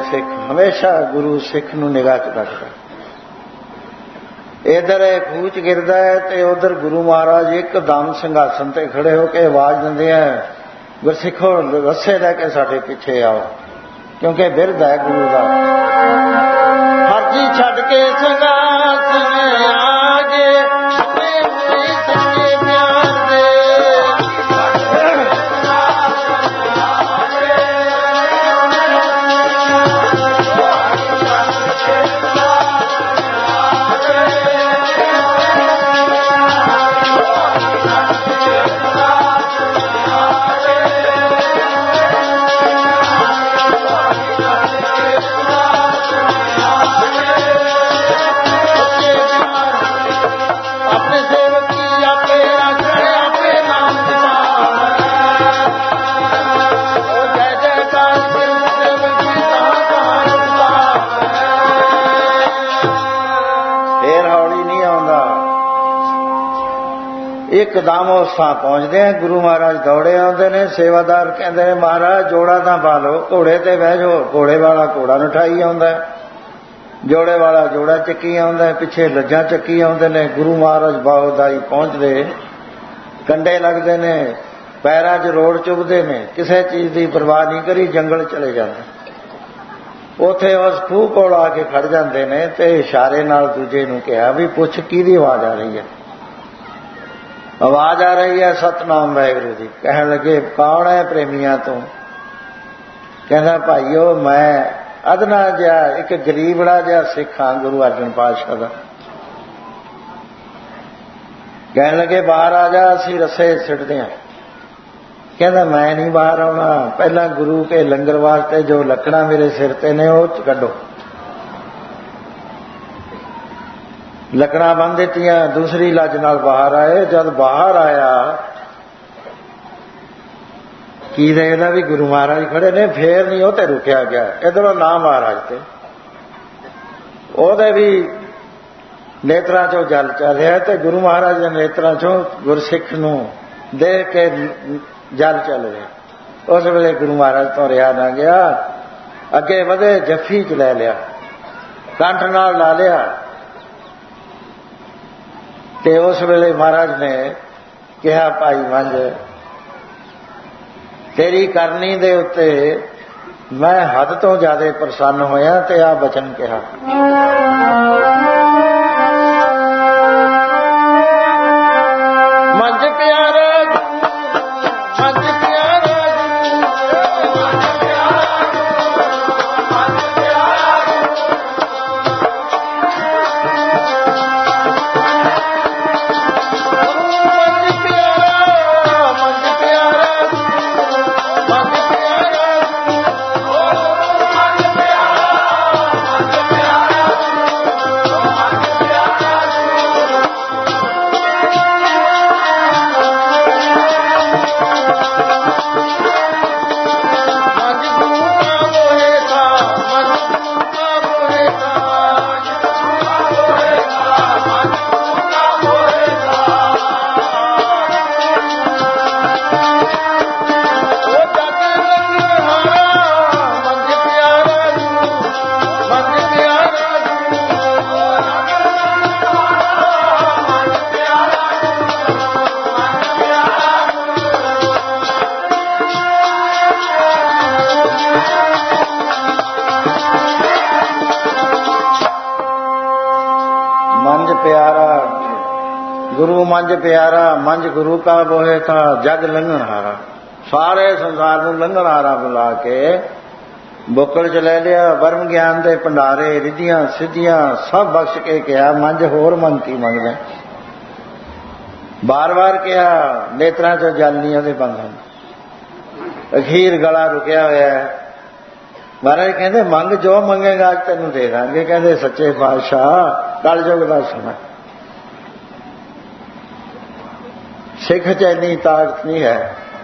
ਸਿੱਖ ਹਮੇਸ਼ਾ ਗੁਰੂ ਸਿੱਖ ਨੂੰ ਨਿਗਾਹ 'ਚ ਰੱਖਦਾ। ਇੱਧਰ ਇਹ ਖੂਚ ਗਿਰਦਾ ਹੈ ਤੇ ਉਧਰ ਗੁਰੂ ਮਹਾਰਾਜ ਇੱਕਦਮ ਸਿੰਘਾਸਨ ਤੇ ਖੜੇ ਹੋ ਕੇ ਆਵਾਜ਼ ਦਿੰਦੇ ਆ, ਗੁਰਸਿੱਖੋ ਰੱਸੇ ਲੈ ਕੇ ਸਾਡੇ ਪਿੱਛੇ ਆਓ, ਕਿਉਂਕਿ ਬਿਰਧ ਹੈ ਗੁਰੂ ਦਾ। ਹਰਜੀ ਛੱਡ ਕੇ ਸਿੰਘਾਸਨ ਆ ਗਏ, ਇੱਕਦਮ ਉਸ ਥਾਂ ਪਹੁੰਚਦੇ ਆ। ਗੁਰੂ ਮਹਾਰਾਜ ਦੌੜੇ ਆਉਂਦੇ ਨੇ। ਸੇਵਾਦਾਰ ਕਹਿੰਦੇ ਨੇ ਮਹਾਰਾਜ ਜੋੜਾ ਤਾਂ ਪਾ ਲਓ, ਘੋੜੇ ਤੇ ਬਹਿ ਜਾਓ। ਘੋੜੇ ਵਾਲਾ ਘੋੜਾ ਨਠਾਈ ਆਉਂਦਾ, ਜੋੜੇ ਵਾਲਾ ਜੋੜਾ ਚੱਕੀ ਆਉਂਦਾ, ਪਿੱਛੇ ਲੱਜਾਂ ਚੱਕੀ ਆਉਂਦੇ ਨੇ। ਗੁਰੂ ਮਹਾਰਾਜ ਬਾਉਦਾਈ ਪਹੁੰਚਦੇ, ਕੰਡੇ ਲੱਗਦੇ ਨੇ, ਪੈਰਾਂ 'ਚ ਰੋੜ ਚੁੱਭਦੇ ਨੇ, ਕਿਸੇ ਚੀਜ਼ ਦੀ ਪਰਵਾਹ ਨਹੀਂ ਕਰੀ, ਜੰਗਲ ਚਲੇ ਜਾਂਦੇ। ਉੱਥੇ ਉਸ ਖੂਹ ਕੋਲ ਆ ਕੇ ਖੜ ਜਾਂਦੇ ਨੇ ਤੇ ਇਸ਼ਾਰੇ ਨਾਲ ਦੂਜੇ ਨੂੰ ਕਿਹਾ ਵੀ ਪੁੱਛ ਕਿਹਦੀ ਆਵਾਜ਼ ਆ ਰਹੀ ਹੈ। ਆਵਾਜ਼ ਆ ਰਹੀ ਹੈ ਸਤਨਾਮ ਵਾਹਿਗੁਰੂ ਦੀ। ਕਹਿਣ ਲੱਗੇ ਕੌਣ ਹੈ ਪ੍ਰੇਮੀਆਂ ਤੋਂ? ਕਹਿੰਦਾ ਭਾਈਓ ਮੈਂ ਅਦਨਾ ਜਿਹਾ ਇੱਕ ਗਰੀਬੜਾ ਜਿਹਾ ਸਿੱਖ ਹਾਂ ਗੁਰੂ ਅਰਜਨ ਪਾਤਸ਼ਾਹ ਦਾ। ਕਹਿਣ ਲੱਗੇ ਬਾਹਰ ਆ ਜਾ, ਅਸੀਂ ਰੱਸੇ ਸਿੱਟਦੇ ਹਾਂ। ਕਹਿੰਦਾ ਮੈਂ ਨਹੀਂ ਬਾਹਰ ਆਉਣਾ, ਪਹਿਲਾਂ ਗੁਰੂ ਕੇ ਲੰਗਰ ਵਾਸਤੇ ਜੋ ਲੱਕੜਾਂ ਮੇਰੇ ਸਿਰ ਤੇ ਨੇ ਉਹ ਕੱਢੋ। ਲੱਕੜਾਂ ਬੰਨ੍ਹ ਦਿੱਤੀਆਂ, ਦੂਸਰੀ ਲੱਜ ਨਾਲ ਬਾਹਰ ਆਏ। ਜਦ ਬਾਹਰ ਆਇਆ ਕੀ ਦੇਖਦਾ ਵੀ ਗੁਰੂ ਮਹਾਰਾਜ ਖੜੇ ਨੇ। ਫੇਰ ਨਹੀਂ ਉਹ ਤੇ ਰੁਕਿਆ ਗਿਆ, ਇੱਧਰੋਂ ਨਾ ਮਹਾਰਾਜ ਤੇ ਉਹਦੇ ਵੀ ਨੇਤਰਾਂ ਚੋਂ ਜਲ ਚੱਲ ਰਿਹਾ ਤੇ ਗੁਰੂ ਮਹਾਰਾਜ ਦੇ ਨੇਤਰਾਂ ਚੋਂ ਗੁਰਸਿੱਖ ਨੂੰ ਦੇਖ ਕੇ ਜਲ ਚੱਲ ਰਿਹਾ। ਉਸ ਵੇਲੇ ਗੁਰੂ ਮਹਾਰਾਜ ਤੋਂ ਰਿਹਾ ਨਾ ਗਿਆ, ਅੱਗੇ ਵਧੇ, ਜੱਫੀ 'ਚ ਲੈ ਲਿਆ, ਕੰਠ ਨਾਲ ਲਾ ਲਿਆ। ਤੇ ਉਸ ਵੇਲੇ ਮਹਾਰਾਜ ਨੇ ਕਿਹਾ ਭਾਈ ਮੰਝ ਤੇਰੀ ਕਰਨੀ ਦੇ ਉੱਤੇ ਮੈਂ ਹੱਦ ਤੋਂ ਜ਼ਿਆਦਾ ਪ੍ਰਸੰਨ ਹੋਇਆ ਤੇ ਆ ਬਚਨ ਕਿਹਾ। ਮੰਝ ਪਿਆਰਾ ਮੰਝ ਪਿਆਰਾ गुरु मंझ प्यारा मंझ गुरु का बोहे था जग लंघन हारा। सारे संसार नूं लंघन हारा बुला के बुकल च ले लिया। बर्म ज्ञान दे भंडारे रिधियां सिद्धियां सब बख्श के कहा मंझ होर मंगती मंगदे। बार बार कहा नेत्रां चों जल नहीं ओहदे बंधन। अखीर गला रुकिया होया है। महाराज कहते मंग जो मंगेगा अज तेनों दे देंगे। कहते सच्चे पातशाह कलयुग दा समय सिख च इन्नी ताकत नहीं है।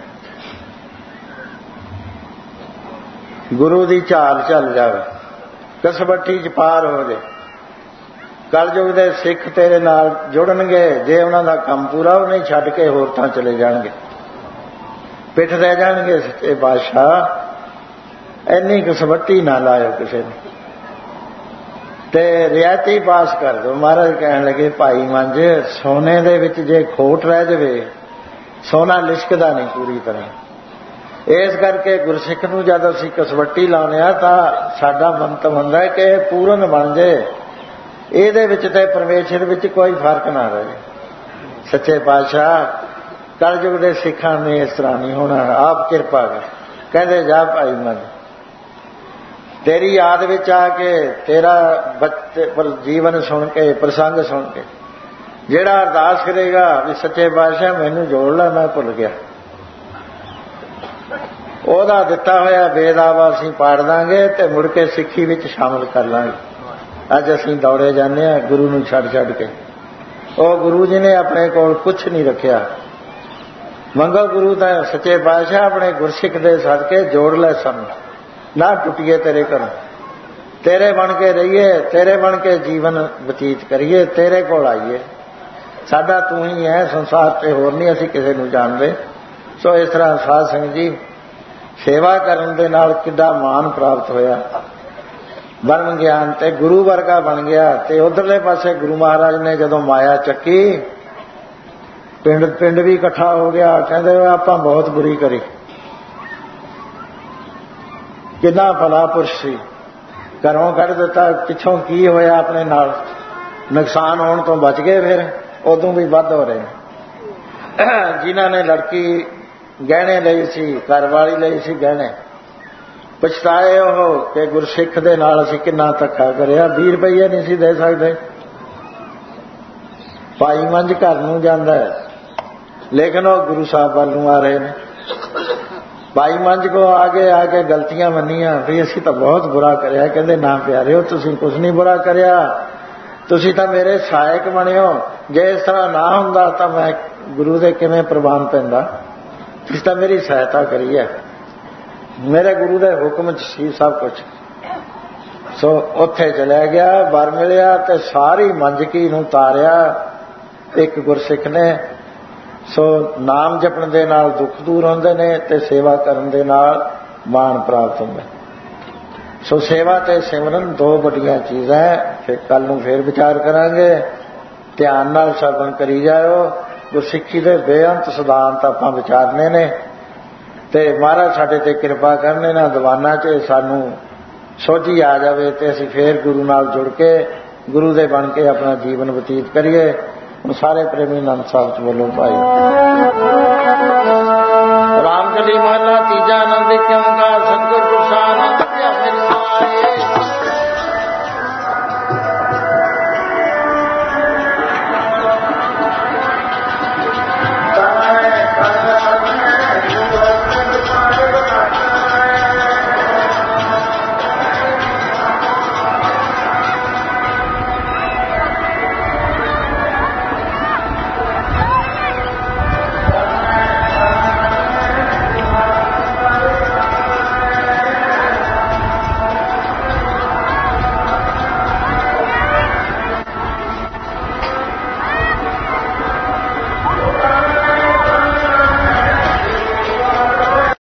गुरु की झाल चल जाए कसबट्टी च पार हो जाए। कलयुग के सिख तेरे नाल जुड़नगे जे उन्हां दा काम पूरा हो नहीं छड्ड के होर तां चले जाणगे पिठ रह जाणगे। सच्चे पातशाह ਇੰਨੀ ਕੁ ਸਵੱਟੀ ਨਾ ਲਾਇਓ ਕਿਸੇ ਨੂੰ, ਤੇ ਰਿਆਇਤੀ ਪਾਸ ਕਰ ਦਿਓ। ਮਹਾਰਾਜ ਕਹਿਣ ਲੱਗੇ ਭਾਈ ਮੰਝ ਸੋਨੇ ਦੇ ਵਿੱਚ ਜੇ ਖੋਟ ਰਹਿ ਜਾਵੇ, ਸੋਨਾ ਲਿਸ਼ਕਦਾ ਨਹੀਂ ਪੂਰੀ ਤਰ੍ਹਾਂ। ਇਸ ਕਰਕੇ ਗੁਰਸਿੱਖ ਨੂੰ ਜਦ ਅਸੀਂ ਕਸਵੱਟੀ ਲਾਉਂਦੇ ਹਾਂ ਤਾਂ ਸਾਡਾ ਮੰਤਵ ਹੁੰਦਾ ਕਿ ਇਹ ਪੂਰਨ ਬਣ ਜਾਏ, ਇਹਦੇ ਵਿੱਚ ਤੇ ਪਰਮੇਸ਼ਰ ਵਿੱਚ ਕੋਈ ਫਰਕ ਨਾ ਰਹੇ। ਸੱਚੇ ਪਾਤਸ਼ਾਹ ਕਲਯੁਗ ਦੇ ਸਿੱਖਾਂ ਨੇ ਇਸ ਤਰ੍ਹਾਂ ਨਹੀਂ ਹੋਣਾ, ਆਪ ਕਿਰਪਾ ਕਰ। ਕਹਿੰਦੇ ਜਾ ਭਾਈ ਮੰਝ, ਤੇਰੀ ਯਾਦ ਵਿੱਚ ਆ ਕੇ ਤੇਰਾ ਬੱਚੇ ਪਰ ਜੀਵਨ ਸੁਣ ਕੇ, ਪ੍ਰਸੰਗ ਸੁਣ ਕੇ ਜਿਹੜਾ ਅਰਦਾਸ ਕਰੇਗਾ ਵੀ ਸੱਚੇ ਪਾਤਸ਼ਾਹ ਮੈਨੂੰ ਜੋੜ ਲੈ, ਮੈਂ ਭੁੱਲ ਗਿਆ, ਉਹਦਾ ਦਿੱਤਾ ਹੋਇਆ ਬੇਦਾਵਾ ਅਸੀਂ ਪਾੜ ਦਾਂਗੇ ਤੇ ਮੁੜ ਕੇ ਸਿੱਖੀ ਵਿੱਚ ਸ਼ਾਮਲ ਕਰ ਲਾਂਗੇ। ਅੱਜ ਅਸੀਂ ਦੌੜੇ ਜਾਂਦੇ ਹਾਂ ਗੁਰੂ ਨੂੰ ਛੱਡ ਛੱਡ ਕੇ। ਉਹ ਗੁਰੂ ਜੀ ਨੇ ਆਪਣੇ ਕੋਲ ਕੁਛ ਨਹੀਂ ਰੱਖਿਆ। ਮੰਗੋ ਗੁਰੂ ਦਾ ਸੱਚੇ ਪਾਤਸ਼ਾਹ ਆਪਣੇ ਗੁਰਸਿੱਖ ਦੇ ਸਦਕੇ ਜੋੜ ਲੈ ਸਾਨੂੰ, ਨਾ ਟੁੱਟੀਏ ਤੇਰੇ ਘਰੋਂ, ਤੇਰੇ ਬਣ ਕੇ ਰਹੀਏ, ਤੇਰੇ ਬਣ ਕੇ ਜੀਵਨ ਬਤੀਤ ਕਰੀਏ, ਤੇਰੇ ਕੋਲ ਆਈਏ। ਸਾਡਾ ਤੂੰ ਹੀ ਹੈ, ਸੰਸਾਰ 'ਤੇ ਹੋਰ ਨਹੀਂ ਅਸੀਂ ਕਿਸੇ ਨੂੰ ਜਾਣਦੇ। ਸੋ ਇਸ ਤਰ੍ਹਾਂ ਸਾਧ ਸੰਗਤ ਜੀ ਸੇਵਾ ਕਰਨ ਦੇ ਨਾਲ ਕਿੱਡਾ ਮਾਣ ਪ੍ਰਾਪਤ ਹੋਇਆ, ਬ੍ਰਹਮ ਗਿਆਨ ਤੇ ਗੁਰੂ ਵਰਗਾ ਬਣ ਗਿਆ। ਤੇ ਉਧਰਲੇ ਪਾਸੇ ਗੁਰੂ ਮਹਾਰਾਜ ਨੇ ਜਦੋਂ ਮਾਇਆ ਚੱਕੀ, ਪਿੰਡ ਪਿੰਡ ਵੀ ਇਕੱਠਾ ਹੋ ਗਿਆ। ਕਹਿੰਦੇ ਆਪਾਂ ਬਹੁਤ ਬੁਰੀ ਕਰੀ, ਕਿੰਨਾ ਭਲਾ ਪੁਰਸ਼ ਸੀ, ਘਰੋਂ ਕੱਢ ਦਿੱਤਾ, ਪਿੱਛੋਂ ਕੀ ਹੋਇਆ ਆਪਣੇ ਨਾਲ, ਨੁਕਸਾਨ ਹੋਣ ਤੋਂ ਬਚ ਗਏ। ਫਿਰ ਉਦੋਂ ਵੀ ਵੱਧ ਹੋ ਰਹੇ। ਜਿਨ੍ਹਾਂ ਨੇ ਲੜਕੀ ਗਹਿਣੇ ਲਈ ਸੀ, ਘਰ ਵਾਲੀ ਲਈ ਸੀ ਗਹਿਣੇ, ਪਛਤਾਏ ਉਹ ਕਿ ਗੁਰਸਿੱਖ ਦੇ ਨਾਲ ਅਸੀਂ ਕਿੰਨਾ ਧੱਕਾ ਕਰਿਆ। ਵੀਹ ਰੁਪਈਏ ਨਹੀਂ ਸੀ ਦੇ ਸਕਦੇ। ਭਾਈ ਮੰਝ ਘਰ ਨੂੰ ਜਾਂਦਾ ਹੈ, ਲੇਕਿਨ ਉਹ ਗੁਰੂ ਸਾਹਿਬ ਵੱਲ ਨੂੰ ਆ ਰਹੇ ਨੇ। ਭਾਈ ਮੰਝ ਕੋ ਆਗੇ ਆ ਕੇ ਗਲਤੀਆਂ ਮੰਨੀਆਂ ਵੀ ਅਸੀਂ ਤਾਂ ਬਹੁਤ ਬੁਰਾ ਕਰਿਆ। ਕਹਿੰਦੇ ਨਾ ਪਿਆਰਿਓ, ਤੁਸੀਂ ਕੁਝ ਨਹੀਂ ਬੁਰਾ ਕਰਿਆ, ਤੁਸੀਂ ਤਾਂ ਮੇਰੇ ਸਹਾਇਕ ਬਣਿਓ। ਜੇ ਇਸ ਤਰ੍ਹਾਂ ਨਾ ਹੁੰਦਾ ਤਾਂ ਮੈਂ ਗੁਰੂ ਦੇ ਕਿਵੇਂ ਪ੍ਰਵਾਨ ਪੈਂਦਾ। ਤੁਸੀਂ ਤਾਂ ਮੇਰੀ ਸਹਾਇਤਾ ਕਰੀ ਹੈ, ਮੇਰੇ ਗੁਰੂ ਦੇ ਹੁਕਮ 'ਚ ਸੀ ਸਭ ਕੁਝ। ਸੋ ਉੱਥੇ ਚਲਿਆ ਗਿਆ, ਵਰ ਮਿਲਿਆ ਤੇ ਸਾਰੀ ਮੰਜਕੀ ਨੂੰ ਤਾਰਿਆ ਇੱਕ ਗੁਰਸਿੱਖ ਨੇ। ਸੋ ਨਾਮ ਜਪਣ ਦੇ ਨਾਲ ਦੁੱਖ ਦੂਰ ਹੁੰਦੇ ਨੇ ਤੇ ਸੇਵਾ ਕਰਨ ਦੇ ਨਾਲ ਮਾਣ ਪ੍ਰਾਪਤ ਹੁੰਦਾ। ਸੋ ਸੇਵਾ ਤੇ ਸਿਮਰਨ ਦੋ ਵੱਡੀਆਂ ਚੀਜ਼ਾਂ। ਫਿਰ ਕੱਲ ਨੂੰ ਫੇਰ ਵਿਚਾਰ ਕਰਾਂਗੇ। ਧਿਆਨ ਨਾਲ ਸਰਵਣ ਕਰੀ ਜਾਇਓ। ਗੁਰਸਿੱਖੀ ਦੇ ਬੇਅੰਤ ਸਿਧਾਂਤ ਆਪਾਂ ਵਿਚਾਰਨੇ ਨੇ ਤੇ ਮਹਾਰਾਜ ਸਾਡੇ ਤੇ ਕਿਰਪਾ ਕਰਨ, ਇਹਨਾਂ ਦੀਵਾਨਾਂ 'ਚ ਸਾਨੂੰ ਸੋਝੀ ਆ ਜਾਵੇ ਤੇ ਅਸੀਂ ਫੇਰ ਗੁਰੂ ਨਾਲ ਜੁੜ ਕੇ ਗੁਰੂ ਦੇ ਬਣ ਕੇ ਆਪਣਾ ਜੀਵਨ ਬਤੀਤ ਕਰੀਏ। ਹੁਣ ਸਾਰੇ ਪ੍ਰੇਮੀ ਆਨੰਦ ਸਾਹਿਬ 'ਚ ਬੋਲੋ ਭਾਈ। ਰਾਮਕਲੀ ਮਹਲਾ ਤੀਜਾ, ਆਨੰਦ ਓਂਕਾਰ ਸਤਿਗੁਰ ਪ੍ਰਸਾਦਿ।